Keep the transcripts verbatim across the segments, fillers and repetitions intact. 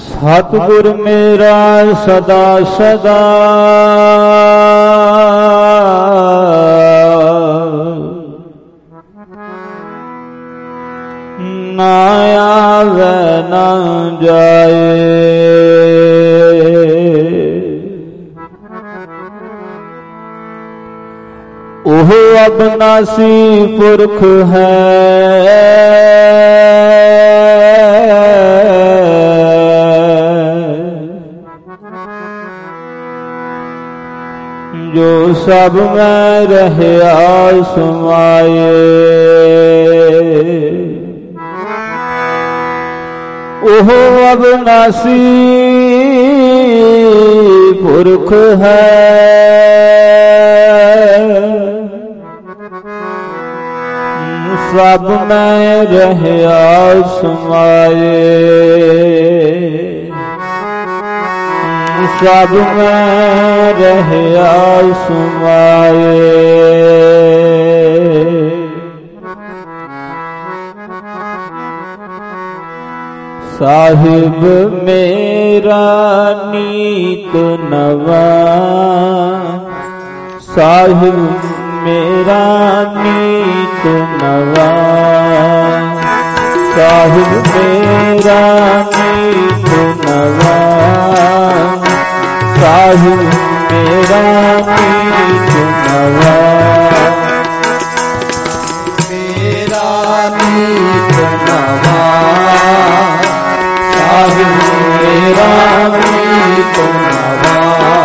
सतगुर मेरा सदा सदा ना आवे ना जाए। ओह अविनाशी पुरख है जो सब में रहया समाये। ओह अविनाशी पुरख है सब में रहया समाये। सब में रहया समाये। साहिब मेरा नीत नवा साहिब मेरा नीत नवा साहिब मेरा नीत नवा साहिब मेरा नीत नवा मेरा नीत नवा साहिब मेरा नीत नवा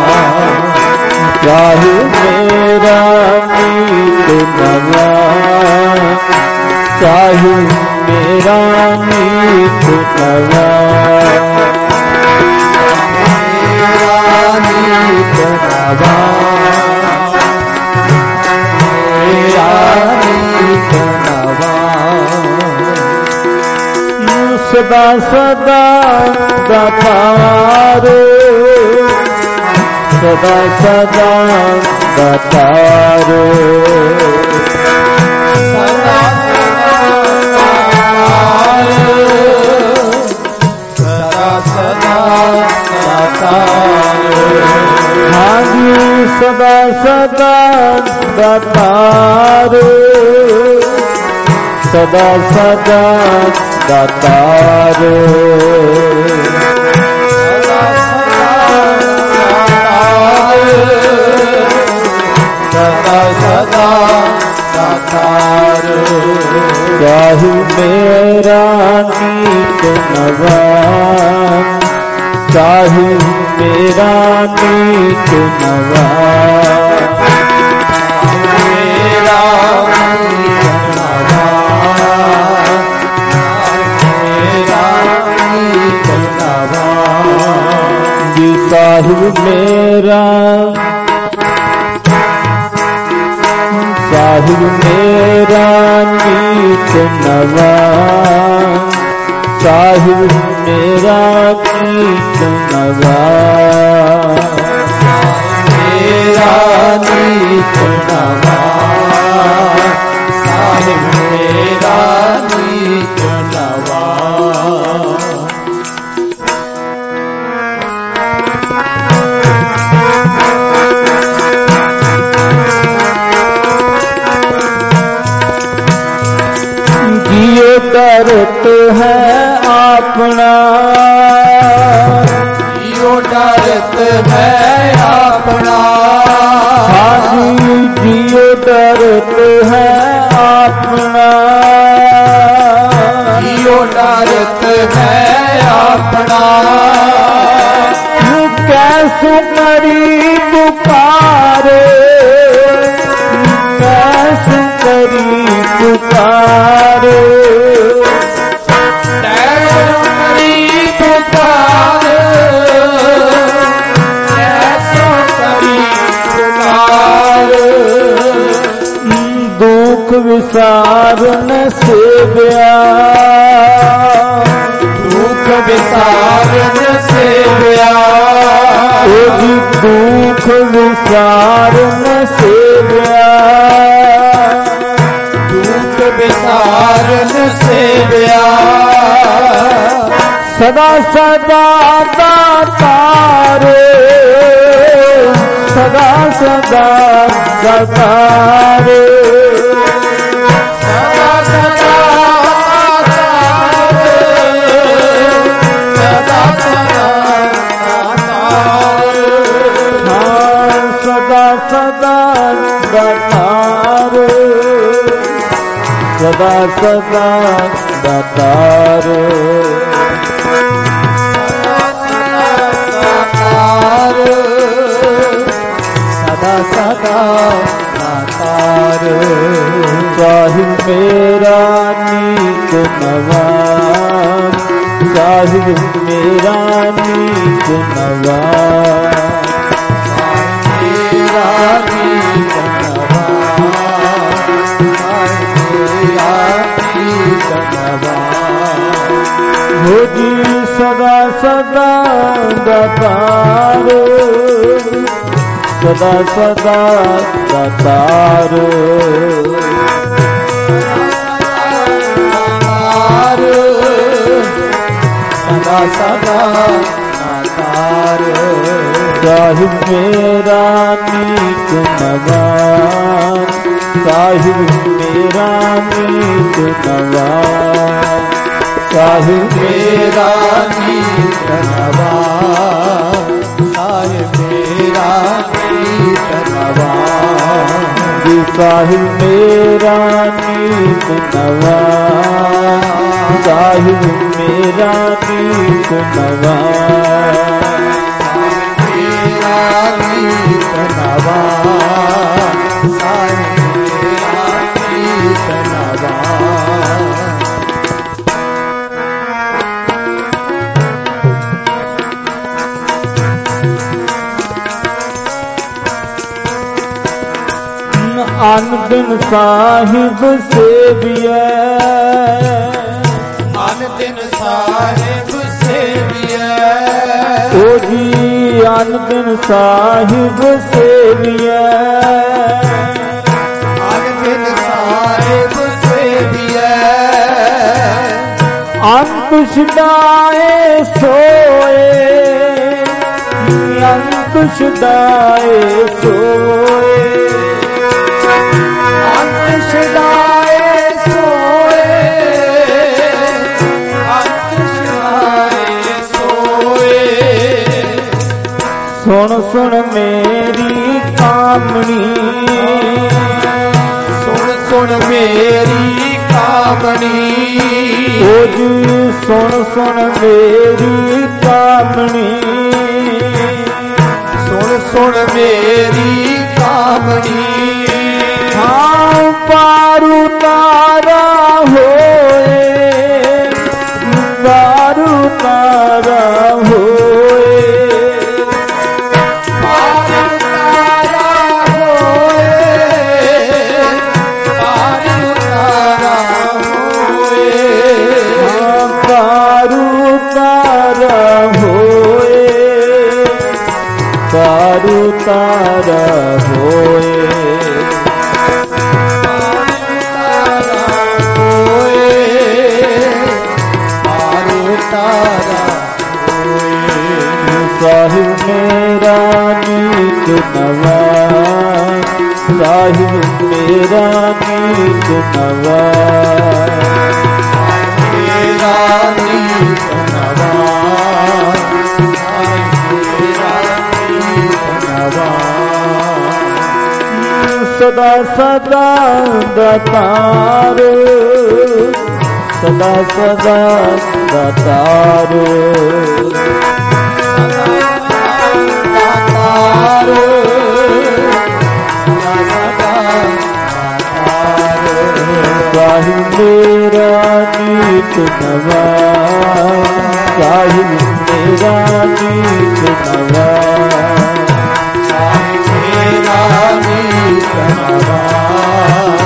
साहिब मेरा नीत नवा साहिब मेरा नीत नवा नीत नवा मेरा नीत नवा सदा सदा दातार सदा सदा दातार सदा सदा सदा दातार हाँ जी सदा सदा दातार सदा सदा दातार सदा सदा दातार साहिब मेरा नीत नवा साहिब मेरा नीत नवा मेरा नीत नवा मेरा नीत नवा जी साहिब मेरा साहिब मेरा नीत नवा साहिब मेरा नीत नवा मेरा नीत नवा साहिब मेरा नीत नवा जियो डरत है अपना जियो डरत है अपना हाजी जियो डरत है अपना जियो डरत है अपना कैसो करी पुकारे कैसो करी पुकारे दुख विसारन सेव्या दुख विसारन सेव्या दुख विसारन सेव्या दुख विसारन सेव्या सदा सदा दातारे सदा सदा दातारे सदा सदा सदा सदा हाँ सदा सदा दातारे सदा सदा दातारे सदा सदा दातार साहिब मेरा नीक नवाज साहिब मेरा नीक नवाज मेरा नीक नवाज मेरा नीक नवाज हो जी सदा सदा दातार सदा सदा दातार सदा सदा दातार साहिब मेरा नीक नवाज साहिब मेरा नीक नवाज साहिब मेरा नीक नवाज साहिब मेरा नीक नवाज जी साहिब मेरा नीक नवाज साहिब मेरा नीक नवाज मेरा नीक नवाज साहिब मेरा नीक नवाज अन दिन साहिब सेविया अन दिन साहिब सेविया ओ जी अन दिन साहिब सेविया अन दिन साहिब सेविया अंत छुड़ाए सोए अंत छुड़ाए सोए छुड़ाए सोए अंत छुड़ाए सोए सुन सुन मेरी कामनी सुन सुन मेरी कामनी ओ जी सुन सुन मेरी कामनी सुन सुन मेरी कामनी हाँ पारू तारा होए पारू तारा होए पारू तारा होए पारू तारा होए हाँ पारू तारा होए पारू तारा होए साहिब मेरा नीक नवाज साहिब मेरा नीक नवाज मेरा नीक नवाज मेरा नीक नवाज सदा सदा दातार सदा सदा दातार साहिब मेरा नीक नवाज साहिब मेरा नीक नवाज साहिब मेरा नीक नवाज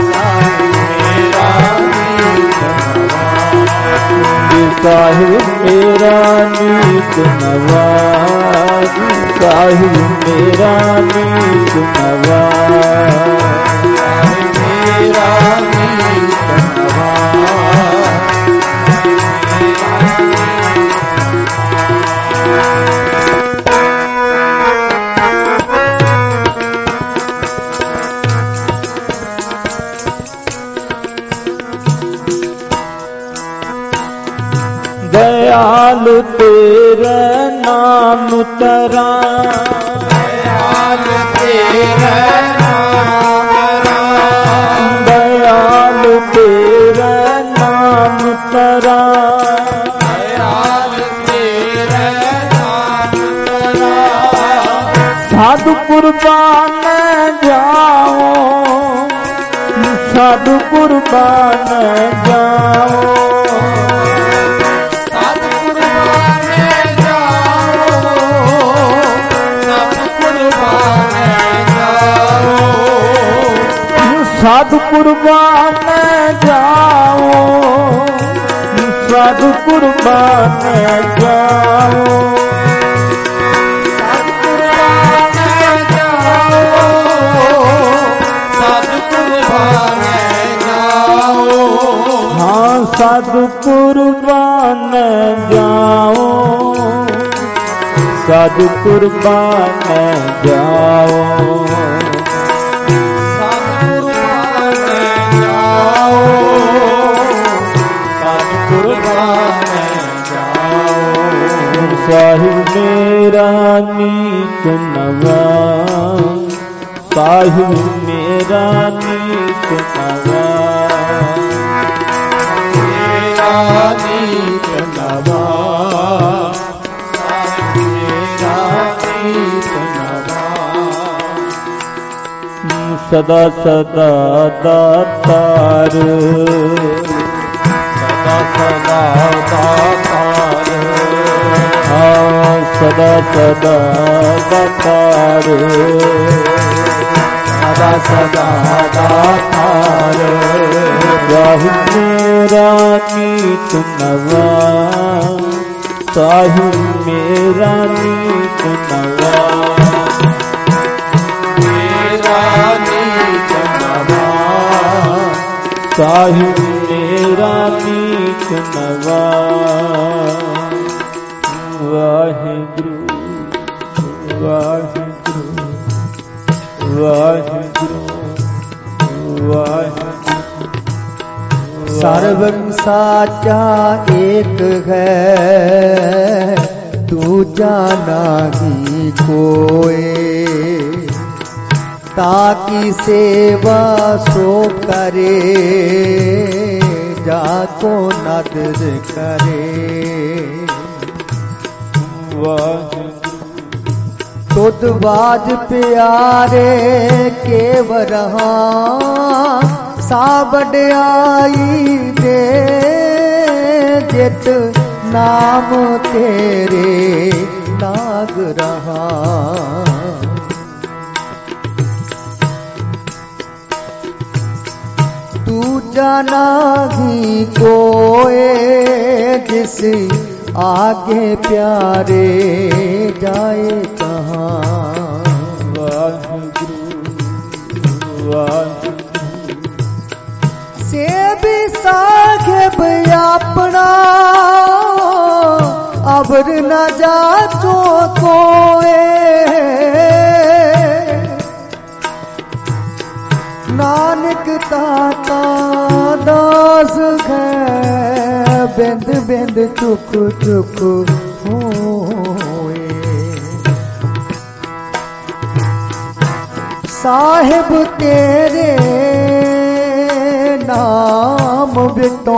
साहिब मेरा नीक नवाज साहिब मेरा नीक नवाज साहिब मेरा नीक नवाज दयाल तेरे नाम तरा, दयाल तेरे नाम तरा, दयाल तेरे नाम तरा, दयाल तेरे नाम तरा। साधु कुर्बान जाओ, साधु कुर्बान जाओ, साधु कुर्बान जाओ, साधु कुर्बान जाओ, साधु कुर्बान जाओ, साधु कुर्बान जाओ, साधु कुर्बान जाओ, साधु कुर्बान जाओ, साधु कुर्बान जाओ, साधु कुर्बान जाओ। साहिब मेरा नीत नवा, साहिब मेरा नीत नवा, नीत नवा, मेरा नीत नवा। सदा सदा दातार, सदा सदा दातार, हाँ सदा सदा दातार, सदा सदा दातार। साहिब मेरा नीत नवा, साहिब मेरा नीत नवा, मेरा नीत नवा, साहिब मेरा नीत नवा। वाहिगुरु वाहिगुरु वाहिगुरु वाहिगुरु। सर्वं साचा एक है, दूजा नाही कोई, ताकि सेवा सो करे, जाको नदर करे। तुद बाज प्यारे केवरहा, सा बड़ाई दे जित नाम तेरे नाग रहा। तू जाना ही कोए, जिस आगे प्यारे जाए कहाँ। वाहिगुरु वाहिगुरु। से भी साहेब अपना, अबर न जाचो कोए, नानक ताता दास है, बिंद बिंद चुक चुक होए। साहिब तेरे नाम बिटो,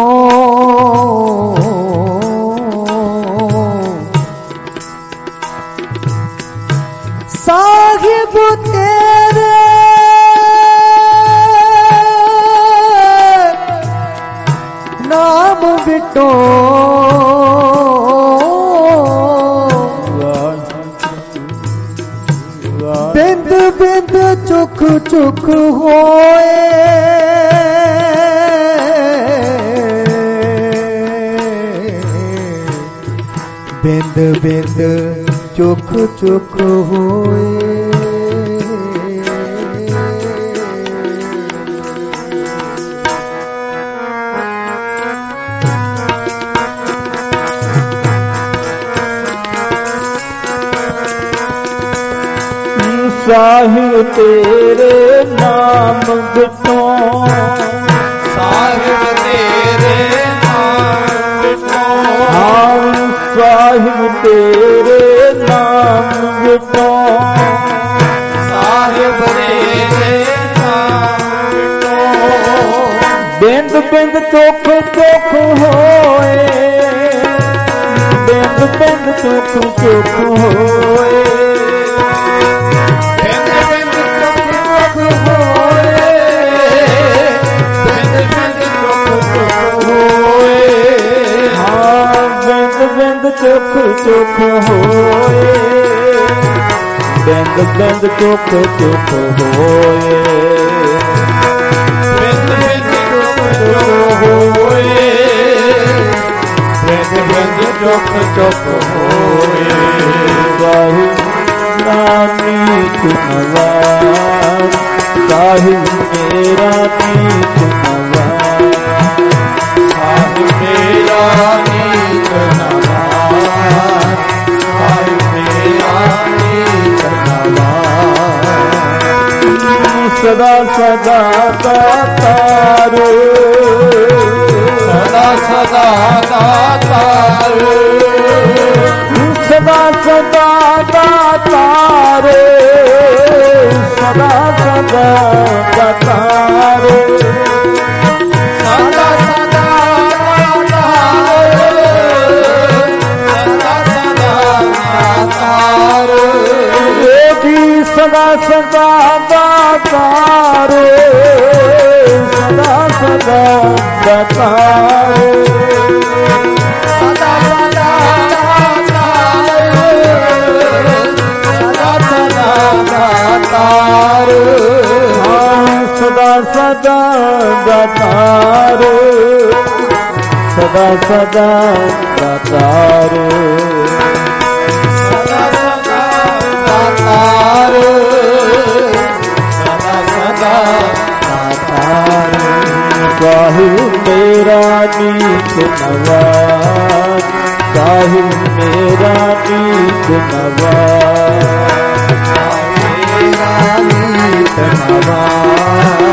साहिब तेरे नाम बिटो, बिंद बिंद चुक चुक होए। बिंद बिंद चुक चुक होए। साहिब तेरे नाम बिटो, साहिब तेरे नाम बिटो, हाँ ਸਾਹਿਬ ਤੇਰੇ ਨਾਮ ਵਿਟੋ ਸਾਹਿਬ ਤੇਰੇ ਨਾਮ ਵਿਟੋ ਬਿੰਦ ਬਿੰਦ ਚੁੱਕ ਚੁੱਕ ਹੋਏ ਬਿੰਦ ਬਿੰਦ ਚੁੱਕ ਚੁੱਕ ਹੋਏ ਬਿੰਦ ਬਿੰਦ ਚੁੱਕ ਚੁੱਕ ਹੋਏ ਬਿੰਦ ਬਿੰਦ ਚੁੱਕ ਚੁੱਕ ਹੋਏ ਹਾਂ ਬਿੰਦ ਬਿੰਦ ਚੁੱਕ ਚੁੱਕ ਹੋਏ ਬਿੰਦ ਬਿੰਦ ਚੁੱਕ ਚੁੱਕ ਹੋਏ ਬਿੰਦ ਬਿੰਦ ਚੁੱਕ ਚੁੱਕ ਹੋਏ ਬਿੰਦ ਬਿੰਦ ਚੁੱਕ ਚੁੱਕ ਹੋਏ ਸਾਹਿਬ ਨਾਮੀ ਤੁਮਵਾਰ ਸਾਹਿਬ ਮੇਰਾ ਨੀਤ ਨਵਾਰ ਸਾਹਿਬ ਮੇਰਾ ਨੀਤ ਨਵਾਰ ਸਾਹਿਬ ਮੇਰਾ ਨੀਤ ਨਵਾਰ ਸਦਾ ਸਦਾ ਦਾਤਾਰ ਸਦਾ ਸਦਾ ਦਾਤਾਰ ਸਦਾ ਸਦਾ ਦਾਤਾਰ ਸਦਾ ਸਦਾ ਦਾਤਾਰ ਸਦਾ ਸਦਾ ਦਾਤਾਰ ਸਦਾ ਸਦਾ ਦਾਤਾਰ ਇਹ ਜੀ ਸਦਾ ਸਦਾ ਦਾਤਾਰ ਸਦਾ ਸਦਾ ਦਾਤਾਰ ਸਦਾ ਸਦਾ ਦਾਤਾਰ ਸਦਾ ਸਦਾ ਦਾਤਾਰ ਹਾਂ ਸਦਾ ਸਦਾ ਦਾਤਾਰ ਸਦਾ ਸਦਾ ਦਾਤਾਰ ਸਦਾ ਸਦਾ ਦਾਤਾਰ ਸਦਾ ਸਦਾ ਦਾਤਾਰ ਸਾਹਿਬ ਮੇਰਾ ਨੀਤ ਨਵਾਰ ਸਾਹਿਬ ਮੇਰਾ ਨੀਤ ਨਵਾਰ ਮੇਰਾ ਨੀਤ ਨਵਾਰ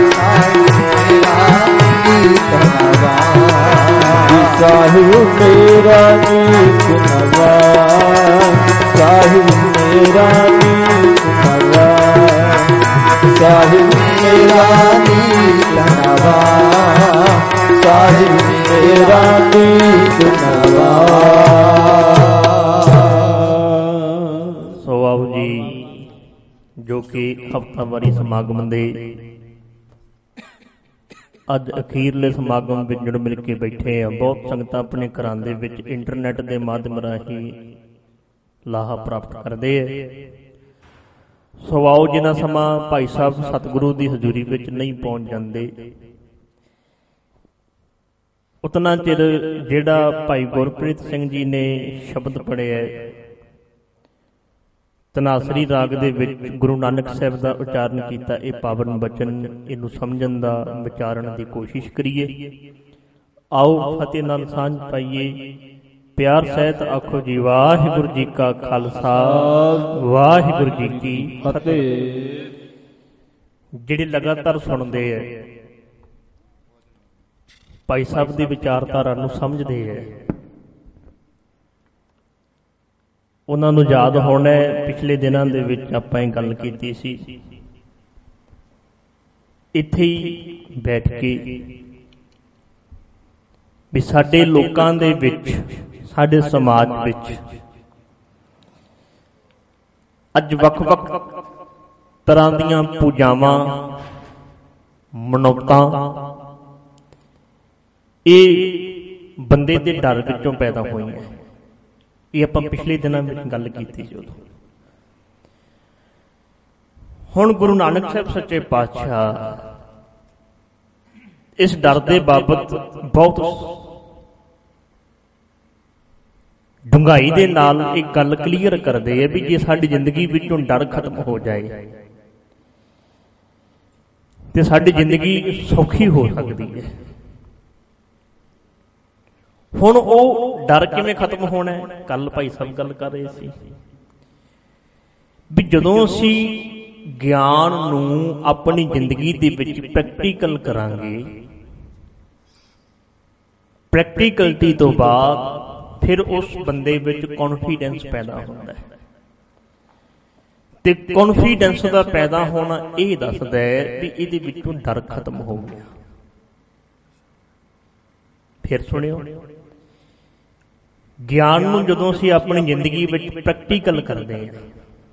ਮੇਰਾ ਨੀਤ ਨਵਾਰ ਸਾਹਿਬ ਮੇਰਾ ਨੀਤ ਨਵਾਰ ਸਾਹਿਬ ਮੇਰਾ ਨੀਤ ਨਵਾਰ ਸਾਹਿਬ ਮੇਰਾ ਨੀਤ ਨਵਾਰ ਸਾਹਿਬ ਮੇਰਾ ਨੀਤ ਨਵਾਰ। ਸੋ ਆਓ ਜੀ, ਜੋ ਕਿ ਹਫ਼ਤਾਵਾਰੀ ਸਮਾਗਮ ਦੇ ਅੱਜ ਅਖੀਰਲੇ ਸਮਾਗਮ ਵਿੱਚ ਜੁੜ ਮਿਲ ਕੇ ਬੈਠੇ ਆ। ਬਹੁਤ ਸੰਗਤਾਂ ਆਪਣੇ ਘਰਾਂ ਦੇ ਵਿੱਚ ਇੰਟਰਨੈਟ ਦੇ ਮਾਧਿਅਮ ਰਾਹੀਂ ਲਾਹਾ ਪ੍ਰਾਪਤ ਕਰਦੇ ਆ। ਸੋ ਆਓ, ਜਿੰਨਾ ਸਮਾਂ ਭਾਈ ਸਾਹਿਬ ਸਤਿਗੁਰੂ ਦੀ ਹਜ਼ੂਰੀ ਵਿੱਚ ਨਹੀਂ ਪਹੁੰਚ ਜਾਂਦੇ, ਉਤਨਾ ਚਿਰ ਜਿਹੜਾ ਭਾਈ ਗੁਰਪ੍ਰੀਤ ਸਿੰਘ ਜੀ ਨੇ ਸ਼ਬਦ ਪੜ੍ਹਿਆ ਤਨਾਸਰੀ ਰਾਗ ਦੇ ਵਿੱਚ ਗੁਰੂ ਨਾਨਕ ਸਾਹਿਬ ਦਾ ਉਚਾਰਨ ਕੀਤਾ, ਇਹ ਪਾਵਨ ਬਚਨ, ਇਹਨੂੰ ਸਮਝਣ ਦਾ ਵਿਚਾਰਨ ਦੀ ਕੋਸ਼ਿਸ਼ ਕਰੀਏ। ਆਓ ਫਤਿਹ ਨਾਲ ਸਾਂਝ ਪਾਈਏ। ਪਿਆਰ ਸਹਿਤ ਆਖੋ ਜੀ, ਵਾਹਿਗੁਰੂ ਜੀ ਕਾ ਖਾਲਸਾ ਵਾਹਿਗੁਰੂ ਜੀ ਕੀ ਫਤਿਹ। ਜਿਹੜੇ ਲਗਾਤਾਰ ਸੁਣਦੇ ਆ, ਭਾਈ ਸਾਹਿਬ ਦੀ ਵਿਚਾਰਧਾਰਾ ਨੂੰ ਸਮਝਦੇ ਆ, ਉਹਨਾਂ ਨੂੰ ਯਾਦ ਹੋਣਾ, ਪਿਛਲੇ ਦਿਨਾਂ ਦੇ ਵਿੱਚ ਆਪਾਂ ਇਹ ਗੱਲ ਕੀਤੀ ਸੀ, ਇੱਥੇ ਹੀ ਬੈਠ ਕੇ ਵੀ ਸਾਡੇ ਲੋਕਾਂ ਦੇ ਵਿੱਚ, ਸਾਡੇ ਸਮਾਜ ਵਿੱਚ ਅੱਜ ਵੱਖ-ਵੱਖ ਤਰ੍ਹਾਂ ਦੀਆਂ ਪੂਜਾਵਾਂ, ਮਨੌਤਾਂ, ਇਹ ਬੰਦੇ ਦੇ ਡਰ ਵਿੱਚੋਂ ਪੈਦਾ ਹੋਈਆਂ। ਇਹ ਆਪਾਂ ਪਿਛਲੇ ਦਿਨਾਂ ਵਿੱਚ ਗੱਲ ਕੀਤੀ ਸੀ ਉਦੋਂ। ਹੁਣ ਗੁਰੂ ਨਾਨਕ ਸਾਹਿਬ ਸੱਚੇ ਪਾਤਸ਼ਾਹ ਇਸ ਡਰ ਦੇ ਬਾਬਤ ਬਹੁਤ ਡੂੰਘਾਈ ਦੇ ਨਾਲ ਇੱਕ ਗੱਲ ਕਲੀਅਰ ਕਰਦੇ ਆ ਵੀ ਜੇ ਸਾਡੀ ਜ਼ਿੰਦਗੀ ਵਿੱਚੋਂ ਡਰ ਖਤਮ ਹੋ ਜਾਏ ਤੇ ਸਾਡੀ ਜ਼ਿੰਦਗੀ ਸੌਖੀ ਹੋ ਸਕਦੀ ਹੈ। ਹੁਣ ਉਹ ਡਰ ਕਿਵੇਂ ਖਤਮ ਹੋਣਾ ਹੈ? ਕੱਲ ਭਾਈ ਸਾਹਿਬ ਗੱਲ ਕਰ ਰਹੇ ਸੀ ਵੀ ਜਦੋਂ ਅਸੀਂ ਗਿਆਨ ਨੂੰ ਆਪਣੀ ਜ਼ਿੰਦਗੀ ਦੇ ਵਿੱਚ ਪ੍ਰੈਕਟੀਕਲ ਕਰਾਂਗੇ, ਪ੍ਰੈਕਟੀਕਲਟੀ ਤੋਂ ਬਾਅਦ ਫਿਰ ਉਸ ਬੰਦੇ ਵਿੱਚ ਕੌਨਫੀਡੈਂਸ ਪੈਦਾ ਹੁੰਦਾ ਹੈ। ਤੇ ਕੌਨਫੀਡੈਂਸ ਦਾ ਪੈਦਾ ਹੋਣਾ ਇਹ ਦੱਸਦਾ ਹੈ ਵੀ ਇਹਦੇ ਵਿੱਚੋਂ ਡਰ ਖਤਮ ਹੋ ਗਿਆ। ਫਿਰ ਸੁਣਿਓ, ਗਿਆਨ ਨੂੰ ਜਦੋਂ ਅਸੀਂ ਆਪਣੀ ਜ਼ਿੰਦਗੀ ਵਿੱਚ ਪ੍ਰੈਕਟੀਕਲ ਕਰਦੇ ਹਾਂ,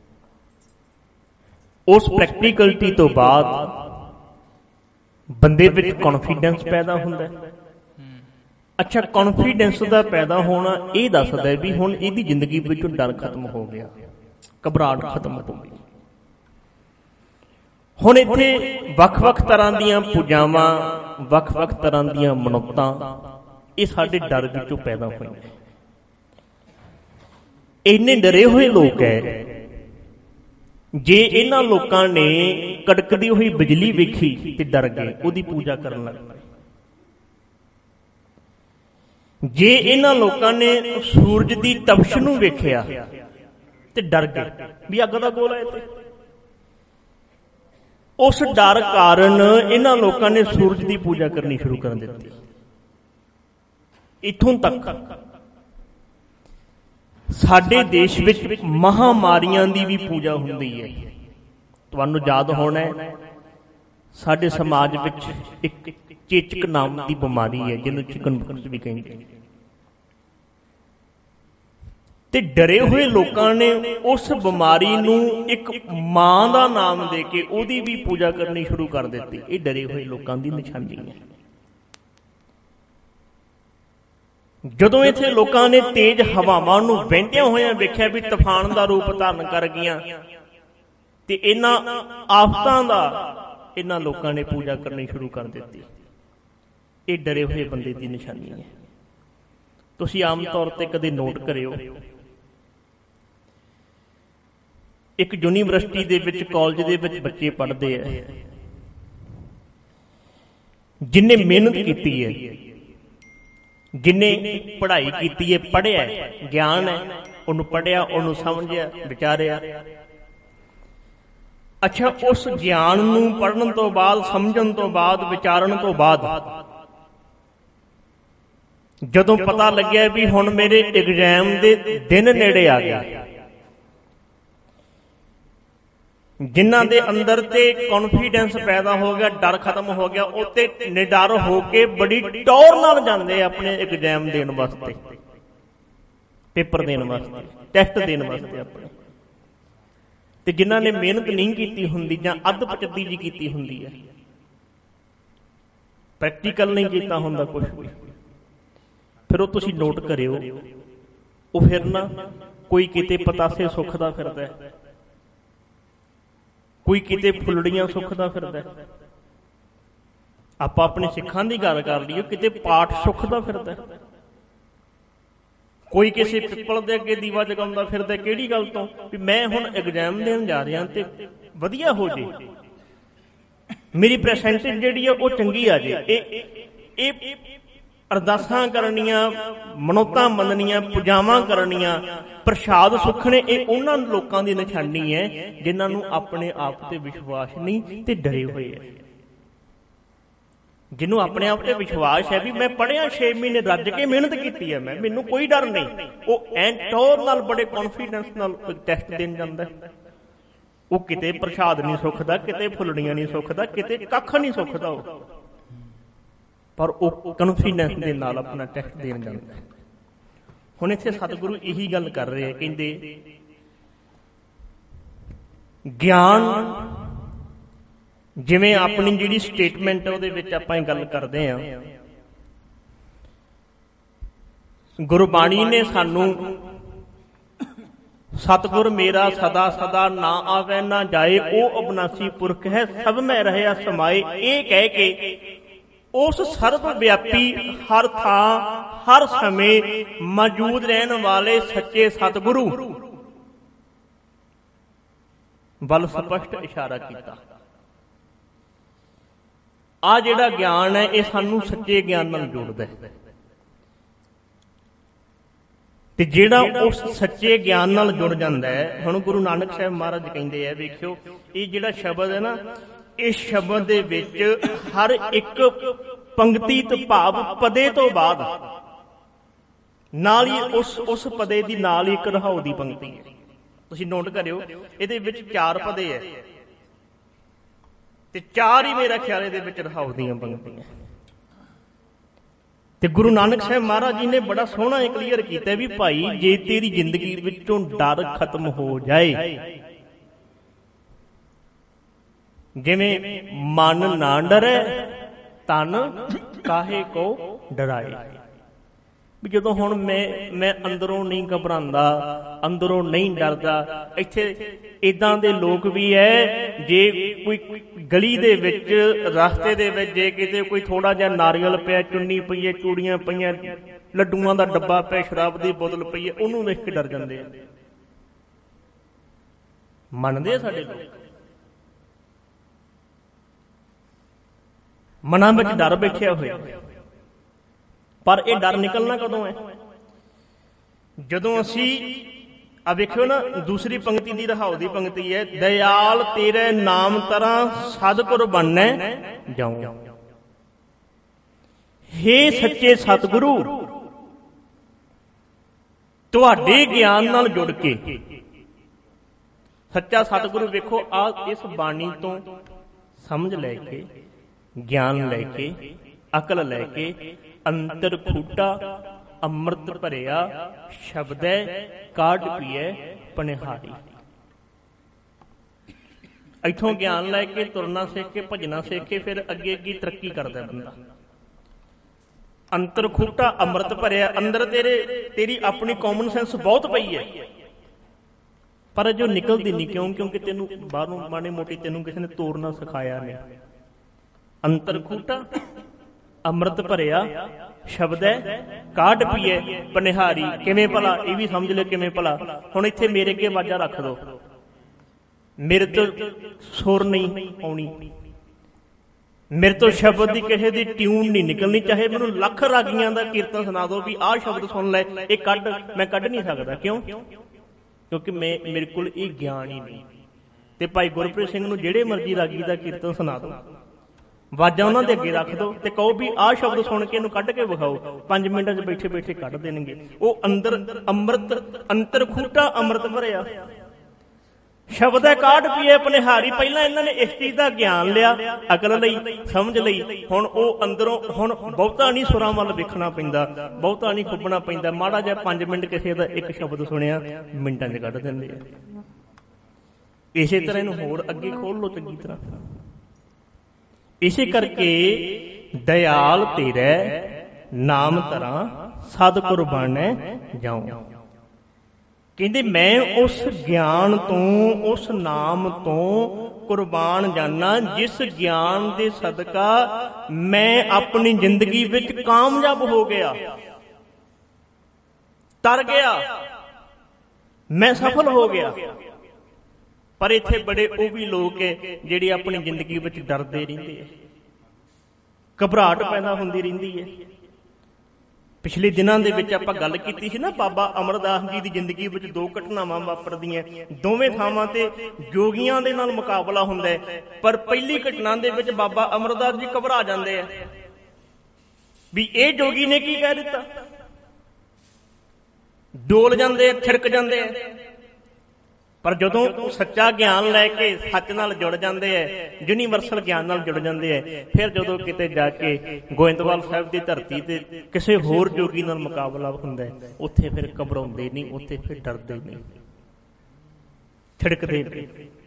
ਉਸ ਪ੍ਰੈਕਟੀਕਲਟੀ ਤੋਂ ਬਾਅਦ ਬੰਦੇ ਵਿੱਚ ਕੌਨਫੀਡੈਂਸ ਪੈਦਾ ਹੁੰਦਾ ਹੈ। ਅੱਛਾ, ਕੌਨਫੀਡੈਂਸ ਦਾ ਪੈਦਾ ਹੋਣਾ ਇਹ ਦੱਸਦਾ ਵੀ ਹੁਣ ਇਹਦੀ ਜ਼ਿੰਦਗੀ ਵਿੱਚੋਂ ਡਰ ਖਤਮ ਹੋ ਗਿਆ, ਘਬਰਾਹਟ ਖਤਮ ਹੋ ਗਈ। ਹੁਣ ਇੱਥੇ ਵੱਖ-ਵੱਖ ਤਰ੍ਹਾਂ ਦੀਆਂ ਪੂਜਾਵਾਂ, ਵੱਖ-ਵੱਖ ਤਰ੍ਹਾਂ ਦੀਆਂ ਮਨੌਤਾਂ, ਇਹ ਸਾਡੇ ਡਰ ਵਿੱਚੋਂ ਪੈਦਾ ਹੋਈਆਂ। ਇੰਨੇ ਡਰੇ ਹੋਏ ਲੋਕ ਹੈ, ਜੇ ਇਹਨਾਂ ਲੋਕਾਂ ਨੇ ਕੜਕਦੀ ਹੋਈ ਬਿਜਲੀ ਵੇਖੀ ਤੇ ਡਰ ਗਏ, ਉਹਦੀ ਪੂਜਾ ਕਰਨ ਲੱਗ ਪਏ। ਜੇ ਇਹਨਾਂ ਲੋਕਾਂ ਨੇ ਸੂਰਜ ਦੀ ਤਪਸ਼ ਨੂੰ ਵੇਖਿਆ ਤੇ ਡਰ ਗਏ ਵੀ ਅੱਗ ਦਾ ਗੋਲਾ ਇੱਥੇ, ਉਸ ਡਰ ਕਾਰਨ ਇਹਨਾਂ ਲੋਕਾਂ ਨੇ ਸੂਰਜ ਦੀ ਪੂਜਾ ਕਰਨੀ ਸ਼ੁਰੂ ਕਰ ਦਿੱਤੀ। ਇੱਥੋਂ ਤੱਕ ਸਾਡੇ ਦੇਸ਼ ਵਿੱਚ ਮਹਾਮਾਰੀਆਂ ਦੀ ਵੀ ਪੂਜਾ ਹੁੰਦੀ ਹੈ। ਤੁਹਾਨੂੰ ਯਾਦ ਹੋਣਾ ਹੈ, ਸਾਡੇ ਸਮਾਜ ਵਿੱਚ ਇੱਕ ਚੇਚਕ ਨਾਮ ਦੀ ਬਿਮਾਰੀ ਹੈ, ਜਿਹਨੂੰ ਚਿਕਨਪੌਕਸ ਵੀ ਕਹਿੰਦੇ। ਤੇ ਡਰੇ ਹੋਏ ਲੋਕਾਂ ਨੇ ਉਸ ਬਿਮਾਰੀ ਨੂੰ ਇੱਕ ਮਾਂ ਦਾ ਨਾਮ ਦੇ ਕੇ ਉਹਦੀ ਵੀ ਪੂਜਾ ਕਰਨੀ ਸ਼ੁਰੂ ਕਰ ਦਿੱਤੀ। ਇਹ ਡਰੇ ਹੋਏ ਲੋਕਾਂ ਦੀ ਨਿਸ਼ਾਨੀ ਹੈ। ਜਦੋਂ ਇੱਥੇ ਲੋਕਾਂ ਨੇ ਤੇਜ਼ ਹਵਾਵਾਂ ਨੂੰ ਵਹਿੰਦਿਆਂ ਹੋਇਆਂ ਵੇਖਿਆ ਵੀ ਤੂਫਾਨ ਦਾ ਰੂਪ ਧਾਰਨ ਕਰ ਗਈਆਂ, ਤੇ ਇਹਨਾਂ ਆਫਤਾਂ ਦਾ ਇਹਨਾਂ ਲੋਕਾਂ ਨੇ ਪੂਜਾ ਕਰਨੀ ਸ਼ੁਰੂ ਕਰ ਦਿੱਤੀ। ਇਹ ਡਰੇ ਹੋਏ ਬੰਦੇ ਦੀ ਨਿਸ਼ਾਨੀ ਹੈ। ਤੁਸੀਂ ਆਮ ਤੌਰ ਤੇ ਕਦੇ ਨੋਟ ਕਰਿਓ, ਇੱਕ ਯੂਨੀਵਰਸਿਟੀ ਦੇ ਵਿੱਚ, ਕਾਲਜ ਦੇ ਵਿੱਚ ਬੱਚੇ ਪੜ੍ਹਦੇ ਆ, ਜਿੰਨੇ ਮਿਹਨਤ ਕੀਤੀ ਹੈ, ਜਿੰਨੇ ਪੜ੍ਹਾਈ ਕੀਤੀ ਹੈ, ਪੜ੍ਹਿਆ, ਗਿਆਨ ਹੈ, ਉਹਨੂੰ ਪੜ੍ਹਿਆ, ਉਹਨੂੰ ਸਮਝਿਆ, ਵਿਚਾਰਿਆ। ਅੱਛਾ, ਉਸ ਗਿਆਨ ਨੂੰ ਪੜ੍ਹਨ ਤੋਂ ਬਾਅਦ, ਸਮਝਣ ਤੋਂ ਬਾਅਦ, ਵਿਚਾਰਨ ਤੋਂ ਬਾਅਦ ਜਦੋਂ ਪਤਾ ਲੱਗਿਆ ਵੀ ਹੁਣ ਮੇਰੇ ਐਗਜ਼ਾਮ ਦੇ ਦਿਨ ਨੇੜੇ ਆ ਗਏ, ਜਿਨ੍ਹਾਂ ਦੇ ਅੰਦਰ ਤੇ ਕੌਨਫੀਡੈਂਸ ਪੈਦਾ ਹੋ ਗਿਆ, ਡਰ ਖਤਮ ਹੋ ਗਿਆ, ਉਹ ਤੇ ਨਿਡਰ ਹੋ ਕੇ ਬੜੀ ਟੌਰ ਨਾਲ ਜਾਂਦੇ ਆਪਣੇ ਐਗਜ਼ਾਮ ਦੇਣ ਵਾਸਤੇ, ਪੇਪਰ ਦੇਣ ਵਾਸਤੇ, ਟੈਸਟ ਦੇਣ ਵਾਸਤੇ ਆਪਣੇ। ਤੇ ਜਿਨ੍ਹਾਂ ਨੇ ਮਿਹਨਤ ਨਹੀਂ ਕੀਤੀ ਹੁੰਦੀ ਜਾਂ ਅੱਧ ਪਚੱਦੀ ਜੀ ਕੀਤੀ ਹੁੰਦੀ ਹੈ, ਪ੍ਰੈਕਟੀਕਲ ਨਹੀਂ ਕੀਤਾ ਹੁੰਦਾ ਕੁਛ ਵੀ, ਫਿਰ ਉਹ ਤੁਸੀਂ ਨੋਟ ਕਰਿਓ, ਉਹ ਫਿਰ ਨਾ ਕੋਈ ਕਿਤੇ ਪਤਾਸੇ ਸੁੱਖਦਾ ਫਿਰਦਾ ਹੈ, ਕੋਈ ਕਿਤੇ ਫੁੱਲੜੀਆਂ ਸੁੱਖਦਾ ਫਿਰਦਾ। ਆਪਾਂ ਆਪਣੇ ਸਿੱਖਾਂ ਦੀ ਗੱਲ ਕਰ ਲਈਏ, ਕਿਤੇ ਪਾਠ ਸੁੱਖਦਾ ਫਿਰਦਾ, ਕੋਈ ਕਿਸੇ ਪਿੱਪਲ ਦੇ ਅੱਗੇ ਦੀਵਾ ਜਗਾਉਂਦਾ ਫਿਰਦਾ। ਕਿਹੜੀ ਗੱਲ ਤੋਂ? ਵੀ ਮੈਂ ਹੁਣ ਐਗਜ਼ਾਮ ਦੇਣ ਜਾ ਰਿਹਾ ਤੇ ਵਧੀਆ ਹੋ ਜੇ, ਮੇਰੀ ਪਰਸੈਂਟੇਜ ਜਿਹੜੀ ਆ ਉਹ ਚੰਗੀ ਆ ਜੇ। ਇਹ ਇਹ ਅਰਦਾਸਾਂ ਕਰਨੀਆਂ, ਮਨੌਤਾਂ ਮੰਨਣੀਆਂ, ਪੂਜਾਵਾਂ ਕਰਨੀਆਂ, ਪ੍ਰਸ਼ਾਦ ਸੁੱਖਣੇ, ਇਹ ਉਹਨਾਂ ਲੋਕਾਂ ਦੀ ਨਿਸ਼ਾਨੀ ਹੈ ਜਿਨ੍ਹਾਂ ਨੂੰ ਆਪਣੇ ਆਪ ਤੇ ਵਿਸ਼ਵਾਸ ਨਹੀਂ ਤੇ ਡਰੇ ਹੋਏ ਹੈ। ਜਿਹਨੂੰ ਆਪਣੇ ਆਪ ਤੇ ਵਿਸ਼ਵਾਸ ਹੈ ਵੀ ਮੈਂ ਪੜ੍ਹਿਆ, ਛੇ ਮਹੀਨੇ ਰੱਜ ਕੇ ਮਿਹਨਤ ਕੀਤੀ ਹੈ, ਮੈਂ ਮੈਨੂੰ ਕੋਈ ਡਰ ਨਹੀਂ, ਉਹ ਐਂ ਟੌਰ ਨਾਲ ਬੜੇ ਕੌਨਫੀਡੈਂਸ ਨਾਲ ਟੈਸਟ ਦੇਣ ਜਾਂਦਾ। ਉਹ ਕਿਤੇ ਪ੍ਰਸ਼ਾਦ ਨਹੀਂ ਸੁੱਖਦਾ, ਕਿਤੇ ਫੁੱਲੜੀਆਂ ਨਹੀਂ ਸੁੱਖਦਾ, ਕਿਤੇ ਕੱਖ ਨਹੀਂ ਸੁੱਖਦਾ, ਉਹ ਪਰ ਉਹ ਕੌਨਫੀਡੈਂਸ ਦੇ ਨਾਲ ਆਪਣਾ ਟੈਸਟ ਦੇਣ ਜਾਂਦਾ। ਹੁਣ ਇੱਥੇ ਸਤਿਗੁਰੂ ਇਹੀ ਗੱਲ ਕਰ ਰਹੇ ਆ, ਕਹਿੰਦੇ ਗਿਆਨ, ਜਿਵੇਂ ਆਪਣੀ ਜਿਹੜੀ ਸਟੇਟਮੈਂਟ ਉਹਦੇ ਵਿੱਚ ਆਪਾਂ ਇਹ ਗੱਲ ਕਰਦੇ ਹਾਂ, ਗੁਰਬਾਣੀ ਨੇ ਸਾਨੂੰ ਸਤਿਗੁਰ ਮੇਰਾ ਸਦਾ ਸਦਾ ਨਾ ਆਵੇ ਨਾ ਜਾਏ, ਉਹ ਅਬਨਾਸੀ ਪੁਰਖ ਹੈ, ਸਭ ਮੈਂ ਰਹਿਆ ਸਮਾਏ, ਇਹ ਕਹਿ ਕੇ ਉਸ ਸਰਬ ਵਿਆਪੀ, ਹਰ ਥਾਂ, ਹਰ ਸਮੇਂ ਮੌਜੂਦ ਰਹਿਣ ਵਾਲੇ ਸੱਚੇ ਸਤਿਗੁਰੂ ਵੱਲ ਸਪਸ਼ਟ ਇਸ਼ਾਰਾ ਕੀਤਾ। ਆ ਜਿਹੜਾ ਗਿਆਨ ਹੈ, ਇਹ ਸਾਨੂੰ ਸੱਚੇ ਗਿਆਨ ਨਾਲ ਜੋੜਦਾ ਹੈ। ਤੇ ਜਿਹੜਾ ਉਸ ਸੱਚੇ ਗਿਆਨ ਨਾਲ ਜੁੜ ਜਾਂਦਾ ਹੈ, ਹੁਣ ਗੁਰੂ ਨਾਨਕ ਸਾਹਿਬ ਮਹਾਰਾਜ ਕਹਿੰਦੇ ਆ, ਵੇਖਿਓ ਇਹ ਜਿਹੜਾ ਸ਼ਬਦ ਹੈ ਨਾ, ਇਸ ਸ਼ਬਦ ਦੇ ਵਿੱਚ ਹਰ ਇੱਕ ਪੰਕਤੀ ਤੋਂ ਭਾਵ ਪਦੇ ਤੋਂ ਬਾਅਦ ਨਾਲ ਹੀ ਉਸ ਉਸ ਪਦੇ ਦੀ ਨਾਲ ਹੀ ਇੱਕ ਰਹਾਉ ਦੀ ਪੰਕਤੀ ਹੈ। ਤੁਸੀਂ ਨੋਟ ਕਰਿਓ, ਇਹਦੇ ਵਿੱਚ ਚਾਰ ਪਦੇ ਹੈ ਤੇ ਚਾਰ ਹੀ ਮੇਰਾ ਖਿਆਲ ਇਹਦੇ ਵਿੱਚ ਰਹਾਉ ਦੀਆਂ ਪੰਕਤੀਆਂ। ਤੇ ਗੁਰੂ ਨਾਨਕ ਸਾਹਿਬ ਮਹਾਰਾਜ ਜੀ ਨੇ ਬੜਾ ਸੋਹਣਾ ਇਹ ਕਲੀਅਰ ਕੀਤਾ ਵੀ ਭਾਈ ਜੇ ਤੇਰੀ ਜ਼ਿੰਦਗੀ ਵਿੱਚੋਂ ਡਰ ਖਤਮ ਹੋ ਜਾਏ, ਜਿਵੇਂ ਮਨ ਨਾ ਡਰੇ ਤਨ ਕਾਹੇ ਕੋ ਡਰਾਏ, ਵੀ ਜਦੋਂ ਹੁਣ ਮੈਂ ਮੈਂ ਅੰਦਰੋਂ ਨਹੀਂ ਘਬਰਾਉਂਦਾ, ਅੰਦਰੋਂ ਨਹੀਂ ਡਰਦਾ। ਇੱਥੇ ਏਦਾਂ ਦੇ ਲੋਕ ਵੀ ਹੈ, ਜੇ ਕੋਈ ਗਲੀ ਦੇ ਵਿੱਚ ਰਸਤੇ ਦੇ ਵਿੱਚ ਜੇ ਕਿਤੇ ਕੋਈ ਥੋੜਾ ਜਿਹਾ ਨਾਰੀਅਲ ਪਿਆ, ਚੁੰਨੀ ਪਈ ਹੈ, ਚੂੜੀਆਂ ਪਈਆਂ, ਲੱਡੂਆਂ ਦਾ ਡੱਬਾ ਪਿਆ, ਸ਼ਰਾਬ ਦੀ ਬੋਤਲ ਪਈ ਹੈ, ਉਹਨੂੰ ਵੇਖ ਕੇ ਡਰ ਜਾਂਦੇ ਆ। ਮੰਨਦੇ ਆ ਸਾਡੇ ਲੋਕ, ਮਨਾਂ ਵਿੱਚ ਡਰ ਬੈਠਿਆ ਹੋਇਆ। ਪਰ ਇਹ ਡਰ ਨਿਕਲਣਾ ਕਦੋਂ ਹੈ? ਜਦੋਂ ਅਸੀਂ ਆ ਵੇਖਿਓ ਨਾ, ਦੂਸਰੀ ਪੰਕਤੀ ਦੀ ਰਹਾਉ ਦੀ ਪੰਕਤੀ ਹੈ, ਦਇਆਲ ਤੇਰੇ ਨਾਮ ਤਰਾਂ ਸਤਿਗੁਰ ਬਣੈ ਜਾਉ। ਹੇ ਸੱਚੇ ਸਤਿਗੁਰੂ, ਤੁਹਾਡੇ ਗਿਆਨ ਨਾਲ ਜੁੜ ਕੇ, ਸੱਚਾ ਸਤਿਗੁਰੂ ਵੇਖੋ ਆ ਇਸ ਬਾਣੀ ਤੋਂ ਸਮਝ ਲੈ ਕੇ, ਗਿਆਨ ਲੈ ਕੇ, ਅਕਲ ਲੈ ਕੇ, ਅੰਤਰ ਖੂਟਾ ਅੰਮ੍ਰਿਤ ਭਰਿਆ ਸ਼ਬਦੈ ਕਾਢ ਪੀਐ ਪਨਿਹਾਰੀ। ਇੱਥੋਂ ਗਿਆਨ ਲੈ ਕੇ ਤੁਰਨਾ ਸਿੱਖ ਕੇ, ਭਜਣਾ ਸਿੱਖ ਕੇ, ਫਿਰ ਅੱਗੇ ਅੱਗੇ ਤਰੱਕੀ ਕਰਦਾ ਬੰਦਾ। ਅੰਤਰ ਖੂਟਾ ਅੰਮ੍ਰਿਤ ਭਰਿਆ, ਅੰਦਰ ਤੇਰੇ ਤੇਰੀ ਆਪਣੀ ਕਾਮਨ ਸੈਂਸ ਬਹੁਤ ਪਈ ਹੈ, ਪਰ ਜੋ ਨਿਕਲਦੀ ਨਹੀਂ। ਕਿਉਂ? ਕਿਉਂਕਿ ਤੈਨੂੰ ਬਾਹਰੋਂ ਮਾੜੀ ਮੋਟੀ ਤੈਨੂੰ ਕਿਸੇ ਨੇ ਤੋਰਨਾ ਸਿਖਾਇਆ ਨਹੀਂ। ਅੰਤਰ ਖੂਟਾ ਅੰਮ੍ਰਿਤ ਭਰਿਆ ਸ਼ਬਦ ਹੈ ਕਾਢ ਪੀਏ ਪਨਿਹਾਰੀ। ਕਿਵੇਂ ਭਲਾ? ਇਹ ਵੀ ਸਮਝ ਲਿਓ ਕਿਵੇਂ ਭਲਾ। ਹੁਣ ਇੱਥੇ ਮੇਰੇ ਅੱਗੇ ਆਵਾਜ਼ਾਂ ਰੱਖ ਦੋ, ਮੇਰੇ ਤੋਂ ਸੁਰ ਨਹੀਂ ਆਉਣੀ, ਮੇਰੇ ਤੋਂ ਸ਼ਬਦ ਦੀ ਕਿਸੇ ਦੀ ਟਿਊਨ ਨਹੀਂ ਨਿਕਲਣੀ, ਚਾਹੇ ਮੈਨੂੰ ਲੱਖ ਰਾਗੀਆਂ ਦਾ ਕੀਰਤਨ ਸੁਣਾ ਦੋ ਵੀ ਆਹ ਸ਼ਬਦ ਸੁਣ ਲੈ, ਇਹ ਕੱਢ, ਮੈਂ ਕੱਢ ਨਹੀਂ ਸਕਦਾ। ਕਿਉਂ? ਕਿਉਂਕਿ ਮੈਂ ਮੇਰੇ ਕੋਲ ਇਹ ਗਿਆਨ ਹੀ ਨਹੀਂ। ਤੇ ਭਾਈ ਗੁਰਪ੍ਰੀਤ ਸਿੰਘ ਨੂੰ ਜਿਹੜੇ ਮਰਜ਼ੀ ਰਾਗੀ ਦਾ ਕੀਰਤਨ ਸੁਣਾ ਦੋ, ਆਵਾਜ਼ਾਂ ਉਹਨਾਂ ਦੇ ਅੱਗੇ ਰੱਖ ਦਿਓ ਤੇ ਕਹੋ ਵੀ ਆਹ ਸ਼ਬਦ ਸੁਣ ਕੇ ਇਹਨੂੰ ਕੱਢ ਕੇ ਵਿਖਾਓ, ਪੰਜ ਮਿੰਟਾਂ 'ਚ ਬੈਠੇ ਬੈਠੇ ਕੱਢ ਦੇਣਗੇ। ਉਹ ਅੰਦਰ ਅੰਮ੍ਰਿਤ, ਅੰਤਰ ਖੂਟਾ ਅੰਮ੍ਰਿਤ ਭਰਿਆ ਸ਼ਬਦ ਹੈ ਕਾਢ ਪੀਏ ਪਨਿਹਾਰੀ। ਪਹਿਲਾਂ ਇਹਨਾਂ ਨੇ ਇਸ ਚੀਜ਼ ਦਾ ਗਿਆਨ ਲਿਆ, ਅਕਲ ਲਈ, ਸਮਝ ਲਈ। ਹੁਣ ਉਹ ਅੰਦਰੋਂ, ਹੁਣ ਬਹੁਤਾ ਨਹੀਂ ਸੁਰਾਂ ਵੱਲ ਵੇਖਣਾ ਪੈਂਦਾ, ਬਹੁਤਾ ਨਹੀਂ ਖੁੱਬਣਾ ਪੈਂਦਾ। ਮਾੜਾ ਜਿਹਾ ਪੰਜ ਮਿੰਟ ਕਿਸੇ ਦਾ ਇੱਕ ਸ਼ਬਦ ਸੁਣਿਆ, ਮਿੰਟਾਂ 'ਚ ਕੱਢ ਦਿੰਦੇ ਆ। ਇਸੇ ਤਰ੍ਹਾਂ ਇਹਨੂੰ ਹੋਰ ਅੱਗੇ ਖੋਲ ਲਓ ਚੰਗੀ ਤਰ੍ਹਾਂ। ਇਸੇ ਕਰਕੇ ਦਇਆਲ ਤੇਰੇ ਨਾਮ ਤਰਾਂ ਸਤਿਗੁਰ ਬਣੈ ਜਾਉ। ਕਹਿੰਦੇ ਮੈਂ ਉਸ ਗਿਆਨ ਤੋਂ, ਉਸ ਨਾਮ ਤੋਂ ਕੁਰਬਾਨ ਜਾਨਾ, ਜਿਸ ਗਿਆਨ ਦੇ ਸਦਕਾ ਮੈਂ ਆਪਣੀ ਜ਼ਿੰਦਗੀ ਵਿੱਚ ਕਾਮਯਾਬ ਹੋ ਗਿਆ, ਤਰ ਗਿਆ, ਮੈਂ ਸਫਲ ਹੋ ਗਿਆ। ਪਰ ਇੱਥੇ ਬੜੇ ਉਹ ਵੀ ਲੋਕ ਹੈ ਜਿਹੜੇ ਆਪਣੀ ਜ਼ਿੰਦਗੀ ਵਿੱਚ ਡਰਦੇ ਰਹਿੰਦੇ ਹੈ, ਘਬਰਾਹਟ ਪੈਦਾ ਹੁੰਦੀ ਰਹਿੰਦੀ ਹੈ। ਪਿਛਲੇ ਦਿਨਾਂ ਦੇ ਵਿੱਚ ਆਪਾਂ ਗੱਲ ਕੀਤੀ ਸੀ ਨਾ, ਬਾਬਾ ਅਮਰਦਾਸ ਜੀ ਦੀ ਜ਼ਿੰਦਗੀ ਵਿੱਚ ਦੋ ਘਟਨਾਵਾਂ ਵਾਪਰਦੀਆਂ, ਦੋਵੇਂ ਥਾਵਾਂ ਤੇ ਜੋਗੀਆਂ ਦੇ ਨਾਲ ਮੁਕਾਬਲਾ ਹੁੰਦਾ ਹੈ। ਪਰ ਪਹਿਲੀ ਘਟਨਾ ਦੇ ਵਿੱਚ ਬਾਬਾ ਅਮਰਦਾਸ ਜੀ ਘਬਰਾ ਜਾਂਦੇ ਆ ਵੀ ਇਹ ਜੋਗੀ ਨੇ ਕੀ ਕਹਿ ਦਿੱਤਾ, ਡੋਲ ਜਾਂਦੇ ਆ, ਥਿਰਕ ਜਾਂਦੇ ਆ। ਪਰ ਜਦੋਂ ਸੱਚਾ ਗਿਆਨ ਲੈ ਕੇ ਸੱਚ ਨਾਲ ਜੁੜ ਜਾਂਦੇ ਹੈ, ਯੂਨੀਵਰਸਲ ਗਿਆਨ ਨਾਲ ਜੁੜ ਜਾਂਦੇ ਹੈ, ਫਿਰ ਜਦੋਂ ਕਿਤੇ ਜਾ ਕੇ ਗੋਇੰਦਵਾਲ ਸਾਹਿਬ ਦੀ ਧਰਤੀ ਤੇ ਕਿਸੇ ਹੋਰ ਜੋਗੀ ਨਾਲ ਮੁਕਾਬਲਾ ਹੁੰਦਾ ਹੈ, ਉੱਥੇ ਫਿਰ ਘਬਰਾਉਂਦੇ ਨਹੀਂ, ਉੱਥੇ ਫਿਰ ਡਰਦੇ ਨਹੀਂ, ਥਿੜਕਦੇ ਨਹੀਂ।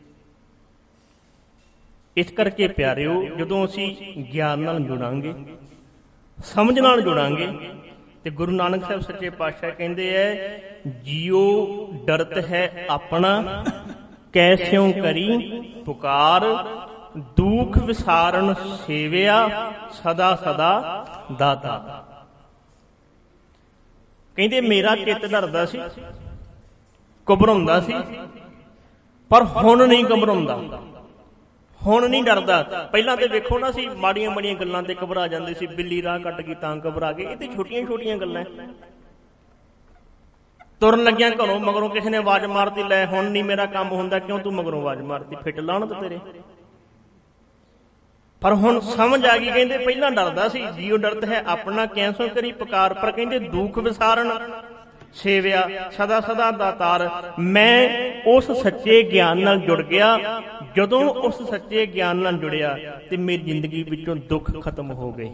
ਇਸ ਕਰਕੇ ਪਿਆਰਿਓ, ਜਦੋਂ ਅਸੀਂ ਗਿਆਨ ਨਾਲ ਜੁੜਾਂਗੇ, ਸਮਝ ਨਾਲ ਜੁੜਾਂਗੇ, ਤੇ ਗੁਰੂ ਨਾਨਕ ਸਾਹਿਬ ਸੱਚੇ ਪਾਤਸ਼ਾਹ ਕਹਿੰਦੇ ਹੈ, ਜਿਉ ਡਰਤ ਹੈ ਆਪਣਾ ਕੈਸਿਉ ਕਰੀ ਪੁਕਾਰ, ਦੁਖ ਵਿਸਾਰਨ ਸੇਵਿਆ ਸਦਾ ਸਦਾ ਦਾਤਾ। ਕਹਿੰਦੇ ਮੇਰਾ ਚਿੱਤ ਡਰਦਾ ਸੀ, ਘਬਰਾਉਂਦਾ ਸੀ, ਪਰ ਹੁਣ ਨਹੀਂ ਘਬਰਾਉਂਦਾ, ਹੁਣ ਨਹੀਂ ਡਰਦਾ। ਪਹਿਲਾਂ ਤੇ ਵੇਖੋ ਨਾ, ਸੀ ਮਾੜੀਆਂ ਮਾੜੀਆਂ ਗੱਲਾਂ ਤੇ ਘਬਰਾ ਜਾਂਦੇ ਸੀ, ਬਿੱਲੀ ਰਾਹ ਕੱਟ ਗਈ ਤਾਂ ਘਬਰਾ ਗਏ। ਇਹ ਤੇ ਛੋਟੀਆਂ ਛੋਟੀਆਂ ਗੱਲਾਂ। ਤੁਰਨ ਲੱਗਿਆ ਘਰੋਂ ਮਗਰੋਂ ਕਿਸੇ ਨੇ ਆਵਾਜ਼ ਮਾਰਤੀ, ਲੈ ਹੁਣ ਨਹੀਂ ਮੇਰਾ ਕੰਮ ਹੁੰਦਾ, ਕਿਉਂ ਤੂੰ ਮਗਰੋਂ ਆਵਾਜ਼ ਮਾਰਤੀ, ਫਿੱਟ ਲਾਹਣਤ ਤੇਰੇ। ਪਰ ਹੁਣ ਸਮਝ ਆ ਗਈ। ਕਹਿੰਦੇ ਪਹਿਲਾਂ ਡਰਦਾ ਸੀ, ਜੀਉ ਡਰਤ ਹੈ ਆਪਣਾ ਕੈਸੋ ਕਰੀ ਪੁਕਾਰ, ਪਰ ਕਹਿੰਦੇ ਦੁੱਖ ਵਿਸਾਰਨ ਸੇਵਿਆ ਸਦਾ ਸਦਾ ਦਾਤਾਰ। ਮੈਂ ਉਸ ਸੱਚੇ ਗਿਆਨ ਨਾਲ ਜੁੜ ਗਿਆ। ਜਦੋਂ ਉਸ ਸੱਚੇ ਗਿਆਨ ਨਾਲ ਜੁੜਿਆ ਤੇ ਮੇਰੀ ਜ਼ਿੰਦਗੀ ਵਿੱਚੋਂ ਦੁੱਖ ਖਤਮ ਹੋ ਗਏ।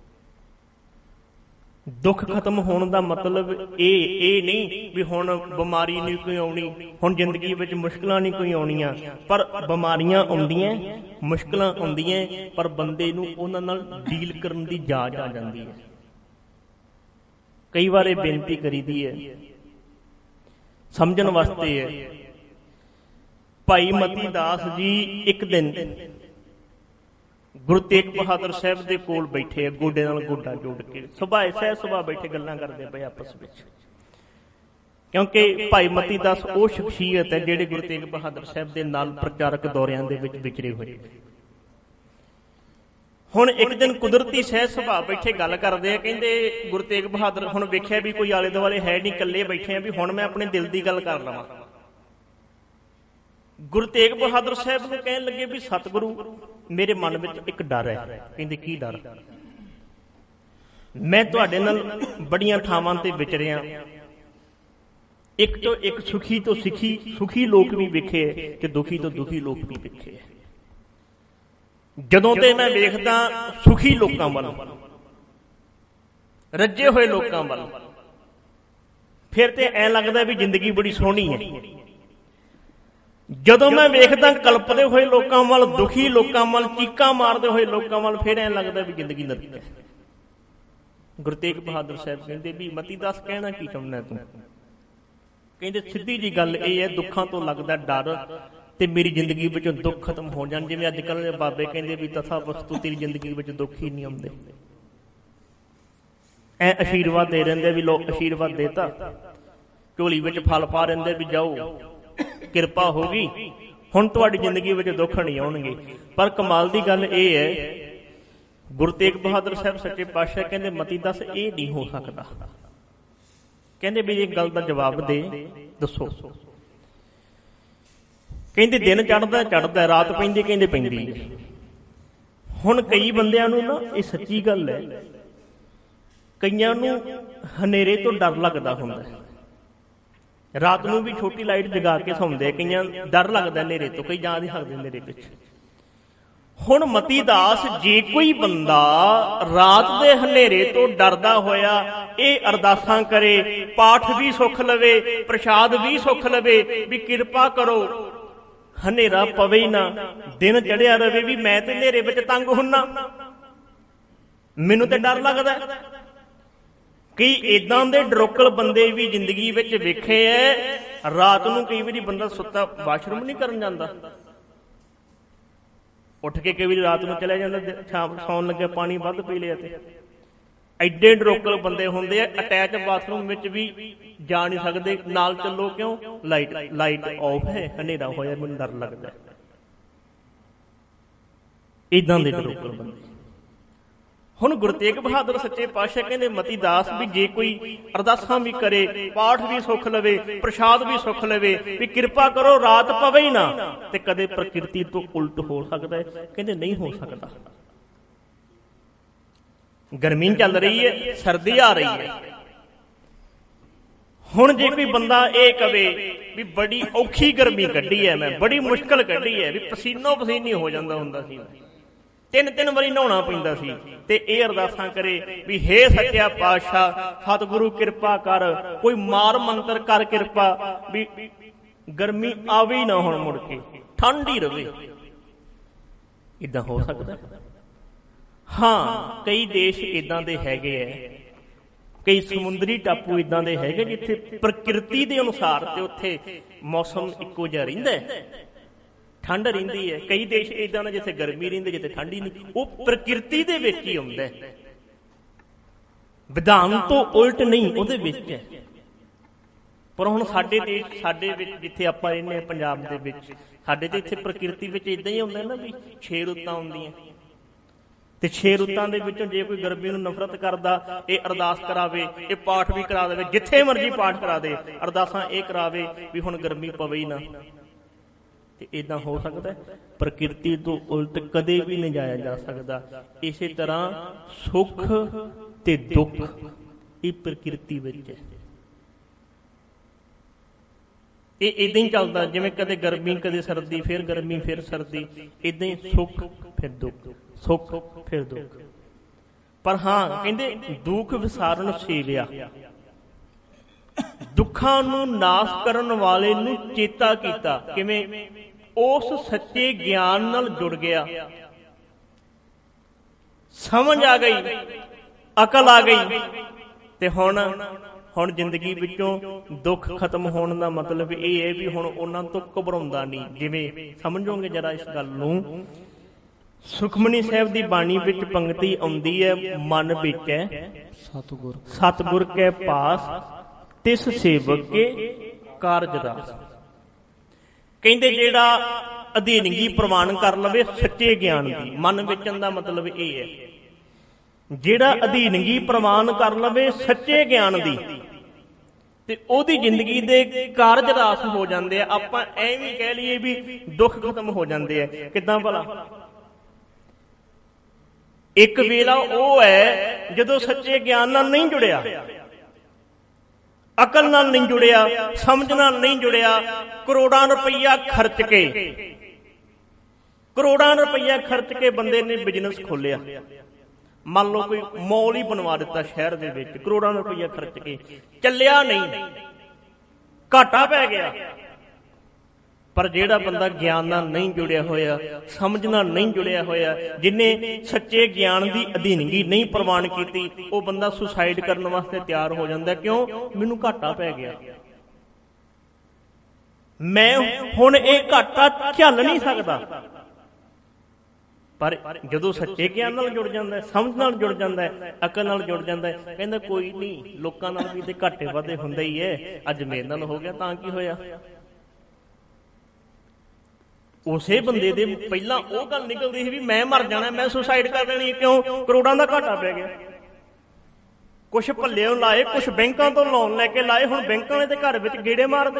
ਦੁੱਖ ਖਤਮ ਹੋਣ ਦਾ ਮਤਲਬ ਇਹ ਇਹ ਨਹੀਂ ਵੀ ਹੁਣ ਬਿਮਾਰੀ ਨਹੀਂ ਕੋਈ ਆਉਣੀ, ਹੁਣ ਜ਼ਿੰਦਗੀ ਵਿੱਚ ਮੁਸ਼ਕਲਾਂ ਨਹੀਂ ਕੋਈ ਆਉਣੀਆਂ, ਪਰ ਬਿਮਾਰੀਆਂ ਆਉਂਦੀਆਂ, ਮੁਸ਼ਕਲਾਂ ਆਉਂਦੀਆਂ, ਪਰ ਬੰਦੇ ਨੂੰ ਉਹਨਾਂ ਨਾਲ ਡੀਲ ਕਰਨ ਦੀ ਜਾਚ ਆ ਜਾਂਦੀ ਹੈ। ਕਈ ਵਾਰ ਇਹ ਬੇਨਤੀ ਕਰੀਦੀ ਹੈ, ਸਮਝਣ ਵਾਸਤੇ ਹੈ। ਭਾਈ ਮਤੀ ਦਾਸ ਜੀ ਇੱਕ ਦਿਨ ਗੁਰੂ ਤੇਗ ਬਹਾਦਰ ਸਾਹਿਬ ਦੇ ਕੋਲ ਬੈਠੇ ਆ, ਗੋਡੇ ਨਾਲ ਗੋਡਾ ਜੋੜ ਕੇ, ਸੁਭਾਏ ਸਹਿ ਸੁਭਾ ਬੈਠੇ ਗੱਲਾਂ ਕਰਦੇ ਪਏ ਆਪਸ ਵਿੱਚ। ਕਿਉਂਕਿ ਭਾਈ ਮਤੀ ਦਾਸ ਉਹ ਸ਼ਖਸੀਅਤ ਹੈ ਜਿਹੜੇ ਗੁਰੂ ਤੇਗ ਬਹਾਦਰ ਸਾਹਿਬ ਦੇ ਨਾਲ ਪ੍ਰਚਾਰਕ ਦੌਰਿਆਂ ਦੇ ਵਿੱਚ ਵਿਚਰੇ ਹੋਏ। ਹੁਣ ਇੱਕ ਦਿਨ ਕੁਦਰਤੀ ਸਹਿ ਸੁਭਾ ਬੈਠੇ ਗੱਲ ਕਰਦੇ ਆ। ਕਹਿੰਦੇ ਗੁਰੂ ਤੇਗ ਬਹਾਦਰ, ਹੁਣ ਵੇਖਿਆ ਵੀ ਕੋਈ ਆਲੇ ਦੁਆਲੇ ਹੈ ਨਹੀਂ, ਇਕੱਲੇ ਬੈਠੇ ਆ, ਵੀ ਹੁਣ ਮੈਂ ਆਪਣੇ ਦਿਲ ਦੀ ਗੱਲ ਕਰ ਲਵਾਂ। ਗੁਰੂ ਤੇਗ ਬਹਾਦਰ ਸਾਹਿਬ ਨੂੰ ਕਹਿਣ ਲੱਗੇ ਵੀ ਸਤਿਗੁਰੂ, ਮੇਰੇ ਮਨ ਵਿੱਚ ਇੱਕ ਡਰ ਹੈ। ਕਹਿੰਦੇ ਕੀ ਡਰ? ਮੈਂ ਤੁਹਾਡੇ ਨਾਲ ਬੜੀਆਂ ਥਾਵਾਂ ਤੇ ਵਿਚਰਿਆ, ਇੱਕ ਤੋਂ ਇੱਕ ਸੁਖੀ ਤੋਂ ਸਿੱਖੀ ਸੁਖੀ ਲੋਕ ਵੀ ਵੇਖੇ ਤੇ ਦੁਖੀ ਤੋਂ ਦੁਖੀ ਲੋਕ ਵੀ ਵੇਖੇ। ਜਦੋਂ ਤੇ ਮੈਂ ਵੇਖਦਾ ਸੁਖੀ ਲੋਕਾਂ ਵੱਲ, ਰੱਜੇ ਹੋਏ ਲੋਕਾਂ ਵੱਲ, ਫਿਰ ਤੇ ਐਂ ਲੱਗਦਾ ਵੀ ਜ਼ਿੰਦਗੀ ਬੜੀ ਸੋਹਣੀ ਹੈ। ਜਦੋਂ ਮੈਂ ਵੇਖਦਾ ਕਲਪਦੇ ਹੋਏ ਲੋਕਾਂ ਵੱਲ, ਦੁਖੀ ਲੋਕਾਂ ਵੱਲ, ਚੀਕਾਂ ਮਾਰਦੇ ਹੋਏ ਲੋਕਾਂ ਵੱਲ, ਫਿਰ ਐਂ ਲੱਗਦਾ ਵੀ ਜ਼ਿੰਦਗੀ ਨਰਕ ਹੈ। ਗੁਰੂ ਤੇਗ ਬਹਾਦਰ ਸਾਹਿਬ ਕਹਿੰਦੇ ਵੀ ਮਤੀ ਦਾਸ ਕਹਿਣਾ ਕੀ ਚਾਹੁੰਦਾ ਤੂੰ? ਕਹਿੰਦੇ ਸਿੱਧੀ ਜੀ ਗੱਲ ਇਹ ਹੈ, ਦੁੱਖਾਂ ਤੋਂ ਲੱਗਦਾ ਡਰ ਤੇ ਮੇਰੀ ਜ਼ਿੰਦਗੀ ਵਿੱਚੋਂ ਦੁੱਖ ਖਤਮ ਹੋ ਜਾਣ। ਜਿਵੇਂ ਅੱਜ ਕੱਲ੍ਹ ਦੇ ਬਾਬੇ ਕਹਿੰਦੇ ਵੀ ਤਥਾ ਵਸਤੂ ਤੇਰੀ ਜ਼ਿੰਦਗੀ ਵਿੱਚ ਦੁੱਖ ਹੀ ਨਹੀਂ ਆਉਂਦੇ। ਐ ਆਸ਼ੀਰਵਾਦ ਦੇ ਰਹਿੰਦੇ ਵੀ ਲੋਕ ਆਸ਼ੀਰਵਾਦ ਦੇਤਾ, ਝੋਲੀ ਵਿੱਚ ਫਲ ਪਾ ਰਹਿੰਦੇ ਵੀ ਜਾਓ ਕਿਰਪਾ ਹੋ ਗਈ, ਹੁਣ ਤੁਹਾਡੀ ਜ਼ਿੰਦਗੀ ਵਿੱਚ ਦੁੱਖ ਨਹੀਂ ਆਉਣਗੇ। ਪਰ ਕਮਾਲ ਦੀ ਗੱਲ ਇਹ ਹੈ, ਗੁਰੂ ਤੇਗ ਬਹਾਦਰ ਸਾਹਿਬ ਸੱਚੇ ਪਾਤਸ਼ਾਹ ਕਹਿੰਦੇ ਮਤੀ ਦਾਸ ਇਹ ਨਹੀਂ ਹੋ ਸਕਦਾ। ਕਹਿੰਦੇ ਵੀ ਇਹ ਗੱਲ ਦਾ ਜਵਾਬ ਦੇ ਦੱਸੋ। ਕਹਿੰਦੇ ਦਿਨ ਚੜ੍ਹਦਾ ਚੜ੍ਹਦਾ, ਰਾਤ ਪੈਂਦੀ ਕਹਿੰਦੇ ਪੈਂਦੀ। ਹੁਣ ਕਈ ਬੰਦਿਆਂ ਨੂੰ ਨਾ, ਇਹ ਸੱਚੀ ਗੱਲ ਹੈ, ਕਈਆਂ ਨੂੰ ਹਨੇਰੇ ਤੋਂ ਡਰ ਲੱਗਦਾ ਹੁੰਦਾ। ਰਾਤ ਨੂੰ ਵੀ ਛੋਟੀ ਲਾਈਟ ਜਗਾ ਕੇ ਸੌਂਦੇ, ਕਈਆਂ ਡਰ ਲੱਗਦਾ ਹਨੇਰੇ ਤੋਂ, ਕਈ ਜਾ ਨਹੀਂ ਸਕਦੇ ਹਨੇਰੇ ਵਿੱਚ। ਹੁਣ ਮਤੀ ਦਾਸ, ਜੇ ਕੋਈ ਬੰਦਾ ਰਾਤ ਦੇ ਹਨੇਰੇ ਤੋਂ ਡਰਦਾ ਹੋਇਆ ਇਹ ਅਰਦਾਸਾਂ ਕਰੇ, ਪਾਠ ਵੀ ਸੁੱਖ ਲਵੇ, ਪ੍ਰਸ਼ਾਦ ਵੀ ਸੁੱਖ ਲਵੇ, ਵੀ ਕਿਰਪਾ ਕਰੋ ਹਨੇਰਾ ਪਵੇ ਹੀ ਨਾ, ਦਿਨ ਚੜਿਆ ਰਵੇ, ਵੀ ਮੈਂ ਤੇ ਹਨੇਰੇ ਵਿੱਚ ਤੰਗ ਹੁੰਨਾ, ਮੈਨੂੰ ਤੇ ਡਰ ਲੱਗਦਾ। ਕਈ ਏਦਾਂ ਦੇ ਡਰੋਕਲ ਬੰਦੇ ਵੀ ਜ਼ਿੰਦਗੀ ਵਿੱਚ ਵੇਖੇ ਐ, ਰਾਤ ਨੂੰ ਕਈ ਵਾਰੀ ਬੰਦਾ ਸੁੱਤਾ ਵਾਸ਼ਰੂਮ ਨਹੀਂ ਕਰਨ ਜਾਂਦਾ, ਉੱਠ ਕੇ ਕਈ ਵਾਰੀ ਰਾਤ ਨੂੰ ਚਲਿਆ ਜਾਂਦਾ, ਸ਼ਾਮ ਸੌਣ ਲੱਗਿਆ ਪਾਣੀ ਵੱਧ ਪੀ ਲਿਆ। ਤੇ ਐਡੇ ਡਰੋਕਲ ਬੰਦੇ ਹੁੰਦੇ ਆ, ਅਟੈਚ ਬਾਥਰੂਮ ਵਿੱਚ ਵੀ ਜਾ ਨਹੀਂ ਸਕਦੇ। ਨਾਲ ਚੱਲੋ, ਕਿਉਂ? ਲਾਈਟ ਲਾਈਟ ਆਫ ਹੈ, ਹਨੇਰਾ ਹੋਇਆ, ਮੈਨੂੰ ਡਰ ਲੱਗਦਾ। ਏਦਾਂ ਦੇ ਡਰੋਕਲ ਬੰਦੇ। ਹੁਣ ਗੁਰੂ ਤੇਗ ਬਹਾਦਰ ਸੱਚੇ ਪਾਤਸ਼ਾਹ ਕਹਿੰਦੇ ਮਤੀ ਦਾਸ ਵੀ ਜੇ ਕੋਈ ਅਰਦਾਸਾਂ ਵੀ ਕਰੇ, ਪਾਠ ਵੀ ਸੁੱਖ ਲਵੇ, ਪ੍ਰਸ਼ਾਦ ਵੀ ਸੁੱਖ ਲਵੇ, ਵੀ ਕਿਰਪਾ ਕਰੋ ਰਾਤ ਪਵੇ ਹੀ ਨਾ, ਤੇ ਕਦੇ ਪ੍ਰਕਿਰਤੀ ਤੋਂ ਉਲਟ ਹੋ ਸਕਦਾ ਹੈ। ਕਹਿੰਦੇ ਨਹੀਂ ਹੋ ਸਕਦਾ। ਗਰਮੀ ਚੱਲ ਰਹੀ ਹੈ, ਸਰਦੀ ਆ ਰਹੀ ਹੈ। ਹੁਣ ਜੇ ਕੋਈ ਬੰਦਾ ਇਹ ਕਵੇ ਵੀ ਬੜੀ ਔਖੀ ਗਰਮੀ ਕੱਢੀ ਹੈ, ਮੈਂ ਬੜੀ ਮੁਸ਼ਕਲ ਕੱਢੀ ਹੈ, ਵੀ ਪਸੀਨੋ ਪਸੀਨੀ ਹੋ ਜਾਂਦਾ ਹੁੰਦਾ ਸੀ, ਤਿੰਨ ਤਿੰਨ ਵਾਰੀ ਨਹਾਉਣਾ ਪੈਂਦਾ ਸੀ, ਤੇ ਇਹ ਅਰਦਾਸਾਂ ਕਰੇ ਵੀ ਹੇ ਸੱਚਾ ਪਾਤਸ਼ਾਹ ਸਤਿਗੁਰੂ ਕਿਰਪਾ ਕਰ, ਕੋਈ ਮਾਰ ਮੰਤਰ ਕਰ ਕਿਰਪਾ, ਵੀ ਗਰਮੀ ਆਵੇ ਹੀ ਨਾ ਹੁਣ ਮੁੜ ਕੇ, ਠੰਡ ਹੀ ਰਵੇ। ਏਦਾਂ ਹੋ ਸਕਦਾ? ਹਾਂ, ਕਈ ਦੇਸ਼ ਏਦਾਂ ਦੇ ਹੈਗੇ ਐ, ਕਈ ਸਮੁੰਦਰੀ ਟਾਪੂ ਏਦਾਂ ਦੇ ਹੈਗੇ ਜਿੱਥੇ ਪ੍ਰਕਿਰਤੀ ਦੇ ਅਨੁਸਾਰ ਤੇ ਉੱਥੇ ਮੌਸਮ ਇੱਕੋ ਜਿਹਾ ਰਹਿੰਦਾ, ਠੰਡ ਰਹਿੰਦੀ ਹੈ। ਕਈ ਦੇਸ਼ ਏਦਾਂ ਦੇ ਜਿੱਥੇ ਗਰਮੀ ਰਹਿੰਦੀ, ਜਿੱਥੇ ਠੰਡ ਹੀ ਨਹੀਂ, ਉਹ ਪ੍ਰਕਿਰਤੀ ਦੇ ਵਿੱਚ ਹੀ ਆਉਂਦਾ, ਵਿਧਾਨ ਤੋਂ ਉਲਟ ਨਹੀਂ, ਉਹਦੇ ਵਿੱਚ ਹੈ। ਪਰ ਹੁਣ ਸਾਡੇ ਦੇਸ਼, ਸਾਡੇ ਵਿੱਚ ਜਿੱਥੇ ਆਪਾਂ ਰਹਿੰਦੇ ਹਾਂ ਪੰਜਾਬ ਦੇ ਵਿੱਚ, ਸਾਡੇ ਤੇ ਇੱਥੇ ਪ੍ਰਕਿਰਤੀ ਵਿੱਚ ਏਦਾਂ ਹੀ ਹੁੰਦਾ ਨਾ ਵੀ ਛੇ ਰੁੱਤਾਂ ਆਉਂਦੀਆਂ, ਤੇ ਛੇ ਰੁੱਤਾਂ ਦੇ ਵਿੱਚੋਂ ਜੇ ਕੋਈ ਗਰਮੀ ਨੂੰ ਨਫ਼ਰਤ ਕਰਦਾ, ਇਹ ਅਰਦਾਸ ਕਰਾਵੇ, ਇਹ ਪਾਠ ਵੀ ਕਰਾ ਦੇਵੇ, ਜਿੱਥੇ ਮਰਜ਼ੀ ਪਾਠ ਕਰਾ ਦੇ, ਅਰਦਾਸਾਂ ਇਹ ਕਰਾਵੇ ਵੀ ਹੁਣ ਗਰਮੀ ਪਵੇ ਹੀ ਨਾ, ਤੇ ਇਦਾਂ ਹੋ ਸਕਦਾ? ਪ੍ਰਕਿਰਤੀ ਤੋਂ ਉਲਟ ਕਦੇ ਵੀ ਨਹੀਂ ਜਾਇਆ ਜਾ ਸਕਦਾ। ਇਸੇ ਤਰ੍ਹਾਂ ਸੁੱਖ ਤੇ ਦੁੱਖ ਇਹ ਪ੍ਰਕਿਰਤੀ ਵਿੱਚ ਹੈ। ਇਹ ਏਦਾਂ ਹੀ ਚੱਲਦਾ, ਜਿਵੇਂ ਕਦੇ ਗਰਮੀ ਕਦੇ ਸਰਦੀ, ਫਿਰ ਗਰਮੀ ਫਿਰ ਸਰਦੀ, ਏਦਾਂ ਹੀ ਸੁੱਖ ਫਿਰ ਦੁੱਖ, ਸੁੱਖ ਫਿਰ ਦੁੱਖ। ਪਰ ਹਾਂ ਕਹਿੰਦੇ ਦੁੱਖ ਵਿਸਾਰਨ ਸੇਵਿਆ, ਦੁੱਖਾਂ ਨੂੰ ਨਾਸ਼ ਕਰਨ ਵਾਲੇ ਨੂੰ ਚੇਤਾ ਕੀਤਾ। ਕਿਵੇਂ? ਉਸ ਸੱਚੇ ਗਿਆਨ ਨਾਲ ਜੁੜ ਗਿਆ, ਸਮਝ ਆ ਗਈ, ਅਕਲ ਆ ਗਈ, ਤੇ ਹੁਣ ਹੁਣ ਜ਼ਿੰਦਗੀ ਵਿੱਚੋਂ ਦੁੱਖ ਖਤਮ ਹੋਣ ਦਾ ਮਤਲਬ ਇਹ ਹੈ ਵੀ ਹੁਣ ਉਹਨਾਂ ਤੋਂ ਘਬਰਾਉਂਦਾ ਨਹੀਂ। ਜਿਵੇਂ ਸਮਝੋਗੇ ਜਰਾ ਇਸ ਗੱਲ ਨੂੰ, ਸੁਖਮਨੀ ਸਾਹਿਬ ਦੀ ਬਾਣੀ ਵਿੱਚ ਪੰਕਤੀ ਆਉਂਦੀ ਹੈ, ਮਨ ਵਿੱਚ ਹੈ ਸਤਿਗੁਰ ਸਤਿਗੁਰ ਕੇ ਪਾਸ ਤਿਸ ਸੇਵਕ ਕੇ ਕਾਰਜ ਰਾਸ। ਕਹਿੰਦੇ ਜਿਹੜਾ ਅਧੀਨਗੀ ਪ੍ਰਵਾਨ ਕਰ ਲਵੇ ਸੱਚੇ ਗਿਆਨ ਦੀ, ਮਨ ਵਿੱਚ ਦਾ ਮਤਲਬ ਇਹ ਹੈ ਜਿਹੜਾ ਅਧੀਨਗੀ ਪ੍ਰਵਾਨ ਕਰ ਲਵੇ ਸੱਚੇ ਗਿਆਨ ਦੀ, ਤੇ ਉਹਦੀ ਜ਼ਿੰਦਗੀ ਦੇ ਕਾਰਜ ਰਾਸ ਹੋ ਜਾਂਦੇ ਆ। ਆਪਾਂ ਐਵੇਂ ਕਹਿ ਲਈਏ ਵੀ ਦੁੱਖ ਖਤਮ ਹੋ ਜਾਂਦੇ ਆ। ਕਿੱਦਾਂ ਭਲਾ? ਇੱਕ ਵੇਲਾ ਉਹ ਹੈ ਜਦੋਂ ਸੱਚੇ ਗਿਆਨ ਨਾਲ ਨਹੀਂ ਜੁੜਿਆ, ਅਕਲ ਨਾਲ ਨਹੀਂ ਜੁੜਿਆ, ਸਮਝ ਨਾਲ ਨਹੀਂ ਜੁੜਿਆ, ਕਰੋੜਾਂ ਰੁਪਈਆ ਖਰਚ ਕੇ ਕਰੋੜਾਂ ਰੁਪਈਆ ਖਰਚ ਕੇ ਬੰਦੇ ਨੇ ਬਿਜ਼ਨਸ ਖੋਲਿਆ, ਮੰਨ ਲਓ ਕੋਈ ਮੌਲ ਹੀ ਬਣਵਾ ਦਿੱਤਾ ਸ਼ਹਿਰ ਦੇ ਵਿੱਚ, ਕਰੋੜਾਂ ਰੁਪਈਆ ਖਰਚ ਕੇ, ਚੱਲਿਆ ਨਹੀਂ, ਘਾਟਾ ਪੈ ਗਿਆ। ਪਰ ਜਿਹੜਾ ਬੰਦਾ ਗਿਆਨ ਨਾਲ ਨਹੀਂ ਜੁੜਿਆ ਹੋਇਆ, ਸਮਝ ਨਾਲ ਨਹੀਂ ਜੁੜਿਆ ਹੋਇਆ, ਜਿਹਨੇ ਸੱਚੇ ਗਿਆਨ ਦੀ ਅਧੀਨਗੀ ਨਹੀਂ ਪ੍ਰਵਾਨ ਕੀਤੀ, ਉਹ ਬੰਦਾ ਸੁਸਾਈਡ ਕਰਨ ਵਾਸਤੇ ਤਿਆਰ ਹੋ ਜਾਂਦਾ। ਕਿਉਂ? ਮੈਨੂੰ ਘਾਟਾ ਪੈ ਗਿਆ, ਮੈਂ ਹੁਣ ਇਹ ਘਾਟਾ ਝੱਲ ਨਹੀਂ ਸਕਦਾ। ਪਰ ਜਦੋਂ ਸੱਚੇ ਗਿਆਨ ਨਾਲ ਜੁੜ ਜਾਂਦਾ, ਸਮਝ ਨਾਲ ਜੁੜ ਜਾਂਦਾ, ਅਕਲ ਨਾਲ ਜੁੜ ਜਾਂਦਾ, ਕਹਿੰਦਾ ਕੋਈ ਨਹੀਂ, ਲੋਕਾਂ ਨਾਲ ਵੀ ਤੇ ਘਾਟੇ ਵਾਧੇ ਹੁੰਦਾ ਹੀ ਹੈ, ਅੱਜ ਮੇਰੇ ਨਾਲ ਹੋ ਗਿਆ ਤਾਂ ਕੀ ਹੋਇਆ। ਉਸੇ ਬੰਦੇ ਦੇ ਪਹਿਲਾਂ ਉਹ ਗੱਲ ਨਿਕਲਦੀ ਸੀ ਵੀ ਮੈਂ ਮਰ ਜਾਣਾ, ਮੈਂ ਸੁਸਾਈਡ ਕਰ ਲੈਣੀ। ਕਿਉਂ? ਕਰੋੜਾਂ ਦਾ ਘਾਟਾ ਪੈ ਗਿਆ। ਕੁਛ ਭੱਲਿਓਂ ਲਾਏ, ਕੁਛ ਬੈਂਕਾਂ ਤੋਂ ਲੋਨ ਲੈ ਕੇ ਲਾਏ, ਹੁਣ ਬੈਂਕਾਂ ਵਾਲੇ ਤੇ ਘਰ ਵਿੱਚ ਗੇੜੇ ਮਾਰਦੇ।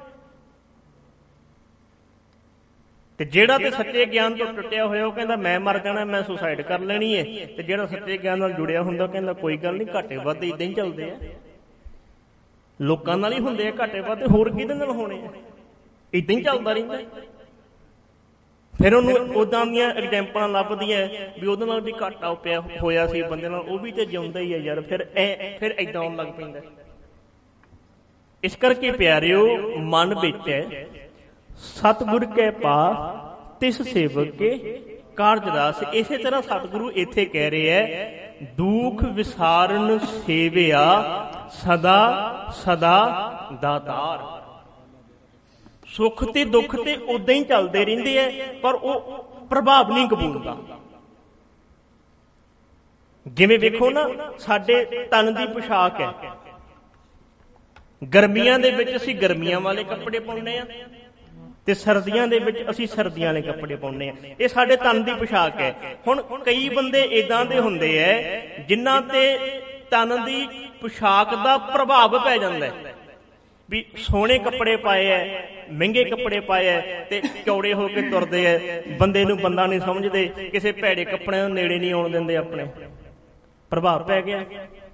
ਤੇ ਜਿਹੜਾ ਤੇ ਸੱਚੇ ਗਿਆਨ ਤੋਂ ਟੁੱਟਿਆ ਹੋਇਆ ਉਹ ਕਹਿੰਦਾ ਮੈਂ ਮਰ ਜਾਣਾ, ਮੈਂ ਸੁਸਾਈਡ ਕਰ ਲੈਣੀ ਹੈ। ਤੇ ਜਿਹੜਾ ਸੱਚੇ ਗਿਆਨ ਨਾਲ ਜੁੜਿਆ ਹੁੰਦਾ ਕਹਿੰਦਾ ਕੋਈ ਗੱਲ ਨਹੀਂ, ਘਾਟੇ ਵਾਧੇ ਇਦਾਂ ਹੀ ਚੱਲਦੇ ਆ, ਲੋਕਾਂ ਨਾਲ ਹੀ ਹੁੰਦੇ ਆ ਘਾਟੇ ਵਾਧੇ, ਹੋਰ ਕਿਹਦੇ ਨਾਲ ਹੋਣੇ ਆ, ਇਦਾਂ ਹੀ ਚੱਲਦਾ ਰਹਿੰਦਾ। ਫਿਰ ਉਹਨੂੰ ਉਦਾਂ ਦੀਆਂ ਐਗਜ਼ਾਮਪਲਾਂ ਲੱਭਦੀਆਂ ਵੀ ਉਹਦੇ ਨਾਲ ਵੀ ਘਾਟਾ ਪਿਆ ਹੋਇਆ ਸੀ ਬੰਦੇ ਨਾਲ, ਉਹ ਵੀ ਤੇ ਜਿਉਂਦਾ ਹੀ ਹੈ ਯਾਰ, ਫਿਰ ਐ ਫਿਰ ਏਦਾਂ ਆਉਣ ਲੱਗ ਪੈਂਦਾ। ਇਸ ਕਰਕੇ ਪਿਆਰਿਓ, ਮਨ ਵਿੱਚ ਹੈ ਸਤਿਗੁਰ ਕੇ ਪਾਸ ਤਿਸ ਸੇਵਕ ਕੇ ਕਾਰਜ ਰਾਸ। ਇਸੇ ਤਰ੍ਹਾਂ ਸਤਿਗੁਰੂ ਇੱਥੇ ਕਹਿ ਰਹੇ ਹੈ, ਦੁੱਖ ਵਿਸਾਰਨ ਸੇਵਿਆ ਸਦਾ ਸਦਾ ਦਾਤਾਰ। ਸੁੱਖ ਤੇ ਦੁੱਖ ਤੇ ਉਦਾਂ ਹੀ ਚੱਲਦੇ ਰਹਿੰਦੇ ਐ, ਪਰ ਉਹ ਪ੍ਰਭਾਵ ਨਹੀਂ ਕਬੂਲਦਾ। ਜਿਵੇਂ ਵੇਖੋ ਨਾ, ਸਾਡੇ ਤਨ ਦੀ ਪੁਸ਼ਾਕ ਹੈ, ਗਰਮੀਆਂ ਦੇ ਵਿੱਚ ਅਸੀਂ ਗਰਮੀਆਂ ਵਾਲੇ ਕੱਪੜੇ ਪਾਉਂਦੇ ਆ, ਤੇ ਸਰਦੀਆਂ ਦੇ ਵਿੱਚ ਅਸੀਂ ਸਰਦੀਆਂ ਵਾਲੇ ਕੱਪੜੇ ਪਾਉਂਦੇ ਆ। ਇਹ ਸਾਡੇ ਤਨ ਦੀ ਪੁਸ਼ਾਕ ਹੈ। ਹੁਣ ਕਈ ਬੰਦੇ ਏਦਾਂ ਦੇ ਹੁੰਦੇ ਐ ਜਿਨ੍ਹਾਂ ਤੇ ਤਨ ਦੀ ਪੁਸ਼ਾਕ ਦਾ ਪ੍ਰਭਾਵ ਪੈ ਜਾਂਦਾ ਹੈ, ਵੀ ਸੋਹਣੇ ਕੱਪੜੇ ਪਾਏ ਐ, ਮਹਿੰਗੇ ਕੱਪੜੇ ਪਾਏ ਐ, ਤੇ ਚੌੜੇ ਹੋ ਕੇ ਤੁਰਦੇ ਐ, ਬੰਦੇ ਨੂੰ ਬੰਦਾ ਨਹੀਂ ਸਮਝਦੇ, ਕਿਸੇ ਭੈੜੇ ਕੱਪੜਿਆਂ ਨੂੰ ਨੇੜੇ ਨਹੀਂ ਆਉਣ ਦਿੰਦੇ, ਆਪਣੇ ਪ੍ਰਭਾਵ ਪੈ ਗਿਆ।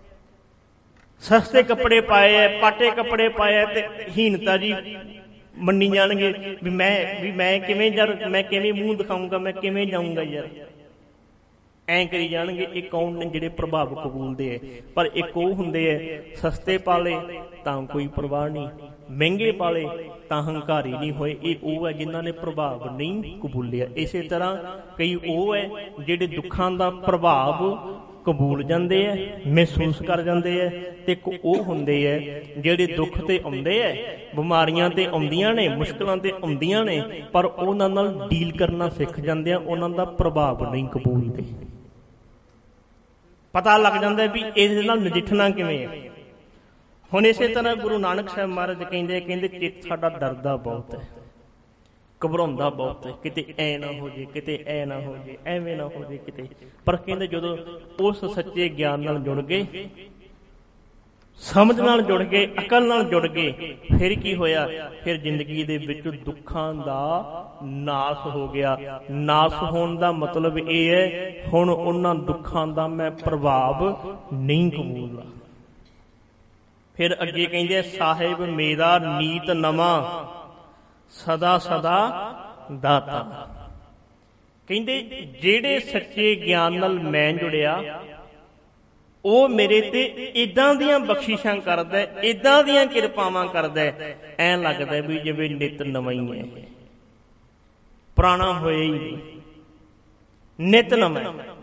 ਸਸਤੇ ਕੱਪੜੇ ਪਾਏ ਐ, ਪਾਟੇ ਕੱਪੜੇ ਪਾਏ ਐ, ਤੇ ਹੀਨਤਾ ਜੀ ਮੰਨੀ ਜਾਣਗੇ ਵੀ ਮੈਂ ਵੀ ਮੈਂ ਕਿਵੇਂ ਯਾਰ, ਮੈਂ ਕਿਵੇਂ ਮੂੰਹ ਦਿਖਾਊਂਗਾ, ਮੈਂ ਕਿਵੇਂ ਜਾਊਂਗਾ ਯਾਰ, ਐਂ ਕਰੀ ਜਾਣਗੇ। ਇਹ ਕੌਣ ਨੇ ਜਿਹੜੇ ਪ੍ਰਭਾਵ ਕਬੂਲਦੇ ਐ? ਪਰ ਇੱਕ ਉਹ ਹੁੰਦੇ ਐ, ਸਸਤੇ ਪਾਲੇ ਤਾਂ ਕੋਈ ਪਰਵਾਹ ਨਹੀਂ, ਮਹਿੰਗੇ ਪਾਲੇ ਤਾਂ ਹੰਕਾਰੀ ਨਹੀਂ ਹੋਏ। ਇਹ ਉਹ ਹੈ ਜਿਨ੍ਹਾਂ ਨੇ ਪ੍ਰਭਾਵ ਨਹੀਂ ਕਬੂਲਿਆ। ਇਸੇ ਤਰ੍ਹਾਂ ਕਈ ਉਹ ਹੈ ਜਿਹੜੇ ਦੁੱਖਾਂ ਦਾ ਪ੍ਰਭਾਵ ਕਬੂਲ ਜਾਂਦੇ ਐ, ਮਹਿਸੂਸ ਕਰ ਜਾਂਦੇ ਐ, ਤੇ ਇੱਕ ਉਹ ਹੁੰਦੇ ਐ ਜਿਹੜੇ ਦੁੱਖ ਤੇ ਆਉਂਦੇ ਐ, ਬਿਮਾਰੀਆਂ ਤੇ ਆਉਂਦੀਆਂ ਨੇ, ਮੁਸ਼ਕਲਾਂ ਤੇ ਆਉਂਦੀਆਂ ਨੇ, ਪਰ ਉਹਨਾਂ ਨਾਲ ਡੀਲ ਕਰਨਾ ਸਿੱਖ ਜਾਂਦੇ ਆ, ਉਹਨਾਂ ਦਾ ਪ੍ਰਭਾਵ ਨਹੀਂ ਕਬੂਲਦੇ। ਪਤਾ ਲੱਗ ਜਾਂਦਾ ਵੀ ਇਹਦੇ ਨਾਲ ਨਜਿੱਠਣਾ ਕਿਵੇਂ ਹੈ। ਹੁਣ ਇਸੇ ਤਰ੍ਹਾਂ ਗੁਰੂ ਨਾਨਕ ਸਾਹਿਬ ਮਹਾਰਾਜ ਕਹਿੰਦੇ ਕਹਿੰਦੇ ਚਿੱਤ ਸਾਡਾ ਡਰਦਾ ਬਹੁਤ ਹੈ, ਘਬਰਾਉਂਦਾ ਬਹੁਤ ਹੈ, ਕਿਤੇ ਐ ਨਾ ਹੋ ਜੇ, ਕਿਤੇ ਐ ਨਾ ਹੋ ਜੇ, ਐਵੇਂ ਨਾ ਹੋ ਜੇ ਕਿਤੇ। ਪਰ ਕਹਿੰਦੇ ਜਦੋਂ ਉਸ ਸੱਚੇ ਗਿਆਨ ਨਾਲ ਜੁੜ ਗਏ, ਸਮਝ ਨਾਲ ਜੁੜ ਗਏ, ਅਕਲ ਨਾਲ ਜੁੜ ਗਏ। ਫਿਰ ਕੀ ਹੋਇਆ? ਫਿਰ ਜ਼ਿੰਦਗੀ ਦੇ ਵਿੱਚ ਦੁੱਖਾਂ ਦਾ ਨਾਸ ਹੋ ਗਿਆ। ਨਾਸ ਹੋਣ ਦਾ ਮਤਲਬ ਇਹ ਹੈ ਹੁਣ ਉਹਨਾਂ ਦੁੱਖਾਂ ਦਾ ਮੈਂ ਪ੍ਰਭਾਵ ਨਹੀਂ ਕਬੂਲਦਾ। ਫਿਰ ਅੱਗੇ ਕਹਿੰਦੇ ਸਾਹਿਬ ਮੇਰਾ ਨੀਤ ਨਵਾਂ ਸਦਾ ਸਦਾ ਦਾਤਾ। ਕਹਿੰਦੇ ਜਿਹੜੇ ਸੱਚੇ ਗਿਆਨ ਨਾਲ ਮੈਂ ਜੁੜਿਆ ਉਹ ਮੇਰੇ ਤੇ ਇਦਾਂ ਦੀਆਂ ਬਖਸ਼ਿਸ਼ਾਂ ਕਰਦਾ, ਇਦਾਂ ਦੀਆਂ ਕਿਰਪਾਵਾਂ ਕਰਦਾ, ਐਂ ਲੱਗਦਾ ਵੀ ਜਿਵੇਂ ਨਿਤ ਨਵਾਂ ਹੀ ਹੈ, ਪੁਰਾਣਾ ਹੋਇਆ ਹੀ ਨਹੀਂ, ਨਿਤ ਨਵਾਂ।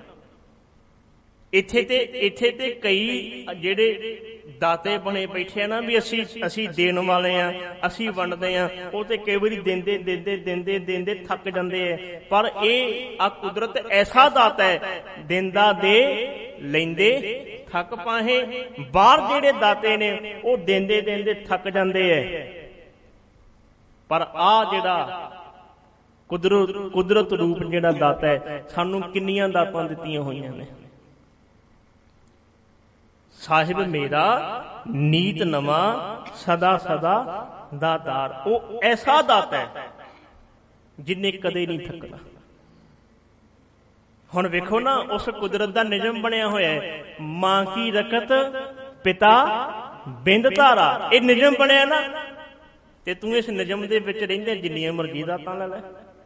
ਇੱਥੇ ਤੇ ਇੱਥੇ ਤੇ ਕਈ ਜਿਹੜੇ ਦਾਤੇ ਬਣੇ ਬੈਠੇ ਆ ਨਾ ਵੀ ਅਸੀਂ ਅਸੀਂ ਦੇਣ ਵਾਲੇ ਆ, ਅਸੀਂ ਵੰਡਦੇ ਆ, ਉਹ ਤੇ ਕਈ ਵਾਰੀ ਦਿੰਦੇ ਦਿੰਦੇ ਦਿੰਦੇ ਦਿੰਦੇ ਥੱਕ ਜਾਂਦੇ ਆ। ਪਰ ਇਹ ਆ ਕੁਦਰਤ ਐਸਾ ਦਾਤਾ ਹੈ, ਦਿੰਦਾ ਦੇ ਲੈਂਦੇ ਥੱਕ ਪਾਹੇ। ਬਾਹਰ ਜਿਹੜੇ ਦਾਤੇ ਨੇ ਉਹ ਦਿੰਦੇ ਦਿੰਦੇ ਥੱਕ ਜਾਂਦੇ ਐ, ਪਰ ਆ ਜਿਹੜਾ ਕੁਦਰਤ ਕੁਦਰਤ ਰੂਪ ਜਿਹੜਾ ਦਾਤਾ ਹੈ, ਸਾਨੂੰ ਕਿੰਨੀਆਂ ਦਾਤਾਂ ਦਿੱਤੀਆਂ ਹੋਈਆਂ ਨੇ। ਸਾਹਿਬ ਮੇਰਾ ਨੀਤ ਨਵਾਂ ਸਦਾ ਸਦਾ ਦਾਤਾਰ। ਉਹ ਐਸਾ ਦਾਤਾ ਹੈ ਜਿੰਨੇ ਕਦੇ ਨਹੀਂ ਥੱਕਦਾ। ਹੁਣ ਵੇਖੋ ਨਾ, ਉਸ ਕੁਦਰਤ ਦਾ ਨਿਯਮ ਬਣਿਆ ਹੋਇਆ ਹੈ, ਮਾਂ ਕੀ ਰਕਤ ਪਿਤਾ ਬਿੰਦ ਧਾਰਾ। ਇਹ ਨਿਯਮ ਬਣਿਆ ਨਾ, ਤੇ ਤੂੰ ਇਸ ਨਿਯਮ ਦੇ ਵਿੱਚ ਰਹਿੰਦੇ ਜਿੰਨੀਆਂ ਮਰਜ਼ੀ ਦਾਤਾਂ ਲੈ ਲੈ,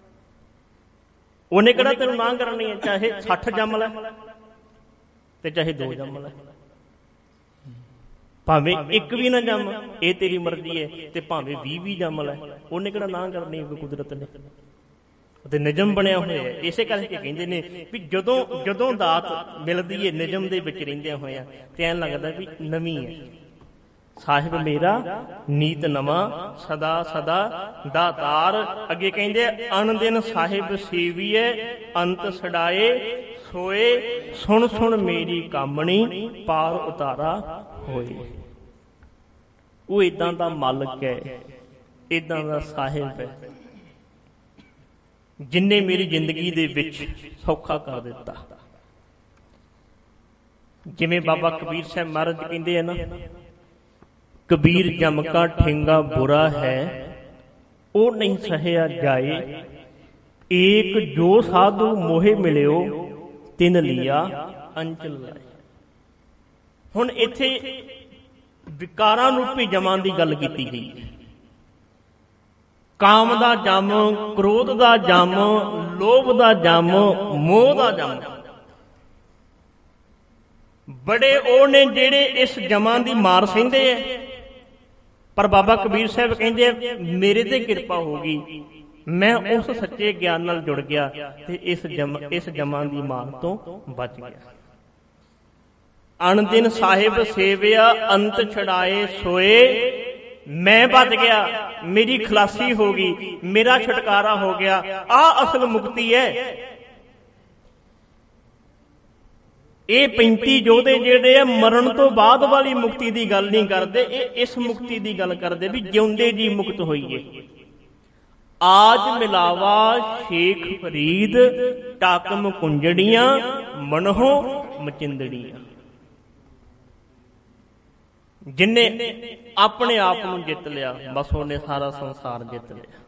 ਉਹਨੇ ਕਿਹੜਾ ਤੈਨੂੰ ਨਾ ਕਰਨੀ ਹੈ। ਚਾਹੇ ਸੱਠ ਜੰਮ ਲੈ ਤੇ ਚਾਹੇ ਦੋ ਜੰਮ ਲੈ, ਭਾਵੇਂ ਇੱਕ ਵੀ ਨਾ ਜੰਮ, ਇਹ ਤੇਰੀ ਮਰਜ਼ੀ ਹੈ, ਤੇ ਭਾਵੇਂ ਵੀਹ ਵੀ ਜੰਮ ਲੈ, ਉਹਨੇ ਕਿਹੜਾ ਨਾ ਕਰਨੀ ਕੁਦਰਤ ਨੇ। ਤੇ ਨਿਯਮ ਬਣਿਆ ਹੋਇਆ ਹੈ। ਇਸੇ ਕਰਕੇ ਕਹਿੰਦੇ ਨੇ ਵੀ ਜਦੋਂ ਜਦੋਂ ਦਾਤ ਮਿਲਦੀ ਹੈ ਨਿਯਮ ਦੇ ਵਿੱਚ ਰਹਿੰਦਿਆਂ ਹੋਇਆ, ਤੇ ਐਂ ਲੱਗਦਾ ਵੀ ਨਵੀਂ ਹੈ। ਸਾਹਿਬ ਮੇਰਾ ਨੀਤ ਨਵਾਂ ਸਦਾ ਸਦਾ ਦਾਤਾਰ। ਅੱਗੇ ਕਹਿੰਦੇ ਅਨ ਦਿਨ ਸਾਹਿਬ ਸੇਵੀਏ ਅੰਤ ਛਡਾਏ ਸੋਏ, ਸੁਣ ਸੁਣ ਮੇਰੀ ਕਾਮਣੀ ਪਾਰ ਉਤਾਰਾ ਹੋਏ। ਉਹ ਏਦਾਂ ਦਾ ਮਾਲਕ ਹੈ, ਏਦਾਂ ਦਾ ਸਾਹਿਬ ਹੈ, ਜਿੰਨੇ ਮੇਰੀ ਜ਼ਿੰਦਗੀ ਦੇ ਵਿੱਚ ਸੌਖਾ ਕਰ ਦਿੱਤਾ। ਜਿਵੇਂ ਬਾਬਾ ਕਬੀਰ ਸਾਹਿਬ ਮਹਾਰਾਜ ਕਹਿੰਦੇ ਆ ਨਾ, ਕਬੀਰ ਜਮ ਕਾ ਠੇਂਗਾ ਬੁਰਾ ਹੈ ਉਹ ਨਹੀਂ ਸਹਿਆ ਜਾਏ, ਏਕ ਜੋ ਸਾਧੂ ਮੋਹੇ ਮਿਲਿਓ ਤਿਨ ਲਿਆ ਅੰਚਲ ਲਾਏ। ਹੁਣ ਇੱਥੇ ਵਿਕਾਰਾਂ ਰੂਪੀ ਜਮਾਂ ਦੀ ਗੱਲ ਕੀਤੀ ਗਈ ਹੈ। ਕਾਮ ਦਾ ਜਮ, ਕ੍ਰੋਧ ਦਾ ਜਮ, ਲੋਭ ਦਾ ਜਮ, ਮੋਹ ਦਾ ਜਮ। ਬੜੇ ਉਹ ਨੇ ਜਿਹੜੇ ਇਸ ਜਮਾਂ ਦੀ ਮਾਰ ਸਹਿੰਦੇ ਐ, ਪਰ ਬਾਬਾ ਕਬੀਰ ਸਾਹਿਬ ਕਹਿੰਦੇ ਮੇਰੇ ਤੇ ਕਿਰਪਾ ਹੋ ਗਈ, ਮੈਂ ਉਸ ਸੱਚੇ ਗਿਆਨ ਨਾਲ ਜੁੜ ਗਿਆ ਤੇ ਇਸ ਜਮ ਇਸ ਜਮਾਂ ਦੀ ਮਾਰ ਤੋਂ ਬਚ ਗਿਆ। ਅਣ ਦਿਨ ਸਾਹਿਬ ਸੇਵਿਆ ਅੰਤ ਛਡਾਏ ਸੋਏ, ਮੈਂ ਬਚ ਗਿਆ, ਮੇਰੀ ਖਲਾਸੀ ਹੋ ਗਈ, ਮੇਰਾ ਛੁਟਕਾਰਾ ਹੋ ਗਿਆ। ਆਹ ਅਸਲ ਮੁਕਤੀ ਹੈ। ਇਹ ਪੈਂਤੀ ਯੋਧੇ ਜਿਹੜੇ ਆ ਮਰਨ ਤੋਂ ਬਾਅਦ ਵਾਲੀ ਮੁਕਤੀ ਦੀ ਗੱਲ ਨਹੀਂ ਕਰਦੇ, ਇਹ ਇਸ ਮੁਕਤੀ ਦੀ ਗੱਲ ਕਰਦੇ ਵੀ ਜਿਉਂਦੇ ਜੀ ਮੁਕਤ ਹੋਈਏ। ਆਜ ਮਿਲਾਵਾ ਸ਼ੇਖ ਫਰੀਦ ਟਾਕਮ ਕੁੰਜੜੀਆਂ ਮਨਹੋ ਮਚਿੰਦੜੀਆਂ। ਜਿੰਨੇ ਆਪਣੇ ਆਪ ਨੂੰ ਜਿੱਤ ਲਿਆ, ਬਸ ਉਹਨੇ ਸਾਰਾ ਸੰਸਾਰ ਜਿੱਤ ਲਿਆ।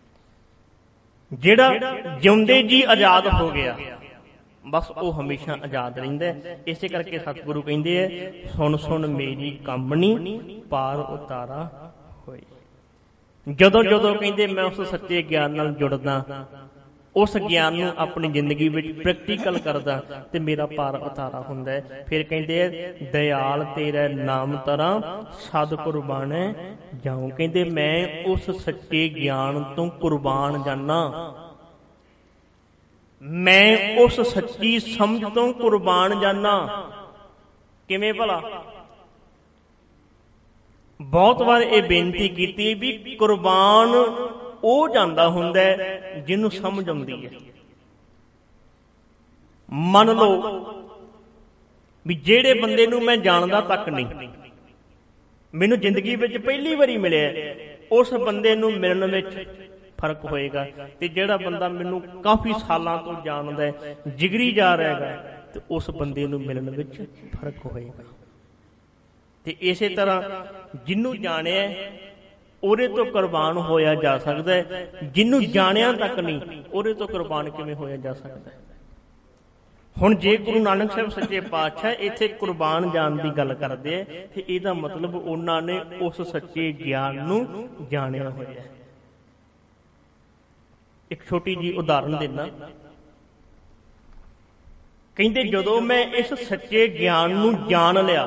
ਜਿਹੜਾ ਜਿਉਂਦੇ ਜੀ ਆਜ਼ਾਦ ਹੋ ਗਿਆ, ਬਸ ਉਹ ਹਮੇਸ਼ਾ ਆਜ਼ਾਦ ਰਹਿੰਦਾ। ਇਸੇ ਕਰਕੇ ਸਤਿਗੁਰੂ ਕਹਿੰਦੇ ਐ ਸੁਣ ਸੁਣ ਮੇਰੀ ਕਾਮਣੀ ਪਾਰ ਉਤਾਰਾ ਹੋਏ। ਜਦੋਂ ਜਦੋਂ ਕਹਿੰਦੇ ਮੈਂ ਉਸ ਸੱਚੇ ਗਿਆਨ ਨਾਲ ਜੁੜਦਾ, ਉਸ ਗਿਆਨ ਨੂੰ ਆਪਣੀ ਜ਼ਿੰਦਗੀ ਵਿੱਚ ਪ੍ਰੈਕਟੀਕਲ ਕਰਦਾ, ਤੇ ਮੇਰਾ ਪਾਰ ਉਤਾਰਾ ਹੁੰਦਾ ਹੈ। ਫਿਰ ਕਹਿੰਦੇ ਆ ਦਇਆਲ ਤੇਰਾ ਨਾਮ ਤਰਾਂ ਸਦ ਕੁਰਬਾਨ ਜਾਉ। ਕਹਿੰਦੇ ਮੈਂ ਉਸ ਸੱਚੇ ਗਿਆਨ ਤੋਂ ਕੁਰਬਾਨ ਜਾਨਾ, ਮੈਂ ਉਸ ਸੱਚੀ ਸਮਝ ਤੋਂ ਕੁਰਬਾਨ ਜਾਨਾ। ਕਿਵੇਂ ਭਲਾ? ਬਹੁਤ ਵਾਰ ਇਹ ਬੇਨਤੀ ਕੀਤੀ ਵੀ ਕੁਰਬਾਨ ਉਹ ਜਾਂਦਾ ਹੁੰਦਾ ਜਿਹਨੂੰ ਸਮਝ ਆਉਂਦੀ ਹੈ। ਮੰਨ ਲਓ ਵੀ ਜਿਹੜੇ ਬੰਦੇ ਨੂੰ ਮੈਂ ਜਾਣਦਾ ਤੱਕ ਨਹੀਂ, ਮੈਨੂੰ ਜ਼ਿੰਦਗੀ ਵਿੱਚ ਪਹਿਲੀ ਵਾਰੀ ਮਿਲਿਆ, ਉਸ ਬੰਦੇ ਨੂੰ ਮਿਲਣ ਵਿੱਚ ਫਰਕ ਹੋਏਗਾ, ਤੇ ਜਿਹੜਾ ਬੰਦਾ ਮੈਨੂੰ ਕਾਫੀ ਸਾਲਾਂ ਤੋਂ ਜਾਣਦਾ ਹੈ, ਜਿਗਰੀ ਜਾ ਰਿਹਾ ਹੈਗਾ, ਤੇ ਉਸ ਬੰਦੇ ਨੂੰ ਮਿਲਣ ਵਿੱਚ ਫਰਕ ਹੋਏਗਾ। ਤੇ ਇਸੇ ਤਰ੍ਹਾਂ ਜਿਹਨੂੰ ਜਾਣਿਆ ਉਹਦੇ ਤੋਂ ਕੁਰਬਾਨ ਹੋਇਆ ਜਾ ਸਕਦਾ ਹੈ, ਜਿਹਨੂੰ ਜਾਣਿਆ ਤੱਕ ਨਹੀਂ ਉਹਦੇ ਤੋਂ ਕੁਰਬਾਨ ਕਿਵੇਂ ਹੋਇਆ ਜਾ ਸਕਦਾ ਹੈ। ਹੁਣ ਜੇ ਗੁਰੂ ਨਾਨਕ ਸਾਹਿਬ ਸੱਚੇ ਪਾਤਸ਼ਾਹ ਇੱਥੇ ਕੁਰਬਾਨ ਜਾਣ ਦੀ ਗੱਲ ਕਰਦੇ ਆ ਤੇ ਇਹਦਾ ਮਤਲਬ ਉਹਨਾਂ ਨੇ ਉਸ ਸੱਚੇ ਗਿਆਨ ਨੂੰ ਜਾਣਿਆ ਹੋਇਆ ਹੈ। ਇੱਕ ਛੋਟੀ ਜਿਹੀ ਉਦਾਹਰਨ ਦੇਣਾ, ਕਹਿੰਦੇ ਜਦੋਂ ਮੈਂ ਇਸ ਸੱਚੇ ਗਿਆਨ ਨੂੰ ਜਾਣ ਲਿਆ,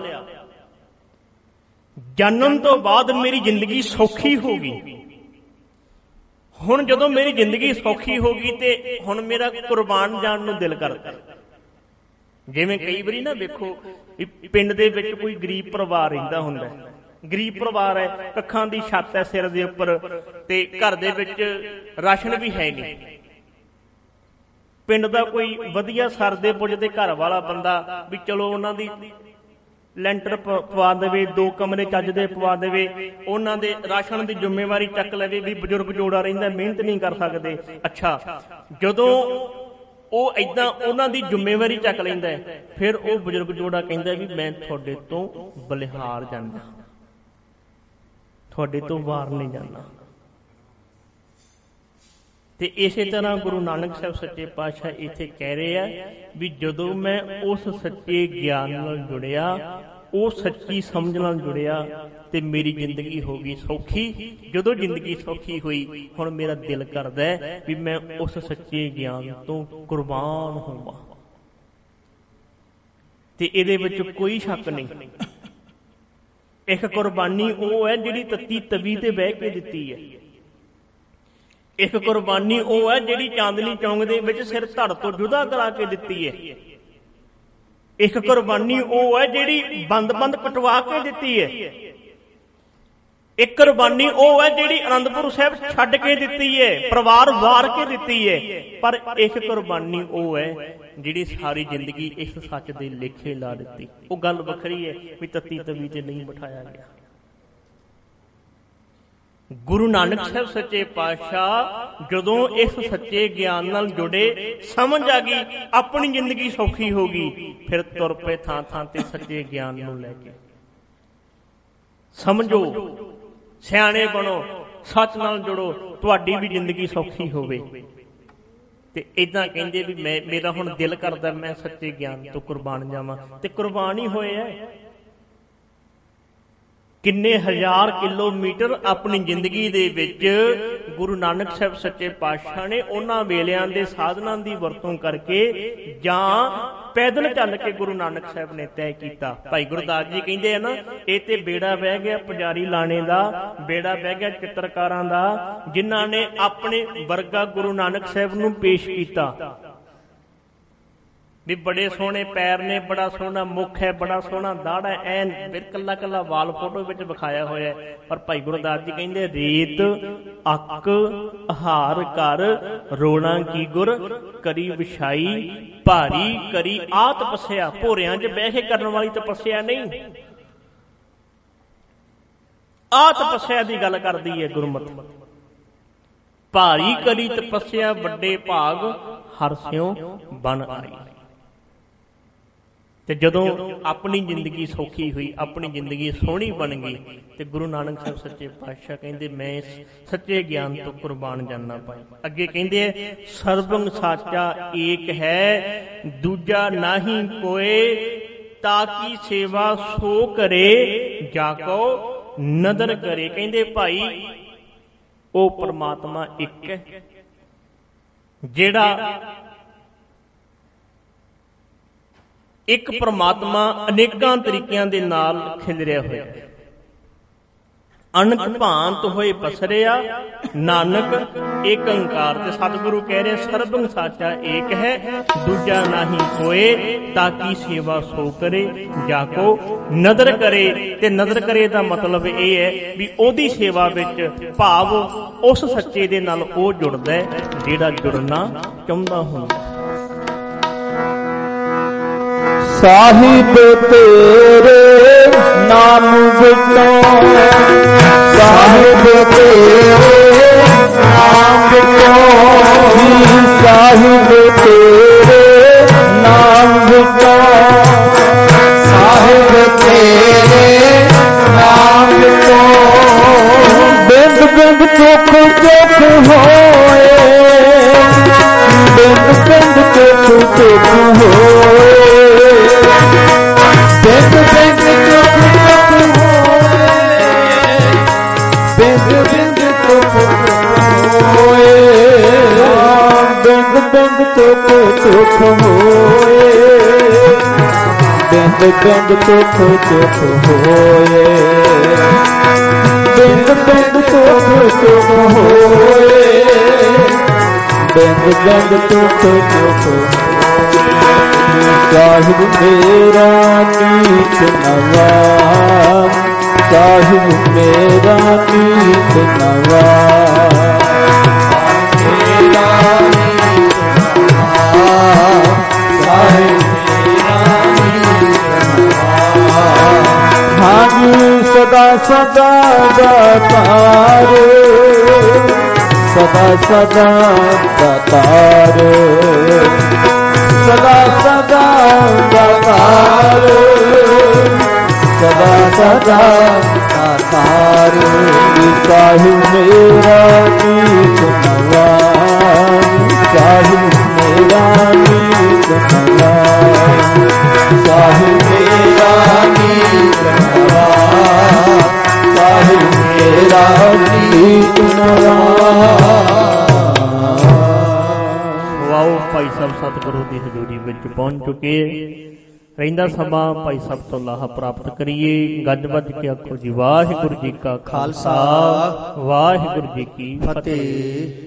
ਜਾਣਨ ਤੋਂ ਬਾਅਦ ਮੇਰੀ ਜ਼ਿੰਦਗੀ ਸੌਖੀ ਹੋ ਗਈ। ਹੁਣ ਜਦੋਂ ਮੇਰੀ ਜ਼ਿੰਦਗੀ ਸੌਖੀ ਹੋ ਗਈ ਤੇ ਹੁਣ ਮੇਰਾ ਕੁਰਬਾਨ ਜਾਣ ਨੂੰ ਦਿਲ ਕਰਦਾ। ਜਿਵੇਂ ਕਈ ਵਾਰੀ ਨਾ ਵੇਖੋ ਪਿੰਡ ਦੇ ਵਿੱਚ ਕੋਈ ਗਰੀਬ ਪਰਿਵਾਰ ਰਹਿੰਦਾ ਹੁੰਦਾ, ਗਰੀਬ ਪਰਿਵਾਰ ਹੈ, ਕੱਖਾਂ ਦੀ ਛੱਤ ਹੈ ਸਿਰ ਦੇ ਉੱਪਰ ਤੇ ਘਰ ਦੇ ਵਿੱਚ ਰਾਸ਼ਨ ਵੀ ਹੈ ਨਹੀਂ। ਪਿੰਡ ਦਾ ਕੋਈ ਵਧੀਆ ਸਰਦੇ ਪੁੱਜਦੇ ਘਰ ਵਾਲਾ ਬੰਦਾ ਵੀ ਚਲੋ ਉਹਨਾਂ ਦੀ ਲੈਂਟਰ ਪਵਾ ਦੇਵੇ, ਦੋ ਕਮਰੇ ਚੱਜ ਦੇ ਪਵਾ ਦੇਵੇ, ਉਹਨਾਂ ਦੇ ਰਾਸ਼ਨ ਦੀ ਜ਼ਿੰਮੇਵਾਰੀ ਚੱਕ ਲਵੇ। ਵੀ ਬਜ਼ੁਰਗ ਜੋੜਾ ਰਹਿੰਦਾ, ਮਿਹਨਤ ਨਹੀਂ ਕਰ ਸਕਦੇ। ਅੱਛਾ, ਜਦੋਂ ਉਹ ਏਦਾਂ ਉਹਨਾਂ ਦੀ ਜ਼ਿੰਮੇਵਾਰੀ ਚੱਕ ਲੈਂਦਾ ਫਿਰ ਉਹ ਬਜ਼ੁਰਗ ਜੋੜਾ ਕਹਿੰਦਾ ਵੀ ਮੈਂ ਤੁਹਾਡੇ ਤੋਂ ਬਲਿਹਾਰ ਜਾਂਦਾ, ਤੁਹਾਡੇ ਤੋਂ ਵਾਰ ਨਹੀਂ ਜਾਂਦਾ। ਤੇ ਇਸੇ ਤਰ੍ਹਾਂ ਗੁਰੂ ਨਾਨਕ ਸਾਹਿਬ ਸੱਚੇ ਪਾਤਸ਼ਾਹ ਇੱਥੇ ਕਹਿ ਰਹੇ ਆ ਵੀ ਜਦੋਂ ਮੈਂ ਉਸ ਸੱਚੇ ਗਿਆਨ ਨਾਲ ਜੁੜਿਆ, ਉਹ ਸੱਚੀ ਸਮਝ ਨਾਲ ਜੁੜਿਆ ਤੇ ਮੇਰੀ ਜ਼ਿੰਦਗੀ ਹੋ ਗਈ ਸੌਖੀ। ਜਦੋਂ ਜ਼ਿੰਦਗੀ ਸੌਖੀ ਹੋਈ ਹੁਣ ਮੇਰਾ ਦਿਲ ਕਰਦਾ ਹੈ ਵੀ ਮੈਂ ਉਸ ਸੱਚੇ ਗਿਆਨ ਤੋਂ ਕੁਰਬਾਨ ਹੋਵਾਂ। ਤੇ ਇਹਦੇ ਵਿੱਚ ਕੋਈ ਸ਼ੱਕ ਨਹੀਂ, ਇੱਕ ਕੁਰਬਾਨੀ ਉਹ ਹੈ ਜਿਹੜੀ ਤੱਤੀ ਤਵੀ ਤੇ ਬਹਿ ਕੇ ਦਿੱਤੀ ਹੈ। ਇੱਕ ਕੁਰਬਾਨੀ ਉਹ ਹੈ ਜਿਹੜੀ ਚਾਂਦਨੀ ਚੌਂਕ ਦੇ ਵਿੱਚ ਸਿਰ ਧੜ ਤੋਂ ਜੁਦਾ ਕਰਾ ਕੇ ਦਿੱਤੀ ਹੈ। ਇੱਕ ਕੁਰਬਾਨੀ ਉਹ ਹੈ ਜਿਹੜੀ ਬੰਦ ਬੰਦ ਕਟਵਾ ਕੇ ਦਿੱਤੀ ਹੈ। ਇੱਕ ਕੁਰਬਾਨੀ ਉਹ ਹੈ ਜਿਹੜੀ ਅਨੰਦਪੁਰ ਸਾਹਿਬ ਛੱਡ ਕੇ ਦਿੱਤੀ ਹੈ, ਪਰਿਵਾਰ ਵਾਰ ਕੇ ਦਿੱਤੀ ਹੈ। ਪਰ ਇੱਕ ਕੁਰਬਾਨੀ ਉਹ ਹੈ ਜਿਹੜੀ ਸਾਰੀ ਜ਼ਿੰਦਗੀ ਇਸ ਸੱਚ ਦੇ ਲੇਖੇ ਲਾ ਦਿੱਤੀ। ਉਹ ਗੱਲ ਵੱਖਰੀ ਹੈ ਵੀ ਤੱਤੀ ਤਵੀ ਤੇ ਨਹੀਂ ਬਿਠਾਇਆ ਗਿਆ। ਗੁਰੂ ਨਾਨਕ ਸਾਹਿਬ ਸੱਚੇ ਪਾਤਸ਼ਾਹ ਜਦੋਂ ਇਸ ਸੱਚੇ ਗਿਆਨ ਨਾਲ ਜੁੜੇ, ਸਮਝ ਆ ਗਈ, ਆਪਣੀ ਜ਼ਿੰਦਗੀ ਸੌਖੀ ਹੋ ਗਈ, ਫਿਰ ਤੁਰ ਪਏ ਥਾਂ ਥਾਂ ਤੇ ਸੱਚੇ ਗਿਆਨ ਨੂੰ ਲੈ ਕੇ। ਸਮਝੋ, ਸਿਆਣੇ ਬਣੋ, ਸੱਚ ਨਾਲ ਜੁੜੋ, ਤੁਹਾਡੀ ਵੀ ਜ਼ਿੰਦਗੀ ਸੌਖੀ ਹੋਵੇ। ਤੇ ਏਦਾਂ ਕਹਿੰਦੇ ਵੀ ਮੈਂ ਮੇਰਾ ਹੁਣ ਦਿਲ ਕਰਦਾ ਮੈਂ ਸੱਚੇ ਗਿਆਨ ਤੋਂ ਕੁਰਬਾਨ ਜਾਵਾਂ, ਤੇ ਕੁਰਬਾਨ ਹੀ ਹੋਏ ਆ। ਕਿੰਨੇ ਹਜ਼ਾਰ ਕਿਲੋਮੀਟਰ ਆਪਣੀ ਜ਼ਿੰਦਗੀ ਦੇ ਵਿੱਚ ਗੁਰੂ ਨਾਨਕ ਸਾਹਿਬ ਸੱਚੇ ਪਾਤਸ਼ਾਹ ਨੇ ਉਹਨਾਂ ਵੇਲਿਆਂ ਦੇ ਸਾਧਨਾਂ ਦੀ ਵਰਤੋਂ ਕਰਕੇ ਜਾਂ ਪੈਦਲ ਚੱਲ ਕੇ ਗੁਰੂ ਨਾਨਕ ਸਾਹਿਬ ਨੇ ਤੈਅ ਕੀਤਾ। ਭਾਈ ਗੁਰਦਾਸ ਜੀ ਕਹਿੰਦੇ ਆ ਨਾ, ਇਹ ਤੇ ਬੇੜਾ ਬਹਿ ਗਿਆ ਪੁਜਾਰੀ ਲਾਣੇ ਦਾ, ਬੇੜਾ ਬਹਿ ਗਿਆ ਚਿੱਤਰਕਾਰਾਂ ਦਾ, ਜਿਨ੍ਹਾਂ ਨੇ ਆਪਣੇ ਵਰਗਾ ਗੁਰੂ ਨਾਨਕ ਸਾਹਿਬ ਨੂੰ ਪੇਸ਼ ਕੀਤਾ। ਵੀ ਬੜੇ ਸੋਹਣੇ ਪੈਰ ਨੇ, ਬੜਾ ਸੋਹਣਾ ਮੁੱਖ ਹੈ, ਬੜਾ ਸੋਹਣਾ ਦਾੜਾ, ਐਨ ਫਿਰ ਕੱਲਾ ਕੱਲਾ ਵਾਲ ਫੋਟੋ ਵਿੱਚ ਵਿਖਾਇਆ ਹੋਇਆ। ਪਰ ਭਾਈ ਗੁਰਦਾਸ ਜੀ ਕਹਿੰਦੇ ਰੇਤ ਅੱਕ ਆਹਾਰ ਕਰ ਰੋਣਾ ਕੀ ਗੁਰ ਕਰੀ ਵਿਛਾਈ ਭਾਰੀ ਕਰੀ ਆ ਤਪੱਸਿਆ। ਭੋਰਿਆਂ 'ਚ ਬਹਿ ਕੇ ਕਰਨ ਵਾਲੀ ਤਪੱਸਿਆ ਨਹੀਂ, ਆ ਤਪੱਸਿਆ ਦੀ ਗੱਲ ਕਰਦੀ ਹੈ ਗੁਰਮਤਿ। ਭਾਰੀ ਕਰੀ ਤਪੱਸਿਆ ਵੱਡੇ ਭਾਗ ਹਰ ਸਿਉ ਬਣ ਆਈ। ਤੇ ਜਦੋਂ ਆਪਣੀ ਜ਼ਿੰਦਗੀ ਸੌਖੀ ਹੋਈ, ਆਪਣੀ ਜ਼ਿੰਦਗੀ ਸੋਹਣੀ ਬਣ ਗਈ, ਤੇ ਗੁਰੂ ਨਾਨਕ ਸਾਹਿਬ ਸੱਚੇ ਪਾਤਸ਼ਾਹ ਕਹਿੰਦੇ ਮੈਂ ਇਸ ਸੱਚੇ ਗਿਆਨ ਤੋਂ ਕੁਰਬਾਨ ਜਾਣਾ ਪਾਇਆ। ਅੱਗੇ ਕਹਿੰਦੇ ਹੈ ਸਰਬੰਗ ਸਾਚਾ ਏਕ ਹੈ ਦੂਜਾ ਨਾਹੀ ਕੋਏ ਤਾਕੀ ਸੇਵਾ ਸੋ ਕਰੇ ਜਾ ਕੋ ਨਦਰ ਕਰੇ। ਕਹਿੰਦੇ ਭਾਈ ਉਹ ਪਰਮਾਤਮਾ ਇੱਕ ਹੈ ਜਿਹੜਾ ਇੱਕ ਪਰਮਾਤਮਾ ਅਨੇਕਾਂ ਤਰੀਕਿਆਂ ਦੇ ਨਾਲ ਖਿਲਰਿਆ ਹੋਇਆ, ਅਨਕ ਭਾਂਤ ਹੋਏ ਪਸਰਿਆ ਨਾਨਕ ਏਕ ਓੰਕਾਰ। ਤੇ ਸਤਿਗੁਰੂ ਕਹਿ ਰਹੇ ਸਰਬੰਗ ਸਾਚਾ ਏਕ ਹੈ ਦੂਜਾ ਨਾਹੀ ਕੋਏ ਤਾਕੀ ਸੇਵਾ ਸੋ ਕਰੇ ਜਾ ਕੋ ਨਦਰ ਕਰੇ। ਤੇ ਨਦਰ ਕਰੇ ਦਾ ਮਤਲਬ ਇਹ ਹੈ ਵੀ ਉਹਦੀ ਸੇਵਾ ਵਿੱਚ ਭਾਵ ਉਸ ਸੱਚੇ ਦੇ ਨਾਲ ਉਹ ਜੁੜਦਾ ਜਿਹੜਾ ਜੁੜਨਾ ਚਾਹੁੰਦਾ ਹੁੰਦਾ। ਸਾਹਿਬ ਤੇਰੇ ਨਾਮ ਵਿਚੋਂ, ਸਾਹਿਬ ਤੇਰੇ ਨਾਮ ਵਿਚੋਂ, ਸਾਹਿਬ ਤੇਰੇ ਨਾਮ ਵਿਚੋਂ, ਸਾਹਿਬ ਤੇਰੇ ਬਿੰਦ ਚੁੱਕ ਚੁੱਕ ਹੋਏ ਬਿੰਦ ਬਿੰਦ ਚੁੱਕ ਚੁੱਕ ਹੋਏ ਬਿੰਦ ਬਿੰਦ ਚੁੱਕ ਚੁੱਕ ਹੋਏ ਬਿੰਦ ਬਿੰਦ ਚੁੱਕ ਚੁੱਕ ਹੋਏ ਬਿੰਦ ਬਿੰਦ ਚੁੱਕ ਚੁੱਕ ਹੋਏ ਬਿੰਦ ਬਿੰਦ ਚੁੱਕ ਚੁੱਕ ਹੋਏ ਬਿੰਦ ਬਿੰਦ ਚੁੱਕ ਚੁੱਕ ਹੋਏ ਬਿੰਦ ਬਿੰਦ ਚੁੱਕ ਚੁੱਕ ਸਾਹਿਬ ਮੇਰਾ ਨੀਤ ਨਵਾ ਸਾਹਿਬ ਮੇਰਾ ਨੀਤ ਨਵਾ ਮੇਰਾ ਨੀਤ ਨਵਾ ਸਾਹਿਬ ਸਦਾ ਸਦਾ ਦਾਤਾਰ ਸਦਾ ਸਦਾ ਦਾਤਾਰ ਸਦਾ ਸਦਾ ਦਾਤਾਰ ਸਦਾ ਸਦਾ ਦਾਤਾਰ ਸਾਹਿਬ ਮੇਰਾ ਨੀਤ ਨਵਾ ਸਾਹਿਬ ਮੇਰਾ ਨੀਤ ਨਵਾ ਸਾਹਿਬ ਮੇਰਾ ਨੀਤ ਨਵਾ ਸਾਹਿਬ ਮੇਰਾ ਨੀਤ ਨਵਾ। ਵਾਓ, ਭਾਈ ਸਾਹਿਬ ਸਤਿਗੁਰੂ ਦੀ ਹਜ਼ੂਰੀ ਵਿੱਚ ਪਹੁੰਚ ਚੁੱਕੇ। ਰਹਿੰਦਾ ਸਮਾਂ ਭਾਈ ਸਾਹਿਬ ਤੋਂ ਲਾਹਾ ਪ੍ਰਾਪਤ ਕਰੀਏ। ਗੱਜ ਵੱਜ ਕੇ ਆਖੋ ਜੀ ਵਾਹਿਗੁਰੂ ਜੀ ਕਾ ਖਾਲਸਾ ਵਾਹਿਗੁਰੂ ਜੀ ਕੀ ਫਤਿਹ।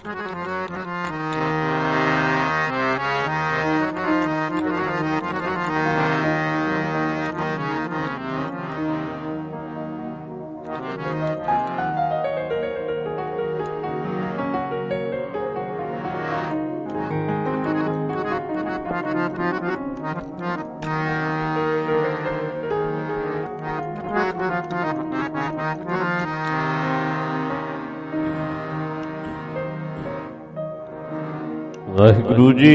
ਵਾਹਿਗੁਰੂ ਜੀ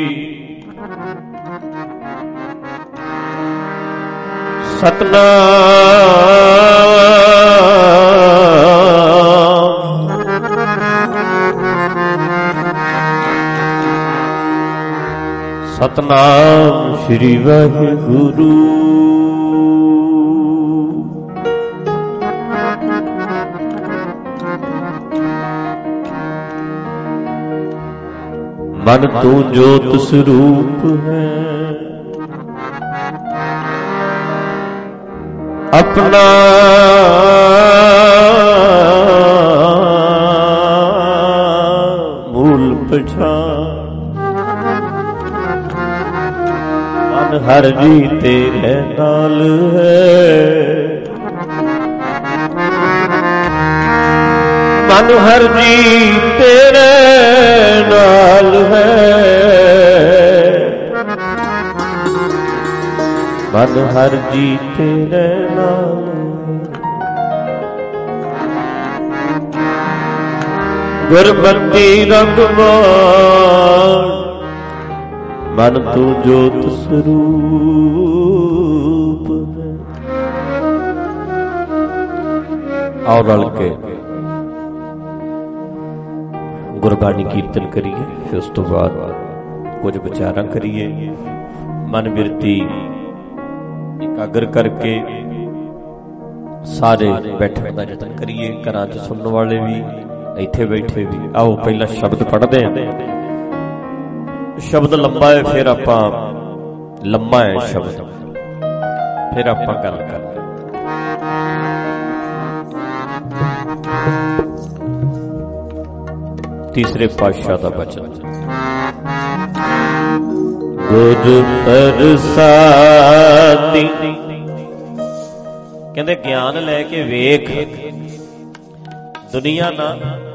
ਸਤਨਾਮ ਸਤਨਾਮ ਸ੍ਰੀ ਵਾਹਿਗੁਰੂ मन तू ज्योत स्वरूप है अपना मूल पहचान मन हर जी तेरे नाल है मन हर जी तेरे नाल है मन हर जी तेरे नाल गुरमति रंगवान मन तू ज्योत स्वरूप है। आओ रल के गुरबाणी कीर्तन करिए, फिर उस तो बाद कुछ विचारा करिए। मन बिरती एकाग्र करके सारे बैठने का यतन करिए, घरां च सुनने वाले भी इत्थे बैठे भी। आओ पहला शब्द पढ़ते हैं। शब्द लंबा है, फिर आपां लंबा है शब्द, फिर आपां गल करते। तीसरे पातशाह का बचन। गुर प्रसादी कहते ज्ञान लैके वेख दुनिया ना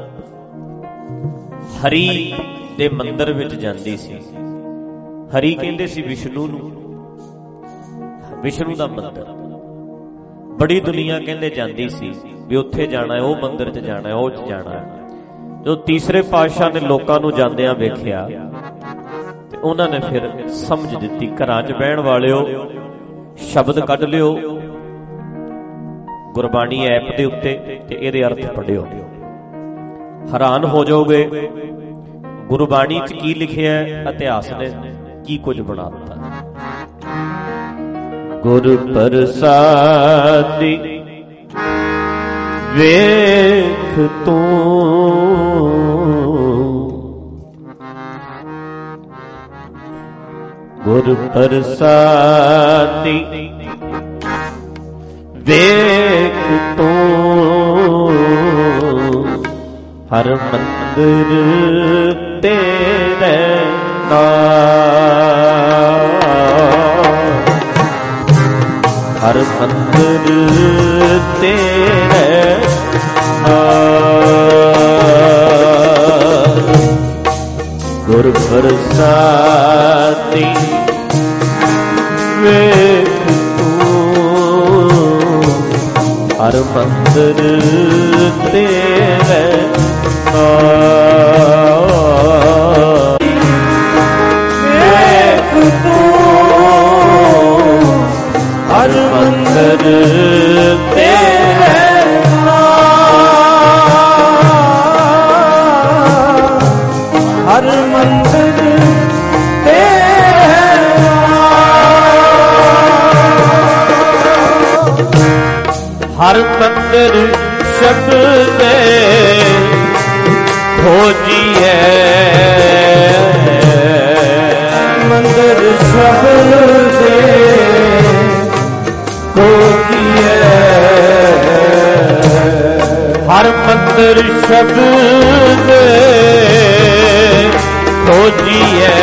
हरी दे मंदिर विच जांदी सी। हरी कहंदे सी विष्णु नूं, विष्णु दा मंदिर। बड़ी दुनिया कहंदे जांदी सी भी उत्थे जाना है, वो मंदिर च जाना है, वो च जाना है। जो तीसरे पातशाह ने लोकां नूं जांदियां वेखिया ते उन्हां ने फिर समझ दित्ती, घरां च बहण वालिओ शब्द कढ लिओ गुरबाणी ऐप दे उत्ते ते इहदे अर्थ पढ़िओ, हैरान हो जाओगे गुरबाणी च की लिखिआ है, इतिहास ने की कुछ बना दित्ता। गुर प्रसादी वेख तू गुर प्रसादी वेख तू हर मंदिर तेरे नाम, हर मंदिर तेरे नाम। गुर प्रसादी वेख तू हर मंदिर तेरे वेख तू हर मंदिर तेरे हर मंदिर हर मंदिर शब्द खोजिए, मंदिर शब्द खोजिए, हर मंदिर शब्द खोजिए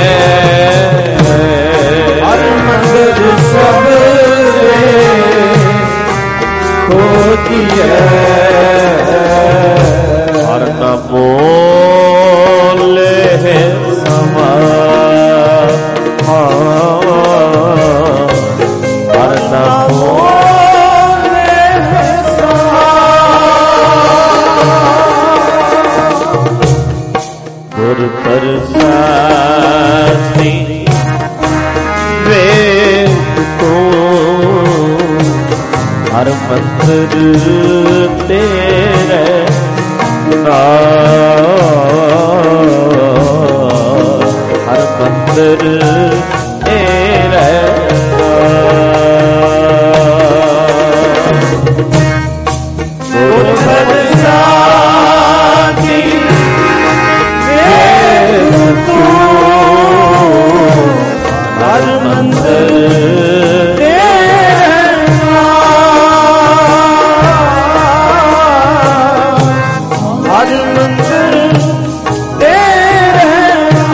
हर मंदिर सबरे खोजिए हर न बोले समा हर न बोले समा गुर प्रसादी वेद को हर मंदिर तेरे हर मंदिर तेरे गुर प्रसादी वेद को हर मंदिर हर मंदिर तेरे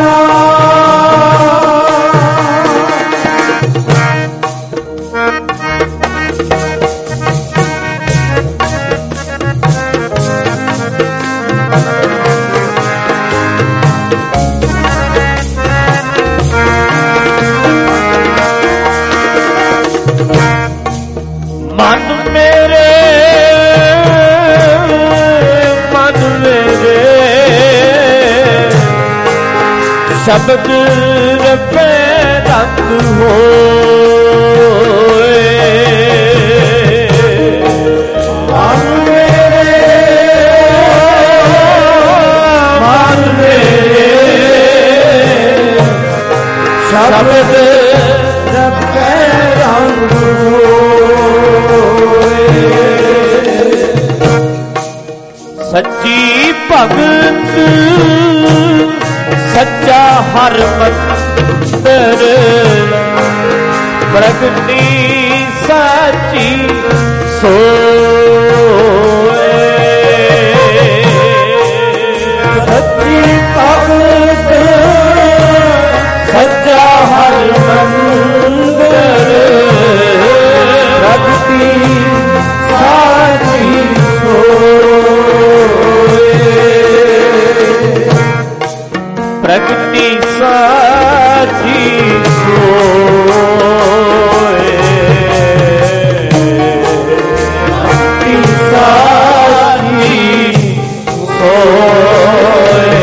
मन मेरे मन मेरे शब्द रफे रंग होए मन मेरे मन मेरे शब्द रफे रंग सच्ची भगत सच्चा हर मंदिर प्रगति सच्ची सोए सच्ची भगत सच्चा हर मंदिर प्रगति सच्ची प्रगति साची सोए प्रगति साची सोए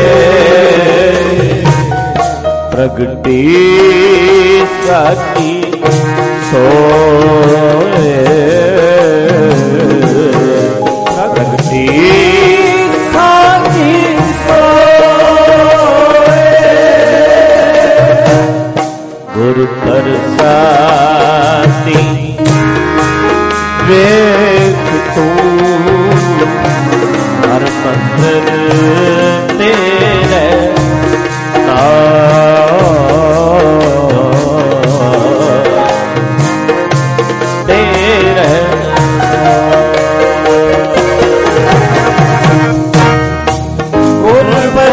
प्रगति साची सोए प्रगति साची गुर प्रसादी वेद तू हर मंदिर तेरे तेरे गुर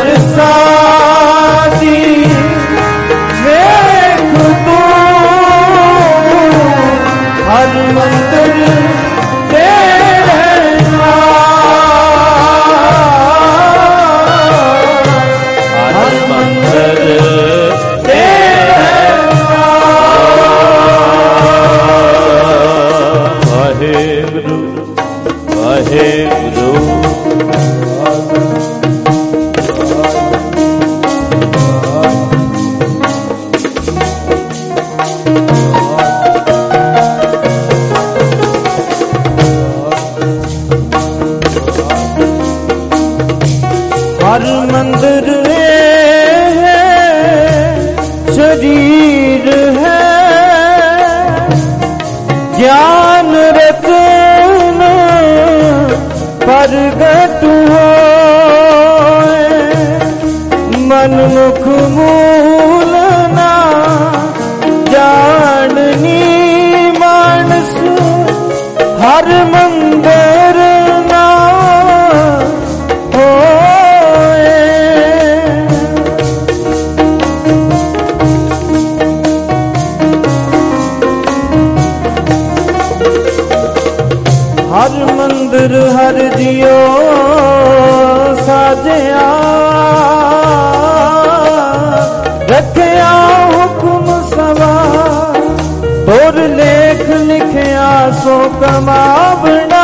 प्रसादी हर मंदिर तेरे हर मंदिर तेरे वाहेगुरु वाहेगुरु हर मंदिर है शरीर है ज्ञान रतन प्रगट होए मन मुख मूल ना जाननी मानस हर मंदिर ना कर जियो साजिया रखिया हुक्म सवा और लेख लिखिया सो कमावना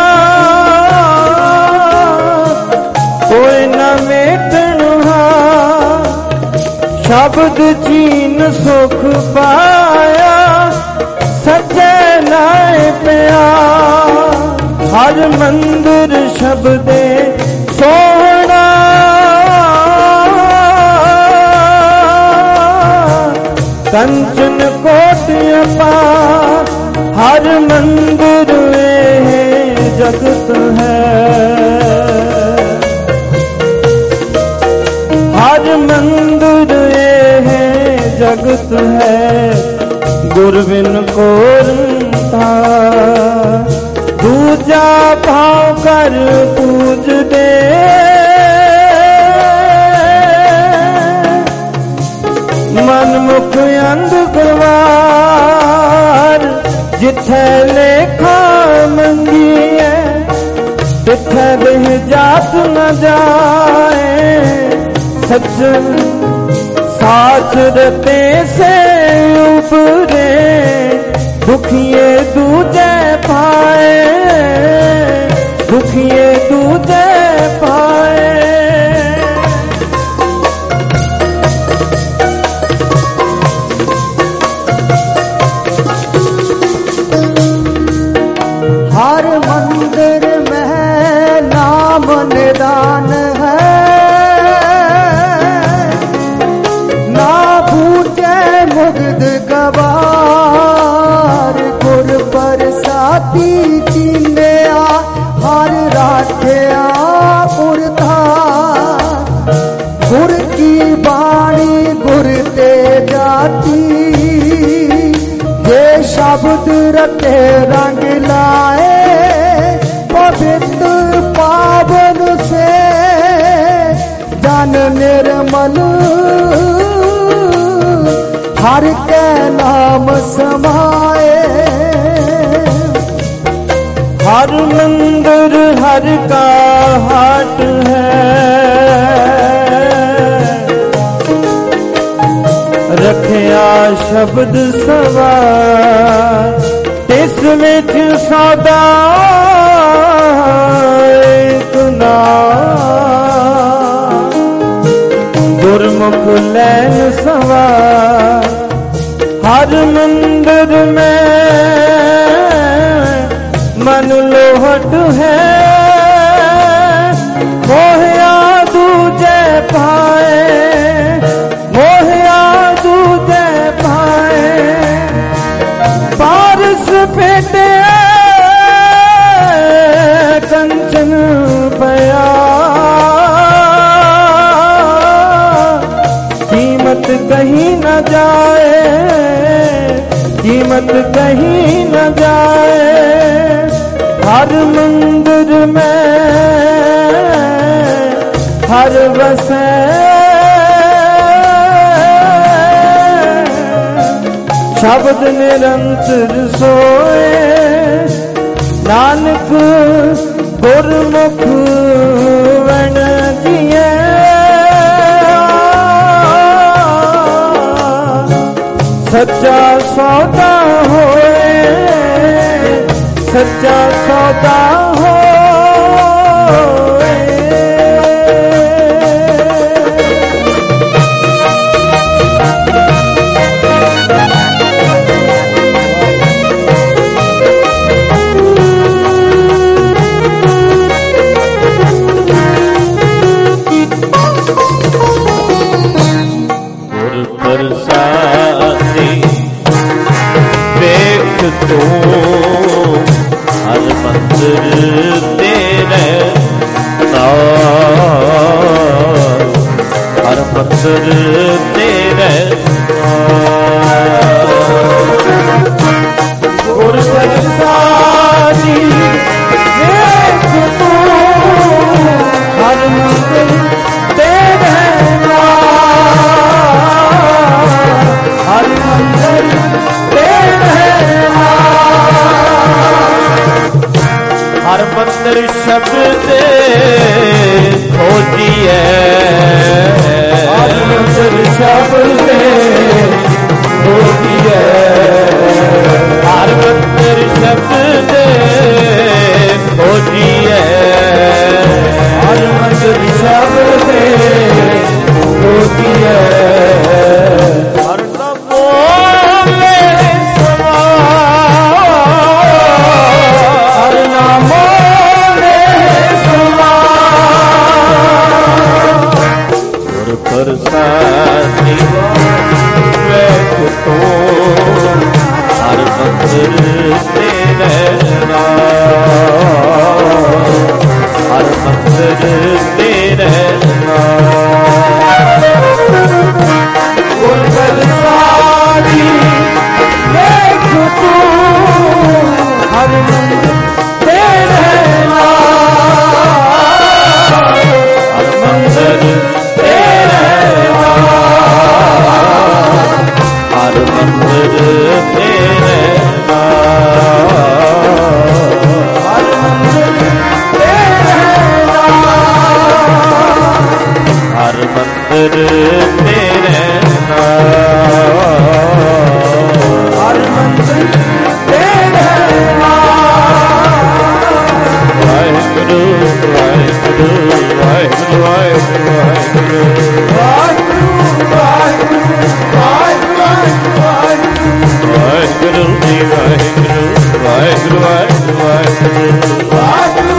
कोई न मेटना शब्द चीन सुख पाया सच्चे नाए पिया हर मंदिर शब्दे सोहना कंचन कोटिया पा हर मंदिर में जगत है हर मंदिर है जगत है गुरबिन कोरता दूजा भाव कर पूज दे मन मुख अंध गवार जिथे लेखा मंगी है तिथे देह जात न जाए सज्जन साच रते से उबरे दुखिए दूजे पाए दुखिए दूजे पाए हर मंदिर में नाम निदान है ना पूजे मुग्ध गवार गुर पर साथी चीनिया हर राठिया उर्धा गुर की बाणी गुर ते जाती ये शब्द रटे रंग लाए पवित्र पावन से जन निर्मल हर के नाम समाए हर मंदिर हर का हाट है रखिया शब्द सवार तिस विच सौदा एक नाम गुरमुख लैन सवार हर मंदिर में मन लोहट है मोहया दूजे पाए मोहया दूजे पाए पारस पेटे कंचन पया कीमत कहीं न जाए कीमत कहीं न जाए हर मंदिर में हर बसे शब्द निरंतर सोए नानक गुरमुख वन जिए सच्चा सौदा होए सच्चा सौदा हो तू हर मंदिर तेरे नाम हर मंदिर तेरे गुर प्रसादी देख तू हर मंदिर तेरे नाम हर मंदिर तेरे नाम ਸ਼ਬਦ ਖੋਜੀਐ ਹਰ ਮੰਦਰ ਸ਼ਬਦ ਖੋਜੀਐ ਹਰ ਮੰਦਰ ਸ਼ਬਦ ਖੋਜੀਐ ਹਰ ਮੰਦਰ ਸ਼ਬਦ ਖੋਜੀਐ ਹਰ ਨਾਮੋ ਮੇਰੇ ਸਵਾ ਹਰ ਨਾਮੋ ਪ੍ਰਸਾਦੀ ਵੇਖ ਤੋ ਹਰ ਮੰਦਰ ਤੇਰੇ ਨਾਮ ਹਰ ਮੰਦਰ ਤੇਰੇ ਨਾਮ ਗੁਰ ਪ੍ਰਸਾਦੀ ਵੇਖ ਤੋ ਹਰ ਮੰਦਰ ਤੇਰੇ ਨਾਮ ਹਰ ਮੰਦਰ ਹਰ ਮੰਦਰ ਤੇਰੇ ਨਾਮ ਹਰ ਮੰਦਰ ਤੇਰੇ ਨਾਮ ਹਰ ਮੰਦਰ ਤੇਰੇ ਨਾਮ ਹਰ ਮੰਦਰ ਤੇਰੇ ਨਾਮ ਵਾਹਿਗੁਰੂ ਵਾਹਿਗੁਰੂ ਵਾਹਿਗੁਰੂ ਵਾਹਿਗੁਰੂ ਵਾਹਿਗੁਰੂ ਜੀ ਵਾਹਿਗੁਰੂ ਵਾਹਿਗੁਰੂ ਵਾਹਿਗੁਰੂ ਵਾਹਿਗੁਰੂ ਵਾਹਿਗੁਰੂ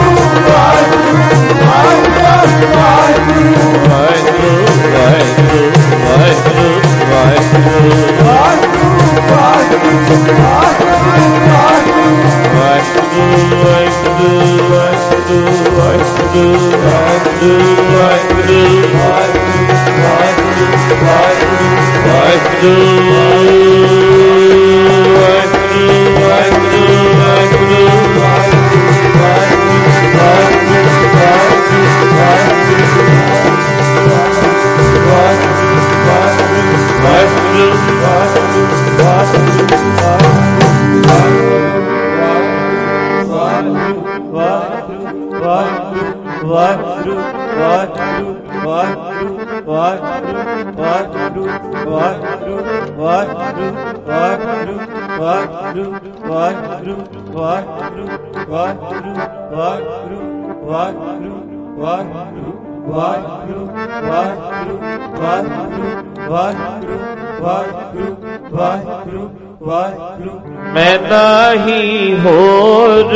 ਮੈਂ ਨਾਹੀ ਹੋਰ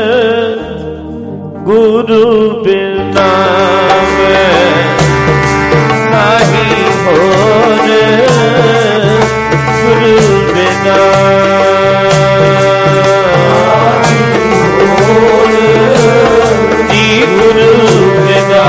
ਗੁਰੂ ਬਿਨਾ ਮੈਂ ਨਾਹੀ ਹੋਰ ਗੁਰੂ ਬਿਨਾ ਜੀ ਗੁਰੂ ਬਿਨਾ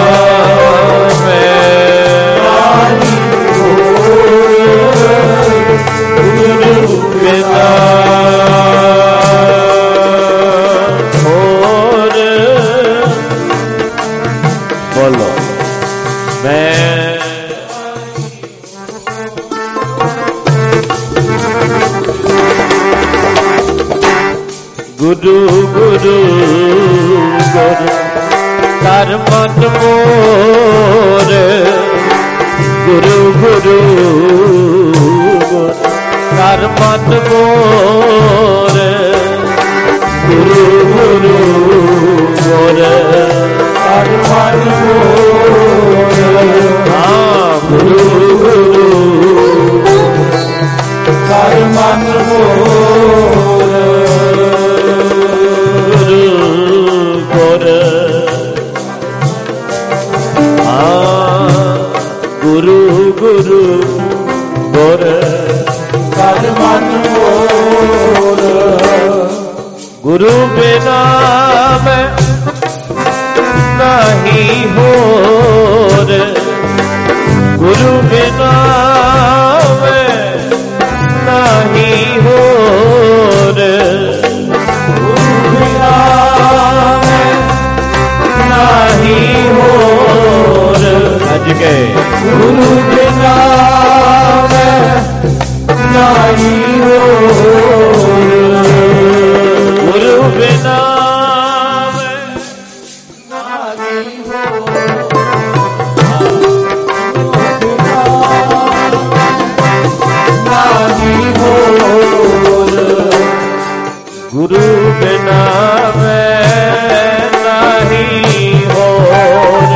ਹੋਰ ਬੋਲੋ ਮੈਂ ਗੁਰੂ ਗੁਰੂ ਗੁਰੂ ਕਰ ਮਨ ਮੋਰ ਗੁਰੂ ਗੁਰੂ ਕਰ ਮਨ ਮੋਰ ਗੁਰੂ ਗੁਰੂ ਮੋਰ ਕਰ ਮਨ ਮੋਰ ਹਾਂ ਗੁਰੂ ਗੁਰੂ ਕਰ ਮਨ ਮੋਰ ਗੁਰੂ ਗੁਰ ਹਾਂ ਗੁਰੂ ਗੁਰੂ ਗੁਰ ਕਰ ਮਨ ਮੋਰ ਗੁਰੂ ਬਿਨਾ ਮੈਂ ਨਹੀਂ ਹੋਰ ਗੁਰੂ ਬਿਨਾ ਮੈਂ ਨਹੀਂ ਹੋਰ ਗੁਰੂ ਬਿਨਾ ਮੈਂ ਨਹੀਂ ਹੋਰ ਅੱਜ ਕੇ ਗੁਰੂ ਬਿਨਾ ਮੈਂ ਨਹੀਂ ਹੋਰ ਗੁਰੂ ਬਿਨਾ ਮੈਂ ਹੋਰ, ਗੁਰੂ ਬਿਨਾ ਮੈਂ ਨਾਹੀ ਹੋਰ,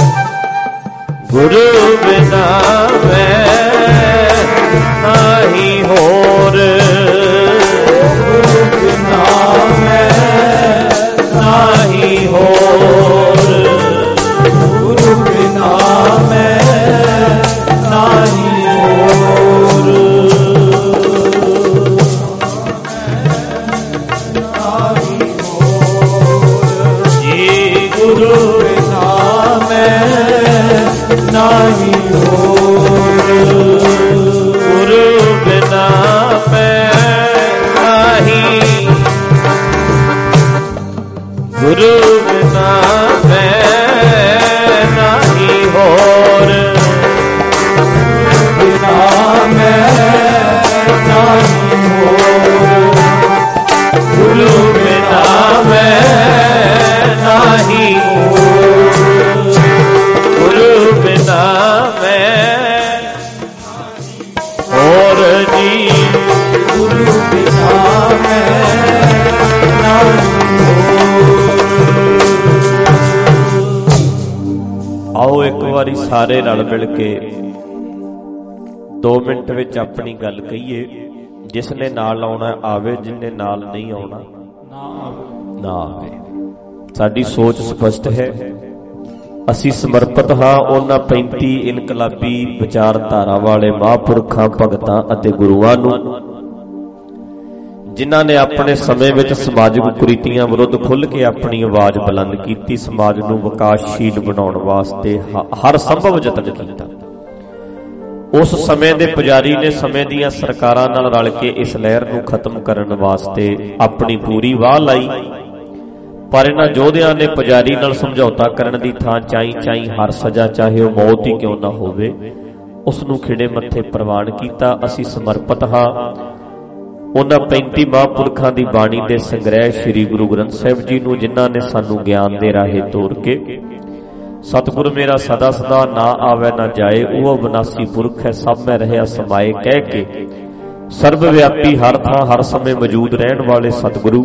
ਗੁਰੂ ਬਿਨਾ ਮੈਂ ਨਾਹੀ ਹੋਰ, ਗੁਰੂ ਬਿਨਾ ਮੈਂ ਨਾਹੀ ਹੋਰ, ਗੁਰੂ ਬਿਨਾ ਮੈਂ ਨਾਹੀ ਹੋਰ, ਨਾਹੀ ਹੋਰ, ਜੀ ਗੁਰੂ ਬਿਨਾ ਮੈਂ ਨਾਹੀ ਹੋਰ, ਗੁਰੂ ਬਿਨਾ ਮੈਂ ਨਾਹੀ, ਗੁਰੂ ਬਿਨਾ ਮੈਂ ਨਾਹੀ ਹੋਰ, ਬਿਨਾ ਮੈਂ ਨਾਹੀ ਹੋਰ, ਗੁਰੂ ਬਿਨਾ ਮੈਂ ਨਾਹੀ ਹੋਰ, ਗੁਰੂ ਬਿਨਾ ਮੈਂ ਹੋਰ ਜੀ, ਗੁਰੂ ਬਿਨਾ ਮੈਂ ਨਾਹੀ ਆਓ ਇੱਕ ਵਾਰੀ ਸਾਰੇ ਰਲ ਮਿਲ ਕੇ ਦੋ ਮਿੰਟ ਵਿੱਚ ਆਪਣੀ ਗੱਲ ਕਹੀਏ। ਜਿਸ ਨੇ ਨਾਲ ਆਉਣਾ ਆਵੇ, ਜਿਹਨੇ ਨਾਲ ਨਹੀਂ ਆਉਣਾ ਨਾ ਆਵੇ। ਸਾਡੀ ਸੋਚ ਸਪਸ਼ਟ ਹੈ। ਅਸੀਂ ਸਮਰਪਿਤ ਹਾਂ ਉਹਨਾਂ ਪੈਂਤੀ ਇਨਕਲਾਬੀ ਵਿਚਾਰਧਾਰਾ ਵਾਲੇ ਮਹਾਂਪੁਰਖਾਂ, ਭਗਤਾਂ ਅਤੇ ਗੁਰੂਆਂ ਨੂੰ ਜਿਨ੍ਹਾਂ ਨੇ ਆਪਣੇ ਸਮੇਂ ਵਿੱਚ ਸਮਾਜਿਕ ਕੁਰੀਤੀਆਂ ਵਿਰੁੱਧ ਖੁੱਲ੍ਹ ਕੇ ਆਪਣੀ ਆਵਾਜ਼ ਬੁਲੰਦ ਕੀਤੀ, ਸਮਾਜ ਨੂੰ ਵਿਕਾਸਸ਼ੀਲ ਬਣਾਉਣ ਵਾਸਤੇ ਹਰ ਸੰਭਵ ਯਤਨ ਕੀਤਾ। ਉਸ ਸਮੇਂ ਦੇ ਪੁਜਾਰੀ ਨੇ ਸਮੇਂ ਦੀਆਂ ਸਰਕਾਰਾਂ ਨਾਲ ਰਲ ਕੇ ਇਸ ਲਹਿਰ ਨੂੰ ਖਤਮ ਕਰਨ ਵਾਸਤੇ ਆਪਣੀ ਪੂਰੀ ਵਾਹ ਲਾਈ, ਪਰ ਇਹਨਾਂ ਯੋਧਿਆਂ ਨੇ ਪੁਜਾਰੀ ਨਾਲ ਸਮਝੌਤਾ ਕਰਨ ਦੀ ਥਾਂ ਚਾਈ ਚਾਈ ਹਰ ਸਜ਼ਾ, ਚਾਹੇ ਉਹ ਮੌਤ ਹੀ ਕਿਉਂ ਨਾ ਹੋਵੇ, ਉਸ ਨੂੰ ਖਿੜੇ ਮੱਥੇ ਪ੍ਰਵਾਨ ਕੀਤਾ। ਅਸੀਂ ਸਮਰਪਿਤ ਹਾਂ ਉਹਨਾਂ ਪੈਂਤੀ ਮਹਾਂਪੁਰਖਾਂ ਦੀ ਬਾਣੀ ਦੇ ਸੰਗ੍ਰਹਿ ਸ੍ਰੀ ਗੁਰੂ ਗ੍ਰੰਥ ਸਾਹਿਬ ਜੀ ਨੂੰ, ਜਿਨ੍ਹਾਂ ਨੇ ਸਾਨੂੰ ਗਿਆਨ ਦੇ ਰਾਹੇ ਤੋਰ ਕੇ ਸਤਿਗੁਰ ਮੇਰਾ ਸਦਾ ਸਦਾ ਨਾ ਆਵੇ ਨਾ ਜਾਏ, ਉਹ ਅਵਿਨਾਸੀ ਪੁਰਖ ਹੈ, ਸਭ ਮੈਂ ਰਹਿਆ ਸਮਾਏ ਕਹਿ ਕੇ ਸਰਬ ਵਿਆਪੀ ਹਰ ਥਾਂ ਹਰ ਸਮੇਂ ਮੌਜੂਦ ਰਹਿਣ ਵਾਲੇ ਸਤਿਗੁਰੂ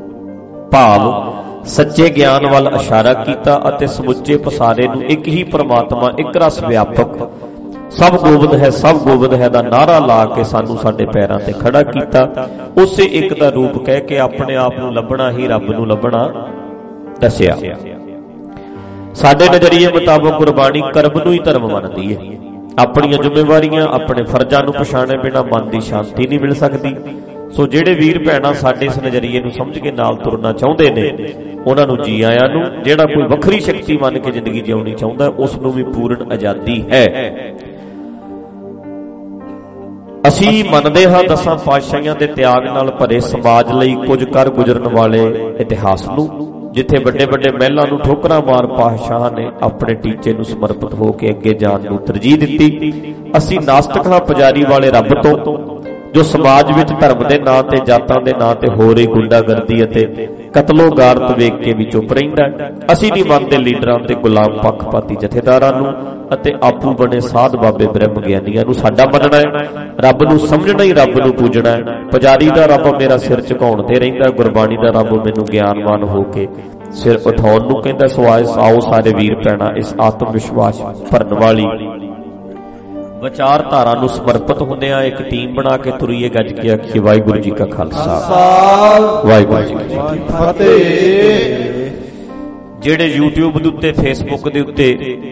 ਭਾਵ ਸੱਚੇ ਗਿਆਨ ਵੱਲ ਇਸ਼ਾਰਾ ਕੀਤਾ ਅਤੇ ਸਮੁੱਚੇ ਪਸਾਰੇ ਨੂੰ ਇੱਕ ਹੀ ਪ੍ਰਮਾਤਮਾ, ਇੱਕ ਰਸ ਵਿਆਪਕ, ਸਭ ਗੋਬਿੰਦ ਹੈ ਸਭ ਗੋਬਿੰਦ ਹੈ ਦਾ ਨਾਅਰਾ ਲਾ ਕੇ ਸਾਨੂੰ ਸਾਡੇ ਪੈਰਾਂ ਤੇ ਖੜਾ ਕੀਤਾ। ਉਸੇ ਇੱਕ ਦਾ ਰੂਪ ਕਹਿ ਕੇ ਆਪਣੇ ਆਪ ਨੂੰ ਲੱਭਣਾ ਹੀ ਰੱਬ ਨੂੰ ਲੱਭਣਾ ਦੱਸਿਆ। ਸਾਡੇ ਨਜ਼ਰੀਏ ਮੁਤਾਬਕ ਗੁਰਬਾਣੀ ਕਰਮ ਨੂੰ ਹੀ ਧਰਮ ਮੰਨਦੀ ਹੈ। ਆਪਣੀਆਂ ਜ਼ਿੰਮੇਵਾਰੀਆਂ, ਆਪਣੇ ਫਰਜ਼ਾਂ ਨੂੰ ਪਛਾਣੇ ਬਿਨਾਂ ਮਨ ਦੀ ਸ਼ਾਂਤੀ ਨਹੀਂ ਮਿਲ ਸਕਦੀ। ਸੋ ਜਿਹੜੇ ਵੀਰ ਭੈਣਾਂ ਸਾਡੇ ਇਸ ਨਜ਼ਰੀਏ ਨੂੰ ਸਮਝ ਕੇ ਨਾਲ ਤੁਰਨਾ ਚਾਹੁੰਦੇ ਨੇ, ਉਹਨਾਂ ਨੂੰ ਜੀ ਆਇਆਂ ਨੂੰ। ਜਿਹੜਾ ਕੋਈ ਵੱਖਰੀ ਸ਼ਕਤੀ ਮੰਨ ਕੇ ਜ਼ਿੰਦਗੀ ਜਿਉਣੀ ਚਾਹੁੰਦਾ, ਉਸ ਨੂੰ ਵੀ ਪੂਰਨ ਆਜ਼ਾਦੀ ਹੈ। ਅਸੀਂ ਮੰਨਦੇ ਹਾਂ ਦਸਾਂ ਪਾਤਸ਼ਾਹੀਆਂ ਦੇ ਤਿਆਗ ਨਾਲ ਭਰੇ ਸਮਾਜ ਲਈ ਕੁਝ ਕਰ ਗੁਜ਼ਰਨ ਵਾਲੇ ਇਤਿਹਾਸ ਨੂੰ, ਜਿੱਥੇ ਵੱਡੇ ਵੱਡੇ ਮਹਿਲਾਂ ਨੂੰ ਠੋਕਰਾਂ ਮਾਰ ਪਾਤਸ਼ਾਹਾਂ ਨੇ ਆਪਣੇ ਟੀਚੇ ਨੂੰ ਸਮਰਪਿਤ ਹੋ ਕੇ ਅੱਗੇ ਜਾਣ ਨੂੰ ਤਰਜੀਹ ਦਿੱਤੀ। ਅਸੀਂ ਨਾਸਤਿਕ ਹਾਂ ਪੁਜਾਰੀ ਵਾਲੇ ਰੱਬ ਤੋਂ, ਜੋ ਸਮਾਜ ਵਿੱਚ ਧਰਮ ਦੇ ਨਾਂ ਤੇ, ਜਾਤਾਂ ਦੇ ਨਾਂ ਤੇ ਹੋ ਰਹੀ ਗੁੰਡਾਗਰਦੀ ਅਤੇ ਕਤਲੋ ਗਾਰਤ ਵੇਖ ਕੇ ਵੀ ਚੁੱਪ ਰਹਿੰਦਾ। ਅਸੀਂ ਨਹੀਂ ਮੰਨਦੇ ਲੀਡਰਾਂ ਤੇ ਗੁਲਾਮ ਪੱਖਪਾਤੀ ਜਥੇਦਾਰਾਂ ਨੂੰ ਅਤੇ ਆਪੂ ਬਣੇ ਸਾਧ ਬਾਬੇ ਬ੍ਰਹਮ ਗਿਆਨੀਆਂ ਨੂੰ। ਸਾਡਾ ਮੰਨਣਾ ਹੈ ਰੱਬ ਨੂੰ ਸਮਝਣਾ ਹੀ ਰੱਬ ਨੂੰ ਪੂਜਣਾ ਹੈ। ਪੁਜਾਰੀ ਦਾ ਰੱਬ ਮੇਰਾ ਸਿਰ ਝੁਕਾਉਣ ਤੇ ਰਹਿੰਦਾ, ਗੁਰਬਾਣੀ ਦਾ ਰੱਬ ਮੈਨੂੰ ਗਿਆਨਵਾਨ ਹੋ ਕੇ ਸਿਰ ਉਠਾਉਣ ਨੂੰ ਕਹਿੰਦਾ। ਸੋ ਆਓ ਸਾਰੇ ਵੀਰ ਭੈਣਾਂ ਇਸ ਆਤਮ ਵਿਸ਼ਵਾਸ ਭਰਨ ਵਾਲੀ ਵਿਚਾਰਧਾਰਾ ਨੂੰ ਸਮਰਪਿਤ ਹੁੰਦਿਆਂ ਇੱਕ ਟੀਮ ਬਣਾ ਕੇ ਤੁਰੀਏ, ਗੱਜ ਕੇ ਆਖੀਏ ਵਾਹਿਗੁਰੂ ਜੀ ਕਾ ਖਾਲਸਾ ਵਾਹਿਗੁਰੂ ਜੀ ਕੀ ਫਤਿਹ। ਜਿਹੜੇ YouTube ਦੇ ਉੱਤੇ, Facebook ਦੇ ਉੱਤੇ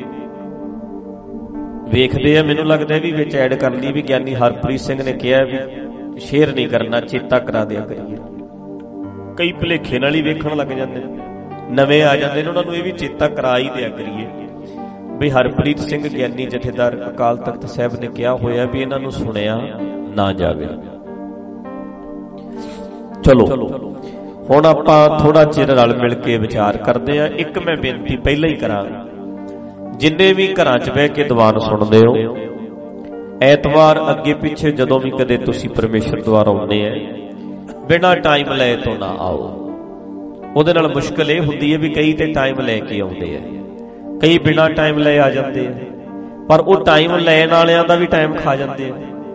ਵੇਖਦੇ ਆ, ਮੈਨੂੰ ਲੱਗਦਾ ਵੀ ਵਿੱਚ ਐਡ ਕਰ ਲਈ ਵੀ ਗਿਆਨੀ ਹਰਪ੍ਰੀਤ ਸਿੰਘ ਨੇ ਕਿਹਾ ਵੀ ਸ਼ੇਅਰ ਨਹੀਂ ਕਰਨਾ, ਚੇਤਾ ਕਰਾ ਦਿਆ ਕਰੀਏ। ਕਈ ਭੁਲੇਖੇ ਨਾਲ ਹੀ ਵੇਖਣ ਲੱਗ ਜਾਂਦੇ, ਨਵੇਂ ਆ ਜਾਂਦੇ ਨੇ, ਉਹਨਾਂ ਨੂੰ ਇਹ ਵੀ ਚੇਤਾ ਕਰਾ ਹੀ ਦਿਆ ਕਰੀਏ ਵੀ ਹਰਪ੍ਰੀਤ ਸਿੰਘ ਗਿਆਨੀ ਜਥੇਦਾਰ ਅਕਾਲ ਤਖਤ ਸਾਹਿਬ ਨੇ ਕਿਹਾ ਹੋਇਆ ਵੀ ਇਹਨਾਂ ਨੂੰ ਸੁਣਿਆ ਨਾ ਜਾਵੇ। ਚਲੋ ਹੁਣ ਆਪਾਂ ਥੋੜਾ ਚਿਰ ਰਲ ਮਿਲ ਕੇ ਵਿਚਾਰ ਕਰਦੇ ਆ। ਇੱਕ ਮੈਂ ਬੇਨਤੀ ਪਹਿਲਾਂ ਹੀ ਕਰਾਂ, ਜਿੰਨੇ ਵੀ ਘਰਾਂ 'ਚ ਬਹਿ ਕੇ ਦੀਵਾਨ ਸੁਣਦੇ ਹੋ, ਐਤਵਾਰ ਅੱਗੇ ਪਿੱਛੇ ਜਦੋਂ ਵੀ ਕਦੇ ਤੁਸੀਂ ਪਰਮੇਸ਼ਰ ਦੁਆਰ ਆਉਂਦੇ ਆ, ਬਿਨਾਂ ਟਾਈਮ ਲਏ ਤੋਂ ਨਾ ਆਓ। ਉਹਦੇ ਨਾਲ ਮੁਸ਼ਕਲ ਇਹ ਹੁੰਦੀ ਹੈ ਵੀ ਕਈ ਤੇ ਟਾਈਮ ਲੈ ਕੇ ਆਉਂਦੇ ਆ, ਕਈ ਬਿਨਾਂ ਟਾਈਮ ਲਏ ਆ ਜਾਂਦੇ ਆ, ਪਰ ਉਹ ਟਾਈਮ ਲੈਣ ਵਾਲਿਆਂ ਦਾ ਵੀ ਟਾਈਮ ਖਾ ਜਾਂਦੇ ਆ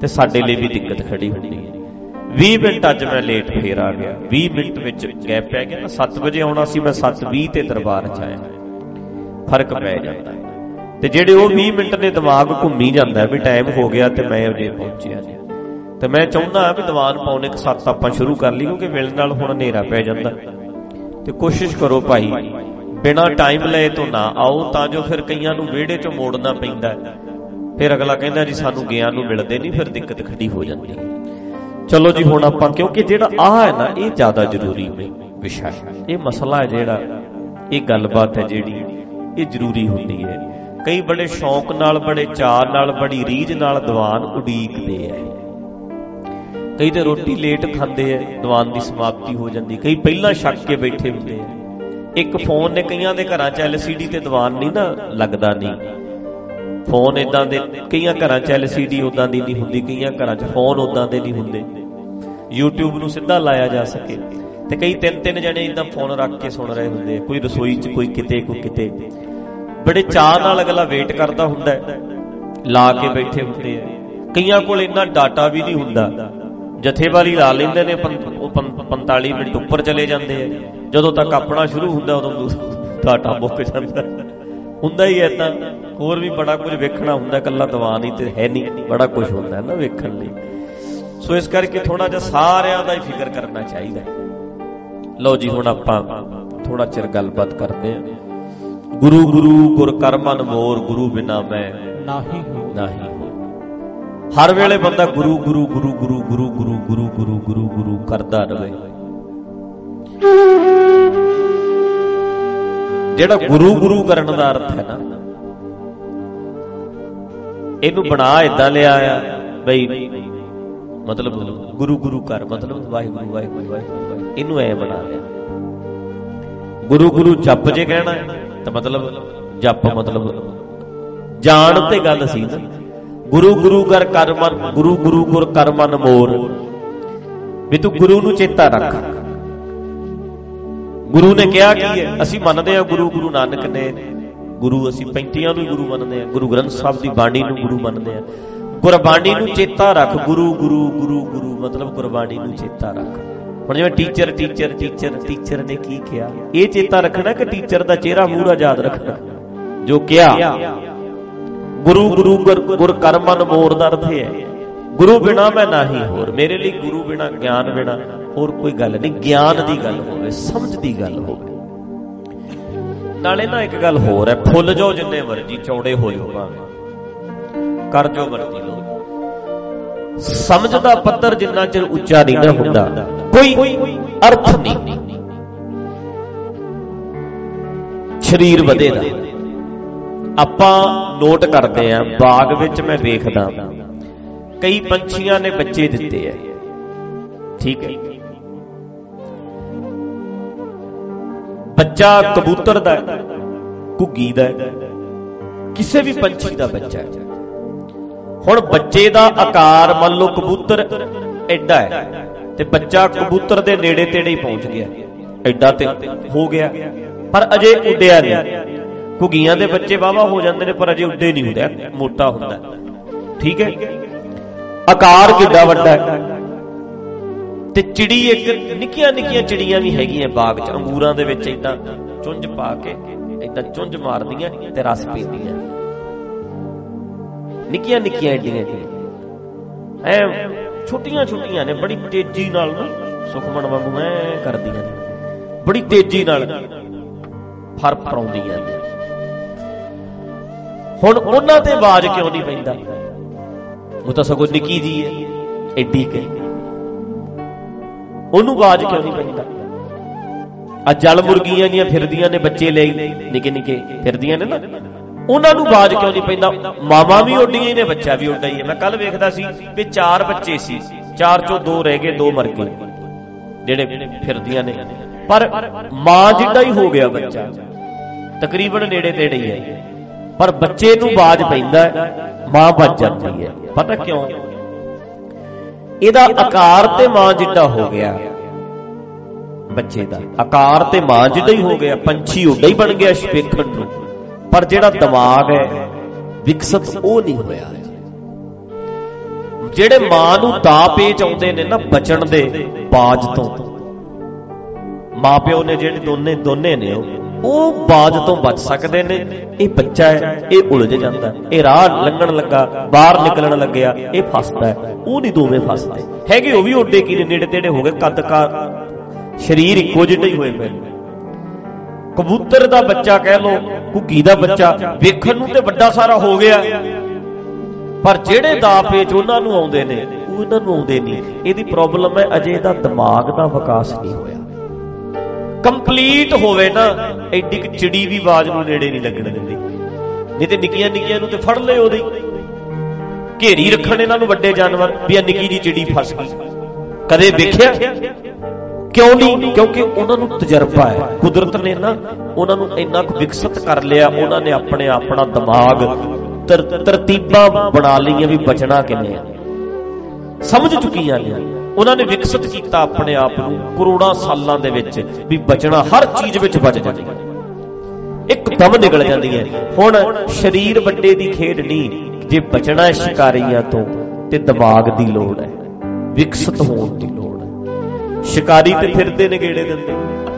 ਤੇ ਸਾਡੇ ਲਈ ਵੀ ਦਿੱਕਤ ਖੜੀ ਹੁੰਦੀ ਹੈ। ਵੀਹ ਮਿੰਟ ਅੱਜ ਮੈਂ ਲੇਟ ਫੇਰ ਆ ਗਿਆ, ਵੀਹ ਮਿੰਟ ਵਿੱਚ ਗੈਪ ਪੈ ਗਿਆ ਨਾ। ਸੱਤ ਵਜੇ ਆਉਣਾ ਸੀ ਮੈਂ, ਸੱਤ ਵੀਹ ਤੇ ਦਰਬਾਰ ਚ ਆਇਆ, ਫਰਕ ਪੈ ਜਾਂਦਾ। ਤੇ ਜਿਹੜੇ ਉਹ ਵੀਹ ਮਿੰਟ ਨੇ ਦਿਮਾਗ ਘੁੰਮੀ ਜਾਂਦਾ ਵੀ ਟਾਈਮ ਹੋ ਗਿਆ ਤੇ ਮੈਂ ਅਜੇ ਪਹੁੰਚਿਆ ਜੀ। ਤੇ ਮੈਂ ਚਾਹੁੰਦਾ ਵੀ ਦੀਵਾਨ ਪੌਣੇ ਕੁ ਸੱਤ ਆਪਾਂ ਸ਼ੁਰੂ ਕਰ ਲਈ, ਕਿਉਂਕਿ ਵੇਲੇ ਨਾਲ ਹੁਣ ਹਨੇਰਾ ਪੈ ਜਾਂਦਾ। ਤੇ ਕੋਸ਼ਿਸ਼ ਕਰੋ ਭਾਈ ਬਿਨਾਂ ਟਾਈਮ ਲਏ ਤੋਂ ਨਾ ਆਓ, ਤਾਂ ਜੋ ਫਿਰ ਕਈਆਂ ਨੂੰ ਵਿਹੜੇ ਚੋਂ ਮੋੜਨਾ ਪੈਂਦਾ, ਫਿਰ ਅਗਲਾ ਕਹਿੰਦਾ ਜੀ ਸਾਨੂੰ ਗਿਆ ਨੂੰ ਮਿਲਦੇ ਨਹੀਂ, ਫਿਰ ਦਿੱਕਤ ਖੜੀ ਹੋ ਜਾਂਦੀ ਹੈ। ਚਲੋ ਜੀ ਹੁਣ ਆਪਾਂ, ਕਿਉਂਕਿ ਜਿਹੜਾ ਆਹ ਹੈ ਨਾ ਇਹ ਜ਼ਿਆਦਾ ਜ਼ਰੂਰੀ ਵਿਸ਼ਾ ਹੈ, ਇਹ ਮਸਲਾ ਹੈ ਜਿਹੜਾ, ਇਹ ਗੱਲਬਾਤ ਹੈ ਜਿਹੜੀ ਇਹ ਜ਼ਰੂਰੀ ਹੁੰਦੀ ਹੈ। ਕਈ ਬੜੇ ਸ਼ੌਂਕ ਨਾਲ, ਬੜੇ ਚਾਅ ਨਾਲ, ਬੜੀ ਰੀਝ ਨਾਲ ਦੀਵਾਨ ਉਡੀਕਦੇ ਹੈ। ਕਈ ਤੇ ਰੋਟੀ ਲੇਟ ਖਾਂਦੇ ਹੈ, ਦੀਵਾਨ ਦੀ ਸਮਾਪਤੀ ਹੋ ਜਾਂਦੀ। ਕਈ ਪਹਿਲਾਂ ਛੱਕ ਕੇ ਬੈਠੇ ਹੁੰਦੇ ਹੈ। ਇੱਕ ਫੋਨ ਨੇ ਕਈਆਂ ਦੇ ਘਰਾਂ ਚ ਐਲ ਸੀ ਡੀ ਤੇ ਦੀਵਾਨ ਨਹੀਂ ਨਾ ਲੱਗਦਾ, ਨਹੀਂ ਫੋਨ ਇਦਾਂ ਦੇ, ਕਈਆਂ ਘਰਾਂ ਚ ਐਲ ਸੀ ਡੀ ਉਦਾਂ ਦੀ ਨਹੀਂ ਹੁੰਦੀ, ਕਈਆਂ ਘਰਾਂ ਚ ਫੋਨ ਉਦਾਂ ਦੇ ਨਹੀਂ ਹੁੰਦੇ ਯੂਟਿਊਬ ਨੂੰ ਸਿੱਧਾ ਲਾਇਆ ਜਾ ਸਕੇ। ਤੇ ਕਈ ਤਿੰਨ ਤਿੰਨ ਜਣੇ ਇਦਾਂ ਫੋਨ ਰੱਖ ਕੇ ਸੁਣ ਰਹੇ ਹੁੰਦੇ, ਕੋਈ ਰਸੋਈ ਚ, ਕੋਈ ਕਿਤੇ, ਕੋਈ ਕਿਤੇ। ਬੜੇ ਚਾਅ ਨਾਲ ਅਗਲਾ ਵੇਟ ਕਰਦਾ ਹੁੰਦਾ, ਲਾ ਕੇ ਬੈਠੇ ਹੁੰਦੇ ਆ। ਕਈਆਂ ਕੋਲ ਇੰਨਾ ਡਾਟਾ ਵੀ ਨਹੀਂ ਹੁੰਦਾ, ਜਥੇਵਾਰੀ ਲਾ ਲੈਂਦੇ ਨੇ, ਪੰਤਾਲੀ ਮਿੰਟ ਉੱਪਰ ਚਲੇ ਜਾਂਦੇ ਆ। ਜਦੋਂ ਤੱਕ ਆਪਣਾ ਸ਼ੁਰੂ ਹੁੰਦਾ ਉਦੋਂ ਡਾਟਾ ਮੁੱਕ ਜਾਂਦਾ। ਹੁੰਦਾ ਹੀ ਏਦਾਂ, ਹੋਰ ਵੀ ਬੜਾ ਕੁਝ ਵੇਖਣਾ ਹੁੰਦਾ, ਇਕੱਲਾ ਦੀਵਾਨ ਹੀ ਤੇ ਹੈ ਨਹੀਂ, ਬੜਾ ਕੁਝ ਹੁੰਦਾ ਨਾ ਵੇਖਣ ਲਈ। ਸੋ ਇਸ ਕਰਕੇ ਥੋੜਾ ਜਿਹਾ ਸਾਰਿਆਂ ਦਾ ਹੀ ਫਿਕਰ ਕਰਨਾ ਚਾਹੀਦਾ। ਲਓ ਜੀ ਹੁਣ ਆਪਾਂ ਥੋੜਾ ਚਿਰ ਗੱਲਬਾਤ ਕਰਦੇ ਹਾਂ। ਗੁਰੂ ਗੁਰੂ ਗੁਰ ਕਰ ਮਨ ਮੋਰ, ਗੁਰੂ ਬਿਨਾ ਮੈਂ ਨਾਹੀ ਹੋ ਨਾਹੀ ਹੋ। ਹਰ ਵੇਲੇ ਬੰਦਾ ਗੁਰੂ ਗੁਰੂ ਗੁਰੂ ਗੁਰੂ ਗੁਰੂ ਗੁਰੂ ਗੁਰੂ ਗੁਰੂ ਗੁਰੂ ਗੁਰੂ ਕਰਦਾ ਰਹੇ। ਜਿਹੜਾ ਗੁਰੂ ਗੁਰੂ ਕਰਨ ਦਾ ਅਰਥ ਹੈ ਨਾ, ਇਹਨੂੰ ਬਣਾ ਏਦਾਂ ਲਿਆ ਆ ਬਈ, ਮਤਲਬ ਗੁਰੂ ਗੁਰੂ ਕਰ ਮਤਲਬ ਵਾਹਿਗੁਰੂ ਵਾਹਿਗੁਰੂ ਵਾਹਿਗੁਰੂ, ਇਹਨੂੰ ਐ ਬਣਾ ਲਿਆ। ਗੁਰੂ ਗੁਰੂ ਜਪ ਜੇ ਕਹਿਣਾ ਤਾਂ ਮਤਲਬ ਜਪ ਮਤਲਬ ਜਾਣ ਤੇ ਗੱਲ ਸੀ ਨਾ। ਗੁਰੂ ਗੁਰੂ ਕਰ ਕਰ ਮਨ, ਗੁਰੂ ਗੁਰੂ ਗੁਰ ਕਰ ਮਨ ਮੋਰ, ਵੀ ਤੂੰ ਗੁਰੂ ਨੂੰ ਚੇਤਾ ਰੱਖ। ਗੁਰੂ ਨੇ ਕਿਹਾ ਕੀ ਹੈ? ਅਸੀਂ ਮੰਨਦੇ ਹਾਂ ਗੁਰੂ, ਗੁਰੂ ਨਾਨਕ ਨੇ ਗੁਰੂ, ਅਸੀਂ ਪੈਂਤੀਆਂ ਨੂੰ ਗੁਰੂ ਮੰਨਦੇ ਹਾਂ, ਗੁਰੂ ਗ੍ਰੰਥ ਸਾਹਿਬ ਦੀ ਬਾਣੀ ਨੂੰ ਗੁਰੂ ਮੰਨਦੇ ਹਾਂ। ਗੁਰਬਾਣੀ ਨੂੰ ਚੇਤਾ ਰੱਖ, ਗੁਰੂ ਗੁਰੂ ਗੁਰੂ ਗੁਰੂ ਮਤਲਬ ਗੁਰਬਾਣੀ ਨੂੰ ਚੇਤਾ ਰੱਖ। ਹੁਣ ਜਿਵੇਂ ਟੀਚਰ ਟੀਚਰ ਟੀਚਰ ਟੀਚਰ ਨੇ ਕੀ ਕਿਹਾ, ਇਹ ਚੇਤਾ ਰੱਖਣਾ ਕਿ ਟੀਚਰ ਦਾ ਚਿਹਰਾ ਮੂਹਰਾ ਯਾਦ ਰੱਖਣਾ ਜੋ ਕਿਹਾ। ਗੁਰੂ ਗੁਰੂ ਗੁਰ ਕਰ ਮਨ ਮੋਰ ਦਾ ਅਰਥ ਹੈ ਗੁਰੂ ਬਿਨਾ ਮੈਂ ਨਾਹੀ ਹੋਰ। ਮੇਰੇ ਲਈ ਗੁਰੂ ਬਿਨਾ, ਗਿਆਨ ਬਿਨਾ ਹੋਰ ਕੋਈ ਗੱਲ ਨਹੀਂ। ਗਿਆਨ ਦੀ ਗੱਲ ਹੋਵੇ, ਸਮਝ ਦੀ ਗੱਲ ਹੋਵੇ। ਨਾਲੇ ਨਾ ਇੱਕ ਗੱਲ ਹੋਰ ਹੈ, ਫੁੱਲ ਜਾਓ ਜਿੰਨੇ ਮਰਜੀ, ਚੌੜੇ ਹੋ ਜਾਓ ਭਾਵੇਂ, ਕਰ ਜੋ ਮਰਜ਼ੀ ਲੋ, ਸਮਝ ਦਾ ਪੱਧਰ ਜਿੰਨਾ ਚਿਰ ਉੱਚਾ ਨਹੀਂ ਨਾ ਹੁੰਦਾ, ਕੋਈ ਅਰਥ ਨਹੀਂ। ਸਰੀਰ ਵਧੇਗਾ। ਆਪਾਂ ਨੋਟ ਕਰਦੇ ਆਂ, ਬਾਗ ਵਿੱਚ ਮੈਂ ਵੇਖਦਾ ਕਈ ਪੰਛੀਆਂ ਨੇ ਬੱਚੇ ਦਿੱਤੇ ਐ, ਠੀਕ ਹੈ। ਬੱਚਾ ਕਬੂਤਰ ਦਾ, ਘੁੱਗੀ ਦਾ, ਕਿਸੇ ਵੀ ਪੰਛੀ ਦਾ ਬੱਚਾ ਹੈ। ਹੁਣ ਬੱਚੇ ਦਾ ਆਕਾਰ ਮੰਨ ਲਓ ਕਬੂਤਰ ਐਡਾ ਹੈ ਤੇ ਬੱਚਾ ਕਬੂਤਰ ਦੇ ਨੇੜੇ ਤੇੜੇ ਹੀ ਪਹੁੰਚ ਗਿਆ, ਐਡਾ ਤੇ ਹੋ ਗਿਆ, ਪਰ ਅਜੇ ਉੱਡਿਆ ਨਹੀਂ। ਘੁੱਗੀਆਂ ਦੇ ਬੱਚੇ ਵਾਵਾ ਹੋ ਜਾਂਦੇ ਨੇ ਪਰ ਅਜੇ ਉੱਡੇ ਨਹੀਂ ਹੁੰਦਾ, ਮੋਟਾ ਹੁੰਦਾ, ਠੀਕ ਹੈ। ਆਕਾਰ ਕਿੱਡਾ ਵੱਡਾ ਹੈ। ਤੇ ਚਿੜੀ, ਇੱਕ ਨਿੱਕੀਆਂ ਨਿੱਕੀਆਂ ਚਿੜੀਆਂ ਵੀ ਹੈਗੀਆਂ ਬਾਗ ਚ, ਅੰਗੂਰਾਂ ਦੇ ਵਿੱਚ ਏਦਾਂ ਚੁੰਝ ਪਾ ਕੇ ਏਦਾਂ ਚੁੰਝ ਮਾਰਦੀਆਂ ਤੇ ਰਸ ਪੀਂਦੀਆਂ, ਨਿੱਕੀਆਂ ਨਿੱਕੀਆਂ ਏਡੀਆਂ ਐ ਛੋਟੀਆਂ ਛੋਟੀਆਂ ਨੇ, ਬੜੀ ਤੇਜ਼ੀ ਨਾਲ ਨਾ ਸੁਖਮਨ ਵਾਂਗੂ ਐ ਕਰਦੀਆਂ ਨੇ, ਬੜੀ ਤੇਜ਼ੀ ਨਾਲ ਫਰ ਫਰਾਉਂਦੀਆਂ ਨੇ। ਹੁਣ ਉਹਨਾਂ ਤੇ ਆਵਾਜ਼ ਕਿਉਂ ਨਹੀਂ ਪੈਂਦਾ? ਉਹ ਤਾਂ ਸਗੋਂ ਨਿੱਕੀ ਜੀ ਹੈ, ਐਡੀ ਕਿ ਉਹਨੂੰ ਆਵਾਜ਼ ਕਿਉਂ ਨਹੀਂ ਪੈਂਦਾ? ਆ ਜਲ ਮੁਰਗੀਆਂ ਦੀਆਂ ਫਿਰਦੀਆਂ ਨੇ, ਬੱਚੇ ਲਈ ਨਿੱਕੇ ਨਿੱਕੇ ਫਿਰਦੀਆਂ ਨੇ ਨਾ, ਉਹਨਾਂ ਨੂੰ ਆਵਾਜ਼ ਕਿਉਂ ਨਹੀਂ ਪੈਂਦਾ? ਮਾਮਾ ਵੀ ਉੱਡੀਆਂ ਹੀ ਨੇ, ਬੱਚਾ ਵੀ ਉੱਡਾ ਹੀ ਹੈ। ਮੈਂ ਕੱਲ ਵੇਖਦਾ ਸੀ ਵੀ ਚਾਰ ਬੱਚੇ ਸੀ, ਚਾਰ ਚੋਂ ਦੋ ਰਹਿ ਗਏ, ਦੋ ਮਰ ਗਏ ਜਿਹੜੇ ਫਿਰਦੀਆਂ ਨੇ, ਪਰ ਮਾਂ ਜਿੱਡਾ ਹੀ ਹੋ ਗਿਆ ਬੱਚਾ, ਤਕਰੀਬਨ ਨੇੜੇ ਤੇੜੇ ਹੀ ਹੈ, ਪਰ ਬੱਚੇ ਨੂੰ ਆਵਾਜ਼ ਪੈਂਦਾ, ਮਾਂ ਵੱਜ ਜਾਂਦੀ ਹੈ। ਪਤਾ ਕਿਉਂ? ਇਹਦਾ ਆਕਾਰ ਤੇ ਮਾਂ ਜਿੱਡਾ ਹੋ ਗਿਆ, ਬੱਚੇ ਦਾ ਆਕਾਰ ਤੇ ਮਾਂ ਜਿੱਡਾ ਹੀ ਹੋ ਗਿਆ, ਪੰਛੀ ਉੱਡਾ ਹੀ ਬਣ ਗਿਆ ਵੇਖਣ ਨੂੰ, ਪਰ ਜਿਹੜਾ ਦਿਮਾਗ ਹੈ ਵਿਕਸਿਤ ਉਹ ਨਹੀਂ ਹੋਇਆ। ਜਿਹੜੇ ਮਾਂ ਨੂੰ ਦਾ ਪੇਚ ਆਉਂਦੇ ਨੇ ਨਾ ਬਚਣ ਦੇ ਬਾਜ ਤੋਂ, ਮਾਂ ਪਿਓ ਨੇ ਜਿਹੜੇ ਦੋਨੇ ਦੋਨੇ ਨੇ ਉਹ ਬਾਜ ਤੋਂ ਬਚ ਸਕਦੇ ਨੇ। ਇਹ ਬੱਚਾ ਹੈ, ਇਹ ਉਲਝ ਜਾਂਦਾ, ਇਹ ਰਾਹ ਲੰਘਣ ਲੱਗਾ, ਬਾਹਰ ਨਿਕਲਣ ਲੱਗਿਆ, ਇਹ ਫਸਦਾ ਹੈ। ਉਹ ਨਹੀਂ ਦੋਵੇਂ ਫਸਦੇ ਹੈਗੇ, ਉਹ ਵੀ ਓਡੇ ਕੀ ਨੇ, ਨੇੜੇ ਤੇੜੇ ਹੋ ਗਏ, ਕੱਦ ਕਾਰ ਸਰੀਰ ਇੱਕੋ ਜਿਹੇ ਹੀ ਹੋਏ ਪਏ। ਕਬੂਤਰ ਦਾ ਬੱਚਾ ਕਹਿ ਲੋ, ਘੁੱਗੀ ਦਾ ਬੱਚਾ ਵੇਖਣ ਨੂੰ ਤੇ ਵੱਡਾ ਸਾਰਾ ਹੋ ਗਿਆ, ਪਰ ਜਿਹੜੇ ਦਾ ਪੇਚ ਉਹਨਾਂ ਨੂੰ ਆਉਂਦੇ ਨੇ ਉਹ ਇਹਨਾਂ ਨੂੰ ਆਉਂਦੇ ਨਹੀਂ। ਇਹਦੀ ਪ੍ਰੋਬਲਮ ਹੈ ਅਜੇ ਇਹਦਾ ਦਿਮਾਗ ਦਾ ਵਿਕਾਸ ਨਹੀਂ ਹੋਇਆ। ਕੰਪਲੀਟ ਹੋਵੇ ਨਾ, ਐਡੀ ਕਿ ਚਿੜੀ ਵੀ ਆਵਾਜ਼ ਨੂੰ ਨੇੜੇ ਨਹੀਂ ਲੱਗਣ ਦਿੰਦੀ, ਨਹੀਂ ਤੇ ਨਿੱਕੀਆਂ ਨਿੱਕੀਆਂ ਨੂੰ ਤੇ ਫੜ ਲਏ, ਉਹਦੇ ਘੇਰੀ ਰੱਖਣ ਇਹਨਾਂ ਨੂੰ ਵੱਡੇ ਜਾਨਵਰ ਵੀ ਆ ਨਿੱਕੀ ਜੀ ਚਿੜੀ ਫਸ ਗਈ। ਕਦੇ ਵੇਖਿਆ? ਕਿਉਂ ਨਹੀਂ? ਕਿਉਂਕਿ ਉਹਨਾਂ ਨੂੰ ਤਜਰਬਾ ਹੈ। ਕੁਦਰਤ ਨੇ ਨਾ ਉਹਨਾਂ ਨੂੰ ਇੰਨਾ ਕੁ ਵਿਕਸਿਤ ਕਰ ਲਿਆ, ਉਹਨਾਂ ਨੇ ਆਪਣੇ ਆਪਣਾ ਦਿਮਾਗ ਤਰ ਤਰਤੀਬਾਂ ਬਣਾ ਲਈਆਂ ਵੀ ਬਚਣਾ ਕਿਵੇਂ ਆ, ਸਮਝ ਚੁੱਕੀਆਂ ਨੇ। ਉਹਨਾਂ ਨੇ ਵਿਕਸਿਤ ਕੀਤਾ ਆਪਣੇ ਆਪ ਨੂੰ ਕਰੋੜਾਂ ਸਾਲਾਂ ਦੇ ਵਿੱਚ ਵੀ ਬਚਣਾ, ਹਰ ਚੀਜ਼ ਵਿੱਚ ਬਚ ਜਾਂਦੀ ਹੈ, ਇੱਕਦਮ ਨਿਕਲ ਜਾਂਦੀ ਹੈ। ਹੁਣ ਸਰੀਰ ਵੱਡੇ ਦੀ ਖੇਡ ਨਹੀਂ, ਜੇ ਬਚਣਾ ਹੈ ਸ਼ਿਕਾਰੀਆਂ ਤੋਂ ਤੇ ਦਿਮਾਗ ਦੀ ਲੋੜ ਹੈ, ਵਿਕਸਿਤ ਹੋਣ ਦੀ ਲੋੜ ਹੈ। ਸ਼ਿਕਾਰੀ ਤੇ ਫਿਰਦੇ ਨੇ ਗੇੜੇ ਦਿੰਦੇ,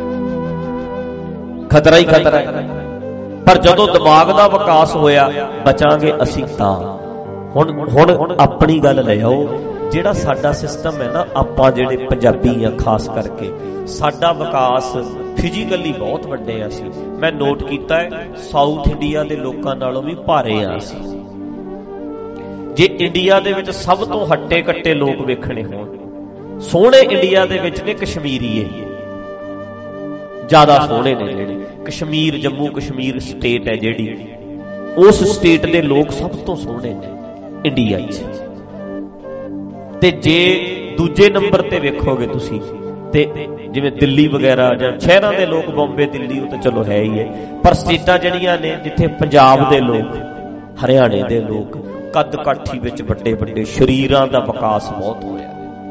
ਖਤਰਾ ਹੀ ਖਤਰਾ ਹੈ। ਪਰ ਜਦੋਂ ਦਿਮਾਗ ਦਾ ਵਿਕਾਸ ਹੋਇਆ ਬਚਾਂਗੇ ਅਸੀਂ ਤਾਂ। ਹੁਣ ਹੁਣ ਆਪਣੀ ਗੱਲ ਲੈ ਆਓ, ਜਿਹੜਾ ਸਾਡਾ ਸਿਸਟਮ ਹੈ ਨਾ, ਆਪਾਂ ਜਿਹੜੇ ਪੰਜਾਬੀ ਆ ਖਾਸ ਕਰਕੇ, ਸਾਡਾ ਵਿਕਾਸ ਫਿਜ਼ੀਕਲੀ ਬਹੁਤ ਵੱਡੇ ਆ ਅਸੀਂ। ਮੈਂ ਨੋਟ ਕੀਤਾ ਹੈ ਸਾਊਥ ਇੰਡੀਆ ਦੇ ਲੋਕਾਂ ਨਾਲੋਂ ਵੀ ਭਾਰੇ ਆ ਅਸੀਂ। ਜੇ ਇੰਡੀਆ ਦੇ ਵਿੱਚ ਸਭ ਤੋਂ ਹੱਟੇ ਕੱਟੇ ਲੋਕ ਵੇਖਣੇ ਹੋਣ, ਸੋਹਣੇ ਇੰਡੀਆ ਦੇ ਵਿੱਚ ਨੇ ਕਸ਼ਮੀਰੀਏ, ਜ਼ਿਆਦਾ ਸੋਹਣੇ ਨੇ ਜਿਹੜੇ ਕਸ਼ਮੀਰ, ਜੰਮੂ ਕਸ਼ਮੀਰ ਸਟੇਟ ਹੈ ਜਿਹੜੀ, ਉਸ ਸਟੇਟ ਦੇ ਲੋਕ ਸਭ ਤੋਂ ਸੋਹਣੇ ਨੇ ਇੰਡੀਆ 'ਚ। ਤੇ ਜੇ ਦੂਜੇ ਨੰਬਰ ਤੇ ਵੇਖੋਗੇ ਤੁਸੀਂ ਤੇ ਜਿਵੇਂ ਦਿੱਲੀ ਵਗੈਰਾ ਜਾਂ ਸ਼ਹਿਰਾਂ ਦੇ ਲੋਕ, ਬੰਬੇ ਦਿੱਲੀ ਉਹ ਤਾਂ ਚਲੋ ਹੈ ਹੀ ਹੈ, ਪਰ ਸਟੇਟਾਂ ਜਿਹੜੀਆਂ ਨੇ ਜਿੱਥੇ ਪੰਜਾਬ ਦੇ ਲੋਕ, ਹਰਿਆਣੇ ਦੇ ਲੋਕ ਕੱਦ ਕਾਠੀ ਵਿੱਚ ਵੱਡੇ ਵੱਡੇ, ਸਰੀਰਾਂ ਦਾ ਵਿਕਾਸ ਬਹੁਤ ਹੋਇਆ।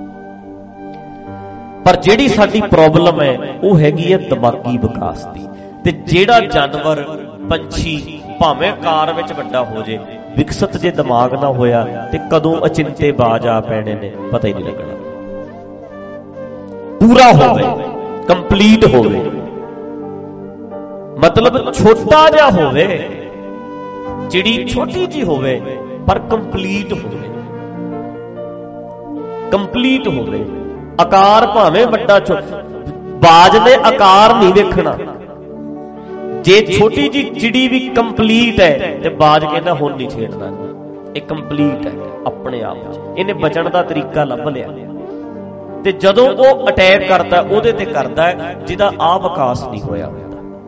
ਪਰ ਜਿਹੜੀ ਸਾਡੀ ਪ੍ਰੋਬਲਮ ਹੈ ਉਹ ਹੈਗੀ ਹੈ ਦਿਮਾਗੀ ਵਿਕਾਸ ਦੀ। ਤੇ ਜਿਹੜਾ ਜਾਨਵਰ, ਪੰਛੀ ਭਾਵੇਂ ਕਾਰ ਵਿੱਚ ਵੱਡਾ ਹੋ ਜੇ, ਵਿਕਸਿਤ ਜੇ ਦਿਮਾਗ ਨਾ ਹੋਇਆ ਤੇ ਕਦੋਂ ਅਚਿੰਤੇ ਬਾਜ ਆ ਪੈਣੇ ਨੇ ਪਤਾ ਹੀ ਨਹੀਂ ਲੱਗਣਾ। ਪੂਰਾ ਹੋਵੇ, ਕੰਪਲੀਟ ਹੋਵੇ, ਮਤਲਬ ਛੋਟਾ ਜਿਹਾ ਹੋਵੇ, ਚਿੜੀ ਛੋਟੀ ਜੀ ਹੋਵੇ ਪਰ ਕੰਪਲੀਟ ਹੋਵੇ, ਕੰਪਲੀਟ ਹੋਵੇ। ਆਕਾਰ ਭਾਵੇਂ ਵੱਡਾ, ਬਾਜ ਨੇ ਆਕਾਰ ਨਹੀਂ ਵੇਖਣਾ। ਜੇ ਛੋਟੀ ਜੀ ਚਿੜੀ ਵੀ ਕੰਪਲੀਟ ਹੈ ਤੇ ਬਾਜ ਕਹਿੰਦਾ ਹੁਣ ਨਹੀਂ ਛੇੜਨਾ, ਇਹ ਕੰਪਲੀਟ ਹੈ ਆਪਣੇ ਆਪ 'ਚ, ਇਹਨੇ ਬਚਣ ਦਾ ਤਰੀਕਾ ਲੱਭ ਲਿਆ। ਤੇ ਜਦੋਂ ਉਹ ਅਟੈਕ ਕਰਦਾ ਉਹਦੇ ਤੇ ਕਰਦਾ ਹੈ ਜਿਹਦਾ ਆ ਵਿਕਾਸ ਨਹੀਂ ਹੋਇਆ ਹੁੰਦਾ।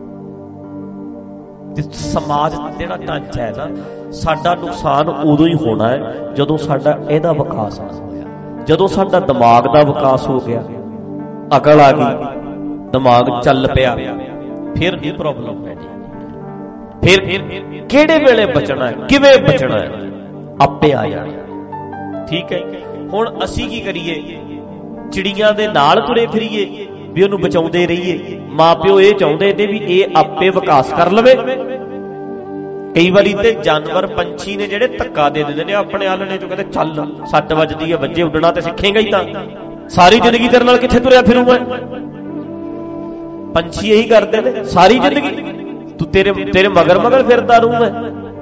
ਤੇ ਸਮਾਜ ਜਿਹੜਾ ਢਾਂਚਾ ਹੈ ਨਾ, ਸਾਡਾ ਨੁਕਸਾਨ ਉਦੋਂ ਹੀ ਹੋਣਾ ਹੈ ਜਦੋਂ ਸਾਡਾ ਇਹਦਾ ਵਿਕਾਸ ਨਾ ਹੋਇਆ। ਜਦੋਂ ਸਾਡਾ ਦਿਮਾਗ ਦਾ ਵਿਕਾਸ ਹੋ ਗਿਆ, ਅਕਲ ਆ ਗਈ, ਦਿਮਾਗ ਚੱਲ ਪਿਆ, ਫਿਰ ਨਹੀਂ ਪ੍ਰੋਬਲਮ ਪੈਣੀ। ਫਿਰ ਕਿਹੜੇ ਵੇਲੇ ਬਚਣਾ ਹੈ, ਕਿਵੇਂ ਬਚਣਾ ਹੈ, ਆਪੇ ਆ ਜਾਣਾ। ਠੀਕ ਹੈ, ਹੁਣ ਅਸੀਂ ਕੀ ਕਰੀਏ? ਚਿੜੀਆਂ ਦੇ ਨਾਲ ਤੁਰੇ ਫਿਰੀਏ ਵੀ ਉਹਨੂੰ ਬਚਾਉਂਦੇ ਰਹੀਏ? ਮਾਂ ਪਿਓ ਇਹ ਚਾਹੁੰਦੇ ਨੇ ਵੀ ਇਹ ਆਪੇ ਵਿਕਾਸ ਕਰ ਲਵੇ। ਕਈ ਵਾਰੀ ਤੇ ਜਾਨਵਰ, ਪੰਛੀ ਨੇ ਜਿਹੜੇ ਧੱਕਾ ਦੇ ਦਿੰਦੇ ਨੇ ਆਪਣੇ ਆਲਣੇ ਚੋਂ, ਕਹਿੰਦੇ ਚੱਲ ਸੱਟ ਵੱਜਦੀ ਹੈ, ਵੱਜੇ, ਉੱਡਣਾ ਤੇ ਸਿੱਖੇਗਾ ਹੀ, ਤਾਂ ਸਾਰੀ ਜ਼ਿੰਦਗੀ ਤੇਰੇ ਨਾਲ ਕਿੱਥੇ ਤੁਰਿਆ ਫਿਰੂ ਮੈਂ। ਪੰਛੀ ਇਹੀ ਕਰਦੇ ਨੇ ਸਾਰੀ ਜ਼ਿੰਦਗੀ, ਤੂੰ ਤੇਰੇ ਤੇਰੇ ਮਗਰ ਮਗਰ ਫਿਰਦਾ ਰਹੂੰ ਮੈਂ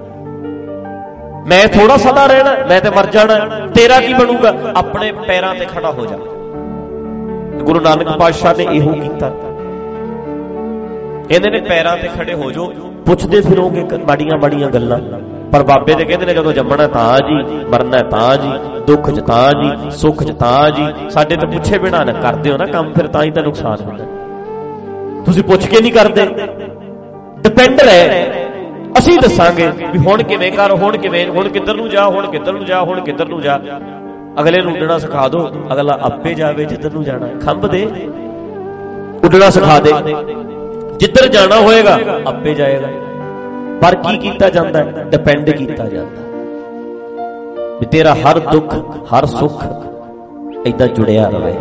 ਮੈਂ ਥੋੜਾ ਸਦਾ ਰਹਿਣਾ, ਮੈਂ ਤੇ ਮਰ ਜਾਣਾ, ਤੇਰਾ ਕੀ ਬਣੂਗਾ? ਆਪਣੇ ਪੈਰਾਂ ਤੇ ਖੜਾ ਹੋ ਜਾ। ਗੁਰੂ ਨਾਨਕ ਪਾਤਸ਼ਾਹ ਨੇ ਇਹੋ ਕੀਤਾ, ਕਹਿੰਦੇ ਨੇ ਪੈਰਾਂ ਤੇ ਖੜੇ ਹੋ ਜਾਓ, ਪੁੱਛਦੇ ਫਿਰੋਗੇ ਬੜੀਆਂ ਬੜੀਆਂ ਗੱਲਾਂ, ਪਰ ਬਾਬੇ ਤੇ ਕਹਿੰਦੇ ਨੇ ਜਦੋਂ ਜੰਮਣਾ ਤਾਂ ਜੀ, ਮਰਨਾ ਤਾਂ ਜੀ, ਦੁੱਖ ਚ ਤਾਂ ਜੀ, ਸੁੱਖ ਚ ਤਾਂ ਜੀ। ਸਾਡੇ ਤਾਂ ਪੁੱਛੇ ਬਿਨਾਂ ਨਾ ਕਰਦੇ ਹੋ ਨਾ ਕੰਮ, ਫਿਰ ਤਾਂ ਹੀ ਤਾਂ ਨੁਕਸਾਨ ਹੁੰਦਾ। ਤੁਸੀਂ ਪੁੱਛ ਕੇ ਨਹੀਂ ਕਰਦੇ, ਡਿਪੈਂਡ ਰਹਿ, ਅਸੀਂ ਦੱਸਾਂਗੇ ਵੀ ਹੁਣ ਕਿਵੇਂ ਕਰ, ਹੁਣ ਕਿਵੇਂ, ਹੁਣ ਕਿੱਧਰ ਨੂੰ ਜਾ, ਹੁਣ ਕਿੱਧਰ ਨੂੰ ਜਾ, ਹੁਣ ਕਿੱਧਰ ਨੂੰ ਜਾ। ਅਗਲੇ ਨੂੰ ਉੱਡਣਾ ਸਿਖਾ ਦੋ, ਅਗਲਾ ਆਪੇ ਜਾਵੇ ਜਿੱਧਰ ਨੂੰ ਜਾਣਾ। ਖੰਭ ਦੇ ਉੱਡਣਾ ਸਿਖਾ ਦੇ, ਜਿੱਧਰ ਜਾਣਾ ਹੋਏਗਾ ਆਪੇ ਜਾਏਗਾ। ਪਰ ਕੀ ਕੀਤਾ ਜਾਂਦਾ? ਡਿਪੈਂਡ ਕੀਤਾ ਜਾਂਦਾ ਵੀ ਤੇਰਾ ਹਰ ਦੁੱਖ ਹਰ ਸੁੱਖ ਏਦਾਂ ਜੁੜਿਆ ਰਹੇ।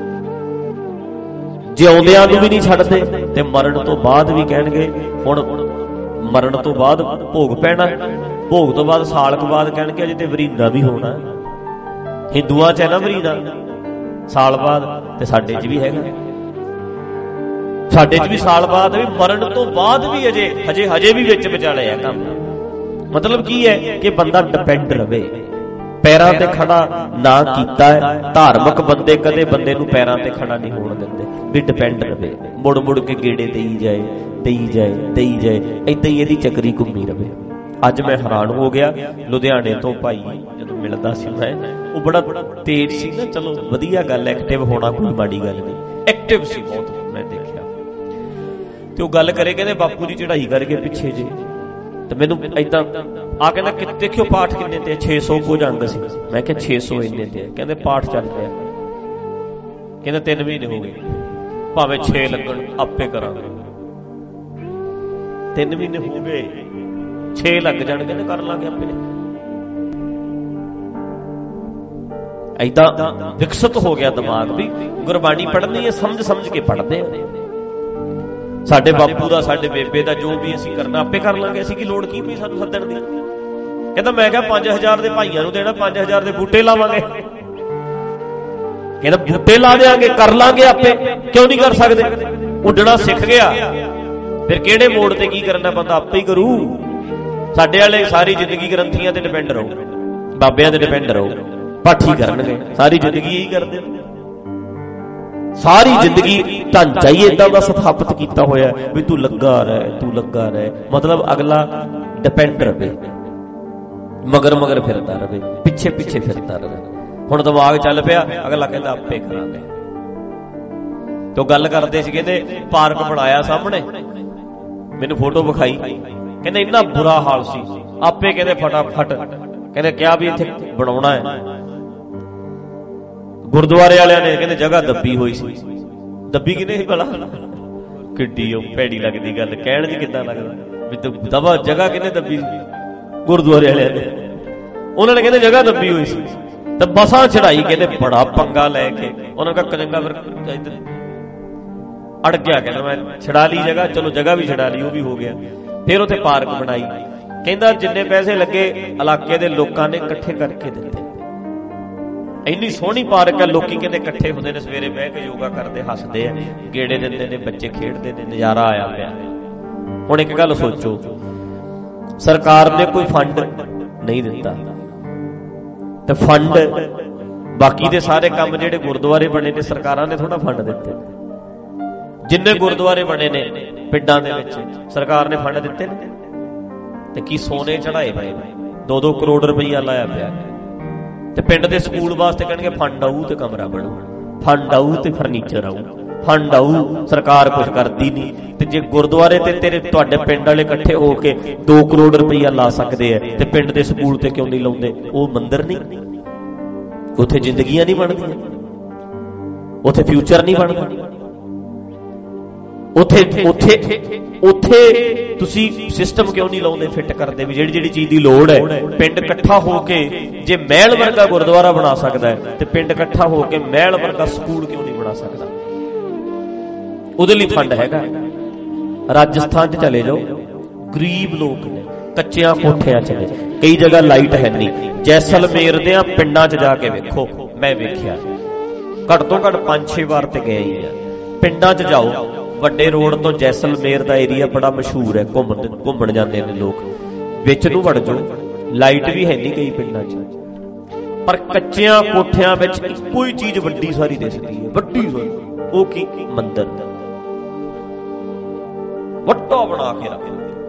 ਜਿਉਂਦਿਆਂ ਨੂੰ ਵੀ ਨਹੀਂ ਛੱਡਦੇ ਤੇ ਮਰਨ ਤੋਂ ਬਾਅਦ ਵੀ ਕਹਿਣਗੇ ਹੁਣ ਮਰਨ ਤੋਂ ਬਾਅਦ ਭੋਗ ਪੈਣਾ, ਭੋਗ ਤੋਂ ਬਾਅਦ ਸਾਲ ਕੁ ਬਾਅਦ ਕਹਿਣਗੇ ਅਜੇ ਤੇ ਵਰੀਂਦਾ ਵੀ ਹੋਣਾ। ਹਿੰਦੂਆਂ 'ਚ ਹੈ ਨਾ ਮਹੀਨਾ ਸਾਲ ਬਾਅਦ, ਤੇ ਸਾਡੇ 'ਚ ਵੀ ਹੈਗਾ। ਸਾਡੇ 'ਚ ਵੀ ਸਾਲ ਬਾਅਦ, ਵੀ ਮਰਨ ਤੋਂ ਬਾਅਦ ਵੀ ਅਜੇ ਹਜੇ ਹਜੇ ਵੀ ਵਿੱਚ ਵਿਚਾਲੇ ਆ ਕੰਮ। ਮਤਲਬ ਕੀ ਹੈ ਕਿ ਬੰਦਾ ਡਿਪੈਂਡ ਰਵੇ, ਪੈਰਾਂ ਤੇ ਖੜਾ ਨਾ ਕੀਤਾ ਹੈ। ਧਾਰਮਿਕ ਬੰਦੇ ਕਦੇ ਬੰਦੇ ਨੂੰ ਪੈਰਾਂ ਤੇ ਖੜਾ ਨਹੀਂ ਹੋਣ ਦਿੰਦੇ, ਵੀ ਡਿਪੈਂਡ ਰਵੇ, ਮੁੜ ਮੁੜ ਕੇ ਗੇੜੇ ਦੇਈ ਜਾਏ ਦੇਈ ਜਾਏ ਦੇਈ ਜਾਏ, ਏਦਾਂ ਹੀ ਇਹਦੀ ਚੱਕਰੀ ਘੁੰਮੀ ਰਵੇ। ਅੱਜ ਮੈਂ ਹੈਰਾਨ ਹੋ ਗਿਆ, ਲੁਧਿਆਣੇ ਤੋਂ ਭਾਈ ਜਦੋਂ ਮਿਲਦਾ ਸੀ ਮੈਂ, ਉਹ ਬੜਾ ਤੇਜ਼ ਸੀ ਨਾ, ਚਲੋ ਵਧੀਆ ਗੱਲ, ਐਕਟਿਵ ਹੋਣਾ ਕੋਈ ਮਾੜੀ ਗੱਲ ਨਹੀਂ, ਐਕਟਿਵ ਸੀ ਬਹੁਤ, ਮੈਂ ਦੇਖਿਆ। ਤੇ ਉਹ ਗੱਲ ਕਰੇ, ਕਹਿੰਦੇ ਬਾਪੂ ਦੀ ਚੜ੍ਹਾਈ ਕਰਕੇ ਪਿੱਛੇ ਜੇ, ਤੇ ਮੈਨੂੰ ਏਦਾਂ ਆ ਕਹਿੰਦਾ ਕਿ ਦੇਖਿਓ ਪਾਠ ਕਿੰਨੇ ਤੇ, ਛੇ ਸੌ ਕੁਝ ਅੰਗ ਸੀ। ਮੈਂ ਕਿਹਾ ਛੇ ਸੌ ਇੰਨੇ ਤੇ, ਕਹਿੰਦੇ ਪਾਠ ਚੱਲ ਰਿਹਾ, ਕਹਿੰਦੇ ਤਿੰਨ ਮਹੀਨੇ ਹੋ ਗਏ, ਭਾਵੇਂ ਛੇ ਲੱਗਣ ਆਪੇ ਕਰਾਂਗੇ। ਤਿੰਨ ਮਹੀਨੇ ਹੋ ਗਏ, ਛੇ ਲੱਗ ਜਾਣ, ਕਹਿੰਦੇ ਕਰ ਲਾਂਗੇ ਆਪੇ। ਏਦਾਂ ਵਿਕਸਿਤ ਹੋ ਗਿਆ ਦਿਮਾਗ ਵੀ ਗੁਰਬਾਣੀ ਪੜ੍ਹਨੀ ਹੈ, ਸਮਝ ਸਮਝ ਕੇ ਪੜ੍ਹਦੇ ਆ। ਸਾਡੇ ਬਾਪੂ ਦਾ, ਸਾਡੇ ਬੇਬੇ ਦਾ, ਜੋ ਵੀ ਅਸੀਂ ਕਰਨਾ ਆਪੇ ਕਰ ਲਾਂਗੇ, ਅਸੀਂ ਕੀ ਲੋੜ ਕੀ ਪਈ ਸਾਨੂੰ ਸੱਦਣ ਦੀ। ਕਹਿੰਦਾ ਮੈਂ ਕਿਹਾ ਪੰਜ ਹਜ਼ਾਰ ਦੇ ਭਾਈਆਂ ਨੂੰ ਦੇਣਾ, ਪੰਜ ਹਜ਼ਾਰ ਦੇ ਬੂਟੇ ਲਾਵਾਂਗੇ। ਕਹਿੰਦਾ ਬੂਟੇ ਲਾ ਦੇਾਂਗੇ, ਕਰ ਲਾਂਗੇ ਆਪੇ, ਕਿਉਂ ਨਹੀਂ ਕਰ ਸਕਦੇ। ਉੱਡਣਾ ਸਿੱਖ ਗਿਆ, ਫਿਰ ਕਿਹੜੇ ਮੋੜ ਤੇ ਕੀ ਕਰਨਾ ਬੰਦਾ ਆਪੇ ਹੀ ਕਰੂ। ਸਾਡੇ ਵਾਲੇ ਸਾਰੀ ਜ਼ਿੰਦਗੀ ਗ੍ਰੰਥੀਆਂ ਤੇ ਡਿਪੈਂਡ ਰਹੋ, ਬਾਬਿਆਂ ਤੇ ਡਿਪੈਂਡ ਰਹੋ, ਪਾਠੀ ਕਰਨਗੇ, ਸਾਰੀ ਜ਼ਿੰਦਗੀ ਇਹੀ ਕਰਦੇ। ਸਾਰੀ ਜ਼ਿੰਦਗੀ ਢਾਂਚਾ ਹੀ ਏਦਾਂ ਦਾ ਸਥਾਪਿਤ ਕੀਤਾ ਹੋਇਆ ਵੀ ਤੂੰ ਲੱਗਾ ਰਹਿ, ਤੂੰ ਲੱਗਾ ਰਹਿ, ਮਤਲਬ ਅਗਲਾ ਡਿਪੈਂਡ ਰਵੇ, ਮਗਰ ਮਗਰ ਫਿਰਦਾ ਰਵੇ, ਪਿੱਛੇ ਪਿੱਛੇ ਫਿਰਦਾ ਰਵੇ। ਹੁਣ ਦਿਮਾਗ ਚੱਲ ਪਿਆ, ਅਗਲਾ ਕਹਿੰਦਾ ਆਪੇ ਕਰਾਂਗੇ। ਤੇ ਉਹ ਗੱਲ ਕਰਦੇ ਸੀ, ਕਹਿੰਦੇ ਪਾਰਕ ਬਣਾਇਆ ਸਾਹਮਣੇ, ਮੈਨੂੰ ਫੋਟੋ ਵਿਖਾਈ, ਕਹਿੰਦੇ ਇੰਨਾ ਬੁਰਾ ਹਾਲ ਸੀ, ਆਪੇ ਕਹਿੰਦੇ ਫਟਾਫਟ ਕਹਿੰਦੇ ਕਿਹਾ ਵੀ ਇੱਥੇ ਬਣਾਉਣਾ ਹੈ। ਗੁਰਦੁਆਰੇ ਵਾਲਿਆਂ ਨੇ ਕਹਿੰਦੇ ਜਗ੍ਹਾ ਦੱਬੀ ਹੋਈ ਸੀ। ਦੱਬੀ ਕਿਨੇ ਸੀ ਭਲਾ? ਕਿੱਡੀ ਉਹ ਭੈੜੀ ਲੱਗਦੀ ਗੱਲ, ਕਹਿਣ ਚ ਕਿੱਦਾਂ ਲੱਗਦਾ ਵੀ ਦਵਾ ਜਗ੍ਹਾ ਕਿਨੇ ਦੱਬੀ ਸੀ? ਗੁਰਦੁਆਰੇ ਵਾਲਿਆਂ ਨੇ। ਉਹਨਾਂ ਨੇ ਕਹਿੰਦੇ ਜਗ੍ਹਾ ਦੱਬੀ ਹੋਈ ਸੀ, ਤੇ ਬਸਾਂ ਚੜਾਈ, ਕਹਿੰਦੇ ਬੜਾ ਪੰਗਾ ਲੈ ਕੇ ਉਹਨਾਂ ਦਾ ਕਜੰਗਾ ਫਿਰ ਅੜ ਗਿਆ, ਕਹਿੰਦਾ ਮੈਂ ਛੜਾ ਲਈ ਜਗ੍ਹਾ, ਚਲੋ ਜਗ੍ਹਾ ਵੀ ਛੜਾ ਲਈ, ਉਹ ਵੀ ਹੋ ਗਿਆ। ਫਿਰ ਉੱਥੇ ਪਾਰਕ ਬਣਾਈ, ਕਹਿੰਦਾ ਜਿੰਨੇ ਪੈਸੇ ਲੱਗੇ ਇਲਾਕੇ ਦੇ ਲੋਕਾਂ ਨੇ ਇਕੱਠੇ ਕਰਕੇ ਦਿੱਤੇ। ਇੰਨੀ ਸੋਹਣੀ ਪਾਰਕ ਹੈ, ਲੋਕੀ ਕਹਿੰਦੇ ਇਕੱਠੇ ਹੁੰਦੇ ਨੇ, ਸਵੇਰੇ ਬਹਿ ਕੇ ਯੋਗਾ ਕਰਦੇ, ਹੱਸਦੇ ਆ, ਗੇੜੇ ਦਿੰਦੇ ਨੇ, ਬੱਚੇ ਖੇਡਦੇ ਨੇ, ਨਜ਼ਾਰਾ ਆਇਆ ਪਿਆ। ਹੁਣ ਇੱਕ ਗੱਲ ਸੋਚੋ, ਸਰਕਾਰ ਨੇ ਕੋਈ ਫੰਡ ਨਹੀਂ ਦਿੱਤਾ, ਤੇ ਫੰਡ ਬਾਕੀ ਦੇ ਸਾਰੇ ਕੰਮ ਜਿਹੜੇ ਗੁਰਦੁਆਰੇ ਬਣੇ ਨੇ ਸਰਕਾਰਾਂ ਨੇ ਥੋੜਾ ਫੰਡ ਦਿੱਤੇ। ਜਿੰਨੇ ਗੁਰਦੁਆਰੇ ਬਣੇ ਨੇ ਪਿੰਡਾਂ ਦੇ ਵਿੱਚ ਸਰਕਾਰ ਨੇ ਫੰਡ ਦਿੱਤੇ ਨੇ, ਤੇ ਕੀ ਸੋਨੇ ਚੜਾਏ ਪਏ, ਦੋ ਦੋ ਕਰੋੜ ਰੁਪਈਆ ਲਾਇਆ ਪਿਆ। ਤੇ ਪਿੰਡ ਦੇ ਸਕੂਲ ਵਾਸਤੇ ਕਹਿਣਗੇ ਫੰਡ ਆਊ ਤੇ ਕਮਰਾ ਬਣੂ, ਫੰਡ ਆਊ ਤੇ ਫਰਨੀਚਰ ਆਊ, ਫੰਡ ਆਊ, ਸਰਕਾਰ ਕੁਝ ਕਰਦੀ ਨਹੀਂ। ਤੇ ਜੇ ਗੁਰਦੁਆਰੇ ਤੇ ਤੇਰੇ ਤੁਹਾਡੇ ਪਿੰਡ ਵਾਲੇ ਇਕੱਠੇ ਹੋ ਕੇ ਦੋ ਕਰੋੜ ਰੁਪਈਆ ਲਾ ਸਕਦੇ ਆ, ਤੇ ਪਿੰਡ ਦੇ ਸਕੂਲ ਤੇ ਕਿਉਂ ਨਹੀਂ ਲਾਉਂਦੇ? ਉਹ ਮੰਦਿਰ ਨਹੀਂ, ਉੱਥੇ ਜ਼ਿੰਦਗੀਆਂ ਨਹੀਂ ਬਣਦੀਆਂ, ਉੱਥੇ ਫਿਊਚਰ ਨਹੀਂ ਬਣਦਾ। ਉੱਥੇ ਉੱਥੇ ਉੱਥੇ ਤੁਸੀਂ ਸਿਸਟਮ ਕਿਉਂ ਨਹੀਂ ਲਾਉਂਦੇ, ਫਿੱਟ ਕਰਦੇ ਵੀ ਜਿਹੜੀ ਜਿਹੜੀ ਚੀਜ਼ ਦੀ ਲੋੜ ਹੈ। ਪਿੰਡ ਇਕੱਠਾ ਹੋ ਕੇ ਜੇ ਮਹਿਲ ਵਰਗਾ ਗੁਰਦੁਆਰਾ ਬਣਾ ਸਕਦਾ ਹੈ, ਤੇ ਪਿੰਡ ਇਕੱਠਾ ਹੋ ਕੇ ਮਹਿਲ ਵਰਗਾ ਸਕੂਲ ਕਿਉਂ ਨਹੀਂ ਬਣਾ ਸਕਦਾ? ਉਹਦੇ ਲਈ ਫੰਡ ਹੈਗਾ। ਰਾਜਸਥਾਨ 'ਚ ਚਲੇ ਜਾਓ, ਗਰੀਬ ਲੋਕ ਨੇ, ਕੱਚਿਆਂ ਕੋਠਿਆਂ 'ਚ ਨੇ, ਕਈ ਜਗ੍ਹਾ ਲਾਈਟ ਹੈ ਨਹੀਂ। ਜੈਸਲਮੇਰ ਦੇ ਪਿੰਡਾਂ 'ਚ ਜਾ ਕੇ ਵੇਖੋ, ਮੈਂ ਵੇਖਿਆ ਘੱਟ ਤੋਂ ਘੱਟ ਪੰਜ ਛੇ ਵਾਰ ਤੇ ਗਏ ਹੀ ਆ। ਪਿੰਡਾਂ 'ਚ ਜਾਓ, ਵੱਡੇ ਰੋਡ ਤੋਂ ਜੈਸਲਮੇਰ ਦਾ ਏਰੀਆ ਬੜਾ ਮਸ਼ਹੂਰ ਹੈ, ਘੁੰਮਣ ਘੁੰਮਣ ਜਾਂਦੇ ਨੇ ਲੋਕ, ਵਿੱਚ ਨੂੰ ਵੜ ਜਾਓ, ਲਾਈਟ ਵੀ ਹੈ ਨਹੀਂ ਕਈ ਪਿੰਡਾਂ 'ਚ, ਪਰ ਕੱਚਿਆਂ ਕੋਠਿਆਂ ਵਿੱਚ ਇੱਕੋ ਹੀ ਚੀਜ਼ ਵੱਡੀ ਸਾਰੀ ਦਿਸਦੀ ਹੈ, ਵੱਡੀ ਸਾਰੀ। ਉਹ ਕੀ? ਮੰਦਿਰ ਵੱਡਾ ਬਣਾ ਕੇ ਰੱਖਦੇ,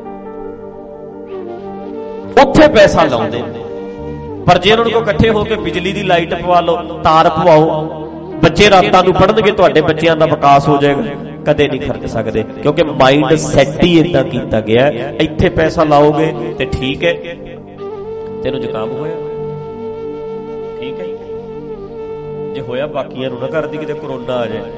ਉੱਥੇ ਪੈਸਾ ਲਾਉਂਦੇ ਨੇ। ਪਰ ਜੇ ਉਹਨਾਂ ਕੋਲ ਇਕੱਠੇ ਹੋ ਕੇ ਬਿਜਲੀ ਦੀ ਲਾਈਟ ਪਵਾ ਲਓ, ਤਾਰ ਪਵਾਓ, ਬੱਚੇ ਰਾਤਾਂ ਨੂੰ ਪੜ੍ਹਨਗੇ, ਤੁਹਾਡੇ ਬੱਚਿਆਂ ਦਾ ਵਿਕਾਸ ਹੋ ਜਾਏਗਾ। ਕਦੇ ਨਹੀਂ ਖਰਚ ਸਕਦੇ, ਕਿਉਂਕਿ ਮਾਈਂਡ ਸੈੱਟ ਹੀ ਏਦਾਂ ਕੀਤਾ ਗਿਆ। ਇੱਥੇ ਪੈਸਾ ਲਾਓਗੇ ਤੇ ਠੀਕ ਹੈ, ਤੈਨੂੰ ਜ਼ੁਕਾਮ ਹੋਇਆ ਠੀਕ ਹੈ, ਜੇ ਹੋਇਆ ਬਾਕੀਆਂ ਨੂੰ ਨਾ ਕਰਦੀ, ਕਿਤੇ ਕਰੋਨਾ ਆ ਜਾਏ।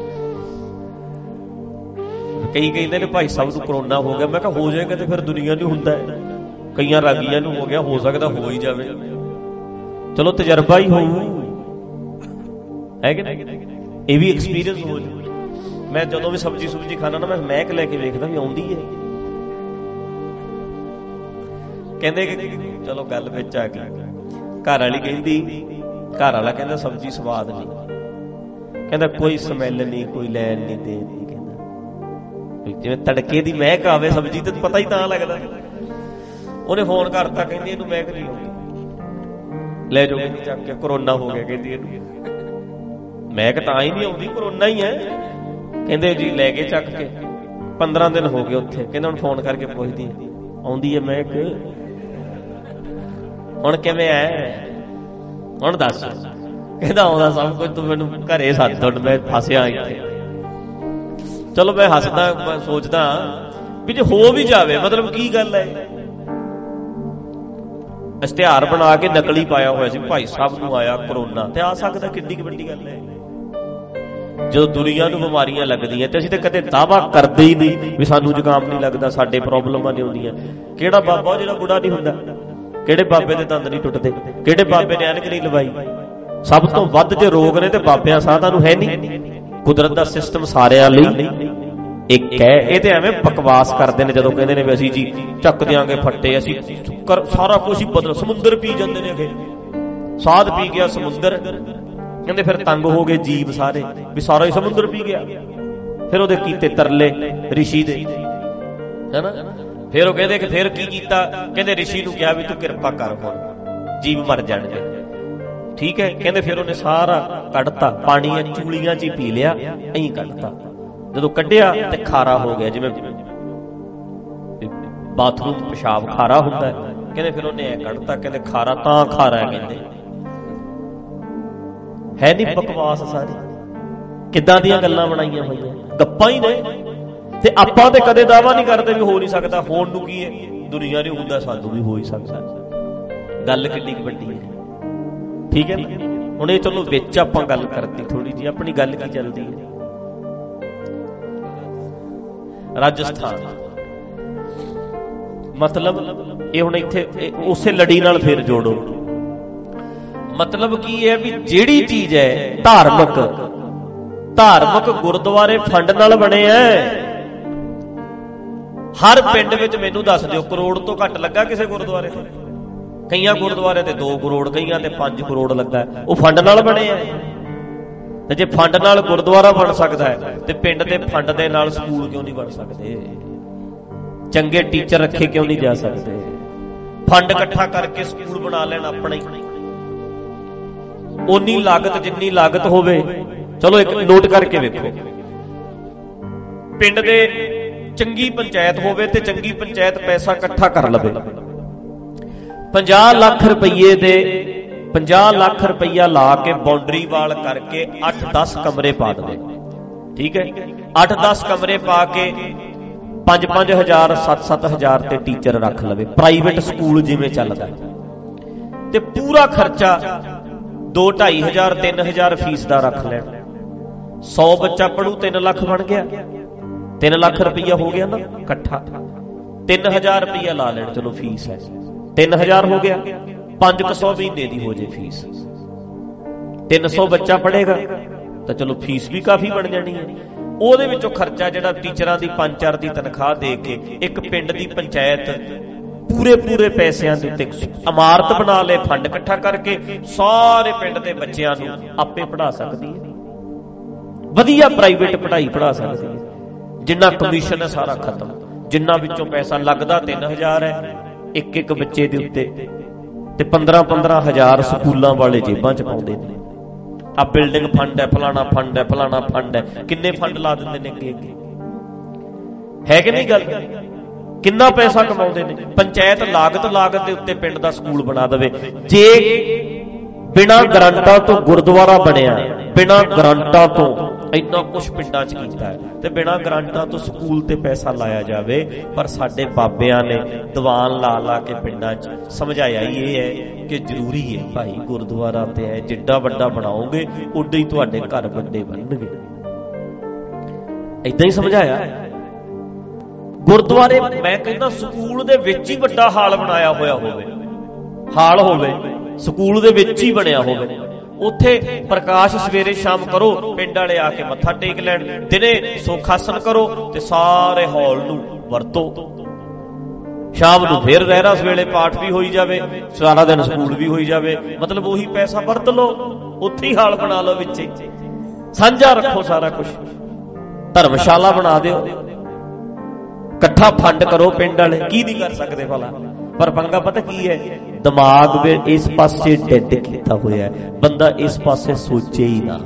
ਕਈ ਕਹਿੰਦੇ ਨੇ ਭਾਈ ਸਾਹਿਬ ਨੂੰ ਕਰੋਨਾ ਹੋ ਗਿਆ, ਮੈਂ ਕਿਹਾ ਹੋ ਜਾਏਗਾ ਤੇ ਫਿਰ ਦੁਨੀਆ ਨੂੰ ਹੁੰਦਾ ਹੈ, ਕਈਆਂ ਰਾਗੀਆਂ ਨੂੰ ਹੋ ਗਿਆ, ਹੋ ਸਕਦਾ ਹੋ ਹੀ ਜਾਵੇ, ਚਲੋ ਤਜਰਬਾ ਹੀ ਹੋਊ, ਹੈ ਕਿ ਨਹੀਂ? ਇਹ ਵੀ ਐਕਸਪੀਰੀਅੰਸ ਹੋ ਜਾਊ। ਮੈਂ ਜਦੋਂ ਵੀ ਸਬਜ਼ੀ ਸੁਬਜੀ ਖਾਣਾ ਨਾ, ਮੈਂ ਮਹਿਕ ਲੈ ਕੇ ਵੇਖਦਾ ਵੀ ਆਉਂਦੀ ਹੈ। ਕਹਿੰਦੇ ਕਿ ਚਲੋ ਗੱਲ ਵਿੱਚ ਆ ਗਈ, ਘਰ ਵਾਲੀ ਕਹਿੰਦੀ ਘਰ ਵਾਲਾ ਕਹਿੰਦਾ ਸਬਜ਼ੀ ਸਵਾਦ ਨਹੀਂ, ਕਹਿੰਦਾ ਕੋਈ ਸਮੈਲ ਨਹੀਂ, ਕੋਈ ਲੈਣ ਨਹੀਂ, ਦੇਣ ਨਹੀਂ, ਕਹਿੰਦਾ ਜਿਵੇਂ ਤੜਕੇ ਦੀ ਮਹਿਕ ਆਵੇ ਸਬਜ਼ੀ ਤੇ ਪਤਾ ਹੀ ਤਾਂ ਲੱਗਦਾ। ਉਹਨੇ ਫੋਨ ਕਰਤਾ, ਕਹਿੰਦੀ ਇਹਨੂੰ ਮਹਿਕ ਨਹੀਂ ਆਉਂਦੀ, ਲੈ ਜਾਓ ਕਹਿੰਦੀ ਚੱਕ ਕੇ, ਕਰੋਨਾ ਹੋ ਗਿਆ ਕਹਿੰਦੀ ਇਹਨੂੰ, ਮਹਿਕ ਤਾਂ ਹੀ ਨਹੀਂ ਆਉਂਦੀ, ਕਰੋਨਾ ਹੀ ਹੈ। ਕਹਿੰਦੇ ਜੀ ਲੈ ਕੇ ਚੱਕ ਕੇ, ਪੰਦਰਾਂ ਦਿਨ ਹੋ ਗਏ ਉੱਥੇ। ਕਹਿੰਦਾ ਹੁਣ ਫੋਨ ਕਰਕੇ ਪੁੱਛਦੀ ਆਉਂਦੀ ਹੈ ਮਹਿਕ, ਹੁਣ ਕਿਵੇਂ ਐ, ਹੁਣ ਦੱਸ। ਕਹਿੰਦਾ ਆਉਂਦਾ ਸਭ ਕੁਝ, ਤੂੰ ਮੈਨੂੰ ਘਰੇ ਸੱਦ, ਹੁਣ ਮੈਂ ਫਸਿਆ ਇੱਥੇ। ਚਲੋ ਮੈਂ ਹੱਸਦਾ, ਮੈਂ ਸੋਚਦਾ ਵੀ ਜੇ ਹੋ ਵੀ ਜਾਵੇ ਮਤਲਬ ਕੀ ਗੱਲ ਹੈ। ਇਸ਼ਤਿਹਾਰ ਬਣਾ ਕੇ ਨਕਲੀ ਪਾਇਆ ਹੋਇਆ ਸੀ, ਭਾਈ ਸਾਹਿਬ ਨੂੰ ਆਇਆ ਕਰੋਨਾ, ਤੇ ਆ ਸਕਦਾ, ਕਿੱਡੀ ਕੁ ਵੱਡੀ ਗੱਲ ਹੈ। ਜਦੋਂ ਦੁਨੀਆ ਨੂੰ ਬਿਮਾਰੀਆਂ ਲੱਗਦੀਆਂ ਤੇ ਅਸੀਂ ਤਾਂ ਕਦੇ ਦਾਅਵਾ ਕਰਦੇ ਹੀ ਨਹੀਂ ਵੀ ਸਾਨੂੰ ਜ਼ੁਕਾਮ ਨਹੀਂ ਲੱਗਦਾ, ਸਾਡੇ ਪ੍ਰੋਬਲਮਾਂ ਨਹੀਂ ਹੁੰਦੀਆਂ। ਕਿਹੜਾ ਬਾਬਾ ਜਿਹੜਾ ਬੁੜਾ ਨਹੀਂ ਹੁੰਦਾ, ਕਿਹੜੇ ਬਾਬੇ ਦੇ ਦੰਦ ਨਹੀਂ ਟੁੱਟਦੇ, ਕਿਹੜੇ ਬਾਬੇ ਨੇ ਐਨਕ ਨਹੀਂ ਲਵਾਈ। ਸਭ ਤੋਂ ਵੱਧ ਜੇ ਰੋਗ ਨੇ ਤੇ ਬਾਬਿਆਂ ਸਾਧਾਂ ਨੂੰ ਹੈ ਨਹੀਂ। ਕੁਦਰਤ ਦਾ ਸਿਸਟਮ ਸਾਰਿਆਂ ਲਈ ਇੱਕ ਹੈ। ਇਹ ਤੇ ਐਵੇਂ ਬਕਵਾਸ ਕਰਦੇ ਨੇ ਜਦੋਂ ਕਹਿੰਦੇ ਨੇ ਵੀ ਅਸੀਂ ਜੀ ਚੱਕ ਦਿਆਂਗੇ ਫੱਟੇ, ਅਸੀਂ ਸਾਰਾ ਕੁਝ ਹੀ ਬਦਲ, ਸਮੁੰਦਰ ਪੀ ਜਾਂਦੇ ਨੇ, ਅਗੇ ਸਾਧ ਪੀ ਗਿਆ ਸਮੁੰਦਰ। ਕਹਿੰਦੇ ਫਿਰ ਤੰਗ ਹੋ ਗਏ ਜੀਵ ਸਾਰੇ ਵੀ ਸਾਰਾ ਹੀ ਸਮੁੰਦਰ ਪੀ ਗਿਆ। ਫਿਰ ਉਹਦੇ ਕੀਤੇ ਤਰਲੇ ਰਿਸ਼ੀ ਦੇ, ਹੈਨਾ। ਫਿਰ ਉਹ ਕਹਿੰਦੇ ਕਿ ਫਿਰ ਕੀ ਕੀਤਾ, ਕਹਿੰਦੇ ਰਿਸ਼ੀ ਨੂੰ ਕਿਹਾ ਵੀ ਤੂੰ ਕਿਰਪਾ ਕਰ, ਹੁਣ ਜੀਵ ਮਰ ਜਾਣਗੇ। ਠੀਕ ਹੈ, ਕਹਿੰਦੇ ਫਿਰ ਉਹਨੇ ਸਾਰਾ ਕੱਢਤਾ, ਪਾਣੀਆਂ ਚੂਲੀਆਂ ਚ ਹੀ ਪੀ ਲਿਆ, ਐਂ ਕੱਢਤਾ। ਜਦੋਂ ਕੱਢਿਆ ਤੇ ਖਾਰਾ ਹੋ ਗਿਆ, ਜਿਵੇਂ ਬਾਥਰੂਮ ਪਿਸ਼ਾਬ ਖਾਰਾ ਹੁੰਦਾ। ਕਹਿੰਦੇ ਫਿਰ ਉਹਨੇ ਐ ਕੱਢਤਾ, ਕਹਿੰਦੇ ਖਾਰਾ ਤਾਂ ਖਾਰਾ ਹੈ, ਕਹਿੰਦੇ ਹੈ ਨਹੀਂ। ਬਕਵਾਸ ਸਾਰੀ, ਕਿੱਦਾਂ ਦੀਆਂ ਗੱਲਾਂ ਬਣਾਈਆਂ ਹੋਈਆਂ, ਗੱਪਾਂ ਹੀ ਨੇ। ਤੇ ਆਪਾਂ ਤੇ ਕਦੇ ਦਾਅਵਾ ਨਹੀਂ ਕਰਦੇ ਵੀ ਹੋ ਨਹੀਂ ਸਕਦਾ। ਹੋਣ ਨੂੰ ਕੀ ਹੈ, ਦੁਨੀਆ ਨਹੀਂ ਹੁੰਦਾ, ਸਾਨੂੰ ਵੀ ਹੋ ਹੀ ਸਕਦਾ। ਗੱਲ ਕਿੰਨੀ ਕੁ ਵੱਡੀ ਹੈ, ਠੀਕ ਹੈ ਨਾ। ਹੁਣ ਇਹ ਚਲੋ ਵਿੱਚ ਆਪਾਂ ਗੱਲ ਕਰਤੀ ਥੋੜੀ ਜਿਹੀ, ਆਪਣੀ ਗੱਲ ਕੀ ਚੱਲਦੀ ਹੈ। ਰਾਜਸਥਾਨ ਮਤਲਬ ਇਹ ਹੁਣ ਇੱਥੇ ਉਸੇ ਲੜੀ ਨਾਲ ਫਿਰ ਜੋੜੋ। ਮਤਲਬ ਕੀ ਹੈ ਵੀ ਜਿਹੜੀ ਚੀਜ਼ ਹੈ ਧਾਰਮਿਕ, ਧਾਰਮਿਕ ਗੁਰਦੁਆਰੇ ਫੰਡ ਨਾਲ ਬਣੇ ਐ। ਹਰ ਪਿੰਡ ਵਿੱਚ ਮੈਨੂੰ ਦੱਸ ਦਿਓ ਕਰੋੜ ਤੋਂ ਘੱਟ ਲੱਗਾ ਕਿਸੇ ਗੁਰਦੁਆਰੇ ਤੇ? ਕਈਆਂ ਗੁਰਦੁਆਰੇ ਤੇ ਦੋ ਕਰੋੜ, ਕਈਆਂ ਤੇ ਪੰਜ ਕਰੋੜ ਲੱਗਾ। ਉਹ ਫੰਡ ਨਾਲ ਬਣੇ ਐ। ਤੇ ਜੇ ਫੰਡ ਨਾਲ ਗੁਰਦੁਆਰਾ ਬਣ ਸਕਦਾ ਹੈ ਤੇ ਪਿੰਡ ਦੇ ਫੰਡ ਦੇ ਨਾਲ ਸਕੂਲ ਕਿਉਂ ਨਹੀਂ ਬਣ ਸਕਦੇ? ਚੰਗੇ ਟੀਚਰ ਰੱਖੇ ਕਿਉਂ ਨਹੀਂ ਜਾ ਸਕਦੇ? ਫੰਡ ਇਕੱਠਾ ਕਰਕੇ ਸਕੂਲ ਬਣਾ ਲੈਣ ਆਪਣਾ ਹੀ, ਓਨੀ ਲਾਗਤ ਜਿੰਨੀ ਲਾਗਤ ਹੋਵੇ। ਚਲੋ ਇੱਕ ਨੋਟ ਕਰਕੇ ਵੇਖੋ, ਪਿੰਡ ਦੇ ਚੰਗੀ ਪੰਚਾਇਤ ਹੋਵੇ ਤੇ ਚੰਗੀ ਪੰਚਾਇਤ ਪੈਸਾ ਇਕੱਠਾ ਕਰ ਲਵੇ, ਪੰਜਾਹ ਲੱਖ ਰੁਪਈਏ ਦੇ ਪੰਜਾਹ ਲੱਖ ਰੁਪਈਆ ਲਾ ਕੇ ਬਾਉਂਡਰੀ ਵਾਲ ਕਰਕੇ ਅੱਠ ਦਸ ਕਮਰੇ ਪਾ ਦੇਵੇ। ਠੀਕ ਹੈ, ਅੱਠ ਦਸ ਕਮਰੇ ਪਾ ਕੇ ਪੰਜ ਪੰਜ ਹਜ਼ਾਰ ਸੱਤ ਸੱਤ ਹਜ਼ਾਰ ਤੇ ਟੀਚਰ ਰੱਖ ਲਵੇ। ਪ੍ਰਾਈਵੇਟ ਸਕੂਲ ਜਿਵੇਂ ਚੱਲਦਾ, ਤੇ ਪੂਰਾ ਖਰਚਾ ਦੋ ਢਾਈ ਹਜ਼ਾਰ ਤਿੰਨ ਹਜ਼ਾਰ ਫੀਸ ਦਾ ਰੱਖ ਲੈਣ। ਸੌ ਬੱਚਾ ਪੜੂ, ਤਿੰਨ ਲੱਖ ਬਣ ਗਿਆ। ਤਿੰਨ ਲੱਖ ਰੁਪਈਆ ਹੋ ਗਿਆ ਨਾ ਇਕੱਠਾ। ਤਿੰਨ ਹਜ਼ਾਰ ਰੁਪਈਆ ਲਾ ਲੈਣ, ਚਲੋ ਫੀਸ ਹੈ, ਤਿੰਨ ਹਜ਼ਾਰ ਹੋ ਗਿਆ। ਪੰਜ ਕੁ ਸੌ ਮਹੀਨੇ ਦੀ ਹੋ ਜੇ ਫੀਸ, ਤਿੰਨ ਸੌ ਬੱਚਾ ਪੜੇਗਾ ਤਾਂ ਚਲੋ ਫੀਸ ਵੀ ਕਾਫੀ ਬਣ ਜਾਣੀ ਹੈ। ਉਹਦੇ ਵਿੱਚੋਂ ਖਰਚਾ ਜਿਹੜਾ ਟੀਚਰਾਂ ਦੀ ਪੰਜ ਚਾਰ ਦੀ ਤਨਖਾਹ ਦੇ ਕੇ ਇੱਕ ਪਿੰਡ ਦੀ ਪੰਚਾਇਤ ਪੂਰੇ ਪੂਰੇ ਪੈਸਿਆਂ ਦੇ ਉੱਤੇ ਇਮਾਰਤ ਬਣਾ ਲੇ, ਫੰਡ ਇਕੱਠਾ ਕਰਕੇ ਸਾਰੇ ਪਿੰਡ ਦੇ ਬੱਚਿਆਂ ਨੂੰ ਆਪੇ ਪੜ੍ਹਾ ਸਕਦੀ ਹੈ। ਵਧੀਆ ਪ੍ਰਾਈਵੇਟ ਪੜ੍ਹਾਈ ਪੜ੍ਹਾ ਸਕਦੀ ਹੈ। ਜਿੰਨਾ ਕਮਿਸ਼ਨ ਹੈ ਸਾਰਾ ਖਤਮ, ਜਿੰਨਾ ਵਿੱਚੋਂ ਪੈਸਾ ਲੱਗਦਾ ਤਿੰਨ ਹਜ਼ਾਰ ਹੈ ਇੱਕ ਇੱਕ ਬੱਚੇ ਦੇ ਉੱਤੇ, ਤੇ ਪੰਦਰਾਂ ਪੰਦਰਾਂ ਹਜ਼ਾਰ ਸਕੂਲਾਂ ਵਾਲੇ ਜੇਬਾਂ ਚ ਪਾਉਂਦੇ ਨੇ। ਆ ਬਿਲਡਿੰਗ ਫੰਡ ਹੈ, ਫਲਾਣਾ ਫੰਡ ਹੈ, ਫਲਾਣਾ ਫੰਡ ਹੈ, ਕਿੰਨੇ ਫੰਡ ਲਾ ਦਿੰਦੇ ਨੇ ਅੱਗੇ ਅੱਗੇ, ਹੈ ਕਿ ਨਹੀਂ ਗੱਲ? ਕਿੰਨਾ ਪੈਸਾ ਕਮਾਉਂਦੇ ਨੇ। ਪੰਚਾਇਤ ਲਾਗਤ ਲਾਗਤ ਦੇ ਉੱਤੇ ਪਿੰਡ ਦਾ ਸਕੂਲ ਬਣਾ ਦੇਵੇ। ਜੇ ਬਿਨਾਂ ਗਰੰਟਾਂ ਤੋਂ ਗੁਰਦੁਆਰਾ ਬਣਿਆ, ਬਿਨਾਂ ਗਰੰਟਾਂ ਤੋਂ ਇੰਨਾ ਕੁਛ ਪਿੰਡਾਂ 'ਚ ਕੀਤਾ ਹੈ, ਤੇ ਬਿਨਾਂ ਗਰੰਟਾਂ ਤੋਂ ਸਕੂਲ ਤੇ ਪੈਸਾ ਲਾਇਆ ਜਾਵੇ। ਪਰ ਸਾਡੇ ਬਾਬਿਆਂ ਨੇ ਦੀਵਾਨ ਲਾ ਲਾ ਕੇ ਪਿੰਡਾਂ 'ਚ ਸਮਝਾਇਆ ਹੀ ਇਹ ਹੈ ਕਿ ਜ਼ਰੂਰੀ ਹੈ ਭਾਈ ਗੁਰਦੁਆਰਾ ਤੇ ਹੈ, ਜਿੱਡਾ ਵੱਡਾ ਬਣਾਓਗੇ ਉੱਡਾ ਹੀ ਤੁਹਾਡੇ ਘਰ ਵੱਡੇ ਬਣਨਗੇ। ਏਦਾਂ ਹੀ ਸਮਝਾਇਆ। ਗੁਰਦੁਆਰੇ ਮੈਂ ਕਹਿੰਦਾ ਸਕੂਲ ਦੇ ਵਿੱਚ ਹੀ ਵੱਡਾ ਹਾਲ ਬਣਾਇਆ ਹੋਇਆ ਹੋਵੇ, ਹਾਲ ਹੋਵੇ ਸਕੂਲ ਦੇ ਵਿੱਚ ਹੀ ਬਣਿਆ ਹੋਵੇ। ਉੱਥੇ ਪ੍ਰਕਾਸ਼ ਸਵੇਰੇ ਸ਼ਾਮ ਕਰੋ, ਪਿੰਡ ਵਾਲੇ ਆ ਕੇ ਮੱਥਾ ਟੇਕ ਲੈਣ, ਦਿਨੇ ਸੁਖਾਸਨ ਕਰੋ ਤੇ ਸਾਰੇ ਹਾਲ ਨੂੰ ਵਰਤੋ। ਸ਼ਾਮ ਨੂੰ ਫਿਰ ਰਹਿਰਾਸ ਵੇਲੇ ਪਾਠ ਵੀ ਹੋਈ ਜਾਵੇ, ਸਾਰਾ ਦਿਨ ਸਕੂਲ ਵੀ ਹੋਈ ਜਾਵੇ। ਮਤਲਬ ਉਹੀ ਪੈਸਾ ਵਰਤ ਲਓ, ਉੱਥੇ ਹੀ ਹਾਲ ਬਣਾ ਲਓ, ਵਿੱਚ ਸਾਂਝਾ ਰੱਖੋ ਸਾਰਾ ਕੁਝ। ਧਰਮਸ਼ਾਲਾ ਬਣਾ ਦਿਓ, ਇਕੱਠਾ ਫੰਡ ਕਰੋ ਪਿੰਡ ਵਾਲੇ, ਕੀ ਨਹੀਂ ਕਰ ਸਕਦੇ ਭਲਾ। ਪਰ ਪੰਗਾ ਪਤਾ ਕੀ ਹੈ, ਦਿਮਾਗ ਵੀ ਇਸ ਪਾਸੇ ਡੈਡ ਕੀਤਾ ਹੋਇਆ, ਬੰਦਾ ਇਸ ਪਾਸੇ ਸੋਚੇ ਹੀ ਨਾ,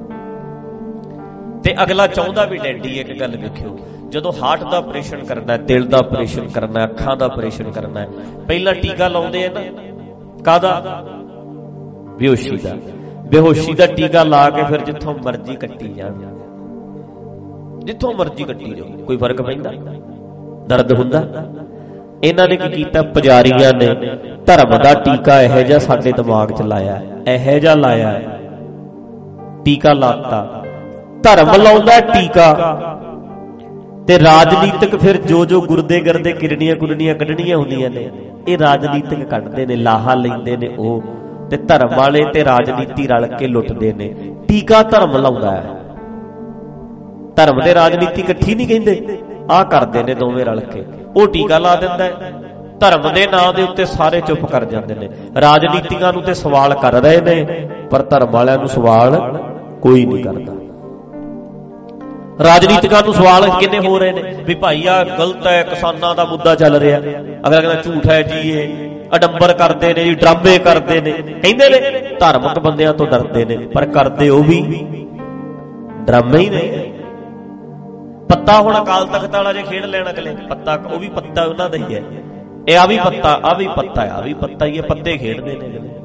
ਤੇ ਅਗਲਾ ਚਾਹੁੰਦਾ ਵੀ ਡੈਡ ਹੀ। ਇੱਕ ਗੱਲ ਵੇਖਿਓ, ਜਦੋਂ ਹਾਰਟ ਦਾ ਆਪਰੇਸ਼ਨ ਕਰਨਾ, ਦਿਲ ਦਾ ਆਪਰੇਸ਼ਨ ਕਰਨਾ, ਅੱਖਾਂ ਦਾ ਆਪਰੇਸ਼ਨ ਕਰਨਾ, ਪਹਿਲਾਂ ਟੀਕਾ ਲਾਉਂਦੇ ਆ ਨਾ, ਕਾਹਦਾ? ਬੇਹੋਸ਼ੀ ਦਾ। ਬੇਹੋਸ਼ੀ ਦਾ ਟੀਕਾ ਲਾ ਕੇ ਫਿਰ ਜਿੱਥੋਂ ਮਰਜ਼ੀ ਕੱਟੀ ਜਾਵੇ, ਜਿੱਥੋਂ ਮਰਜ਼ੀ ਕੱਟੀ ਜਾਓ, ਕੋਈ ਫਰਕ ਪੈਂਦਾ? ਦਰਦ ਹੁੰਦਾ? ਇਹਨਾਂ ਨੇ ਕੀ ਕੀਤਾ, ਪੁਜਾਰੀਆਂ ਨੇ ਧਰਮ ਦਾ ਟੀਕਾ ਇਹੋ ਜਿਹਾ ਸਾਡੇ ਦਿਮਾਗ 'ਚ ਲਾਇਆ, ਇਹੋ ਜਿਹਾ ਲਾਇਆ, ਟੀਕਾ ਲਾਤਾ। ਧਰਮ ਲਾਉਂਦਾ ਟੀਕਾ, ਤੇ ਰਾਜਨੀਤਿਕ ਫਿਰ ਜੋ ਜੋ ਗੁਰਦੇ ਗਰਦੇ ਕਿਰਨੀਆਂ ਕੁਰਨੀਆਂ ਕੱਢਣੀਆਂ ਹੁੰਦੀਆਂ ਨੇ, ਇਹ ਰਾਜਨੀਤਿਕ ਕੱਢਦੇ ਨੇ, ਲਾਹਾ ਲੈਂਦੇ ਨੇ ਉਹ, ਤੇ ਧਰਮ ਵਾਲੇ ਤੇ ਰਾਜਨੀਤੀ ਰਲ ਕੇ ਲੁੱਟਦੇ ਨੇ। ਟੀਕਾ ਧਰਮ ਲਾਉਂਦਾ ਹੈ, ਧਰਮ ਤੇ ਰਾਜਨੀਤੀ ਇਕੱਠੀ ਨਹੀਂ ਕਹਿੰਦੇ, ਆਹ ਕਰਦੇ ਨੇ ਦੋਵੇਂ ਰਲ ਕੇ। ਉਹ ਟੀਕਾ ਲਾ ਦਿੰਦਾ ਹੈ, ਧਰਮ ਦੇ ਨਾਂ ਦੇ ਉੱਤੇ ਸਾਰੇ ਚੁੱਪ ਕਰ ਜਾਂਦੇ ਨੇ। ਰਾਜਨੀਤਿਕਾਂ ਨੂੰ ਤੇ ਸਵਾਲ ਕਰ ਰਹੇ ਨੇ, ਪਰ ਧਰਮ ਵਾਲਿਆਂ ਨੂੰ ਸਵਾਲ ਕੋਈ ਨਹੀਂ ਕਰਦਾ। ਰਾਜਨੀਤਿਕਾਂ ਨੂੰ ਸਵਾਲ ਕਿੰਨੇ ਹੋ ਰਹੇ ਨੇ ਵੀ ਭਾਈ ਆ ਗਲਤ ਹੈ, ਕਿਸਾਨਾਂ ਦਾ ਮੁੱਦਾ ਚੱਲ ਰਿਹਾ, ਅਗਲਾ ਕਹਿੰਦਾ ਝੂਠ ਹੈ ਜੀ, ਇਹ ਅਡੰਬਰ ਕਰਦੇ ਨੇ ਜੀ, ਡਰਾਮੇ ਕਰਦੇ ਨੇ, ਕਹਿੰਦੇ ਨੇ ਧਾਰਮਿਕ ਬੰਦਿਆਂ ਤੋਂ ਡਰਦੇ ਨੇ, ਪਰ ਕਰਦੇ ਉਹ ਵੀ ਡਰਾਮੇ ਹੀ ਨੇ। ਪੱਤਾ ਹੁਣ ਅਕਾਲ ਤਖਤ ਵਾਲਾ ਜੇ ਖੇਡ ਲੈਣ ਅਗਲੇ, ਪੱਤਾ ਉਹ ਵੀ ਪੱਤਾ ਉਹਨਾਂ ਦਾ ਹੀ ਹੈ, ਇਹ ਆ ਵੀ ਪੱਤਾ, ਆ ਵੀ ਪੱਤਾ, ਆ ਵੀ ਪੱਤਾ ਹੀ ਹੈ, ਪੱਤੇ ਖੇਡਦੇ ਨੇ ਅਗਲੇ।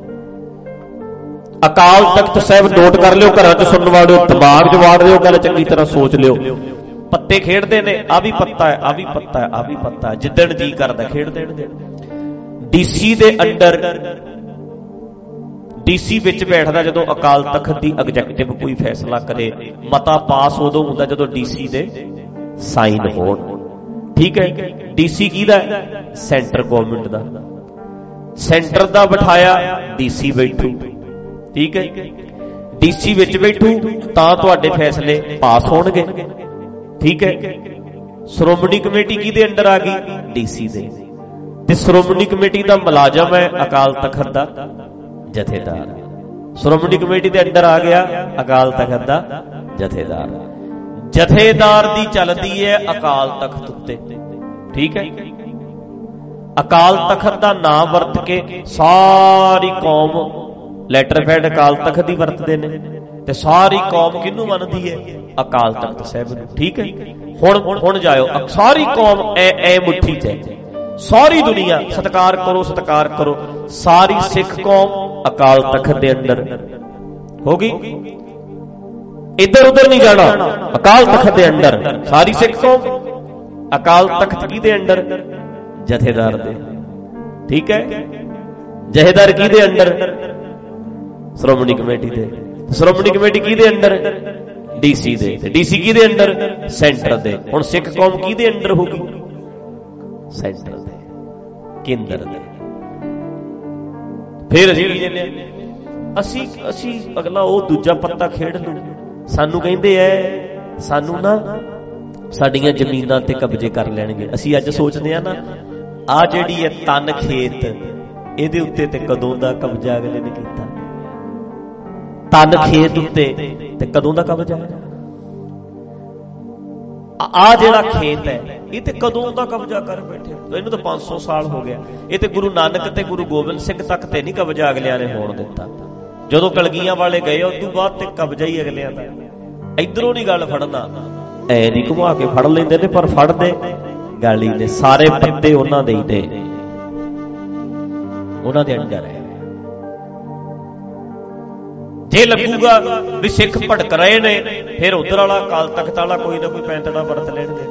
ਅਕਾਲ ਤਖਤ ਸਾਹਿਬ ਨੋਟ ਕਰ ਲਿਓ, ਘਰਾਂ 'ਚ ਸੁਣਨ ਵਾਲਿਓ, ਦਿਮਾਗ 'ਚ ਵਾੜ ਲਿਓ, ਗੱਲ ਚੰਗੀ ਤਰ੍ਹਾਂ ਸੋਚ ਲਿਓ। ਪੱਤੇ ਖੇਡਦੇ ਨੇ, ਆ ਵੀ ਪੱਤਾ ਹੈ, ਆ ਵੀ ਪੱਤਾ ਹੈ, ਆ ਵੀ ਪੱਤਾ ਹੈ, ਜਿੱਦਣ ਜੀ ਕਰਦਾ ਖੇਡ ਦੇਣਗੇ। ਡੀਸੀ ਦੇ ਅੰਡਰ, ਡੀਸੀ ਵਿੱਚ ਬੈਠਦਾ ਜਦੋਂ ਅਕਾਲ ਤਖਤ ਦੀ ਐਗਜ਼ੈਕਟਿਵ ਕੋਈ ਫੈਸਲਾ ਕਰੇ, ਮਤਾ ਪਾਸ ਉਦੋਂ ਹੁੰਦਾ ਜਦੋਂ ਡੀਸੀ ਦੇ ਸਾਈਨ ਹੋਣ, ਠੀਕ ਹੈ। ਡੀਸੀ ਕਿਹਦਾ? ਸੈਂਟਰ ਗਵਰਨਮੈਂਟ ਦਾ, ਸੈਂਟਰ ਦਾ ਬਿਠਾਇਆ ਡੀਸੀ ਬੈਠੂ, ਠੀਕ ਹੈ। ਡੀਸੀ ਵਿੱਚ ਬੈਠੂ ਤਾਂ ਤੁਹਾਡੇ ਫੈਸਲੇ ਪਾਸ ਹੋਣਗੇ, ਠੀਕ ਹੈ। ਸ਼੍ਰੋਮਣੀ ਕਮੇਟੀ ਕਿਹਦੇ ਅੰਡਰ ਆ ਗਈ? ਡੀਸੀ ਦੇ, ਤੇ ਸ਼੍ਰੋਮਣੀ ਕਮੇਟੀ ਦਾ ਮੁਲਾਜ਼ਮ ਹੈ ਅਕਾਲ ਤਖਤ ਦਾ ਜਥੇਦਾਰ। ਸ਼੍ਰੋਮਣੀ ਕਮੇਟੀ ਦੇ ਅੰਡਰ ਆ ਗਿਆ ਅਕਾਲ ਤਖਤ ਦਾ ਜਥੇਦਾਰ, ਜਥੇਦਾਰ ਦੀ ਚੱਲਦੀ ਹੈ ਅਕਾਲ ਤਖਤ ਉੱਤੇ, ਠੀਕ ਹੈ। ਅਕਾਲ ਤਖਤ ਦਾ ਨਾਮ ਵਰਤ ਕੇ ਸਾਰੀ ਕੌਮ ਲੈਟਰ ਪੈਡ ਅਕਾਲ ਤਖਤ ਦੀ ਵਰਤਦੇ ਨੇ, ਤੇ ਸਾਰੀ ਕੌਮ ਕਿਹਨੂੰ ਮੰਨਦੀ ਹੈ? ਅਕਾਲ ਤਖਤ ਸਾਹਿਬ ਨੂੰ, ਠੀਕ ਹੈ। ਹੁਣ ਹੁਣ ਜਾਇਓ, ਸਾਰੀ ਕੌਮ ਐ ਐ ਮੁੱਠੀ 'ਚ ਹੈ, ਸਾਰੀ ਦੁਨੀਆ ਸਤਿਕਾਰ ਕਰੋ, ਸਤਿਕਾਰ ਕਰੋ। ਸਾਰੀ ਸਿੱਖ ਕੌਮ ਅਕਾਲ ਤਖਤ ਦੇ ਅੰਦਰ ਹੋ ਗਈ, ਇੱਧਰ ਉੱਧਰ ਨਹੀਂ ਜਾਣਾ, ਅਕਾਲ ਤਖਤ ਦੇ ਅੰਦਰ ਸਾਰੀ ਸਿੱਖ ਕੌਮ। ਅਕਾਲ ਤਖਤ ਕਿਹਦੇ ਅੰਡਰ? ਜਥੇਦਾਰ ਦੇ, ਠੀਕ ਹੈ। ਜਥੇਦਾਰ ਕਿਹਦੇ ਅੰਡਰ? ਸ਼੍ਰੋਮਣੀ ਕਮੇਟੀ ਦੇ। ਸ਼੍ਰੋਮਣੀ ਕਮੇਟੀ ਕਿਹਦੇ ਅੰਡਰ? ਡੀਸੀ ਦੇ। ਤੇ ਡੀਸੀ ਕਿਹਦੇ ਅੰਡਰ? ਸੈਂਟਰ ਦੇ। ਹੁਣ ਸਿੱਖ ਕੌਮ ਕਿਹਦੇ ਅੰਡਰ ਹੋਗੀ? ਸੈਂਟਰ ਦੇ, ਕੇਂਦਰ ਦੇ। ਫਿਰ ਅਸੀਂ ਅਸੀਂ ਅਸੀਂ ਅਗਲਾ ਉਹ ਦੂਜਾ ਪੱਤਾ ਖੇਡ ਲੂ। ਸਾਨੂੰ ਕਹਿੰਦੇ ਐ ਸਾਨੂੰ ਨਾ ਸਾਡੀਆਂ ਜ਼ਮੀਨਾਂ ਤੇ ਕਬਜ਼ੇ ਕਰ ਲੈਣਗੇ। ਅਸੀਂ ਅੱਜ ਸੋਚਦੇ ਆ ਨਾ ਆ ਜਿਹੜੀ ਹੈ ਤਨ ਖੇਤ, ਇਹਦੇ ਉੱਤੇ ਤੇ ਕਦੋਂ ਦਾ ਕਬਜ਼ਾ ਅਗਲੇ ਨੇ ਕੀਤਾ। ਤਨ ਖੇਤ ਉੱਤੇ ਤੇ ਕਦੋਂ ਦਾ ਕਬਜ਼ਾ ਹੈ। ਆ ਜਿਹੜਾ ਖੇਤ ਹੈ ਇਹ ਤੇ ਕਦੋਂ ਦਾ ਕਬਜ਼ਾ ਕਰ ਬੈਠੇ, ਇਹਨੂੰ ਤਾਂ ਪੰਜ ਸੌ ਸਾਲ ਹੋ ਗਿਆ। ਇਹ ਤੇ ਗੁਰੂ ਨਾਨਕ ਤੇ ਗੁਰੂ ਗੋਬਿੰਦ ਸਿੰਘ ਤੱਕ ਤੇ ਨਹੀਂ ਕਬਜ਼ਾ ਅਗਲਿਆਂ ਨੇ ਹੋਣ ਦਿੱਤਾ। ਜਦੋਂ ਕਲਗੀਆਂ ਵਾਲੇ ਗਏ ਉਸ ਤੋਂ ਬਾਅਦ ਤੇ ਕਬਜ਼ਾ ਹੀ ਅਗਲਿਆਂ ਦਾ। ਇਧਰੋਂ ਨਹੀਂ ਗੱਲ ਫੜਨਾ, ਐ ਨਹੀਂ ਘੁਮਾ ਕੇ ਫੜ ਲੈਂਦੇ ਨੇ, ਪਰ ਫੜਦੇ ਗੱਲ ਹੀ ਨੇ। ਸਾਰੇ ਪੱਤੇ ਉਹਨਾਂ ਦੇ ਹੀ ਨੇ, ਉਹਨਾਂ ਦੇ ਅੰਦਰ ਹੈ। ਜੇ ਲੱਗੂਗਾ ਵੀ ਸਿੱਖ ਭਟਕ ਰਹੇ ਨੇ, ਫਿਰ ਉਧਰ ਵਾਲਾ ਅਕਾਲ ਤਖਤ ਵਾਲਾ ਕੋਈ ਨਾ ਕੋਈ ਪੈਂਤੜਾ ਵਰਤ ਲੈਣਗੇ,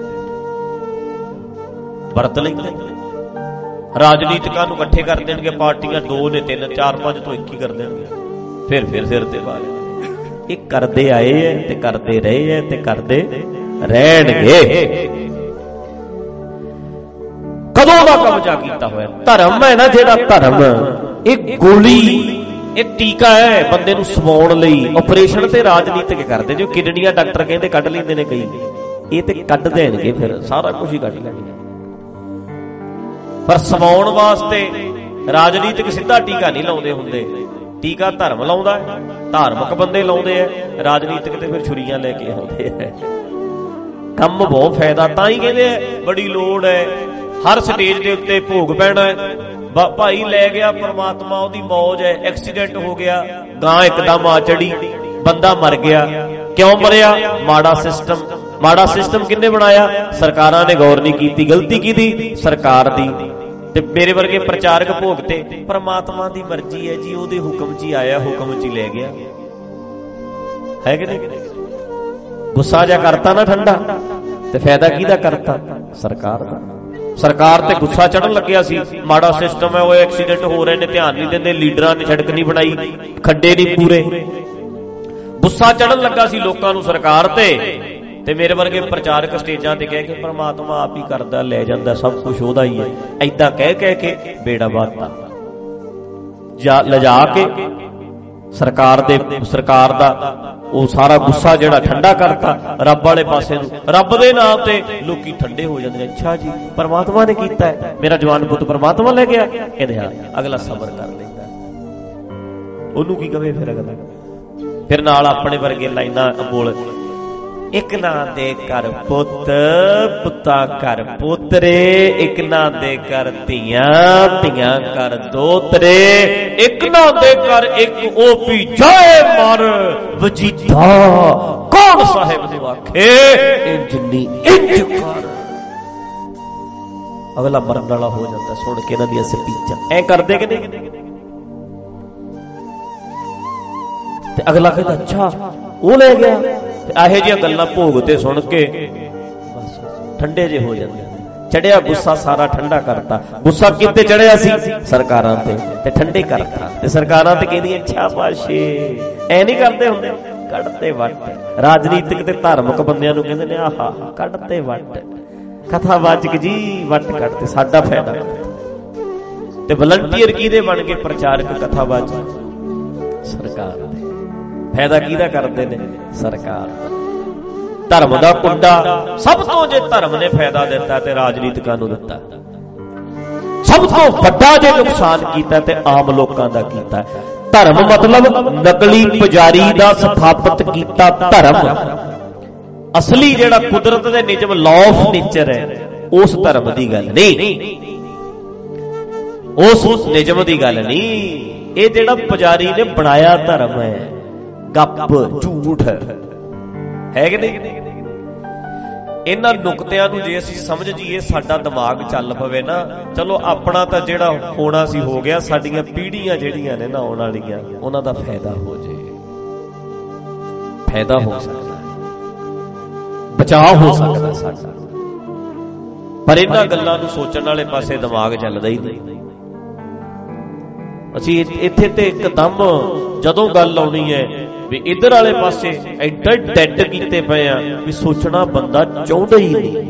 ਵਰਤ ਲੈਂਦੇ। ਰਾਜਨੀਤਿਕਾਂ ਨੂੰ ਇਕੱਠੇ ਕਰ ਦੇਣਗੇ, ਪਾਰਟੀਆਂ ਦੋ ਨੇ, ਤਿੰਨ ਚਾਰ ਪੰਜ ਤੋਂ ਇੱਕ ਹੀ ਕਰ ਦੇਣਗੇ। ਫਿਰ ਫਿਰ ਸਿਰ ਤੇ ਪਾ ਲੈਣਗੇ। ਇਹ ਕਰਦੇ ਆਏ ਹੈ ਤੇ ਕਰਦੇ ਰਹੇ ਹੈ ਤੇ ਕਰਦੇ ਰਹਿਣਗੇ। ਕਦੋਂ ਦਾ ਕਬਜ਼ਾ ਕੀਤਾ ਹੋਇਆ ਧਰਮ ਹੈ ਨਾ ਜਿਹੜਾ ਧਰਮ, ਇਹ ਗੋਲੀ, ਇਹ ਟੀਕਾ ਹੈ ਬੰਦੇ ਨੂੰ ਸਵਾਉਣ ਲਈ। ਆਪਰੇਸ਼ਨ ਤੇ ਰਾਜਨੀਤਿਕ ਕਰਦੇ, ਜੋ ਕਿਡਨੀਆਂ ਡਾਕਟਰ ਕਹਿੰਦੇ ਕੱਢ ਲੈਂਦੇ ਨੇ ਕਈ, ਇਹ ਤੇ ਕੱਢ ਦੇਣਗੇ, ਫਿਰ ਸਾਰਾ ਕੁਝ ਹੀ ਕੱਢ ਲੈਣਗੇ। ਪਰ ਸਮਾਉਣ ਵਾਸਤੇ ਰਾਜਨੀਤਿਕ ਸਿੱਧਾ ਟੀਕਾ ਨਹੀਂ ਲਾਉਂਦੇ ਹੁੰਦੇ, ਟੀਕਾ ਧਰਮ ਲਾਉਂਦਾ ਹੈ, ਧਾਰਮਿਕ ਬੰਦੇ ਲਾਉਂਦੇ ਐ, ਰਾਜਨੀਤਿਕ ਤੇ ਫਿਰ ਛੁਰੀਆਂ ਲੈ ਕੇ ਆਉਂਦੇ ਐ। ਕੰਮ ਬਹੁਤ ਫਾਇਦਾ, ਤਾਂ ਹੀ ਕਹਿੰਦੇ ਐ ਬੜੀ ਲੋੜ ਹੈ ਹਰ ਸਟੇਜ ਦੇ ਉੱਤੇ ਭੋਗ ਪੈਣਾ ਹੈ। ਭਾਈ ਲੈ ਗਿਆ ਪਰਮਾਤਮਾ, ਉਹਦੀ ਮੌਜ ਹੈ, ਐਕਸੀਡੈਂਟ ਹੋ ਗਿਆ, ਗਾਂ ਇੱਕਦਮ ਆ ਚੜੀ, ਬੰਦਾ ਮਰ ਗਿਆ। ਕਿਉਂ ਮਰਿਆ? ਮਾੜਾ ਸਿਸਟਮ। ਮਾੜਾ ਸਿਸਟਮ ਕਿਹਨੇ ਬਣਾਇਆ? ਸਰਕਾਰਾਂ ਨੇ ਗੌਰ ਨਹੀਂ ਕੀਤੀ। ਗਲਤੀ ਕਿਹਦੀ? ਸਰਕਾਰ ਦੀ। ਤੇ ਮੇਰੇ ਵਰਗੇ ਪ੍ਰਚਾਰਕ ਭੋਗ ਤੇ ਪਰਮਾਤਮਾ ਦੀ ਮਰਜ਼ੀ ਹੈ ਜੀ, ਉਹਦੇ ਹੁਕਮ 'ਚ ਹੀ ਆਇਆ, ਹੁਕਮ 'ਚ ਹੀ ਲੈ ਗਿਆ। ਹੈ ਕਿ ਨਹੀਂ? ਗੁੱਸਾ ਜਿਹਾ ਕਰਤਾ ਨਾ ਠੰਡਾ, ਤੇ ਫਾਇਦਾ ਕਿਹਦਾ ਕਰਤਾ? ਸਰਕਾਰ ਦਾ। ਸਰਕਾਰ ਤੇ ਗੁੱਸਾ ਚੜਨ ਲੱਗਿਆ ਸੀ, ਮਾੜਾ ਸਿਸਟਮ ਹੈ, ਉਹ ਐਕਸੀਡੈਂਟ ਹੋ ਰਹੇ ਨੇ, ਧਿਆਨ ਨਹੀਂ ਦਿੰਦੇ, ਲੀਡਰਾਂ ਨੇ ਸੜਕ ਨਹੀਂ ਬਣਾਈ, ਖੱਡੇ ਨਹੀਂ ਪੂਰੇ। ਗੁੱਸਾ ਚੜਨ ਲੱਗਾ ਸੀ ਲੋਕਾਂ ਨੂੰ ਸਰਕਾਰ ਤੇ, ਤੇ ਮੇਰੇ ਵਰਗੇ ਪ੍ਰਚਾਰਕ ਸਟੇਜਾਂ ਤੇ ਕਹਿ ਕੇ ਪਰਮਾਤਮਾ ਆਪ ਹੀ ਕਰਦਾ, ਲੈ ਜਾਂਦਾ, ਸਭ ਕੁਝ ਉਹਦਾ ਹੀ ਹੈ, ਏਦਾਂ ਕਹਿ ਕਹਿ ਕੇ ਬੇੜਾ ਬਾਤਾ ਜਾ ਲਿਜਾ ਕੇ ਸਰਕਾਰ ਦੇ ਸਰਕਾਰ ਦਾ ਉਹ ਸਾਰਾ ਗੁੱਸਾ ਜਿਹੜਾ ਠੰਡਾ ਕਰਤਾ ਰੱਬ ਵਾਲੇ ਪਾਸੇ ਨੂੰ। ਰੱਬ ਦੇ ਨਾਮ ਤੇ ਲੋਕੀ ਠੰਡੇ ਹੋ ਜਾਂਦੇ ਨੇ। ਅੱਛਾ ਜੀ, ਪਰਮਾਤਮਾ ਨੇ ਕੀਤਾ ਹੈ, ਮੇਰਾ ਜਵਾਨ ਪੁੱਤ ਪਰਮਾਤਮਾ ਲੈ ਗਿਆ, ਕਹਿੰਦੇ ਹਾਂ। ਅਗਲਾ ਸਬਰ ਕਰ ਲੈਂਦਾ, ਉਹਨੂੰ ਕੀ ਕਵੇ ਫਿਰ ਅਗਲਾ? ਫਿਰ ਨਾਲ ਆਪਣੇ ਵਰਗੇ ਲਾਈਨਾਂ ਬੋਲ, ਇੱਕ ਨਾ ਦੇ ਘਰ ਪੁੱਤ, ਪੁੱਤਾਂ ਘਰ ਪੋਤਰੇ, ਇੱਕ ਨਾ ਦੇ ਘਰ ਧੀਆਂ, ਧੀਆਂ ਘਰ ਦੋਤਰੇ, ਇੱਕ ਨਾ ਦੇ ਘਰ ਇੱਕ ਉਹ ਵੀ ਜਾਏ ਮਰ ਵਜੀਦਾ, ਕੌਣ ਸਾਹਿਬ ਨੂੰ ਆਖੇ ਇੰਜ ਨੀ ਇੰਜ ਕਰ। ਅਗਲਾ ਮਰਨ ਵਾਲਾ ਹੋ ਜਾਂਦਾ ਸੁਣ ਕੇ ਇਹਨਾਂ ਦੀਆਂ ਸਪੀਚਾਂ। ਐ ਕਰਦੇ ਕਿ ਨਹੀਂ? ਤੇ ਅਗਲਾ ਕਹਿੰਦਾ ਅੱਛਾ ਉਹ ਲੈ ਗਿਆ। ਇਹੋ ਜਿਹੀਆਂ ਗੱਲਾਂ ਭੋਗ ਤੇ ਸੁਣ ਕੇ ਬਸ ਠੰਡੇ ਜੇ ਹੋ ਜਾਂਦੇ। ਚੜਿਆ ਗੁੱਸਾ ਸਾਰਾ ਠੰਡਾ ਕਰਤਾ। ਗੁੱਸਾ ਕਿੱਥੇ ਚੜਿਆ ਸੀ? ਸਰਕਾਰਾਂ ਤੇ, ਤੇ ਠੰਡੇ ਕਰਤਾ। ਤੇ ਸਰਕਾਰਾਂ ਤੇ ਕਹਿੰਦੀਆਂ ਅੱਛਾ ਪਾਸ਼ੇ, ਐ ਨਹੀਂ ਕਰਦੇ ਹੁੰਦੇ, ਕੱਢਤੇ ਵੱਟ। ਰਾਜਨੀਤਿਕ ਤੇ ਧਾਰਮਿਕ ਬੰਦਿਆਂ ਨੂੰ ਕਹਿੰਦੇ ਨੇ ਆਹਾ ਕੱਢਤੇ ਵੱਟ, ਕਥਾਵਾਚਕ ਜੀ ਵੱਟ ਕੱਢਤੇ, ਸਾਡਾ ਫਾਇਦਾ। ਤੇ ਵਲੰਟੀਅਰ ਕਿਹਦੇ ਬਣ ਗਏ? ਪ੍ਰਚਾਰਕ, ਕਥਾਵਾਚਕ, ਸਰਕਾਰ ਦੇ। ਫਾਇਦਾ ਕਿਹਦਾ ਕਰਦੇ ਨੇ? ਸਰਕਾਰ ਦਾ। ਧਰਮ ਦਾ ਕੁੰਡਾ ਸਭ ਤੋਂ, ਜੇ ਧਰਮ ਨੇ ਫਾਇਦਾ ਦਿੱਤਾ ਤੇ ਰਾਜਨੀਤਿਕਾਂ ਨੂੰ ਦਿੱਤਾ। ਸਭ ਤੋਂ ਵੱਡਾ ਜੇ ਨੁਕਸਾਨ ਕੀਤਾ ਤੇ ਆਮ ਲੋਕਾਂ ਦਾ ਕੀਤਾ। ਧਰਮ ਮਤਲਬ ਨਕਲੀ ਪੁਜਾਰੀ ਦਾ ਸਥਾਪਿਤ ਕੀਤਾ ਧਰਮ। ਅਸਲੀ ਜਿਹੜਾ ਕੁਦਰਤ ਦੇ ਨਿਯਮ, ਲਾਅ ਆਫ ਨੇਚਰ ਹੈ, ਉਸ ਧਰਮ ਦੀ ਗੱਲ ਨਹੀਂ, ਉਸ ਨਿਯਮ ਦੀ ਗੱਲ ਨਹੀਂ। ਇਹ ਜਿਹੜਾ ਪੁਜਾਰੀ ਨੇ ਬਣਾਇਆ ਧਰਮ ਹੈ, ਗੱਪ, ਝੂਠ ਹੈ ਕਿ ਨਹੀਂ? ਇਹਨਾਂ ਨੁਕਤਿਆਂ ਨੂੰ ਜੇ ਅਸੀਂ ਸਮਝ ਜੀਏ, ਸਾਡਾ ਦਿਮਾਗ ਚੱਲ ਪਵੇ ਨਾ, ਚਲੋ ਆਪਣਾ ਤਾਂ ਜਿਹੜਾ ਹੋਣਾ ਸੀ ਹੋ ਗਿਆ, ਸਾਡੀਆਂ ਪੀੜ੍ਹੀਆਂ ਜਿਹੜੀਆਂ ਨੇ ਨਾ ਆਉਣ ਵਾਲੀਆਂ, ਉਹਨਾਂ ਦਾ ਫਾਇਦਾ ਹੋ ਜੇ, ਫਾਇਦਾ ਹੋ ਸਕਦਾ, ਬਚਾਅ ਹੋ ਸਕਦਾ ਸਾਡਾ। ਪਰ ਇਹਨਾਂ ਗੱਲਾਂ ਨੂੰ ਸੋਚਣ ਵਾਲੇ ਪਾਸੇ ਦਿਮਾਗ ਚੱਲਦਾ ਹੀ ਨਹੀਂ। ਅਸੀਂ ਇੱਥੇ ਤੇ ਇੱਕਦਮ ਜਦੋਂ ਗੱਲ ਆਉਣੀ ਹੈ ਵੀ ਇੱਧਰ ਵਾਲੇ ਪਾਸੇ ਐਡਾ ਡੈਡ ਕੀਤੇ ਪਏ ਆ ਵੀ ਸੋਚਣਾ ਬੰਦਾ ਚਾਹੁੰਦਾ ਹੀ ਨਹੀਂ।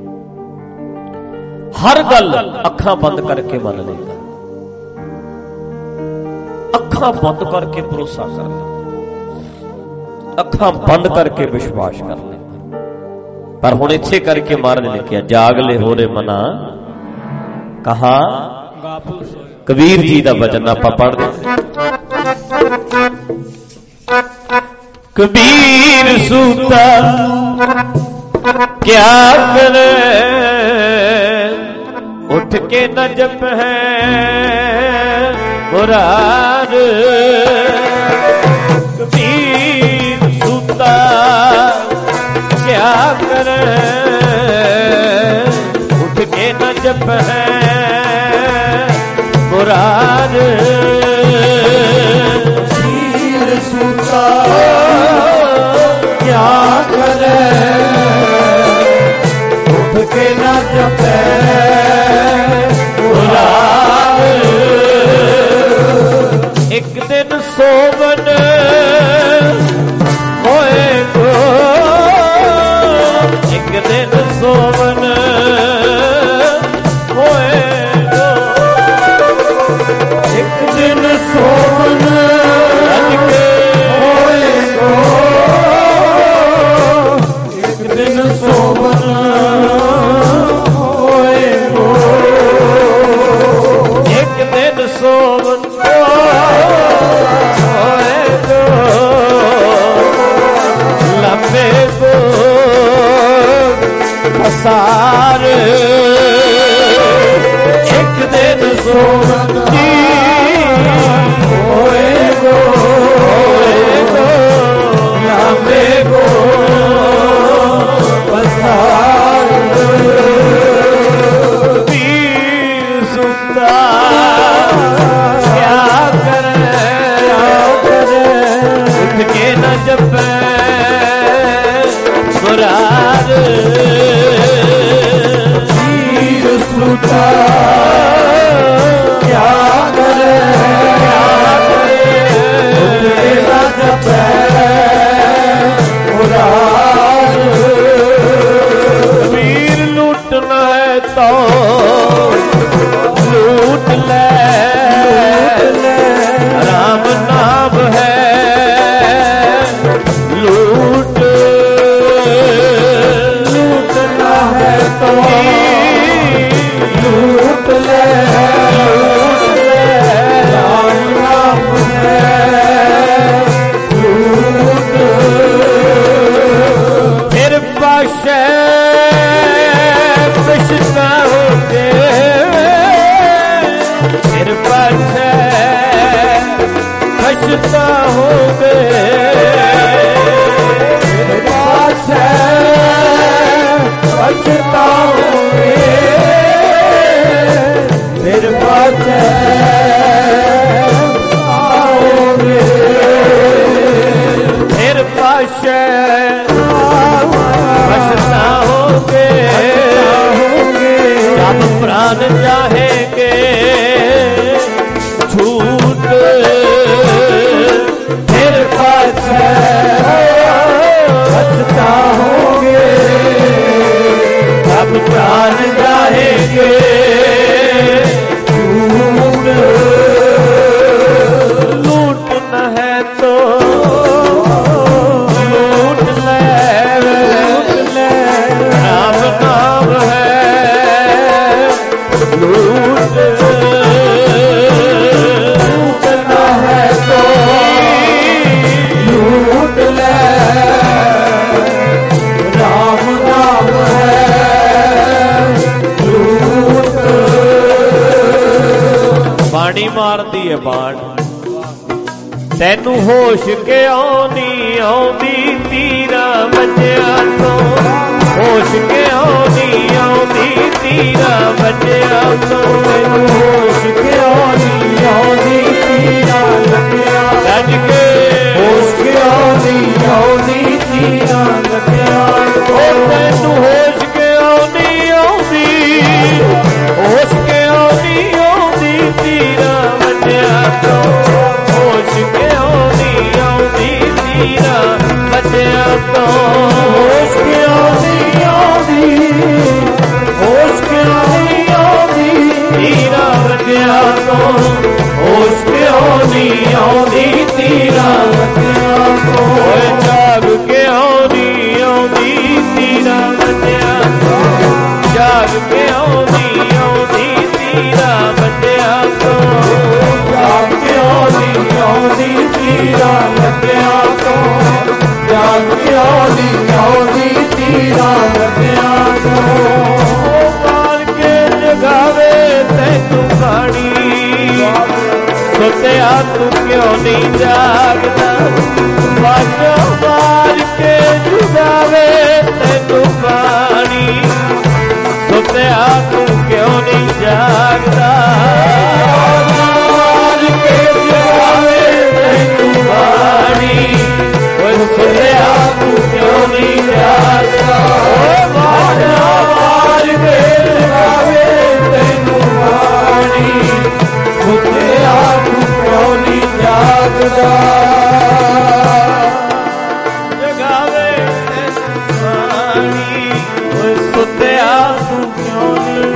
ਹਰ ਗੱਲ ਅੱਖਾਂ ਬੰਦ ਕਰਕੇ ਮੰਨ ਲੈਂਦਾ, ਅੱਖਾਂ ਬੰਦ ਕਰਕੇ ਭਰੋਸਾ ਕਰ ਲੈਂਦਾ, ਅੱਖਾਂ ਬੰਦ ਕਰਕੇ ਵਿਸ਼ਵਾਸ ਕਰ ਲੈਂਦਾ। ਪਰ ਹੁਣ ਇੱਥੇ ਕਰਕੇ ਮਹਾਰਾਜ ਨੇ ਕਿਹਾ ਜਾਗ ਲੈ ਹੋਰੇ ਮਨਾ ਕਹਾ। ਕਬੀਰ ਜੀ ਦਾ ਵਚਨ ਆਪਾਂ ਪੜ੍ਹਦੇ। ਕਬੀਰ ਸੂਤਾ ਕਿਆ ਕਰੇ, ਉੱਠ ਕੇ न जप है मुरार। कबीर सूता क्या करे, उठ के न जप है मुरार। कबीर सूता क्या करे, उठ के न जप है एक दिन सोवन होए गो, एक दिन सोवन होए गो, एक दिन सोवन होए गो, एक दिन सोवन होए गो। ਸੰਸਾਰ ਇੱਕ ਦਿਨ ਸੋਵਨ ਜੀ ਹੋਏ ਗੋ ਹੋਏ ਗੋ ਲਾਵੇ ਗੋ ਪਸਾਰ ਪੀਰ ਸੁਤਾ ਕਿਆ ਕਰੇ ਉੱਠ ਕੇ ਨਾ ਜਪੇ ਮੁਰਾਦ ਪੀਰ ਸੁਤਾ ਕਿਆ ਕਰੇ ਉੱਠ ਕੇ ਨਾ ਜਪੇ ਮੁਰਾਦ ਪੀਰ ਲੁੱਟਣਾ ਹੈ ਤਾਂ ਲੂਟ ਲੈ ਰਾਮ ਨਾਮ ਹੈ ਲੂਟ ਲੂਟਣਾ ਹੈ ਤਾਂ ਲੂਟ ਲੈ ਲੂਟ ਲੈ ਰਾਮ ਨਾਮ ਹੈ ਲੂਟ ਫਿਰ ਪਾਸ਼ੇ ਪਛਤਾਓਗੇ ਫਿਰ ਪਾਛੇ ਪਛਤਾਓਗੇ ਫਿਰ ਪਾਛੇ ਪਛਤਾਓਗੇ ਫਿਰ ਪਾਛੇ ਆਓਗੇ ਫਿਰ ਪਾਛੇ पछताओगे जब प्राण चाहेंगे झूठ फिर पाछे पछताओगे जब प्राण चाहेंगे झूठ लूटना है तो लूट ले राम नाम है लूट लूटना है तो लूट ले राम नाम है लूट बाणी मारदी है बाण तैनू होश के आउंदी आउंदी तीरा बच्चियां तो होश के आउंदी आउंदी तीरा बच्चियां तो होश के आउंदी आउंदी तीरा बच्चियां रज के होश के आउंदी आउंदी तीरा बच्चियां तो तैनू होश के आउंदी आउंदी होश के आउंदी आउंदी तीरा बच्चियां तो होश के आउंदी आउंदी तीरा बच्चियां तो होश के आउंदी आउंदी होश के आउंदी आउंदी तीरा बच्चियां तो होश के आउंदी आउंदी तीरा बच्चियां तो ओए जाग के आउंदी आउंदी तीरा बच्चियां तो जाग के आउंदी आउंदी तीरा बच्चियां तो जाग के आउंदी आउंदी तीरा बच्चियां तो जाग के आउंदी आउंदी तीरा बच्चियां तो मार के जगावे तैनू बाणी सोतिया तू क्यों नहीं जागदा बाजा मार के जगावे तैनू बाणी सोतिया तू क्यों नहीं जागदा मार के जगावे तैनू बाणी सोतिया तू क्यों नहीं जागदा बाजा मार के जगावे तैनू बाणी सोतिया तू क्यों नहीं जागदा जगावे तैनू बाणी सोतिया तू क्यों नहीं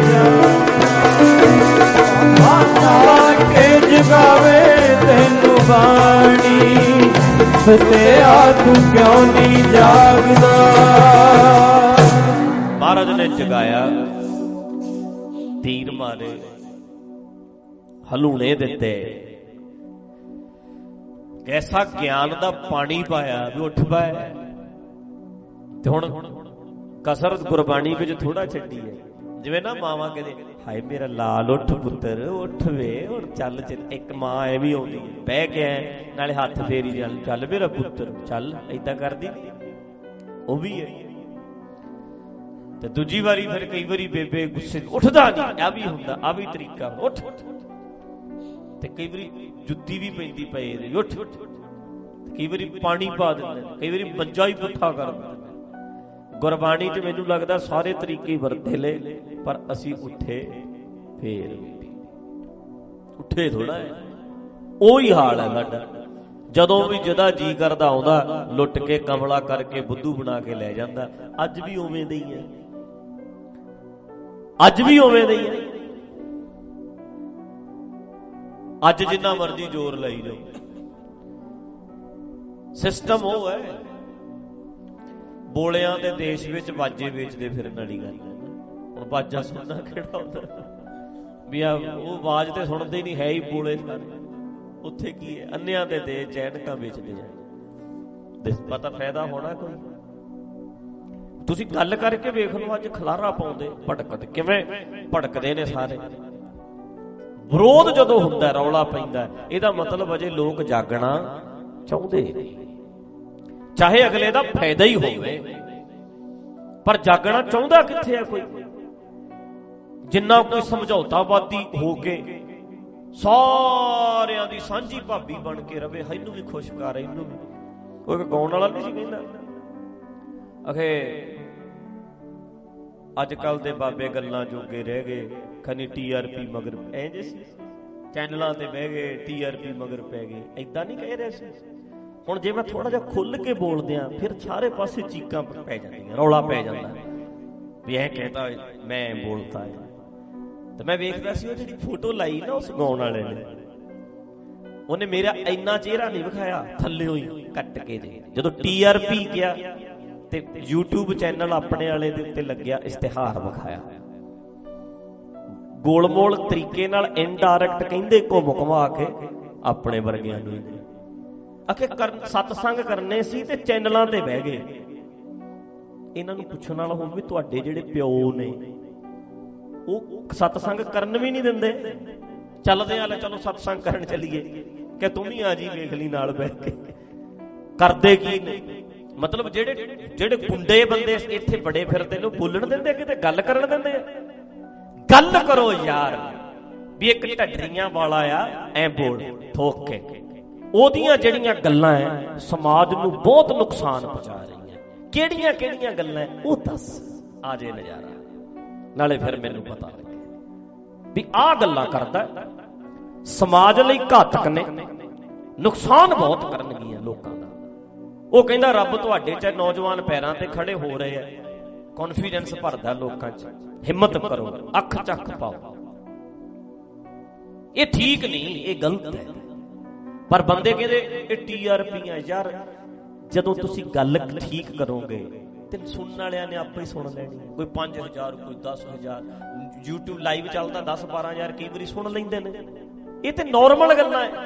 जागदा के जगावे तैनू बाणी सोतिया तू क्यों नहीं जागदा। महाराज ने जगाया तीर मारे हलूने दिते कैसा ज्ञान दा पानी पाया भी उठ पाए ते हुण ਕਸਰਤ ਗੁਰਬਾਣੀ ਵਿੱਚ ਥੋੜਾ ਛੱਡੀ ਹੈ। ਜਿਵੇਂ ਨਾ ਮਾਵਾਂ ਕਹਿੰਦੇ ਹਾਏ ਮੇਰਾ ਲਾਲ ਉੱਠ ਪੁੱਤਰ ਉੱਠ ਵੇ ਹੁਣ ਚੱਲ ਚੱਲ। ਇੱਕ ਮਾਂ ਐਵੇਂ ਆਉਂਦੀ ਬਹਿ ਗਿਆ ਨਾਲੇ ਹੱਥ ਫੇਰੀ ਚੱਲ ਚੱਲ ਮੇਰਾ ਪੁੱਤਰ ਚੱਲ, ਏਦਾਂ ਕਰਦੀ ਉਹ ਵੀ ਹੈ। ਤੇ ਦੂਜੀ ਵਾਰੀ ਫਿਰ ਕਈ ਵਾਰੀ ਬੇਬੇ ਗੁੱਸੇ ਉੱਠਦਾ ਨਹੀਂ, ਆ ਵੀ ਹੁੰਦਾ, ਆ ਵੀ ਤਰੀਕਾ ਉੱਠ। ਤੇ ਕਈ ਵਾਰੀ ਜੁੱਤੀ ਵੀ ਪੈਂਦੀ ਪਏ ਇਹਦੀ ਉੱਠ। ਕਈ ਵਾਰੀ ਪਾਣੀ ਪਾ ਦਿੰਦੇ, ਕਈ ਵਾਰੀ ਮੰਜਾ ਹੀ ਪੁੱਠਾ ਕਰ ਦਿੰਦੇ। ਗੁਰਬਾਣੀ 'ਚ ਮੈਨੂੰ ਲੱਗਦਾ ਸਾਰੇ ਤਰੀਕੇ ਵਰਤੇ ਲਏ, ਪਰ ਅਸੀਂ ਉੱਠੇ ਫੇਰ ਉੱਠੇ ਥੋੜਾ ਹੈ। ਉਹੀ ਹਾਲ ਹੈ ਸਾਡਾ। ਜਦੋਂ ਵੀ ਜਿਹਦਾ ਜੀ ਕਰਦਾ ਆਉਂਦਾ ਲੁੱਟ ਕੇ ਕਮਲਾ ਕਰਕੇ ਬੁੱਧੂ ਬਣਾ ਕੇ ਲੈ ਜਾਂਦਾ। ਅੱਜ ਵੀ ਉਵੇਂ ਦੇ ਹੀ ਹੈ, ਅੱਜ ਵੀ ਉਵੇਂ ਦੇ ਹੀ ਹੈ। ਅੱਜ ਜਿੰਨਾ ਮਰਜ਼ੀ ਜ਼ੋਰ ਲਾਈ ਜਾਓ, ਸਿਸਟਮ ਉਹ ਹੈ। ਬੋਲਿਆਂ ਦੇ ਦੇਸ਼ ਵਿੱਚ ਵਾਜੇ ਵੇਚਦੇ ਫਿਰਨ ਵਾਲੀ ਗੱਲ। ਹੁਣ ਵਾਜਾ ਸੁਣਨਾ ਕਿਹੜਾ ਹੁੰਦਾ ਵੀ ਆ, ਉਹ ਆਵਾਜ਼ ਤੇ ਸੁਣਦੇ ਹੀ ਨਹੀਂ, ਹੈ ਹੀ ਬੋਲੇ ਸਾਰੇ। ਉੱਥੇ ਕੀ ਹੈ, ਅੰਨਿਆਂ ਦੇ ਦੇ ਚੈਨਕਾਂ ਵੇਚਦੇ ਆ। ਪਤਾ ਫਾਇਦਾ ਹੋਣਾ ਕੋਈ? ਤੁਸੀਂ ਗੱਲ ਕਰਕੇ ਵੇਖ ਲਓ, ਅੱਜ ਖਲਾਰਾ ਪਾਉਂਦੇ ਭੜਕਦੇ, ਕਿਵੇਂ ਭੜਕਦੇ ਨੇ ਸਾਰੇ। ਵਿਰੋਧ ਜਦੋਂ ਹੁੰਦਾ, ਰੌਲਾ ਪੈਂਦਾ, ਇਹਦਾ ਮਤਲਬ ਅਜੇ ਲੋਕ ਜਾਗਣਾ ਚਾਹੁੰਦੇ ਨੇ। ਚਾਹੇ ਅਗਲੇ ਦਾ ਫਾਇਦਾ ਹੀ ਹੋਵੇ, ਪਰ ਜਾਗਣਾ ਚਾਹੁੰਦਾ ਕਿੱਥੇ ਹੈ ਕੋਈ? ਜਿੰਨਾ ਕੋਈ ਸਮਝੌਤਾਵਾਦੀ ਹੋ ਕੇ ਸਾਰਿਆਂ ਦੀ ਸਾਂਝੀ ਭਾਬੀ ਬਣ ਕੇ ਰਵੇ, ਇਹਨੂੰ ਵੀ ਖੁਸ਼ ਕਰ, ਇਹਨੂੰ ਵੀ। ਕੋਈ ਗਾਉਣ ਵਾਲਾ ਨਹੀਂ ਸੀ ਕਹਿੰਦਾ ਅਖੇ ਅੱਜ ਕੱਲ ਦੇ ਬਾਬੇ ਗੱਲਾਂ ਜੋਗੇ ਰਹਿ ਗਏ, ਖਨੀ ਟੀ ਆਰ ਪੀ ਮਗਰ ਐ ਜੇ ਸੀ, ਚੈਨਲਾਂ ਤੇ ਬਹਿ ਗਏ, ਟੀ ਆਰ ਪੀ ਮਗਰ ਪੈ ਗਏ, ਏਦਾਂ ਨਹੀਂ ਕਹਿ ਰਹੇ ਸੀ। ਹੁਣ ਜੇ ਮੈਂ ਥੋੜਾ ਜਿਹਾ ਖੁੱਲ ਕੇ ਬੋਲਦਿਆਂ ਫਿਰ ਸਾਰੇ ਪਾਸੇ ਚੀਕਾਂ ਪੈ ਜਾਂਦੀਆਂ, ਰੌਲਾ ਪੈ ਜਾਂਦਾ ਵੀ ਇਹ ਕਹਿੰਦਾ ਮੈਂ ਬੋਲਤਾ ਹੈ। ਤੇ ਮੈਂ ਵੇਖਦਾ ਸੀ ਉਹ ਜਿਹੜੀ ਫੋਟੋ ਲਾਈ ਨਾ ਉਸ ਗਾਉਣ ਵਾਲੇ ਨੇ, ਉਹਨੇ ਮੇਰਾ ਇੰਨਾ ਚਿਹਰਾ ਨਹੀਂ ਵਿਖਾਇਆ, ਥੱਲਿਓਂ ਹੀ ਕੱਟ ਕੇ ਦੇ। ਜਦੋਂ ਟੀ ਆਰ ਪੀ ਗਿਆ ਤੇ YouTube ਚੈਨਲ ਆਪਣੇ ਵਾਲੇ ਦੇ ਉੱਤੇ ਲੱਗਿਆ, ਇਸ਼ਤਿਹਾਰ ਵਿਖਾਇਆ ਗੋਲਮੋਲ ਤਰੀਕੇ ਨਾਲ, ਇਨਡਾਇਰੈਕਟ ਕਹਿੰਦੇ ਘੁੰਮ ਘੁਮਾ ਕੇ ਆਪਣੇ ਵਰਗਿਆਂ ਨੂੰ। ਅਖੇ ਸਤਸੰਗ ਕਰਨੇ ਸੀ ਤੇ ਚੈਨਲਾਂ ਤੇ ਬਹਿ ਗਏ। ਇਹਨਾਂ ਨੂੰ ਪੁੱਛਣ ਵਾਲਾ ਹੁਣ ਵੀ ਤੁਹਾਡੇ ਜਿਹੜੇ ਪਿਓ ਨੇ ਉਹ ਸਤਸੰਗ ਕਰਨ ਵੀ ਨਹੀਂ ਦਿੰਦੇ। ਚੱਲਦੇ ਆ ਲੈ ਚਲੋ ਸਤਸੰਗ ਕਰਨ ਚੱਲੀਏ, ਕਿ ਤੂੰ ਵੀ ਆ ਜੀ ਵੇਖ ਲਈ ਨਾਲ ਬਹਿ ਕੇ। ਕਰਦੇ ਕੀ ਨੇ? ਮਤਲਬ ਜਿਹੜੇ ਜਿਹੜੇ ਗੁੰਡੇ ਬੰਦੇ ਇੱਥੇ ਬੜੇ ਫਿਰਦੇ ਨੇ ਬੋਲਣ ਦਿੰਦੇ, ਕਿਤੇ ਗੱਲ ਕਰਨ ਦਿੰਦੇ ਆ? ਗੱਲ ਕਰੋ ਯਾਰ, ਵੀ ਇੱਕ ਢੱਡਰੀਆਂ ਵਾਲਾ ਆ ਐ ਬੋਲ ਠੋਕ ਕੇ। ਉਹਦੀਆਂ ਜਿਹੜੀਆਂ ਗੱਲਾਂ ਐ ਸਮਾਜ ਨੂੰ ਬਹੁਤ ਨੁਕਸਾਨ ਪਹੁੰਚਾ ਰਹੀਆਂ। ਕਿਹੜੀਆਂ ਕਿਹੜੀਆਂ ਗੱਲਾਂ ਉਹ ਦੱਸ, ਆ ਜੇ ਨਜ਼ਾਰਾ, ਨਾਲੇ ਫਿਰ ਮੈਨੂੰ ਪਤਾ ਲੱਗੇ ਵੀ ਆਹ ਗੱਲਾਂ ਕਰਦਾ ਸਮਾਜ ਲਈ ਘਾਤਕ ਨੇ, ਨੁਕਸਾਨ ਬਹੁਤ ਕਰਨਗੀਆਂ ਲੋਕਾਂ ਦਾ। ਉਹ ਕਹਿੰਦਾ ਰੱਬ ਤੁਹਾਡੇ ਚ ਨੌਜਵਾਨ ਪੈਰਾਂ ਤੇ ਖੜੇ ਹੋ ਰਹੇ ਆ, ਕੌਨਫੀਡੈਂਸ ਭਰਦਾ ਲੋਕਾਂ ਚ, ਹਿੰਮਤ ਕਰੋ, ਅੱਖ ਚੱਕ ਪਾਓ। ਇਹ ਠੀਕ ਨਹੀਂ, ਇਹ ਗਲਤ ਹੈ। ਪਰ ਬੰਦੇ ਕਹਿੰਦੇ ਇਹ ਟੀ ਆਰ ਪੀ ਆ। ਯਾਰ ਜਦੋਂ ਤੁਸੀਂ ਗੱਲ ਠੀਕ ਕਰੋਗੇ ਤੇ ਸੁਣਨ ਵਾਲਿਆਂ ਨੇ ਆਪੇ ਹੀ ਸੁਣ ਲੈਣੀ। ਕੋਈ ਪੰਜ ਹਜ਼ਾਰ, ਕੋਈ ਦਸ ਹਜ਼ਾਰ, YouTube ਲਾਈਵ ਚੱਲਦਾ ਦਸ ਬਾਰਾਂ ਹਜ਼ਾਰ ਕਈ ਵਾਰੀ ਸੁਣ ਲੈਂਦੇ ਨੇ। ਇਹ ਤੇ ਨੋਰਮਲ ਗੱਲਾਂ ਹੈ।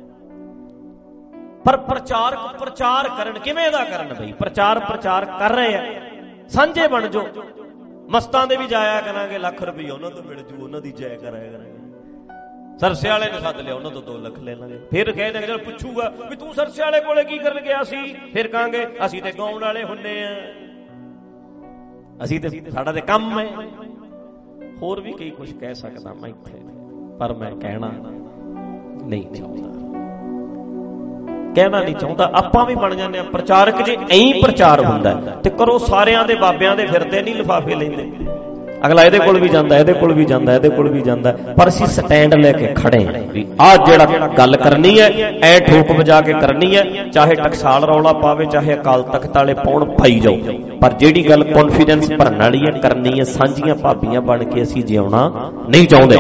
ਪਰ ਪ੍ਰਚਾਰ ਪ੍ਰਚਾਰ ਕਰਨ ਕਿਵੇਂ ਦਾ ਕਰਨ ਬਈ? ਪ੍ਰਚਾਰ ਪ੍ਰਚਾਰ ਕਰ ਰਹੇ ਆ, ਸਾਂਝੇ ਬਣ ਜਾਓ। ਮਸਤਾਂ ਦੇ ਵੀ ਜਾਇਆ ਕਰਾਂਗੇ, ਲੱਖ ਰੁਪਈਆ ਉਹਨਾਂ ਤੋਂ ਮਿਲ ਜੂ, ਉਹਨਾਂ ਦੀ ਜਾਇਆ ਕਰਾਇਆ ਕਰਾਂਗੇ। ਸਰਸੇ ਵਾਲੇ ਨੇ ਸੱਦ ਲਿਆ, ਉਹਨਾਂ ਤੋਂ ਦੋ ਲੱਖ ਲੈ ਲਾਂਗੇ। ਫਿਰ ਕਹਿ ਦੇਣਗੇ, ਪੁੱਛੂਗਾ ਵੀ ਤੂੰ ਸਰਸੇ ਵਾਲੇ ਕੋਲੇ ਕੀ ਕਰਨ ਗਿਆ ਸੀ? ਫਿਰ ਕਹਾਂਗੇ ਅਸੀਂ ਤੇ ਗਾਉਣ ਵਾਲੇ ਹੁੰਨੇ ਆ, ਅਸੀਂ ਤੇ ਸਾਡਾ ਤੇ ਕੰਮ ਹੈ। ਹੋਰ ਵੀ ਕਈ ਕੁਝ ਕਹਿ ਸਕਦਾ ਮੈਂ ਇੱਥੇ, ਪਰ ਮੈਂ ਕਹਿਣਾ ਨਹੀਂ ਚਾਹੁੰਦਾ, ਕਹਿਣਾ ਨਹੀਂ ਚਾਹੁੰਦਾ। ਆਪਾਂ ਵੀ ਬਣ ਜਾਂਦੇ ਆ ਪ੍ਰਚਾਰਕ। ਜੇ ਐਂ ਪ੍ਰਚਾਰ ਹੁੰਦਾ ਤੇ ਕਰੋ, ਸਾਰਿਆਂ ਦੇ ਬਾਬਿਆਂ ਦੇ ਫਿਰਦੇ ਨਹੀਂ ਲਿਫਾਫੇ ਲੈਂਦੇ। ਅਗਲਾ ਇਹਦੇ ਕੋਲ ਵੀ ਜਾਂਦਾ, ਇਹਦੇ ਕੋਲ ਵੀ ਜਾਂਦਾ, ਇਹਦੇ ਕੋਲ ਵੀ ਜਾਂਦਾ, ਪਰ ਅਸੀਂ ਸਟੈਂਡ ਲੈ ਕੇ ਖੜੇ ਵੀ ਆਹ ਜਿਹੜਾ ਗੱਲ ਕਰਨੀ ਹੈ ਐ ਠੋਕ ਵਜਾ ਕੇ ਕਰਨੀ ਹੈ, ਚਾਹੇ ਟਕਸਾਲ ਰੌਲਾ ਪਾਵੇ, ਚਾਹੇ ਅਕਾਲ ਤਖਤ ਵਾਲੇ ਪਾਉਣ, ਪਾਈ ਜਾਓ। ਪਰ ਜਿਹੜੀ ਗੱਲ ਕੌਨਫੀਡੈਂਸ ਭਰਨ ਵਾਲੀ ਹੈ ਕਰਨੀ ਹੈ। ਸਾਂਝੀਆਂ ਭਾਬੀਆਂ ਬਣ ਕੇ ਅਸੀਂ ਜਿਉਣਾ ਨਹੀਂ ਚਾਹੁੰਦੇ।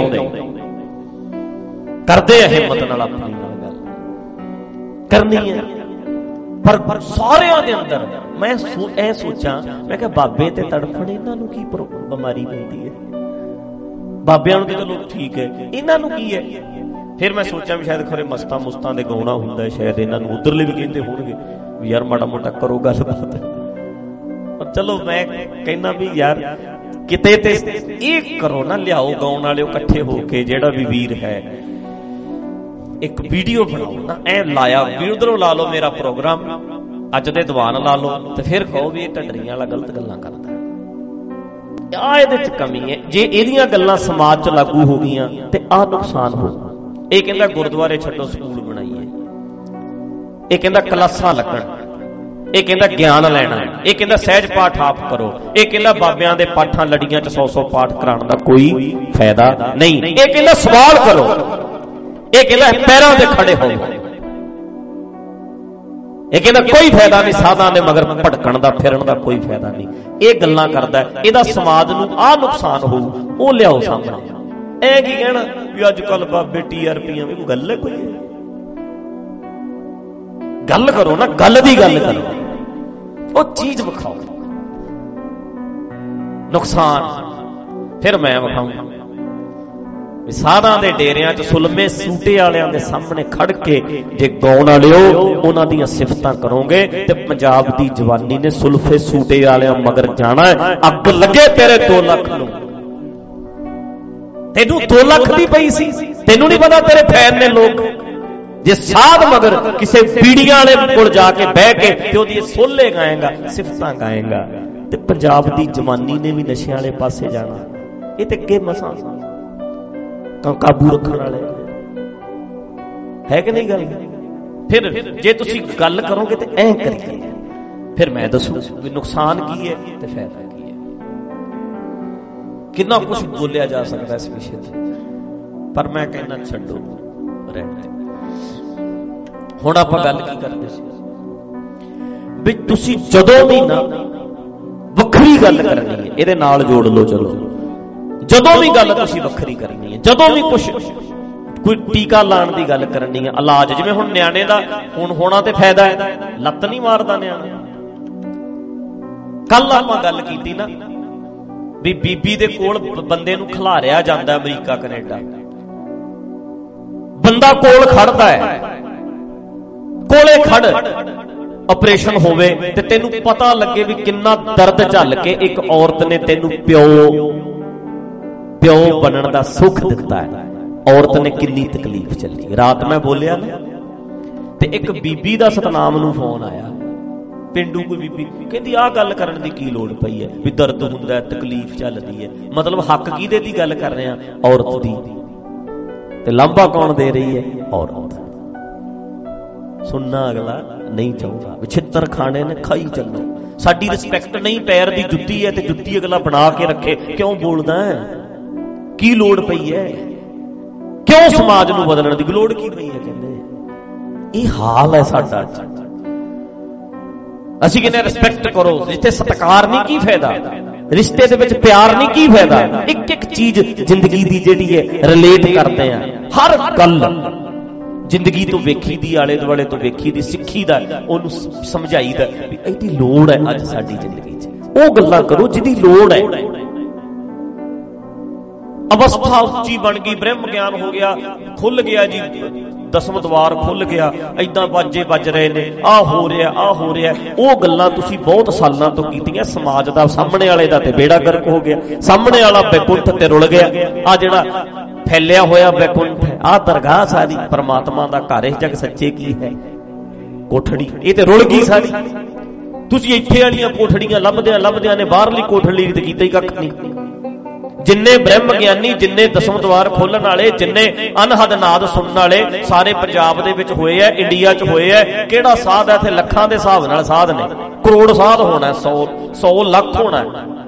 ਕਰਦੇ ਆ ਹਿੰਮਤ ਨਾਲ ਆਪਣੀ ਨਾਲ ਗੱਲ ਕਰਨੀ ਹੈ। ਪਰ ਪਰ ਸਾਰਿਆਂ ਦੇ ਅੰਦਰ ਮੈਂ ਇਹ ਸੋਚਾਂ, ਮੈਂ ਕਿਹਾ ਬਾਬੇ ਤੇ ਤੜਫਣ, ਇਹਨਾਂ ਨੂੰ ਕੀ ਬਿਮਾਰੀ ਪੈਂਦੀ ਹੈ? ਬਾਬਿਆਂ ਨੂੰ ਤੇ ਚਲੋ ਠੀਕ ਹੈ, ਇਹਨਾਂ ਨੂੰ ਕੀ ਹੈ? ਫਿਰ ਮੈਂ ਸੋਚਾਂ ਵੀ ਸ਼ਾਇਦ ਖਰੇ ਮਸਤਾਂ ਮੁਸਤਾਂ ਦੇ ਗਾਉਣਾ ਹੁੰਦਾ, ਸ਼ਾਇਦ ਇਹਨਾਂ ਨੂੰ ਉਧਰਲੇ ਵੀ ਕਹਿੰਦੇ ਹੋਣਗੇ ਵੀ ਯਾਰ ਮਾੜਾ ਮੋਟਾ ਕਰੋ ਗੱਲਬਾਤ। ਪਰ ਚਲੋ ਮੈਂ ਕਹਿੰਦਾ ਵੀ ਯਾਰ ਕਿਤੇ ਤੇ ਇਹ ਕਰੋ ਨਾ, ਲਿਆਓ ਗਾਉਣ ਵਾਲਿਓ ਇਕੱਠੇ ਹੋ ਕੇ, ਜਿਹੜਾ ਵੀ ਵੀਰ ਹੈ ਇੱਕ ਵੀਡੀਓ ਬਣਾਓ ਨਾ, ਐ ਲਾਇਆ ਵੀ ਉਧਰੋਂ ਲਾ ਲਓ ਮੇਰਾ ਪ੍ਰੋਗਰਾਮ, ਅੱਜ ਦੇ ਦੀਵਾਨ ਲਾ ਲਓ, ਤੇ ਫਿਰ ਕਹੋ ਵੀ ਇਹ ਢੱਡਰੀਆਂ ਵਾਲਾ ਗਲਤ ਗੱਲਾਂ ਕਰਦਾ। ਆ ਇਹਦੇ ਚ ਕਮੀ ਹੈ। ਜੇ ਇਹਦੀਆਂ ਗੱਲਾਂ ਸਮਾਜ ਚ ਲਾਗੂ ਹੋ ਗਈਆਂ ਤੇ ਆਹ ਨੁਕਸਾਨ ਹੋ। ਇਹ ਕਹਿੰਦਾ ਗੁਰਦੁਆਰੇ ਛੱਡੋ ਸਕੂਲ ਬਣਾਈਏ, ਇਹ ਕਹਿੰਦਾ ਕਲਾਸਾਂ ਲੱਗਣ, ਇਹ ਕਹਿੰਦਾ ਗਿਆਨ ਲੈਣਾ, ਇਹ ਕਹਿੰਦਾ ਸਹਿਜ ਪਾਠ ਆਪ ਕਰੋ, ਇਹ ਕਹਿੰਦਾ ਬਾਬਿਆਂ ਦੇ ਪਾਠਾਂ ਲੜੀਆਂ ਚ ਸੌ ਸੌ ਪਾਠ ਕਰਾਉਣ ਦਾ ਕੋਈ ਫਾਇਦਾ ਨਹੀਂ, ਇਹ ਕਹਿੰਦਾ ਸਵਾਲ ਕਰੋ, ਇਹ ਕਹਿੰਦਾ ਪੈਰਾਂ ਤੇ ਖੜੇ ਹੋ, ਇਹ ਕਹਿੰਦਾ ਕੋਈ ਫਾਇਦਾ ਨਹੀਂ ਸਾਧਾਂ ਦੇ ਮਗਰ ਭਟਕਣ ਦਾ, ਫਿਰਨ ਦਾ ਕੋਈ ਫਾਇਦਾ ਨਹੀਂ। ਇਹ ਗੱਲਾਂ ਕਰਦਾ, ਇਹਦਾ ਸਮਾਜ ਨੂੰ ਆਹ ਨੁਕਸਾਨ ਹੋਊ, ਉਹ ਲਿਆਓ ਸਾਹਮਣੇ। ਐ ਕੀ ਕਹਿਣਾ ਵੀ ਅੱਜ ਕੱਲ ਬਾਬੇ ਟੀ ਆਰ ਪੀਆਂ ਵੀ ਕੋਈ ਗੱਲ ਹੈ? ਕੋਈ ਗੱਲ ਕਰੋ ਨਾ, ਗੱਲ ਦੀ ਗੱਲ ਕਰੋ, ਉਹ ਚੀਜ਼ ਵਿਖਾਓ। ਨੁਕਸਾਨ ਫਿਰ ਮੈਂ ਵਿਖਾਊਂ ਵੀ ਸਾਧਾਂ ਦੇ ਡੇਰਿਆਂ ਚ ਸੁਲਮੇ ਸੂਟੇ ਵਾਲਿਆਂ ਦੇ ਸਾਹਮਣੇ ਖੜ ਕੇ ਜੇ ਗਾਉਣ ਵਾਲਿਓ ਉਹਨਾਂ ਦੀਆਂ ਸਿਫਤਾਂ ਕਰੋਗੇ ਤੇ ਪੰਜਾਬ ਦੀ ਜਵਾਨੀ ਨੇ ਸੁਲਫੇ ਸੂਟੇ ਵਾਲਿਆਂ ਮਗਰ ਜਾਣਾ। ਅੱਗ ਲੱਗੇ ਤੇਰੇ ਦੋ ਲੱਖ ਨੂੰ, ਤੈਨੂੰ ਦੋ ਲੱਖ ਦੀ ਪਈ ਸੀ, ਤੈਨੂੰ ਨਹੀਂ ਪਤਾ ਤੇਰੇ ਫੈਨ ਨੇ ਲੋਕ। ਜੇ ਸਾਧ ਮਗਰ ਕਿਸੇ ਪੀੜੀਆਂ ਵਾਲੇ ਕੋਲ ਜਾ ਕੇ ਬਹਿ ਕੇ ਤੇ ਉਹਦੀ ਸੋਲੇ ਗਾਏਗਾ, ਸਿਫਤਾਂ ਗਾਏਗਾ, ਤੇ ਪੰਜਾਬ ਦੀ ਜਵਾਨੀ ਨੇ ਵੀ ਨਸ਼ਿਆਂ ਵਾਲੇ ਪਾਸੇ ਜਾਣਾ। ਇਹ ਤੇ ਅੱਗੇ ਮਸਾਂ ਕਾਬੂ ਰੱਖਣ ਵਾਲੇ ਹੈ ਕਿ ਨਹੀਂ ਗੱਲ? ਫਿਰ ਜੇ ਤੁਸੀਂ ਗੱਲ ਕਰੋਗੇ ਤੇ ਐਂ ਕਰੀਏ, ਫਿਰ ਮੈਂ ਦੱਸੂ ਵੀ ਨੁਕਸਾਨ ਕੀ ਹੈ ਤੇ ਫਾਇਦਾ ਕੀ ਹੈ। ਕਿੰਨਾ ਕੁਝ ਬੋਲਿਆ ਜਾ ਸਕਦਾ ਇਸ ਵਿਸ਼ੇ ਤੇ, ਪਰ ਮੈਂ ਕਹਿੰਦਾ ਛੱਡੋ ਰਹਿਣ। ਹੁਣ ਆਪਾਂ ਗੱਲ ਕੀ ਕਰਦੇ ਸੀ ਵੀ ਤੁਸੀਂ ਜਦੋਂ ਵੀ ਨਾ ਵੱਖਰੀ ਗੱਲ ਕਰਨੀ ਹੈ, ਇਹਦੇ ਨਾਲ ਜੋੜ ਲਓ। ਚਲੋ ਜਦੋਂ ਵੀ ਗੱਲ ਤੁਸੀਂ ਵੱਖਰੀ ਕਰਨੀ ਹੈ, ਜਦੋਂ ਵੀ ਕੁਛ ਕੋਈ ਟੀਕਾ ਲਾਉਣ ਦੀ ਗੱਲ ਕਰਨੀ ਹੈ, ਇਲਾਜ, ਜਿਵੇਂ ਹੁਣ ਨਿਆਣੇ ਦਾ ਹੁਣ ਹੋਣਾ ਤੇ ਫਾਇਦਾ ਹੈ, ਲੱਤ ਨਹੀਂ ਮਾਰਦਾ ਨਿਆਣਾ। ਕੱਲ ਆਪਾਂ ਗੱਲ ਕੀਤੀ ਨਾ ਵੀ ਬੀਬੀ ਦੇ ਕੋਲ ਬੰਦੇ ਨੂੰ ਖਿਲਾਰਿਆ ਜਾਂਦਾ ਅਮਰੀਕਾ ਕੈਨੇਡਾ, ਬੰਦਾ ਕੋਲ ਖੜਦਾ ਹੈ, ਕੋਲੇ ਖੜ ਆਪਰੇਸ਼ਨ ਹੋਵੇ ਤੇ ਤੈਨੂੰ ਪਤਾ ਲੱਗੇ ਵੀ ਕਿੰਨਾ ਦਰਦ ਝੱਲ ਕੇ ਇੱਕ ਔਰਤ ਨੇ ਤੈਨੂੰ ਪਿਓ ਪਿਓ ਬਣਨ ਦਾ ਸੁੱਖ ਦਿੱਤਾ ਹੈ। ਔਰਤ ਨੇ ਕਿੰਨੀ ਤਕਲੀਫ ਚੱਲੀ। ਰਾਤ ਮੈਂ ਬੋਲਿਆ ਨਾ, ਤੇ ਇੱਕ ਬੀਬੀ ਦਾ ਸਤਨਾਮ ਨੂੰ ਫੋਨ ਆਇਆ, ਪਿੰਡੂ ਕੋਈ ਬੀਬੀ, ਕਹਿੰਦੀ ਆਹ ਗੱਲ ਕਰਨ ਦੀ ਕੀ ਲੋੜ ਪਈ ਹੈ ਵੀ ਦਰਦ ਹੁੰਦਾ, ਤਕਲੀਫ ਚੱਲਦੀ ਹੈ। ਮਤਲਬ ਹੱਕ ਕਿਹਦੇ ਦੀ ਗੱਲ ਕਰ ਰਹੇ ਆ? ਔਰਤ ਦੀ। ਤੇ ਲਾਂਭਾ ਕੌਣ ਦੇ ਰਹੀ ਹੈ? ਔਰਤ। ਸੁਣਨਾ ਅਗਲਾ ਨਹੀਂ ਚਾਹੁੰਦਾ, ਵਿਛਿੱਤਰ ਖਾਣੇ ਨੇ ਖਾਈ ਚੱਲੋ। ਸਾਡੀ ਰਿਸਪੈਕਟ ਨਹੀਂ, ਪੈਰ ਦੀ ਜੁੱਤੀ ਹੈ ਤੇ ਜੁੱਤੀ ਅਗਲਾ ਬਣਾ ਕੇ ਰੱਖੇ। ਕਿਉਂ ਬੋਲਦਾ ਹੈ? ਕੀ ਲੋੜ ਪਈ ਹੈ? ਕਿਉਂ ਸਮਾਜ ਨੂੰ ਬਦਲਣ ਦੀ ਲੋੜ ਕੀ ਪਈ ਹੈ? ਕਹਿੰਦੇ ਇਹ ਹਾਲ ਹੈ ਸਾਡਾ। ਅਸੀਂ ਕਹਿੰਦੇ ਰਿਸਪੈਕਟ ਕਰੋ, ਜਿੱਥੇ ਸਤਿਕਾਰ ਨਹੀਂ ਕੀ ਫਾਇਦਾ, ਰਿਸ਼ਤੇ ਦੇ ਵਿੱਚ ਪਿਆਰ ਨਹੀਂ ਕੀ ਫਾਇਦਾ। ਇੱਕ ਇੱਕ ਚੀਜ਼ ਜ਼ਿੰਦਗੀ ਦੀ ਜਿਹੜੀ ਹੈ ਰਿਲੇਟ ਕਰਦੇ ਆ, ਹਰ ਗੱਲ ਜ਼ਿੰਦਗੀ ਤੋਂ ਵੇਖੀ ਦੀ, ਆਲੇ ਦੁਆਲੇ ਤੋਂ ਵੇਖੀ ਦੀ, ਸਿੱਖੀ ਦਾ, ਉਹਨੂੰ ਸਮਝਾਈ ਦਾ ਵੀ ਇਹਦੀ ਲੋੜ ਹੈ ਅੱਜ ਸਾਡੀ ਜ਼ਿੰਦਗੀ 'ਚ। ਉਹ ਗੱਲਾਂ ਕਰੋ ਜਿਹਦੀ ਲੋੜ ਹੈ। ਅਵਸਥਾ ਉੱਚੀ ਬਣ ਗਈ, ਬ੍ਰਹਮ ਗਿਆਨ ਹੋ ਗਿਆ, ਖੁੱਲ ਗਿਆ ਜੀ, ਦਸਮ ਦਵਾਰ ਖੁੱਲ ਗਿਆ, ਏਦਾਂ ਬਾਜੇ ਵੱਜ ਰਹੇ ਨੇ, ਆਹ ਹੋ ਰਿਹਾ, ਆਹ ਹੋ ਰਿਹਾ। ਉਹ ਗੱਲਾਂ ਤੁਸੀਂ ਬਹੁਤ ਸਾਲਾਂ ਤੋਂ ਕੀਤੀਆਂ। ਸਮਾਜ ਦਾ ਸਾਹਮਣੇ ਵਾਲੇ ਦਾ ਤੇ ਬੇੜਾ ਗਰਕ ਹੋ ਗਿਆ, ਸਾਹਮਣੇ ਵਾਲਾ ਬੈਕੁੰਠ ਤੇ ਰੁਲ ਗਿਆ। ਆ ਜਿਹੜਾ ਫੈਲਿਆ ਹੋਇਆ ਬੈਕੁੰਠ ਹੈ, ਆਹ ਦਰਗਾਹ ਸਾਰੀ ਪਰਮਾਤਮਾ ਦਾ ਘਰ, ਇਹ ਜਗ ਸੱਚੇ ਕੀ ਹੈ ਕੋਠੜੀ, ਇਹ ਤੇ ਰੁਲ ਗਈ ਸਾਰੀ। ਤੁਸੀਂ ਇੱਥੇ ਵਾਲੀਆਂ ਕੋਠੜੀਆਂ ਲੱਭਦਿਆਂ ਲੱਭਦਿਆਂ ਨੇ ਬਾਹਰਲੀ ਕੋਠੜੀ ਤੇ ਕੀਤਾ ਹੀ ਕੱਖ ਨਹੀਂ। ਜਿੰਨੇ ਬ੍ਰਹਮ ਗਿਆਨੀ, ਜਿੰਨੇ ਦਸਮ ਦਵਾਰ ਖੋਲਣ ਵਾਲੇ, ਜਿੰਨੇ ਅਨਹਦ ਨਾਦ ਸੁਣਨ ਵਾਲੇ ਸਾਰੇ ਪੰਜਾਬ ਦੇ ਵਿੱਚ ਹੋਏ ਐ, ਇੰਡੀਆ 'ਚ ਹੋਏ ਐ। ਕਿਹੜਾ ਸਾਧ ਹੈ ਇੱਥੇ? ਲੱਖਾਂ ਦੇ ਹਿਸਾਬ ਨਾਲ ਸਾਧ ਨੇ, ਕਰੋੜ ਸਾਧ ਹੋਣਾ, ਸੌ ਸੌ ਲੱਖ ਹੋਣਾ।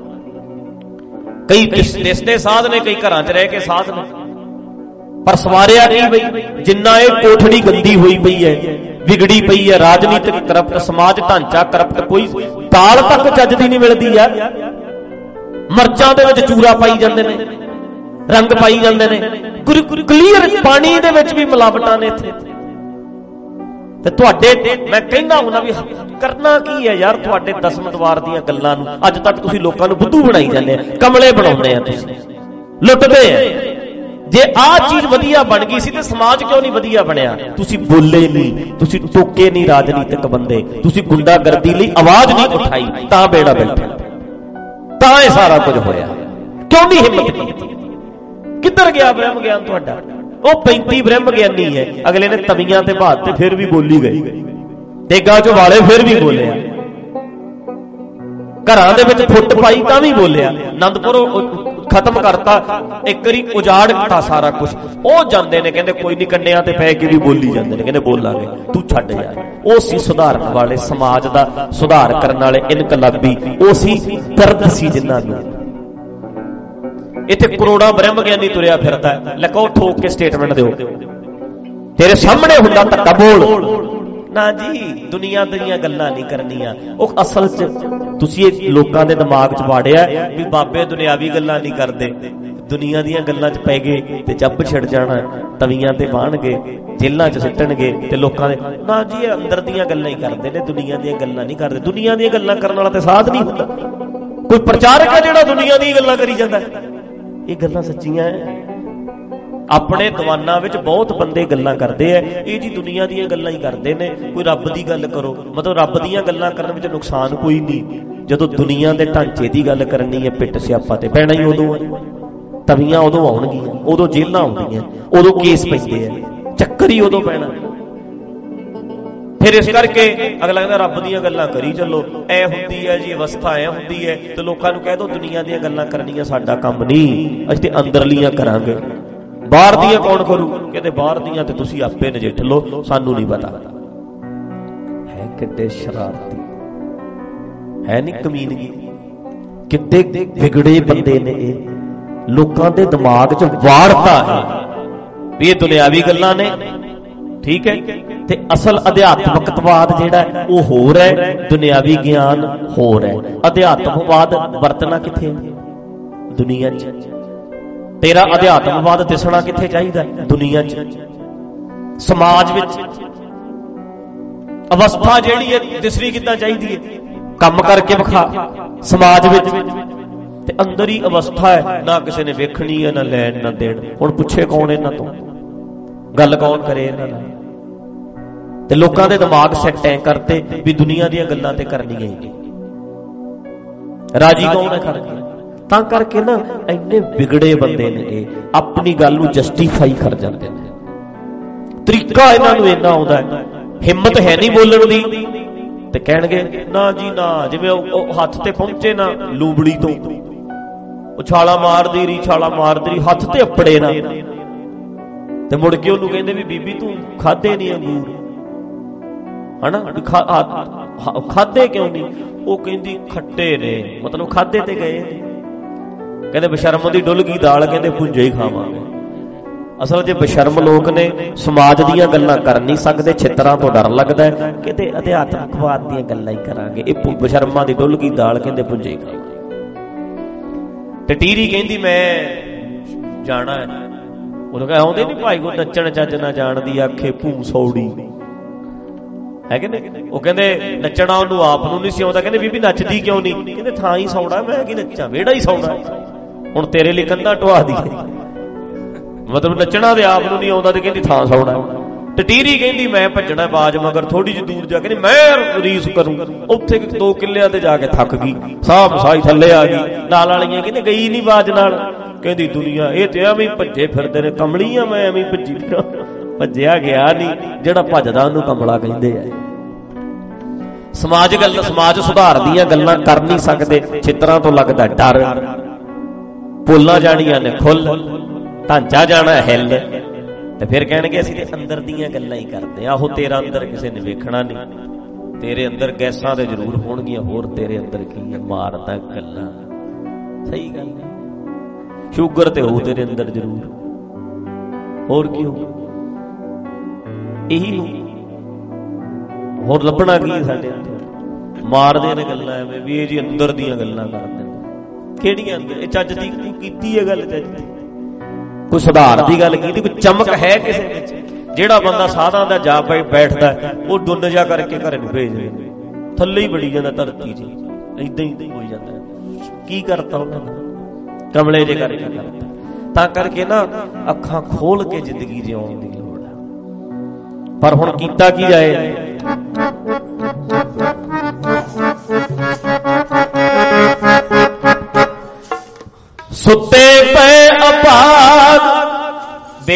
ਕਈ ਦਿਸਦੇ ਸਾਧ ਨੇ, ਕਈ ਘਰਾਂ 'ਚ ਰਹਿ ਕੇ ਸਾਧ ਨੇ, ਪਰ ਸਵਾਰਿਆ ਨਹੀਂ ਬਈ। ਜਿੰਨਾ ਇਹ ਕੋਠੜੀ ਗੰਦੀ ਹੋਈ ਪਈ ਹੈ, ਵਿਗੜੀ ਪਈ ਹੈ, ਰਾਜਨੀਤਿਕ ਕਰਪਟ, ਸਮਾਜ ਢਾਂਚਾ ਕਰਪਟ, ਕੋਈ ਤਾਲ ਤੱਕ ਚੱਜ ਦੀ ਨਹੀਂ ਮਿਲਦੀ ਯਾਰ। ਮਰਚਾਂ ਦੇ ਵਿੱਚ ਚੂਰਾ ਪਾਈ ਜਾਂਦੇ ਨੇ, ਰੰਗ ਪਾਈ ਜਾਂਦੇ ਨੇ, ਕਲੀਅਰ ਪਾਣੀ ਦੇ ਵਿੱਚ ਵੀ ਮਿਲਾਵਟਾਂ ਨੇ ਇੱਥੇ। ਤੇ ਤੁਹਾਡੇ, ਮੈਂ ਕਹਿੰਦਾ ਹੁੰਦਾ ਵੀ ਕਰਨਾ ਕੀ ਹੈ ਯਾਰ? ਤੁਹਾਡੇ ਦਸਮ ਦਵਾਰ ਦੀਆਂ ਗੱਲਾਂ ਨੂੰ ਅੱਜ ਤੱਕ ਤੁਸੀਂ ਲੋਕਾਂ ਨੂੰ ਬੁੱਧੂ ਬਣਾਈ ਜਾਂਦੇ ਆ, ਕਮਲੇ ਬਣਾਉਂਦੇ ਆ, ਤੁਸੀਂ ਲੁੱਟਦੇ ਆ। ਜੇ ਆਹ ਚੀਜ਼ ਵਧੀਆ ਬਣ ਗਈ ਸੀ ਤੇ ਸਮਾਜ ਕਿਉਂ ਨਹੀਂ ਵਧੀਆ ਬਣਿਆ? ਤੁਸੀਂ ਬੋਲੇ ਨਹੀਂ, ਤੁਸੀਂ ਟੋਕੇ ਨਹੀਂ ਰਾਜਨੀਤਿਕ ਬੰਦੇ, ਤੁਸੀਂ ਗੁੰਡਾਗਰਦੀ ਲਈ ਆਵਾਜ਼ ਨਹੀਂ ਉਠਾਈ, ਤਾਂ ਬੇੜਾ ਬੈਠਾ। ਤਾਂ ਇਹ ਸਾਰਾ ਕੁਝ ਹੋਇਆ। ਕਿਉਂ ਨਹੀਂ ਹਿੰਮਤ ਕੀਤੀ? ਕਿੱਧਰ ਗਿਆ ਬ੍ਰਹਮ ਗਿਆਨ ਤੁਹਾਡਾ? ਉਹ ਪੈਂਤੀ ਬ੍ਰਹਮ ਗਿਆਨੀ ਹੈ, ਅਗਲੇ ਨੇ ਤਵੀਆਂ ਤੇ ਬਾਤ ਤੇ ਫਿਰ ਵੀ ਬੋਲੀ ਗਈ, ਤੇਗਾ ਚੋਂ ਵਾਲੇ ਫਿਰ ਵੀ ਬੋਲਿਆ, ਘਰਾਂ ਦੇ ਵਿੱਚ ਫੁੱਟ ਪਾਈ ਤਾਂ ਵੀ ਬੋਲਿਆ, ਆਨੰਦਪੁਰ ਖਤਮ ਕਰਤਾ, ਇੱਕ ਵਾਰੀ ਉਜਾੜ ਦਿੱਤਾ ਸਾਰਾ ਕੁਝ। ਉਹ ਜਾਂਦੇ ਨੇ ਕਹਿੰਦੇ ਕੋਈ ਨਹੀਂ, ਕੰਡਿਆਂ ਤੇ ਪੈ ਕੇ ਵੀ ਬੋਲੀ ਜਾਂਦੇ ਨੇ, ਕਹਿੰਦੇ ਬੋਲਾਂਗੇ, ਤੂੰ ਛੱਡ ਯਾਰ। ਉਹ ਸੀ ਸੁਧਾਰਨ ਵਾਲੇ, ਸਮਾਜ ਦਾ ਸੁਧਾਰ ਕਰਨ ਵਾਲੇ ਇਨਕਲਾਬੀ। ਉਹ ਸੀ ਦਰਦ ਸੀ ਜਿਨ੍ਹਾਂ ਨੂੰ। ਇੱਥੇ ਕਰੋੜਾਂ ਬ੍ਰਹਮ ਗਿਆਨੀ ਤੁਰਿਆ ਫਿਰਦਾ, ਲਕੋ ਠੋਕ ਕੇ ਸਟੇਟਮੈਂਟ ਦਿਓ, ਤੇਰੇ ਸਾਹਮਣੇ ਹੁੰਦਾ ਧੱਕਾ ਬੋਲ ਨਾ ਜੀ। ਦੁਨੀਆ ਦੀਆਂ ਗੱਲਾਂ ਨਹੀਂ ਕਰਨੀਆਂ। ਉਹ ਅਸਲ 'ਚ ਤੁਸੀਂ ਇਹ ਲੋਕਾਂ ਦੇ ਦਿਮਾਗ 'ਚ ਵਾੜਿਆ ਵੀ ਬਾਬੇ ਦੁਨਿਆਵੀ ਗੱਲਾਂ ਨਹੀਂ ਕਰਦੇ, ਦੁਨੀਆ ਦੀਆਂ ਗੱਲਾਂ 'ਚ ਪੈ ਗਏ ਤੇ ਜੱਬ ਛਿੜ ਜਾਣਾ, ਤਵੀਆਂ ਤੇ ਬਾਣਗੇ, ਜੇਲ੍ਹਾਂ 'ਚ ਸਿੱਟਣਗੇ ਤੇ ਲੋਕਾਂ ਦੇ। ਨਾ ਜੀ, ਇਹ ਅੰਦਰ ਦੀਆਂ ਗੱਲਾਂ ਹੀ ਕਰਦੇ ਨੇ, ਦੁਨੀਆ ਦੀਆਂ ਗੱਲਾਂ ਨਹੀਂ ਕਰਦੇ। ਦੁਨੀਆ ਦੀਆਂ ਗੱਲਾਂ ਕਰਨ ਵਾਲਾ ਤੇ ਸਾਧ ਨਹੀਂ ਹੁੰਦਾ। ਕੋਈ ਪ੍ਰਚਾਰਕ ਹੈ ਜਿਹੜਾ ਦੁਨੀਆ ਦੀਆਂ ਗੱਲਾਂ ਕਰੀ ਜਾਂਦਾ? ਇਹ ਗੱਲਾਂ ਸੱਚੀਆਂ ਹੈ। ਆਪਣੇ ਦੀਵਾਨਾਂ ਵਿੱਚ ਬਹੁਤ ਬੰਦੇ ਗੱਲਾਂ ਕਰਦੇ ਐ, ਇਹ ਜੀ ਦੁਨੀਆ ਦੀਆਂ ਗੱਲਾਂ ਹੀ ਕਰਦੇ ਨੇ। ਕੋਈ ਰੱਬ ਦੀ ਗੱਲ ਕਰੋ, ਮਤਲਬ ਰੱਬ ਦੀਆਂ ਗੱਲਾਂ ਕਰਨ ਵਿੱਚ ਨੁਕਸਾਨ ਕੋਈ ਨਹੀਂ। ਜਦੋਂ ਦੁਨੀਆ ਦੇ ਢਾਂਚੇ ਦੀ ਗੱਲ ਕਰਨੀ ਹੈ, ਪਿੱਟ ਸਿਆਪਾ ਤੇ ਪੈਣਾ ਹੀ ਉਦੋਂ ਹੈ। ਤਵੀਆਂ ਉਦੋਂ ਆਉਣਗੀਆਂ, ਉਦੋਂ ਜੇਲ੍ਹਾਂ ਆਉਂਦੀਆਂ, ਉਦੋਂ ਕੇਸ ਪੈਂਦੇ ਆ, ਚੱਕਰ ਹੀ ਉਦੋਂ ਪੈਣਾ। ਫਿਰ ਇਸ ਕਰਕੇ ਅਗਲਾ ਕਹਿੰਦਾ ਰੱਬ ਦੀਆਂ ਗੱਲਾਂ ਕਰੀ ਚੱਲੋ, ਐ ਹੁੰਦੀ ਹੈ ਜੀ ਅਵਸਥਾ, ਐ ਹੁੰਦੀ ਹੈ। ਤੇ ਲੋਕਾਂ ਨੂੰ ਕਹਿ ਦੋ ਦੁਨੀਆ ਦੀਆਂ ਗੱਲਾਂ ਕਰਨੀਆਂ ਸਾਡਾ ਕੰਮ ਨਹੀਂ, ਅਸੀਂ ਤੇ ਅੰਦਰਲੀਆਂ ਕਰਾਂਗੇ। ਬਾਹਰ ਦੀਆਂ ਕੌਣ ਕਰੂ? ਕਹਿੰਦੇ ਬਾਹਰ ਦੀਆਂ ਤੇ ਤੁਸੀਂ ਆਪੇ ਨਜਿੱਠ ਲਓ, ਸਾਨੂੰ ਨਹੀਂ ਪਤਾ। ਹੈ ਕਿੱਡੇ ਸ਼ਰਾਰਤੀ, ਹੈ ਨਹੀਂ ਕਮੀਨਗੀ, ਕਿੱਡੇ ਵਿਗੜੇ ਬੰਦੇ ਨੇ ਇਹ। ਲੋਕਾਂ ਦੇ ਦਿਮਾਗ 'ਚ ਵਾੜਤਾ ਹੈ ਵੀ ਇਹ ਦੁਨਿਆਵੀ ਗੱਲਾਂ ਨੇ, ਠੀਕ ਹੈ, ਤੇ ਅਸਲ ਅਧਿਆਤਮਕਤਵਾਦ ਜਿਹੜਾ ਉਹ ਹੋਰ ਹੈ, ਦੁਨਿਆਵੀ ਗਿਆਨ ਹੋਰ ਹੈ। ਅਧਿਆਤਮਵਾਦ ਵਰਤਣਾ ਕਿੱਥੇ? ਦੁਨੀਆ 'ਚ। ਤੇਰਾ ਅਧਿਆਤਮਵਾਦ ਦਿਸਣਾ ਕਿੱਥੇ ਚਾਹੀਦਾ? ਦੁਨੀਆ 'ਚ। ਸਮਾਜ ਵਿੱਚ ਅਵਸਥਾ ਜਿਹੜੀ ਹੈ ਦਿਸਣੀ ਕਿੱਦਾਂ ਚਾਹੀਦੀ ਹੈ? ਕੰਮ ਕਰਕੇ ਵਿਖਾ ਸਮਾਜ ਵਿੱਚ, ਤੇ ਅੰਦਰ ਹੀ ਅਵਸਥਾ ਹੈ, ਨਾ ਕਿਸੇ ਨੇ ਵੇਖਣੀ ਹੈ, ਨਾ ਲੈਣ ਨਾ ਦੇਣ। ਹੁਣ ਪੁੱਛੇ ਕੌਣ ਇਹਨਾਂ ਤੋਂ? ਗੱਲ ਕੌਣ ਕਰੇ ਇਹਨਾਂ ਨਾਲ? ਤੇ ਲੋਕਾਂ ਦੇ ਦਿਮਾਗ ਸੈੱਟ ਐ ਕਰਤੇ ਵੀ ਦੁਨੀਆ ਦੀਆਂ ਗੱਲਾਂ ਤੇ ਕਰਨੀਆਂ ਹੀ। ਰਾਜੀ ਕੌਣ ਹੈ ਕਰਕੇ? ਤਾਂ ਕਰਕੇ ਨਾ ਇੰਨੇ ਵਿਗੜੇ ਬੰਦੇ ਨੇ ਇਹ, ਆਪਣੀ ਗੱਲ ਨੂੰ ਜਸਟੀਫਾਈ ਕਰ ਜਾਂਦੇ ਨੇ। ਤਰੀਕਾ ਇਹਨਾਂ ਨੂੰ ਇੰਨਾ ਆਉਂਦਾ ਹੈ, ਹਿੰਮਤ ਹੈ ਨਹੀਂ ਬੋਲਣ ਦੀ, ਤੇ ਕਹਿਣਗੇ ਨਾ ਜੀ ਨਾ, ਜਿਵੇਂ ਉਹ ਹੱਥ ਤੇ ਪਹੁੰਚੇ ਨਾ ਲੂਬੜੀ ਤੋਂ, ਉਹ ਛਾਲਾ ਮਾਰਦੀ ਰਹੀ, ਛਾਲਾ ਮਾਰਦੀ ਰਹੀ, ਹੱਥ ਤੇ ਅੱਪੜੇ ਨਾ, ਤੇ ਮੁੜ ਕੇ ਉਹਨੂੰ ਕਹਿੰਦੇ ਵੀ ਬੀਬੀ ਤੂੰ ਖਾਦੇ ਨਹੀਂ ਅੰਗੂਰ, ਹਨਾ, ਖਾਦੇ ਕਿਉਂ ਨਹੀਂ? ਉਹ ਕਹਿੰਦੀ ਖੱਟੇ ਨੇ, ਮਤਲਬ ਖਾਦੇ ਤੇ ਗਏ ਨੇ। ਕਹਿੰਦੇ ਬਸ਼ਰਮ ਦੀ ਡੁੱਲ ਗਈ ਦਾਲ, ਕਹਿੰਦੇ ਭੁੰਜੇ ਹੀ ਖਾਵਾਂਗੇ। ਅਸਲ ਜੇ ਬਸ਼ਰਮ ਲੋਕ ਨੇ, ਸਮਾਜ ਦੀਆਂ ਗੱਲਾਂ ਕਰ ਨਹੀਂ ਸਕਦੇ, ਛਿੱਤਰਾਂ ਤੋਂ ਡਰ ਲੱਗਦਾ ਹੈ, ਕਹਿੰਦੇ ਅਧਿਆਤਮਕਵਾਦ ਦੀਆਂ ਗੱਲਾਂ ਹੀ ਕਰਾਂਗੇ। ਇਹ ਬਸ਼ਰਮਾਂ ਦੀ ਡੁੱਲ ਗਈ ਦਾਲ, ਕਹਿੰਦੇ ਭੁੰਜੇ ਹੀ ਖਾਵਾਂਗੇ। ਤੇ ਟੀਰੀ ਕਹਿੰਦੀ ਮੈਂ ਜਾਣਾ ਹੈ। ਉਹਨੂੰ ਕਹੇ ਆਉਂਦੇ ਨਹੀਂ ਭਾਈ ਕੋ ਨੱਚਣ ਚੱਜ ਨਾ ਜਾਣਦੀ, ਆਖੇ ਭੂ ਸੌੜੀ ਹੈਗੇ ਨੇ। ਉਹ ਕਹਿੰਦੇ ਨੱਚਣਾ ਉਹਨੂੰ ਆਪ ਨੂੰ ਨਹੀਂ ਸੀ ਆਉਂਦਾ। ਕਹਿੰਦੇ ਬੀਬੀ ਨੱਚਦੀ ਕਿਉਂ ਨਹੀਂ? ਕਹਿੰਦੇ ਥਾਂ ਹੀ ਸੌੜਾ, ਮੈਂ ਕੀ ਨੱਚਾਂ, ਵਿਹੜਾ ਹੀ ਸੌੜਾ, ਹੁਣ ਤੇਰੇ ਲਈ ਕੰਧਾਂ ਢਵਾ ਦੀਏ। ਮਤਲਬ ਨੱਚਣਾ ਤੇ ਆਪ ਨੂੰ ਨਹੀਂ ਆਉਂਦਾ, ਤੇ ਕਹਿੰਦੀ ਥਾਂ ਸੌੜਾ। ਤੇ ਟੀਰੀ ਕਹਿੰਦੀ ਮੈਂ ਭੱਜਣਾ ਬਾਜ ਮਗਰ, ਥੋੜੀ ਜਿਹੀ ਦੂਰ ਜਾ ਕੇ ਮੈਂ ਰੀਸ ਕਰੂੰ। ਉੱਥੇ ਦੋ ਕਿੱਲਿਆਂ ਤੇ ਜਾ ਕੇ ਥੱਕ ਗਈ, ਸਾਹ ਮਸਾਈ ਥੱਲੇ ਆ ਗਈ। ਨਾਲ ਵਾਲੀਆਂ ਕਹਿੰਦੇ ਗਈ ਨਹੀਂ ਬਾਜ ਨਾਲ। ਕਹਿੰਦੀ ਦੁਨੀਆ ਇਹ ਤੇ ਐਵੇਂ ਭੱਜੇ ਫਿਰਦੇ ਨੇ, ਕਮਲੀ ਆ ਮੈਂ ਐਵੇਂ ਭੱਜੀ ਫਿਰਾਂ। ਭੱਜਿਆ ਗਿਆ ਨਹੀਂ, ਜਿਹੜਾ ਭੱਜਦਾ ਉਹਨੂੰ ਕਮਲਾ ਕਹਿੰਦੇ ਆ। ਸਮਾਜ ਗੱਲ, ਸਮਾਜ ਸੁਧਾਰ ਦੀਆਂ ਗੱਲਾਂ ਕਰ ਨਹੀਂ ਸਕਦੇ, ਛਿੱਤਰਾਂ ਤੋਂ ਲੱਗਦਾ ਡਰ। ਪੋਲਾਂ ਜਾਣੀਆਂ ਨੇ ਖੁੱਲ, ਢਾਂਚਾ ਜਾਣਾ ਹਿੱਲ, ਤੇ ਫਿਰ ਕਹਿਣਗੇ ਅਸੀਂ ਤੇ ਅੰਦਰ ਦੀਆਂ ਗੱਲਾਂ ਹੀ ਕਰਦੇ ਆ। ਉਹ ਤੇਰਾ ਅੰਦਰ ਕਿਸੇ ਨੇ ਵੇਖਣਾ ਨਹੀਂ, ਤੇਰੇ ਅੰਦਰ ਗੈਸਾਂ ਤੇ ਜ਼ਰੂਰ ਹੋਣਗੀਆਂ, ਹੋਰ ਤੇਰੇ ਅੰਦਰ ਕੀ ਹੈ? ਮਾਰਦਾ ਗੱਲਾਂ। ਸਹੀ ਗੱਲ ਹੈ, ਸ਼ੂਗਰ ਤੇ ਹੋਊ ਤੇਰੇ ਅੰਦਰ ਜ਼ਰੂਰ, ਹੋਰ ਕੀ ਹੋਊ? ਇਹੀ ਨੂੰ ਹੋਰ ਲੱਭਣਾ ਕੀ ਸਾਡੇ ਅੰਦਰ? ਮਾਰਦੇ ਨੇ ਗੱਲਾਂ ਐਵੇਂ ਵੀ ਇਹ ਜੀ ਅੰਦਰ ਦੀਆਂ ਗੱਲਾਂ ਕਰਦੇ ਨੇ। ਕਿਹੜੀਆਂ ਅੰਦਰ? ਇਹ ਚੱਜ ਦੀ ਕੀਤੀ ਹੈ ਗੱਲ? ਚੱਜ ਦੀ ਕੋਈ ਸੁਧਾਰ ਦੀ ਗੱਲ ਕੀਤੀ? ਕੋਈ ਚਮਕ ਹੈ ਕਿਸੇ ਵਿੱਚ? ਜਿਹੜਾ ਬੰਦਾ ਸਾਧਾਂ ਦਾ ਜਾ ਪਈ ਬੈਠਦਾ, ਉਹ ਡੁੰਨ ਜਾ ਕਰਕੇ ਘਰੇ ਨੂੰ ਭੇਜ ਦਿੰਦੇ, ਥੱਲੇ ਹੀ ਬੜੀ ਜਾਂਦਾ ਧਰਤੀ 'ਚ, ਏਦਾਂ ਹੀ ਹੋਈ ਜਾਂਦਾ। ਕੀ ਕਰਤਾ ਉਹਨਾਂ ਨੇ? ਕਮਲੇ ਜੇ ਕਰਕੇ ਕਰਤਾ। ਤਾਂ ਕਰਕੇ ਨਾ ਅੱਖਾਂ ਖੋਲ ਕੇ ਜ਼ਿੰਦਗੀ ਜਿਉਣ ਦੀ ਲੋੜ ਹੈ। ਪਰ ਹੁਣ ਕੀਤਾ ਕੀ ਜਾਏ?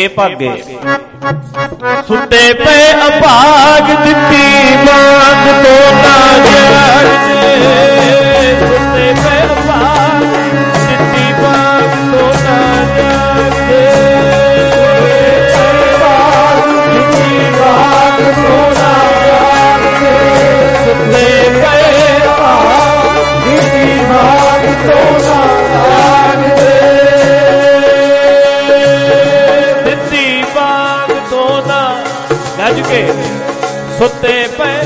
ਸੁੱਤੇ ਭਾਗੇ ਸੁੱਤੇ ਪਏ ਅਭਾਗ ਦਿੱਤੀ ਬਾਗ ਤੋਂ ਨਾ ਜਾਗਦੇ ਸੁੱਤੇ ਪਏ ਅਭਾਗ ਦਿੱਤੀ ਬਾਗ ਤੋਂ ਨਾ ਜਾਗਦੇ ਦਿੱਤੀ ਬਾਗ ਤੋਂ ਨਾ ਜਾਗਦੇ ਸੁੱਤੇ ਪਏ ਅਭਾਗ ਦਿੱਤੀ ਬਾਗ ਤੋਂ ਨਾ ਜਾਗਦੇ ਗੱਜ ਕੇ ਸੁੱਤੇ ਪਏ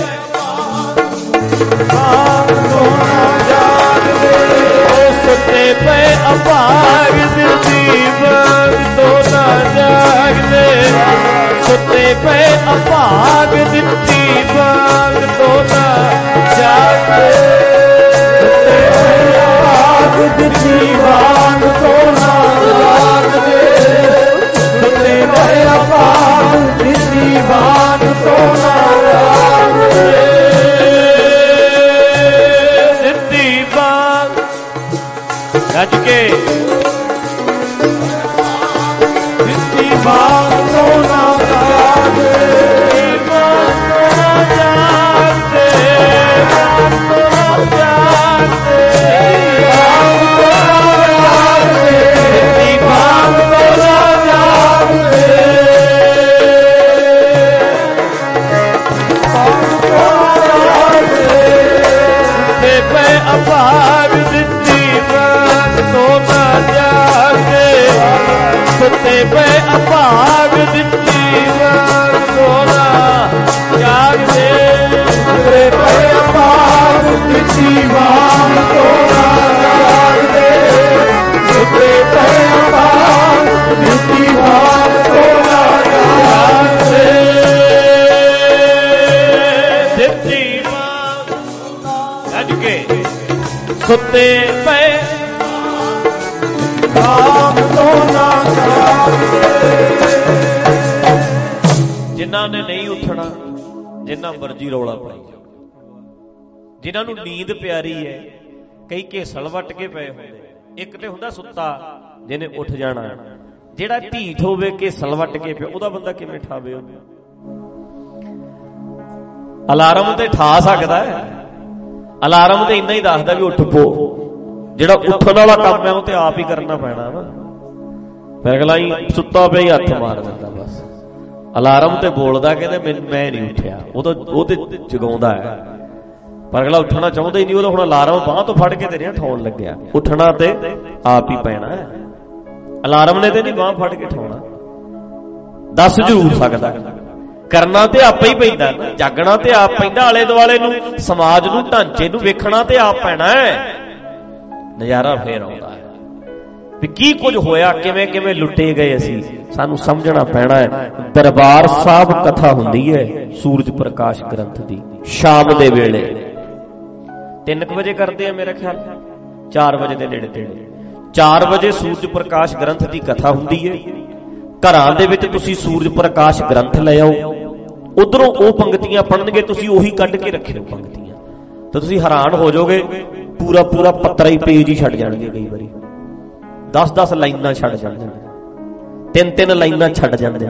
ਬਾਗ ਤੋਂ ਨਾ ਜਾਗਦੇ ਸੁੱਤੇ ਪਏ ਅਭਾਗ ਦਿੱਤੀ ਬਾਗ ਤੋਂ ਨਾ ਜਾਗਦੇ ਸੁੱਤੇ ਪਏ ਅਭਾਗ ਦਿੱਤੀ ਬਾਗ ਤੋਂ ਨਾ ਜਾਗਦੇ ਸੁੱਤੇ ਪਏ ਅਭਾਗ ਦਿੱਤੀ ਬਾਗ ਤੋਂ ਨਾ ਜਾਗਦੇ ਸੁੱਤੇ ਪਏ ਅਭਾਗ ਦਿੱਤੀ ਬਾਗ ਤੋਂ ਨਾ ਜਾਗਦੇ ਦਿੱਤੀ ਬਾਗ ਗੱਜ ਕੇ ਦਿੱਤੀ ਬਾਗ ਤੋਂ ਨਾ ਜਾਗਦੇ ਬਾਗ ਤੋਂ ਜਾਗਦੇ ਬਾਗ ਤੋਂ ਜਾਗਦੇ ਬਾਗ ਤੋਂ ਜਾਗਦੇ ਦਿੱਤੀ ਬਾਗ ਤੋਂ ਨਾ ਜਾਗਦੇ ਅਭਾਗ ਦਿੱਤੀ ਬਾਗ ਤੋਂ ਨਾ ਜਾਗਦੇ ਸੁੱਤੇ ਪਏ ਅਭਾਗ ਦਿੱਤੀ ਬਾਗ ਤੋਂ ਨਾ ਜਾਗਦੇ ਸੁੱਤੇ ਪਏ ਅਭਾਗ ਦਿੱਤੀ ਬਾਗ ਤੋਂ ਨਾ ਜਾਗਦੇ ਸੁੱਤੇ ਪਏ ਅਭਾਗ ਦਿੱਤੀ ਬਾਗ ਤੋਂ ਨਾ ਜਾਗਦੇ ਦਿੱਤੀ ਬਾਗ ਗੱਜ ਕੇ ਸੁੱਤੇ ਪਏ ਬਾਗ ਤੋਂ ਨਾ ਜਾਗਦੇ ਜਿਨ੍ਹਾਂ ਨੇ ਨਹੀਂ ਉੱਠਣਾ ਜਿੰਨਾ ਮਰਜ਼ੀ ਰੌਲਾ ਪਾਈ ਜਾਓ ਜਿਨ੍ਹਾਂ ਨੂੰ ਨੀਂਦ ਪਿਆਰੀ ਹੈ ਕਈ ਘੇਸਲ ਵੱਟ ਕੇ ਪਏ ਹੁੰਦੇ ਇੱਕ ਤੇ ਹੁੰਦਾ ਸੁੱਤਾ ਜਿਹਨੇ ਉੱਠ ਜਾਣਾ ਜਿਹੜਾ ਢੀਠ ਹੋਵੇ ਘੇਸਲ ਵੱਟ ਕੇ ਪਿਆ ਉਹਦਾ ਬੰਦਾ ਕਿਵੇਂ ਠਾਵੇ ਉਹਨੂੰ ਅਲਾਰਮ ਤੇ ਠਾ ਸਕਦਾ ਹੈ ਅਲਾਰਮ ਤੇ ਇੰਨਾ ਹੀ ਦੱਸਦਾ ਵੀ ਉੱਠ ਪੋ ਜਿਹੜਾ ਉੱਠਣ ਵਾਲਾ ਕੰਮ ਹੈ ਉਹ ਤੇ ਆਪ ਹੀ ਕਰਨਾ ਪੈਣਾ ਨਾ ਫਿਰ ਅਗਲਾ ਹੀ ਸੁੱਤਾ ਪਿਆ ਹੀ ਹੱਥ ਮਾਰ ਦਿੰਦਾ ਬਸ ਅਲਾਰਮ ਤੇ ਬੋਲਦਾ ਕਹਿੰਦੇ ਮੈਂ ਨਹੀਂ ਉੱਠਿਆ ਉਹ ਤਾਂ ਉਹ ਤੇ ਜਗਾਉਂਦਾ ਹੈ ਪਰ ਅਗਲਾ ਉੱਠਣਾ ਚਾਹੁੰਦਾ ਹੀ ਨਹੀਂ ਉਹਦਾ ਹੁਣ ਅਲਾਰਮ ਬਾਂਹ ਤੋਂ ਫੜ ਕੇ ਤੇ ਰਿਹਾ ਠਾਉਣ ਲੱਗਿਆ ਉੱਠਣਾ ਤੇ ਆਪ ਹੀ ਪੈਣਾ ਅਲਾਰਮ ਨੇ ਤੇ ਨਹੀਂ ਬਾਂਹ ਫੜ ਕੇ ਠਾਉਣਾ ਦੱਸ ਜ਼ਰੂਰ ਸਕਦਾ ਕਰਨਾ ਤੇ ਆਪੇ ਹੀ ਪੈਂਦਾ ਜਾਗਣਾ ਤੇ ਆਪ ਪੈਂਦਾ ਆਲੇ ਦੁਆਲੇ ਨੂੰ ਸਮਾਜ ਨੂੰ ਢਾਂਚੇ ਨੂੰ ਵੇਖਣਾ ਤੇ ਆਪ ਪੈਣਾ ਹੈ ਨਜ਼ਾਰਾ ਫੇਰ ਆਉਂਦਾ ਹੈ ਵੀ ਕੀ ਕੁਝ ਹੋਇਆ ਕਿਵੇਂ ਕਿਵੇਂ ਲੁੱਟੇ ਗਏ ਅਸੀਂ ਸਾਨੂੰ ਸਮਝਣਾ ਪੈਣਾ ਹੈ ਦਰਬਾਰ ਸਾਹਿਬ ਕਥਾ ਹੁੰਦੀ ਹੈ ਸੂਰਜ ਪ੍ਰਕਾਸ਼ ਗ੍ਰੰਥ ਦੀ ਸ਼ਾਮ ਦੇ ਵੇਲੇ ਤਿੰਨ ਕੁ ਵਜੇ ਕਰਦੇ ਆ ਮੇਰਾ ਖਿਆਲ ਚਾਰ ਵਜੇ ਦੇ ਨੇੜੇ ਤੇੜੇ ਚਾਰ ਵਜੇ ਸੂਰਜ ਪ੍ਰਕਾਸ਼ ਗ੍ਰੰਥ ਦੀ ਕਥਾ ਹੁੰਦੀ ਹੈ ਘਰਾਂ ਦੇ ਵਿੱਚ ਤੁਸੀਂ ਸੂਰਜ ਪ੍ਰਕਾਸ਼ ਗ੍ਰੰਥ ਲੈ ਆਓ ਉਧਰੋਂ ਉਹ ਪੰਕਤੀਆਂ ਪੜਨਗੇ ਤੁਸੀਂ ਉਹੀ ਕੱਢ ਕੇ ਰੱਖਿਓ ਪੰਕਤੀਆਂ ਤਾਂ ਤੁਸੀਂ ਹੈਰਾਨ ਹੋ ਜਾਓਗੇ ਪੂਰਾ ਪੂਰਾ ਪੱਤਰਾ ਹੀ ਪੇਜ ਹੀ ਛੱਡ ਜਾਣਗੇ ਕਈ ਵਾਰੀ ਦਸ ਦਸ ਲਾਈਨਾਂ ਛੱਡ ਜਾਂਦੇ ਤਿੰਨ ਤਿੰਨ ਲਾਈਨਾਂ ਛੱਡ ਜਾਂਦੇ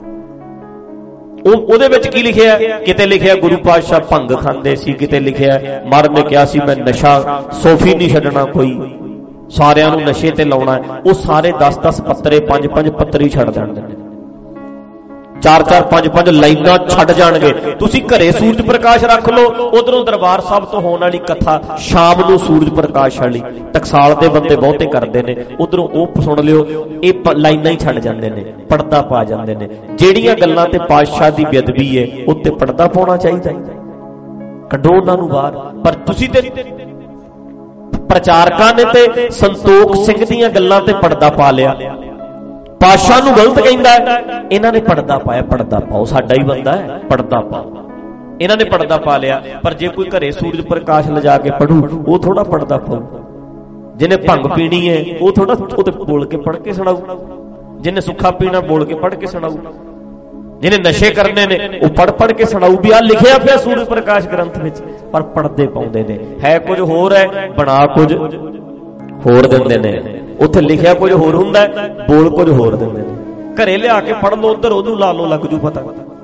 ਉਹ ਉਹਦੇ ਵਿੱਚ ਕੀ ਲਿਖਿਆ ਕਿਤੇ ਲਿਖਿਆ ਗੁਰੂ ਪਾਤਸ਼ਾਹ ਭੰਗ ਖਾਂਦੇ ਸੀ ਕਿਤੇ ਲਿਖਿਆ ਮਹਾਰਾਜ ਨੇ ਕਿਹਾ ਸੀ ਮੈਂ ਨਸ਼ਾ ਸੋਫੀ ਨਹੀਂ ਛੱਡਣਾ ਕੋਈ ਸਾਰਿਆਂ ਨੂੰ ਨਸ਼ੇ ਤੇ ਲਾਉਣਾ ਉਹ ਸਾਰੇ ਦਸ ਦਸ ਪੱਤਰੇ ਪੰਜ ਪੰਜ ਪੱਤਰੀ ਛੱਡ ਦਿੰਦੇ ਨੇ ਚਾਰ ਚਾਰ ਪੰਜ ਪੰਜ ਲਾਈਨਾਂ ਛੱਡ ਜਾਣਗੇ ਤੁਸੀਂ ਘਰੇ ਸੂਰਜ ਪ੍ਰਕਾਸ਼ ਰੱਖ ਲਓ ਉਧਰੋਂ ਦਰਬਾਰ ਸਾਹਿਬ ਤੋਂ ਹੋਣ ਵਾਲੀ ਕਥਾ ਸ਼ਾਮ ਨੂੰ ਸੂਰਜ ਪ੍ਰਕਾਸ਼ ਵਾਲੀ ਟਕਸਾਲ ਦੇ ਬੰਦੇ ਬਹੁਤੇ ਕਰਦੇ ਨੇ ਉਧਰੋਂ ਉਹ ਸੁਣ ਲਿਓ ਇਹ ਲਾਈਨਾਂ ਹੀ ਛੱਡ ਜਾਂਦੇ ਨੇ ਪਰਦਾ ਪਾ ਜਾਂਦੇ ਨੇ ਜਿਹੜੀਆਂ ਗੱਲਾਂ ਤੇ ਪਾਤਸ਼ਾਹ ਦੀ ਬੇਅਦਬੀ ਹੈ ਉੱਤੇ ਪਰਦਾ ਪਾਉਣਾ ਚਾਹੀਦਾ ਕੱਢੋ ਉਹਨਾਂ ਨੂੰ ਬਾਹਰ ਪਰ ਤੁਸੀਂ ਤੇ ਪ੍ਰਚਾਰਕਾਂ ਨੇ ਤੇ ਸੰਤੋਖ ਸਿੰਘ ਦੀਆਂ ਗੱਲਾਂ ਤੇ ਪਰਦਾ ਪਾ ਲਿਆ ਪਾਤਸ਼ਾਹ ਨੂੰ ਗਲਤ ਕਹਿੰਦਾ ਇਹਨਾਂ ਨੇ ਪਰਦਾ ਪਾਇਆ ਪਰਦਾ ਪਾਓ ਸਾਡਾ ਹੀ ਬੰਦਾ ਹੈ ਪਰਦਾ ਪਾਓ ਇਹਨਾਂ ਨੇ ਪਰਦਾ ਪਾ ਲਿਆ ਪਰ ਜੇ ਕੋਈ ਘਰੇ ਸੂਰਜ ਪ੍ਰਕਾਸ਼ ਲਿਜਾ ਕੇ ਪੜੂ ਉਹ ਥੋੜਾ ਪਰਦਾ ਪਾਊ ਜਿਹਨੇ ਭੰਗ ਪੀਣੀ ਹੈ ਉਹ ਥੋੜਾ ਉਹ ਤੇ ਬੋਲ ਕੇ ਪੜ ਕੇ ਸੁਣਾਊ ਜਿਹਨੇ ਸੁੱਖਾ ਪੀਣਾ ਬੋਲ ਕੇ ਪੜ ਕੇ ਸੁਣਾਊ ਜਿਹਨੇ ਨਸ਼ੇ ਕਰਨੇ ਨੇ ਉਹ ਪੜ ਪੜ ਕੇ ਸੁਣਾਊ ਵੀ ਆ ਲਿਖਿਆ ਪਿਆ ਸੂਰਜ ਪ੍ਰਕਾਸ਼ ਗ੍ਰੰਥ ਵਿੱਚ ਪਰ ਪਰਦੇ ਪਾਉਂਦੇ ਨੇ ਹੈ ਕੁਝ ਹੋਰ ਹੈ ਬਣਾ ਕੁਝ ਹੋਰ ਦਿੰਦੇ ਨੇ ਉੱਥੇ ਲਿਖਿਆ ਕੁਝ ਹੋਰ ਹੁੰਦਾ ਬੋਲ ਕੁਝ ਹੋਰ ਦਿੰਦੇ ਨੇ ਘਰੇ ਲਿਆ ਕੇ ਪੜ੍ਹ ਲਓ, ਉਧਰ ਉਹਨੂੰ ਲਾ ਲਓ, ਲੱਗ ਜੂ ਪਤਾ।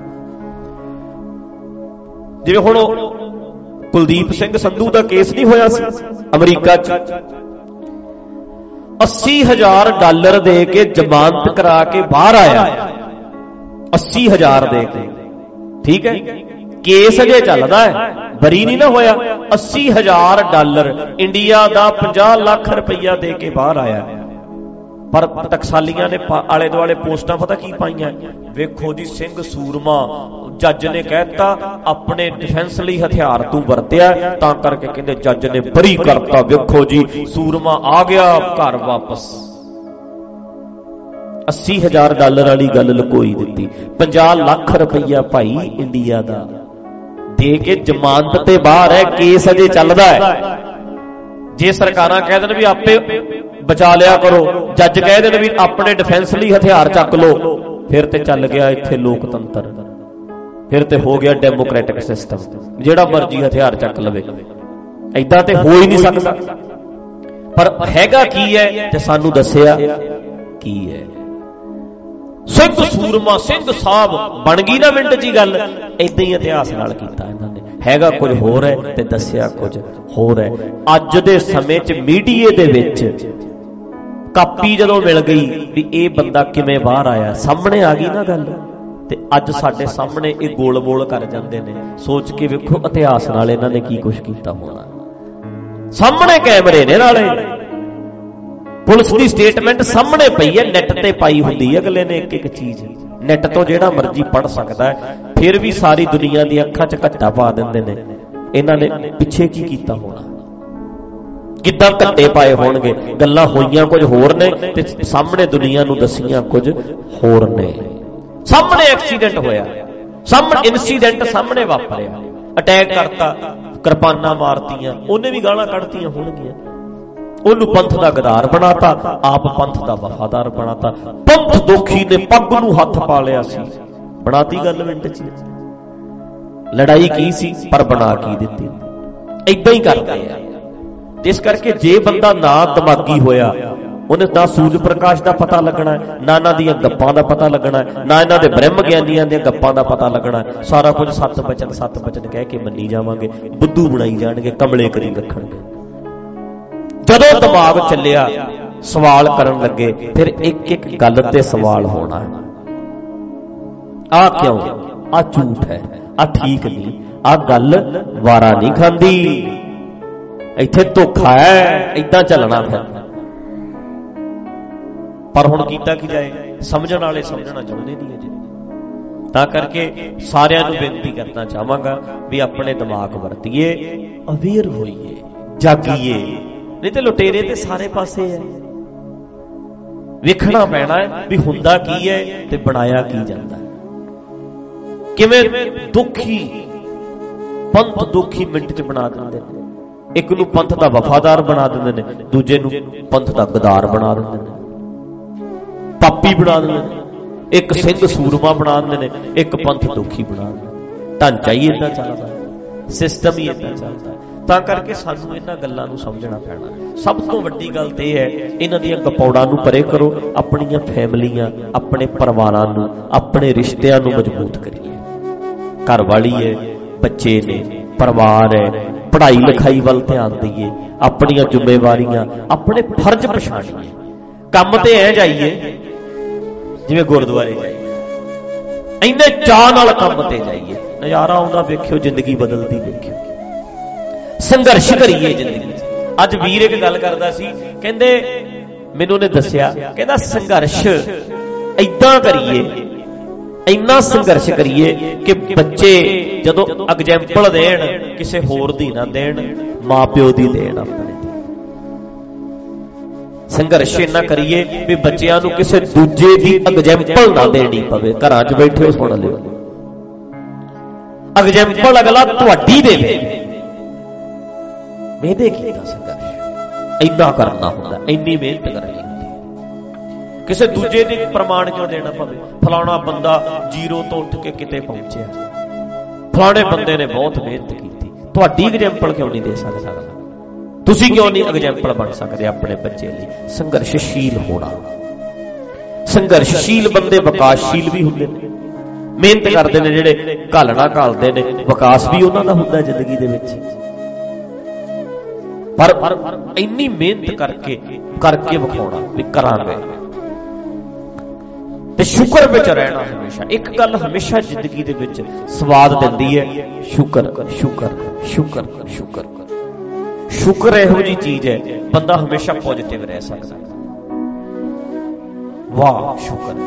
ਜਿਵੇਂ ਹੁਣ ਕੁਲਦੀਪ ਸਿੰਘ ਸੰਧੂ ਦਾ ਕੇਸ ਨਹੀਂ ਹੋਇਆ ਸੀ ਅਮਰੀਕਾ 'ਚ, ਅੱਸੀ ਹਜ਼ਾਰ ਡਾਲਰ ਦੇ ਕੇ ਜ਼ਮਾਨਤ ਕਰਾ ਕੇ ਬਾਹਰ ਆਇਆ, ਅੱਸੀ ਹਜ਼ਾਰ ਦੇ ਕੇ, ਠੀਕ ਹੈ। ਕੇਸ ਅਜੇ ਚੱਲਦਾ ਹੈ, ਬਰੀ ਨਹੀਂ ਨਾ ਹੋਇਆ। ਅੱਸੀ ਹਜ਼ਾਰ ਡਾਲਰ ਇੰਡੀਆ ਦਾ ਪੰਜਾਹ ਲੱਖ ਰੁਪਈਆ ਦੇ ਕੇ ਬਾਹਰ ਆਇਆ। ਪਰ ਟਕਸਾਲੀਆਂ ਨੇ ਆਲੇ ਦੁਆਲੇ ਪੋਸਟਾਂ ਪਤਾ ਕੀ ਪਾਈਆਂ, ਵੇਖੋ ਜੀ ਸਿੰਘ ਸੂਰਮਾ, ਜੱਜ ਨੇ ਕਹਿਤਾ ਆਪਣੇ ਡਿਫੈਂਸ ਲਈ ਹਥਿਆਰ ਤੂੰ ਵਰਤਿਆ, ਤਾਂ ਕਰਕੇ ਕਹਿੰਦੇ ਜੱਜ ਨੇ ਬਰੀ ਕਰਤਾ। ਵੇਖੋ ਜੀ ਸੂਰਮਾ ਆ ਗਿਆ ਘਰ ਵਾਪਸ। ਅੱਸੀ ਹਜ਼ਾਰ ਡਾਲਰ ਵਾਲੀ ਗੱਲ ਲੁਕੋਈ ਦਿੱਤੀ। ਪੰਜਾਹ ਲੱਖ ਰੁਪਈਆ ਭਾਈ ਇੰਡੀਆ ਦਾ ਦੇ ਕੇ ਜ਼ਮਾਨਤ ਤੇ ਬਾਹਰ ਹੈ, ਕੇਸ ਅਜੇ ਚੱਲਦਾ ਹੈ। ਜੇ ਸਰਕਾਰਾਂ ਕਹਿ ਦੇਣ ਵੀ ਆਪੇ ਬਚਾ ਲਿਆ ਕਰੋ, ਜੱਜ ਕਹਿ ਦੇਣ ਵੀ ਆਪਣੇ ਡਿਫੈਂਸ ਲਈ ਹਥਿਆਰ ਚੱਕ ਲਓ, ਫਿਰ ਤੇ ਚੱਲ ਗਿਆ ਇੱਥੇ ਲੋਕਤੰਤਰ, ਫਿਰ ਤੇ ਹੋ ਗਿਆ ਡੈਮੋਕ੍ਰੈਟਿਕ ਸਿਸਟਮ, ਜਿਹੜਾ ਮਰਜ਼ੀ ਹਥਿਆਰ ਚੱਕ ਲਵੇ। ਏਦਾਂ ਤੇ ਹੋ ਹੀ ਨਹੀਂ ਸਕਦਾ। ਪਰ ਹੈਗਾ ਕੀ ਹੈ ਤੇ ਸਾਨੂੰ ਦੱਸਿਆ ਕੀ ਹੈ। ਸਿੰਘ ਸੂਰਮਾ ਸਿੰਘ ਸਾਹਿਬ ਬਣ ਗਈ ਨਾ ਮਿੰਟ ਜੀ ਗੱਲ। ਏਦਾਂ ਹੀ ਇਤਿਹਾਸ ਨਾਲ ਕੀਤਾ ਇਹਨਾਂ ਨੇ। ਹੈਗਾ ਕੁਝ ਹੋਰ ਹੈ ਤੇ ਦੱਸਿਆ ਕੁਝ ਹੋਰ ਹੈ। ਅੱਜ ਦੇ ਸਮੇਂ 'ਚ ਮੀਡੀਏ ਦੇ ਵਿੱਚ ਕਾਪੀ ਜਦੋਂ ਮਿਲ ਗਈ ਵੀ ਇਹ ਬੰਦਾ ਕਿਵੇਂ ਬਾਹਰ ਆਇਆ, ਸਾਹਮਣੇ ਆ ਗਈ ਨਾ ਗੱਲ, ਤੇ ਅੱਜ ਸਾਡੇ ਸਾਹਮਣੇ ਇਹ ਗੋਲ ਬੋਲ ਕਰ ਜਾਂਦੇ ਨੇ। ਸੋਚ ਕੇ ਵੇਖੋ ਇਤਿਹਾਸ ਨਾਲ ਇਹਨਾਂ ਨੇ ਕੀ ਕੁਝ ਕੀਤਾ ਹੋਣਾ। ਸਾਹਮਣੇ ਕੈਮਰੇ ਨੇ, ਨਾਲੇ ਪੁਲਿਸ ਦੀ ਸਟੇਟਮੈਂਟ ਸਾਹਮਣੇ ਪਈ ਹੈ, ਨੈਟ ਤੇ ਪਾਈ ਹੁੰਦੀ ਹੈ ਅਗਲੇ ਨੇ ਇੱਕ ਇੱਕ ਚੀਜ਼। ਨੈਟ ਤੋਂ ਜਿਹੜਾ ਮਰਜ਼ੀ ਪੜ੍ਹ ਸਕਦਾ ਹੈ। ਫਿਰ ਵੀ ਸਾਰੀ ਦੁਨੀਆ ਦੀਆਂ ਅੱਖਾਂ 'ਚ ਘੱਟਾ ਪਾ ਦਿੰਦੇ ਨੇ। ਇਹਨਾਂ ਨੇ ਪਿੱਛੇ ਕੀ ਕੀਤਾ ਹੋਣਾ, ਕਿੱਦਾਂ ਘੱਟੇ ਪਾਏ ਹੋਣਗੇ। ਗੱਲਾਂ ਹੋਈਆਂ ਕੁਝ ਹੋਰ ਨੇ ਤੇ ਸਾਹਮਣੇ ਦੁਨੀਆ ਨੂੰ ਦੱਸੀਆਂ ਕੁਝ ਹੋਰ ਨੇ। ਸਾਹਮਣੇ ਐਕਸੀਡੈਂਟ ਹੋਇਆ, ਸਾਹਮਣੇ ਇਨਸੀਡੈਂਟ ਸਾਹਮਣੇ ਵਾਪਰਿਆ, ਅਟੈਕ ਕਰਤਾ, ਕਿਰਪਾਨਾਂ ਮਾਰਤੀਆਂ, ਉਹਨੇ ਵੀ ਗਾਲਾਂ ਕੱਢਤੀਆਂ ਹੋਣਗੀਆਂ। ਉਹਨੂੰ ਪੰਥ ਦਾ ਗਦਾਰ ਬਣਾਤਾ, ਆਪ ਪੰਥ ਦਾ ਵਫਾਦਾਰ ਬਣਾਤਾ। ਪੰਥ ਦੋਖੀ ਨੇ ਪੱਗ ਨੂੰ ਹੱਥ ਪਾ ਲਿਆ ਸੀ, ਬਣਾਤੀ ਗੱਲ ਮਿੰਟ 'ਚ। ਲੜਾਈ ਕੀ ਸੀ ਪਰ ਬਣਾ ਕੀ ਦਿੱਤੀ। ਏਦਾਂ ਹੀ ਕਰਦੇ ਆ। ਜਿਸ ਕਰਕੇ ਜੇ ਬੰਦਾ ਨਾ ਦਿਮਾਗੀ ਹੋਇਆ, ਉਹਨੇ ਨਾ ਸੂਰਜ ਪ੍ਰਕਾਸ਼ ਦਾ ਪਤਾ ਲੱਗਣਾ, ਨਾ ਇਹਨਾਂ ਦੀਆਂ ਗੱਪਾਂ ਦਾ ਪਤਾ ਲੱਗਣਾ, ਨਾ ਇਹਨਾਂ ਦੇ ਬ੍ਰਹਮ ਗਿਆਨੀਆਂ ਦੀਆਂ ਗੱਪਾਂ ਦਾ ਪਤਾ ਲੱਗਣਾ। ਸਾਰਾ ਕੁਝ ਸੱਤ ਬਚਨ ਸੱਤ ਬਚਨ ਕਹਿ ਕੇ ਮੰਨੀ ਜਾਵਾਂਗੇ, ਬੁੱਧੂ ਬਣਾਈ ਜਾਣਗੇ, ਕਮਲੇ ਕਰੀ ਰੱਖਣਗੇ। ਜਦੋਂ ਦਿਮਾਗ ਚੱਲਿਆ, ਸਵਾਲ ਕਰਨ ਲੱਗੇ, ਫਿਰ ਇੱਕ ਇੱਕ ਗੱਲ ਤੇ ਸਵਾਲ ਹੋਣਾ। ਆਹ ਕਿਉਂ, ਆਹ ਝੂਠ ਹੈ, ਆਹ ਠੀਕ ਨਹੀਂ, ਆਹ ਗੱਲ ਵਾਰਾ ਨਹੀਂ ਖਾਂਦੀ, ਇੱਥੇ ਧੋਖਾ ਹੈ, ਏਦਾਂ ਚੱਲਣਾ ਫਿਰ। ਪਰ ਹੁਣ ਕੀਤਾ ਕੀ ਜਾਏ, ਸਮਝਣ ਵਾਲੇ ਸਮਝਣਾ ਚਾਹੁੰਦੇ ਨਹੀਂ ਅਜੇ। ਤਾਂ ਕਰਕੇ ਸਾਰਿਆਂ ਨੂੰ ਬੇਨਤੀ ਕਰਨਾ ਚਾਹਾਂਗਾ ਵੀ ਆਪਣੇ ਦਿਮਾਗ ਵਰਤੀਏ, ਅਵੇਅਰ ਹੋਈਏ, ਜਾਗੀਏ। ਨਹੀਂ ਤੇ ਲੁਟੇਰੇ ਤੇ ਸਾਰੇ ਪਾਸੇ ਹੈ। ਵੇਖਣਾ ਪੈਣਾ ਹੈ ਵੀ ਹੁੰਦਾ ਕੀ ਹੈ ਤੇ ਬਣਾਇਆ ਕੀ ਜਾਂਦਾ। ਕਿਵੇਂ ਦੁਖੀ ਪੰਥ ਦੁਖੀ ਮਿੰਟ 'ਚ ਬਣਾ ਦਿੰਦੇ ਨੇ। ਇੱਕ ਨੂੰ ਪੰਥ ਦਾ ਵਫਾਦਾਰ ਬਣਾ ਦਿੰਦੇ ਨੇ, ਦੂਜੇ ਨੂੰ ਪੰਥ ਦਾ ਗਦਾਰ ਬਣਾ ਦਿੰਦੇ ਨੇ, ਪਾਪੀ ਬਣਾ ਦਿੰਦੇ ਨੇ। ਇੱਕ ਸਿੰਘ ਸੂਰਮਾ ਬਣਾ ਦਿੰਦੇ ਨੇ, ਇੱਕ ਪੰਥ ਦੁਖੀ ਬਣਾ ਦਿੰਦੇ। ਢਾਂਚਾ ਹੀ ਏਦਾਂ ਚੱਲਦਾ, ਸਿਸਟਮ ਹੀ ਏਦਾਂ ਚੱਲਦਾ। ਤਾਂ ਕਰਕੇ ਸਾਨੂੰ ਇਹਨਾਂ ਗੱਲਾਂ ਨੂੰ ਸਮਝਣਾ ਪੈਣਾ। ਸਭ ਤੋਂ ਵੱਡੀ ਗੱਲ ਤੇ ਇਹ ਹੈ, ਇਹਨਾਂ ਦੀਆਂ ਗਪੌੜਾਂ ਨੂੰ ਪਰੇ ਕਰੋ, ਆਪਣੀਆਂ ਫੈਮਲੀਆਂ, ਆਪਣੇ ਪਰਿਵਾਰਾਂ ਨੂੰ, ਆਪਣੇ ਰਿਸ਼ਤਿਆਂ ਨੂੰ ਮਜ਼ਬੂਤ ਕਰੀਏ। ਘਰ ਵਾਲੀ ਹੈ, ਬੱਚੇ ਨੇ, ਪਰਿਵਾਰ ਹੈ, ਪੜ੍ਹਾਈ ਲਿਖਾਈ ਵੱਲ ਧਿਆਨ ਦਈਏ, ਆਪਣੀਆਂ ਜ਼ਿੰਮੇਵਾਰੀਆਂ, ਆਪਣੇ ਫਰਜ਼ ਪਛਾਣੀਏ। ਕੰਮ ਤੇ ਐ ਜਾਈਏ ਜਿਵੇਂ ਗੁਰਦੁਆਰੇ ਜਾਈਏ, ਇੰਨੇ ਚਾਅ ਨਾਲ ਕੰਮ ਤੇ ਜਾਈਏ, ਨਜ਼ਾਰਾ ਆਉਂਦਾ ਵੇਖਿਓ, ਜ਼ਿੰਦਗੀ ਬਦਲਦੀ ਵੇਖਿਓ। ਸੰਘਰਸ਼ ਕਰੀਏ ਜ਼ਿੰਦਗੀ 'ਚ। ਅੱਜ ਵੀਰ ਇੱਕ ਗੱਲ ਕਰਦਾ ਸੀ, ਕਹਿੰਦੇ ਮੈਨੂੰ ਨੇ ਦੱਸਿਆ, ਕਹਿੰਦਾ ਸੰਘਰਸ਼ ਏਦਾਂ ਕਰੀਏ, ਇੰਨਾ ਸੰਘਰਸ਼ ਕਰੀਏ ਕਿ ਬੱਚੇ ਜਦੋਂ ਐਗਜ਼ੈਂਪਲ ਦੇਣ, ਕਿਸੇ ਹੋਰ ਦੀ ਨਾ ਦੇਣ, ਮਾਂ ਪਿਓ ਦੀ ਦੇਣ ਆਪਣੇ। ਸੰਘਰਸ਼ ਇੰਨਾ ਕਰੀਏ ਵੀ ਬੱਚਿਆਂ ਨੂੰ ਕਿਸੇ ਦੂਜੇ ਦੀ ਐਗਜ਼ੈਂਪਲ ਨਾ ਦੇਣੀ ਪਵੇ। ਘਰਾਂ 'ਚ ਬੈਠੇ ਹੋ ਸੁਣ ਲਿਓ, ਐਗਜ਼ੈਂਪਲ ਅਗਲਾ ਤੁਹਾਡੀ ਦੇਵੇ। ਇਹਦੇ ਕੀਤਾ ਸੰਘਰਸ਼ ਇੰਨਾ ਕਰਨਾ ਹੁੰਦਾ, ਇੰਨੀ ਮਿਹਨਤ ਕਰਨੀ ਹੁੰਦੀ। ਕਿਸੇ ਦੂਜੇ ਦੇ ਪ੍ਰਮਾਣ ਕਿਉਂ ਦੇਣਾ ਪਵੇ? ਫਲਾਣਾ ਬੰਦਾ ਜ਼ੀਰੋ ਤੋਂ ਉੱਠ ਕੇ ਕਿਤੇ ਪਹੁੰਚਿਆ, ਫਲਾਣੇ ਬੰਦੇ ਨੇ ਬਹੁਤ ਮਿਹਨਤ ਕੀਤੀ। ਤੁਹਾਡੀ ਐਗਜ਼ੈਂਪਲ ਕਿਉਂ ਨਹੀਂ ਦੇ ਸਕਦਾ? ਤੁਸੀਂ ਕਿਉਂ ਨਹੀਂ ਐਗਜ਼ੈਂਪਲ ਬਣ ਸਕਦੇ ਆਪਣੇ ਬੱਚੇ ਲਈ? ਸੰਘਰਸ਼ਸ਼ੀਲ ਹੋਣਾ, ਸੰਘਰਸ਼ਸ਼ੀਲ ਬੰਦੇ ਵਿਕਾਸਸ਼ੀਲ ਵੀ ਹੁੰਦੇ ਨੇ, ਮਿਹਨਤ ਕਰਦੇ ਨੇ, ਜਿਹੜੇ ਘਾਲਣਾ ਘਾਲਦੇ ਨੇ, ਵਿਕਾਸ ਵੀ ਉਹਨਾਂ ਦਾ ਹੁੰਦਾ ਜ਼ਿੰਦਗੀ ਦੇ ਵਿੱਚ। ਪਰ ਇੰਨੀ ਮਿਹਨਤ ਕਰਕੇ ਕਰਕੇ ਵਿਖਾਉਣਾ ਵੀ ਕਰਾਂਗੇ ਤੇ ਸ਼ੁਕਰ ਵਿੱਚ ਰਹਿਣਾ ਹਮੇਸ਼ਾ। ਇੱਕ ਗੱਲ ਹਮੇਸ਼ਾ ਜ਼ਿੰਦਗੀ ਦੇ ਵਿੱਚ ਸਵਾਦ ਦਿੰਦੀ ਹੈ, ਸ਼ੁਕਰ ਸ਼ੁਕਰ ਸ਼ੁਕਰ ਸ਼ੁਕਰ ਸ਼ੁਕਰ ਇਹੋ ਜਿਹੀ ਚੀਜ਼ ਹੈ, ਬੰਦਾ ਹਮੇਸ਼ਾ ਪੋਜ਼ਿਟਿਵ ਰਹਿ ਸਕਦਾ। ਵਾਹ ਸ਼ੁਕਰ,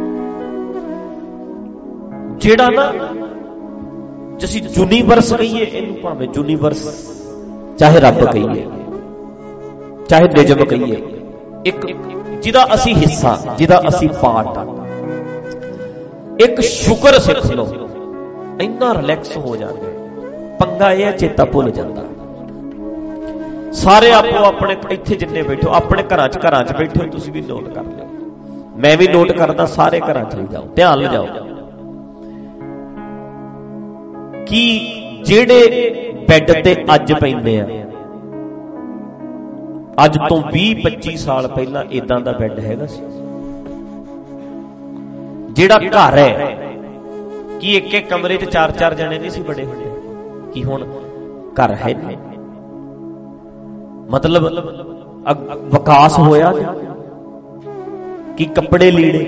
ਜਿਹੜਾ ਨਾ ਜਿਵੇਂ ਯੂਨੀਵਰਸ ਕਹੀਏ ਇਹਨੂੰ, ਭਾਵੇਂ ਯੂਨੀਵਰਸ ਚਾਹੇ ਰੱਬ ਕਹੀਏ ਚਾਹੇ ਨਿਜਮ ਕਹੀਏ, ਇੱਕ ਜਿਹਦਾ ਅਸੀਂ ਹਿੱਸਾ, ਜਿਹਦਾ ਅਸੀਂ ਪਾਰਟ ਆ, ਇੱਕ ਸ਼ੁਕਰ ਸਿੱਖ ਲਓ, ਇੰਨਾ ਰਿਲੈਕਸ ਹੋ ਜਾਂਦੇ। ਪੰਗਾ ਇਹ ਹੈ ਚੇਤਾ ਭੁੱਲ ਜਾਂਦਾ। ਸਾਰੇ ਆਪੋ ਆਪਣੇ ਇੱਥੇ ਜਿੰਨੇ ਬੈਠੋ ਆਪਣੇ ਘਰਾਂ 'ਚ ਘਰਾਂ 'ਚ ਬੈਠੇ, ਤੁਸੀਂ ਵੀ ਨੋਟ ਕਰ ਲਿਓ, ਮੈਂ ਵੀ ਨੋਟ ਕਰਦਾ, ਸਾਰੇ ਘਰਾਂ 'ਚ ਜਾਓ, ਧਿਆਨ ਲਿਜਾਓ ਕਿ ਜਿਹੜੇ ਬੈੱਡ ਤੇ ਅੱਜ ਪੈਂਦੇ ਆ, ਅੱਜ ਤੋਂ ਵੀਹ ਪੱਚੀ ਸਾਲ ਪਹਿਲਾਂ ਇਦਾਂ ਦਾ ਬੈੱਡ ਹੈਗਾ ਸੀ? ਜਿਹੜਾ ਘਰ ਹੈ ਕਿ ਇੱਕ ਇੱਕ ਕਮਰੇ 'ਚ ਚਾਰ ਚਾਰ ਜਣੇ ਨਹੀਂ ਸੀ ਬੜੇ ਹੁੰਦੇ, ਕਿ ਹੁਣ ਘਰ ਹੈ ਨਹੀਂ? ਮਤਲਬ ਵਿਕਾਸ ਹੋਇਆ ਕਿ ਕੱਪੜੇ ਲੀੜੇ,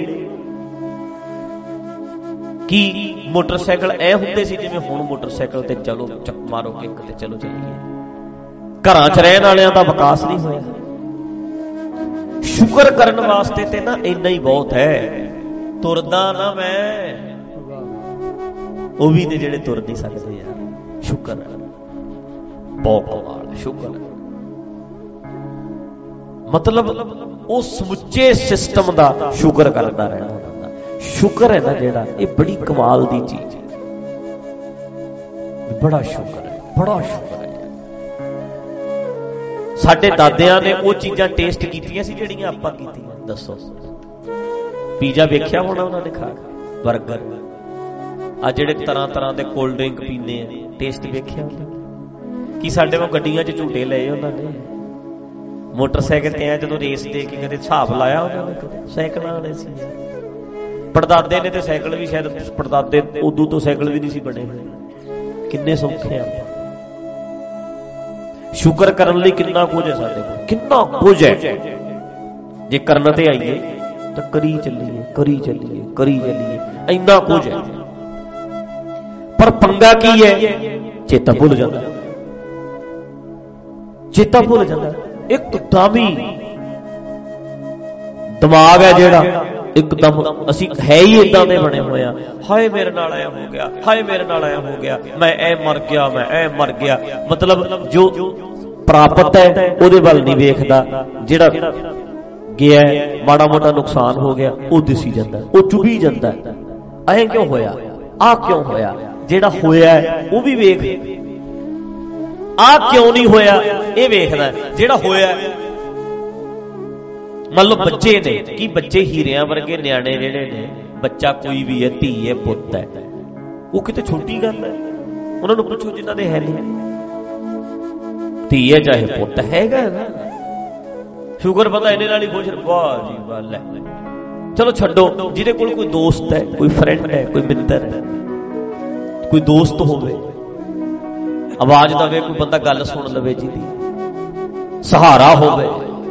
ਕਿ ਮੋਟਰਸਾਈਕਲ ਐ ਹੁੰਦੇ ਸੀ ਜਿਵੇਂ ਹੁਣ ਮੋਟਰਸਾਈਕਲ ਤੇ ਚਲੋ ਚੱਕ ਮਾਰੋ ਕਿੱਕ ਤੇ ਚਲੋ ਚੱਲੀਏ। ਘਰਾਂ 'ਚ ਰਹਿਣ ਵਾਲਿਆਂ ਦਾ ਵਿਕਾਸ ਨਹੀਂ ਹੋਇਆ। ਸ਼ੁਕਰ ਕਰਨ ਵਾਸਤੇ ਤੇ ਨਾ ਇੰਨਾ ਹੀ ਬਹੁਤ ਹੈ। ਤੁਰਦਾ ਨਾ ਮੈਂ, ਉਹ ਵੀ ਨੇ ਜਿਹੜੇ ਤੁਰ ਨਹੀਂ ਸਕਦੇ ਯਾਰ। ਸ਼ੁਕਰ ਹੈ, ਬਹੁਤ ਕਮਾਲ ਸ਼ੁਕਰ। ਮਤਲਬ ਉਹ ਸਮੁੱਚੇ ਸਿਸਟਮ ਦਾ ਸ਼ੁਕਰ ਕਰਦਾ ਰਹਿਣਾ ਹੁੰਦਾ। ਸ਼ੁਕਰ ਹੈ ਨਾ ਜਿਹੜਾ, ਇਹ ਬੜੀ ਕਮਾਲ ਦੀ ਚੀਜ਼ ਹੈ। ਬੜਾ ਸ਼ੁਕਰ ਹੈ, ਬੜਾ ਸ਼ੁਕਰ ਹੈ। ਸਾਡੇ ਦਾਦਿਆਂ ਨੇ ਉਹ ਚੀਜ਼ਾਂ ਟੇਸਟ ਕੀਤੀਆਂ ਸੀ ਜਿਹੜੀਆਂ ਆਪਾਂ ਕੀਤੀਆਂ। ਦੱਸੋ, ਪੀਜ਼ਾ ਵੇਖਿਆ ਹੋਣਾ ਉਹਨਾਂ ਨੇ ਖਾ ਕੇ, ਬਰਗਰ, ਆ ਜਿਹੜੇ ਤਰ੍ਹਾਂ ਤਰ੍ਹਾਂ ਦੇ ਕੋਲਡ ਡਰਿੰਕ ਪੀਂਦੇ ਆ, ਟੇਸਟ ਵੇਖਿਆ ਉਹਨਾਂ? ਕੀ ਸਾਡੇ ਕੋਲ ਗੱਡੀਆਂ 'ਚ ਝੂਟੇ ਲਏ ਉਹਨਾਂ ਨੇ? ਮੋਟਰਸਾਈਕਲ ਤੇ ਆ ਜਦੋਂ ਰੇਸ ਦੇ ਕੇ ਕਦੇ ਹਿਸਾਬ ਲਾਇਆ ਉਹਨਾਂ ਨੇ? ਕਦੇ ਸਾਈਕਲਾਂ ਵਾਲੇ ਸੀ। ਪੜਦਾਦੇ ਨੇ ਤੇ ਸਾਈਕਲ ਵੀ, ਸ਼ਾਇਦ ਪੜਦਾਦੇ ਉਦੋਂ ਤੋਂ ਸਾਈਕਲ ਵੀ ਨਹੀਂ ਸੀ ਬਣੇ ਹੋਏ। ਕਿੰਨੇ ਸੌਖੇ ਆ। ਸ਼ੁਕਰ ਕਰਨ ਲਈ ਕਿੰਨਾ ਕੁਝ ਹੈ ਸਾਡੇ ਕੋਲ, ਕਿੰਨਾ ਕੁਝ ਹੈ। ਜੇ ਕਰਨ ਤੇ ਆਈਏ ਤਾਂ ਕਰੀ ਚੱਲੀਏ ਕਰੀ ਚੱਲੀਏ ਕਰੀ ਚੱਲੀਏ, ਇੰਨਾ ਕੁਝ ਹੈ। ਪਰ ਪੰਗਾ ਕੀ ਹੈ? ਚੇਤਾ ਭੁੱਲ ਜਾਂਦਾ, ਚੇਤਾ ਭੁੱਲ ਜਾਂਦਾ। ਇੱਕਦਮ ਹੀ ਦਿਮਾਗ ਹੈ ਜਿਹੜਾ, ਇੱਕਦਮ ਅਸੀਂ ਹੈ ਹੀ ਏਦਾਂ ਦੇ ਬਣੇ ਹੋਏ ਆ। ਹਾਏ ਮੇਰੇ ਨਾਲ ਐ ਹੋ ਗਿਆ, ਹਾਏ ਮੇਰੇ ਨਾਲ ਐ ਹੋ ਗਿਆ, ਮੈਂ ਐ ਮਰ ਗਿਆ, ਮੈਂ ਐ ਮਰ ਗਿਆ। ਮਤਲਬ ਜੋ ਪ੍ਰਾਪਤ ਹੈ ਉਹਦੇ ਵੱਲ ਨਹੀਂ ਵੇਖਦਾ, ਜਿਹੜਾ ਗਿਆ ਮਾੜਾ ਮੋਟਾ ਨੁਕਸਾਨ ਹੋ ਗਿਆ ਉਹ ਦਿਸੀ ਜਾਂਦਾ, ਉਹ ਚੁਭੀ ਜਾਂਦਾ। ਐ ਕਿਉਂ ਹੋਇਆ, ਆ ਕਿਉਂ ਹੋਇਆ? ਜਿਹੜਾ ਹੋਇਆ ਉਹ ਵੀ ਵੇਖ, ਆ ਕਿਉਂ ਨਹੀਂ ਹੋਇਆ ਇਹ ਵੇਖਦਾ। ਜਿਹੜਾ ਹੋਇਆ, ਮੰਨ ਲਓ ਬੱਚੇ ਨੇ, ਕੀ ਬੱਚੇ ਹੀਰਿਆਂ ਵਰਗੇ ਨਿਆਣੇ ਜਿਹੜੇ ਨੇ, ਬੱਚਾ ਕੋਈ ਵੀ ਹੈ, ਧੀ ਹੈ, ਪੁੱਤ ਹੈ, ਉਹ ਕਿਤੇ ਛੋਟੀ ਗੱਲ ਹੈ? ਉਹਨਾਂ ਨੂੰ ਪੁੱਛੋ ਜਿਨ੍ਹਾਂ ਦੇ ਹੈ ਨਹੀਂ। ਧੀ ਹੈ ਚਾਹੇ ਪੁੱਤ ਹੈਗਾ ਨਾ, ਸ਼ੁਕਰ ਪਤਾ ਇਹਦੇ ਨਾਲ ਹੀ ਖੁਸ਼। ਵਾਹ ਜੀ ਵਾਹ, ਲੈ ਚਲੋ ਛੱਡੋ। ਜਿਹਦੇ ਕੋਲ ਕੋਈ ਦੋਸਤ ਹੈ, ਕੋਈ ਫਰੈਂਡ ਹੈ, ਕੋਈ ਮਿੱਤਰ ਹੈ, ਕੋਈ ਦੋਸਤ ਹੋਵੇ, ਆਵਾਜ਼ ਦੇਵੇ, ਕੋਈ ਬੰਦਾ ਗੱਲ ਸੁਣ ਲਵੇ, ਜਿਹਦੀ ਸਹਾਰਾ ਹੋਵੇ।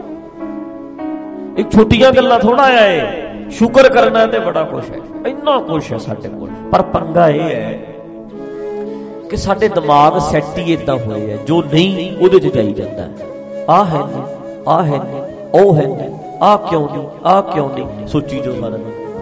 ਇਹ ਛੋਟੀਆਂ ਗੱਲਾਂ ਥੋੜਾ ਆ ਇਹ। ਸ਼ੁਕਰ ਕਰਨਾ ਤੇ ਬੜਾ ਕੁਛ ਹੈ, ਇੰਨਾ ਕੁਛ ਹੈ ਸਾਡੇ ਕੋਲ। ਪਰ ਪੰਗਾ ਇਹ ਹੈ ਕਿ ਸਾਡੇ ਦਿਮਾਗ ਸੈੱਟ ਹੀ ਏਦਾਂ ਹੋਏ ਹੈ, ਜੋ ਨਹੀਂ ਉਹਦੇ 'ਚ ਜਾਈ ਜਾਂਦਾ। ਆਹ ਹੈ ਨਹੀਂ, ਆਹ ਹੈ ਨਹੀਂ, ਉਹ ਹੈ ਨਹੀਂ, ਆਹ ਕਿਉਂ ਨਹੀਂ, ਆਹ ਕਿਉਂ ਨਹੀਂ, ਸੋਚੀ ਜੋ ਸਾਰਾ।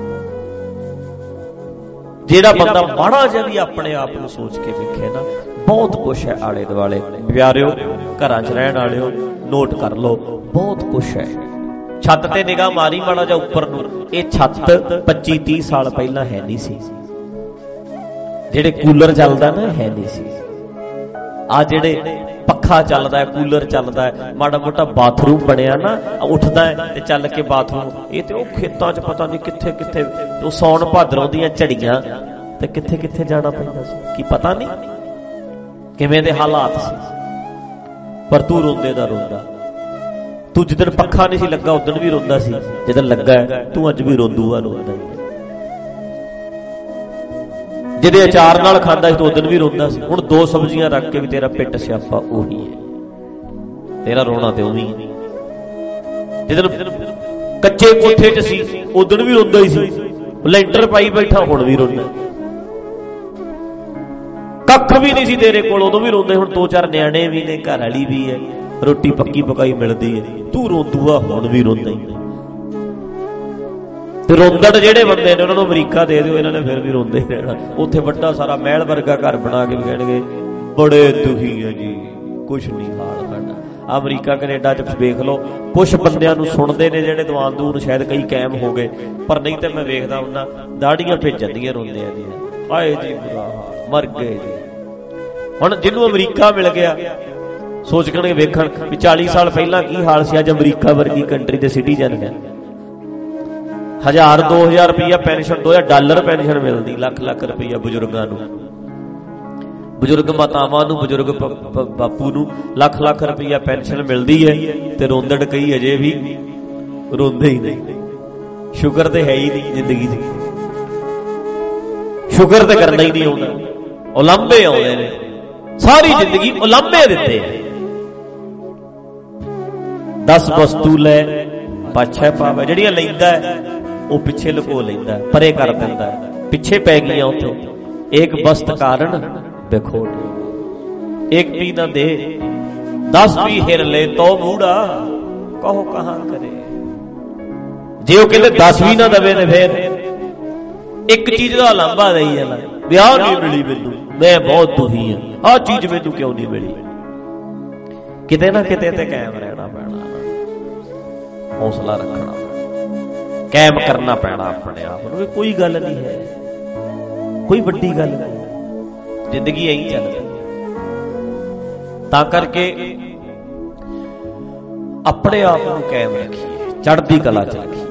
ਜਿਹੜਾ ਬੰਦਾ ਮਾੜਾ ਜਿਹਾ ਵੀ ਆਪਣੇ ਆਪ ਨੂੰ ਸੋਚ ਕੇ ਵੇਖੇ ਨਾ, ਬਹੁਤ ਕੁਛ ਹੈ ਆਲੇ ਦੁਆਲੇ। ਪਿਆਰਿਓ, ਘਰਾਂ 'ਚ ਰਹਿਣ ਵਾਲਿਓ, ਨੋਟ ਕਰ ਲਓ, ਬਹੁਤ ਕੁਛ ਹੈ। ਛੱਤ ਤੇ ਨਿਗਾਹ ਮਾਰੀ ਮਾੜਾ ਜਿਹਾ ਉੱਪਰ ਨੂੰ, ਇਹ ਛੱਤ ਪੱਚੀ ਤੀਹ ਸਾਲ ਪਹਿਲਾਂ ਹੈ ਨਹੀਂ ਸੀ। ਜਿਹੜੇ ਕੂਲਰ ਚੱਲਦਾ ਨਾ, ਹੈ ਨਹੀਂ ਸੀ। ਆ ਜਿਹੜੇ ਪੱਖਾ ਚੱਲਦਾ ਹੈ, ਕੂਲਰ ਚੱਲਦਾ ਹੈ, ਮਾੜਾ ਮੋਟਾ ਬਾਥਰੂਮ ਬਣਿਆ ਨਾ, ਉੱਠਦਾ ਹੈ ਤੇ ਚੱਲ ਕੇ ਬਾਥਰੂਮ, ਇਹ ਤੇ ਉਹ ਖੇਤਾਂ 'ਚ ਪਤਾ ਨਹੀਂ ਕਿੱਥੇ ਕਿੱਥੇ, ਉਹ ਸੌਣ ਭਾਦਰੋਂ ਦੀਆਂ ਝੜੀਆਂ ਤੇ ਕਿੱਥੇ ਕਿੱਥੇ ਜਾਣਾ ਪੈਂਦਾ ਸੀ, ਕੀ ਪਤਾ ਨਹੀਂ ਕਿਵੇਂ ਦੇ ਹਾਲਾਤ ਸੀ। ਪਰ ਤੂੰ ਰੋਂਦੇ ਦਾ ਰੋਂਦਾ, ਤੂੰ ਜਿੱਦਣ ਪੱਖਾ ਨਹੀਂ ਸੀ ਲੱਗਾ ਉਦਣ ਵੀ ਰੋਂਦਾ ਸੀ, ਜਿੱਦਣ ਲੱਗਾ ਤੂੰ ਅੱਜ ਵੀ ਰੋਂਦੂਆ ਰੋਂਦਾ। ਜਿਹਦੇ ਅਚਾਰ ਨਾਲ ਖਾਂਦਾ ਸੀ ਤੂੰ ਉਦਣ ਵੀ ਰੋਂਦਾ ਸੀ। ਹੁਣ ਦੋ ਸਬਜ਼ੀਆਂ ਰੱਖ ਕੇ ਵੀ ਤੇਰਾ ਪਿੱਟ ਸਿਆਪਾ ਉਹੀ ਹੈ, ਤੇਰਾ ਰੋਣਾ ਤੇ ਉਵੇਂ ਹੀ। ਜਿੱਦਣ ਕੱਚੇ ਕੋਠੇ 'ਚ ਸੀ ਉਦਣ ਵੀ ਰੋਂਦਾ ਹੀ ਸੀ, ਲੈਂਟਰ ਪਾਈ ਬੈਠਾ ਹੁਣ ਵੀ ਰੋਂਦਾ। ਕੱਖ ਵੀ ਨਹੀਂ ਸੀ ਤੇਰੇ ਕੋਲ ਉਦੋਂ ਵੀ ਰੋਂਦੇ, ਹੁਣ ਦੋ ਚਾਰ ਨਿਆਣੇ ਵੀ ਨੇ, ਘਰ ਵਾਲੀ ਵੀ ਹੈ, ਰੋਟੀ ਪੱਕੀ ਪਕਾਈ ਮਿਲਦੀ ਹੈ, ਤੂੰ ਰੋਂਦੂਆ ਹੁਣ ਵੀ ਰੋਂਦਾ ਹੀ। ਤੇ ਰੋਂਦੜ ਜਿਹੜੇ ਬੰਦੇ ਨੇ ਉਹਨਾਂ ਨੂੰ ਅਮਰੀਕਾ ਦੇ ਦਿਓ, ਇਹਨਾਂ ਨੇ ਫਿਰ ਵੀ ਰੋਂਦੇ ਰਹਿਣਾ। ਉੱਥੇ ਵੱਡਾ ਸਾਰਾ ਮਹਿਲ ਵਰਗਾ ਘਰ ਬਣਾ ਕੇ ਵੀ ਕਹਿਣਗੇ ਬੜੇ ਦੁਖੀ ਹੈ ਜੀ, ਕੁਛ ਨਹੀਂ ਹਾਲ ਸਾਡਾ। ਅਮਰੀਕਾ ਕੈਨੇਡਾ 'ਚ ਵੇਖ ਲਓ, ਕੁਛ ਬੰਦਿਆਂ ਨੂੰ ਸੁਣਦੇ ਨੇ ਜਿਹੜੇ ਦੀਵਾਨ ਦੂਰ ਸ਼ਾਇਦ ਕਈ ਕਾਇਮ ਹੋ ਗਏ, ਪਰ ਨਹੀਂ ਤਾਂ ਮੈਂ ਵੇਖਦਾ ਹੁੰਦਾ ਦਾੜੀਆਂ ਭੇਜਣ ਦੀਆਂ ਰੋਂਦਿਆਂ ਦੀਆਂ, ਹਾਏ ਜੀ ਬੁਰਾ ਹਾਲ, ਮਰ ਗਏ ਜੀ। ਹੁਣ ਜਿਹਨੂੰ ਅਮਰੀਕਾ ਮਿਲ ਗਿਆ ਸੋਚਣਗੇ ਵੇਖਣ ਵੀ ਚਾਲੀ ਸਾਲ ਪਹਿਲਾਂ ਕੀ ਹਾਲ ਸੀ, ਅੱਜ ਅਮਰੀਕਾ ਵਰਗੀ ਕੰਟਰੀ ਦੇ ਸਿਟੀਜ਼ਨ ਨੇ ਹਜ਼ਾਰ ਦੋ ਹਜ਼ਾਰ ਰੁਪਈਆ ਪੈਨਸ਼ਨ, ਦੋ ਹਜ਼ਾਰ ਡਾਲਰ ਪੈਨਸ਼ਨ ਮਿਲਦੀ, ਲੱਖ ਲੱਖ ਰੁਪਈਆ ਬਜ਼ੁਰਗਾਂ ਨੂੰ, ਬਜ਼ੁਰਗ ਮਾਤਾਵਾਂ ਨੂੰ, ਬਜ਼ੁਰਗ ਬਾਪੂ ਨੂੰ ਲੱਖ ਲੱਖ ਰੁਪਈਆ ਪੈਨਸ਼ਨ ਮਿਲਦੀ ਹੈ। ਤੇ ਰੋਂਦੜ ਕਈ ਅਜੇ ਵੀ ਰੋਂਦੇ ਹੀ ਨਹੀਂ। ਸ਼ੁਕਰ ਤੇ ਹੈ ਹੀ ਨਹੀਂ ਜ਼ਿੰਦਗੀ ਦੀ, ਸ਼ੁਕਰ ਤੇ ਕਰਨਾ ਹੀ ਨਹੀਂ ਆਉਂਦਾ। ਉਲਾਂਭੇ ਆਉਂਦੇ ਨੇ, ਸਾਰੀ ਜ਼ਿੰਦਗੀ ਉਲਾਂਭੇ ਦਿੱਤੇ। ਦਸ ਵਸਤੂ ਲੈ ਪਾਛੈ ਪਾਵੇ, ਜਿਹੜੀਆਂ ਲੈਂਦਾ ਉਹ ਪਿੱਛੇ ਲੁਕੋ ਲੈਂਦਾ, ਪਰੇ ਕਰ ਦਿੰਦਾ, ਪਿੱਛੇ ਪੈ ਗਈਆਂ ਉੱਥੇ। ਇੱਕ ਵਸਤ ਕਾਰਨ ਬੇਖੋਟ, ਇੱਕ ਵੀ ਨਾ ਦੇ ਦਸ ਵੀ ਹਿਰ ਲੈ ਤੋ ਮੂੜਾ ਕਹੋ ਕਹਾਂ ਕਰੇ। ਜੇ ਉਹ ਕਹਿੰਦੇ ਦਸ ਵੀ ਨਾ ਦਵੇ ਤੇ ਫੇਰ ਇੱਕ ਚੀਜ਼ ਦਾ ਲਾਂਭਾ ਦੇਈ ਜਾਂਦਾ, ਵਿਆਹ ਨਹੀਂ ਮਿਲੀ ਮੈਨੂੰ, ਮੈਂ ਬਹੁਤ ਦੁਖੀ ਹਾਂ, ਆਹ ਚੀਜ਼ ਮੈਨੂੰ ਕਿਉਂ ਨਹੀਂ ਮਿਲੀ। ਕਿਤੇ ਨਾ ਕਿਤੇ ਤੇ ਕਾਇਮ ਰਹਿਣਾ ਪੈਣਾ, ਹੌਸਲਾ ਰੱਖਣਾ, ਕਾਇਮ ਕਰਨਾ ਪੈਣਾ ਆਪਣੇ ਆਪ ਨੂੰ। ਕੋਈ ਗੱਲ ਨਹੀਂ ਹੈ, ਕੋਈ ਵੱਡੀ ਗੱਲ ਨਹੀਂ, ਜ਼ਿੰਦਗੀ ਐਂ ਚੱਲਦੀ। ਤਾਂ ਕਰਕੇ ਆਪਣੇ ਆਪ ਨੂੰ ਕਾਇਮ ਰੱਖੀਏ, ਚੜ੍ਹਦੀ ਕਲਾ ਚ ਰੱਖੀਏ।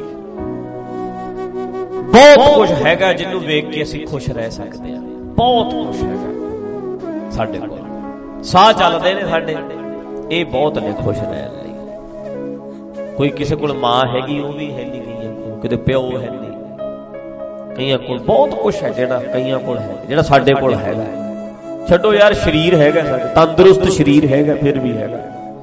ਬਹੁਤ ਕੁਝ ਹੈਗਾ ਜਿਹਨੂੰ ਵੇਖ ਕੇ ਅਸੀਂ ਖੁਸ਼ ਰਹਿ ਸਕਦੇ ਹਾਂ, ਬਹੁਤ ਕੁਝ ਹੈਗਾ ਸਾਡੇ ਕੋਲ, ਸਾਹ ਚੱਲਦੇ ਨੇ ਸਾਡੇ, ਇਹ ਬਹੁਤ ਨੇ ਖੁਸ਼ ਰਹਿਣ ਲਈ। ਕੋਈ ਕਿਸੇ ਕੋਲ ਮਾਂ ਹੈਗੀ ਉਹ ਵੀ ਹੈ ਨਹੀਂ, ਕਈਆਂ ਕੋਲ ਕਿਤੇ ਪਿਓ ਹੈ ਨਹੀਂ, ਕਈਆਂ ਕੋਲ ਬਹੁਤ ਕੁਛ ਹੈ ਜਿਹੜਾ ਕਈਆਂ ਕੋਲ ਹੈ, ਜਿਹੜਾ ਸਾਡੇ ਕੋਲ ਹੈਗਾ। ਛੱਡੋ ਯਾਰ, ਸਰੀਰ ਹੈਗਾ ਸਾਡੇ, ਤੰਦਰੁਸਤ ਸਰੀਰ ਹੈਗਾ, ਫਿਰ ਵੀ ਹੈਗਾ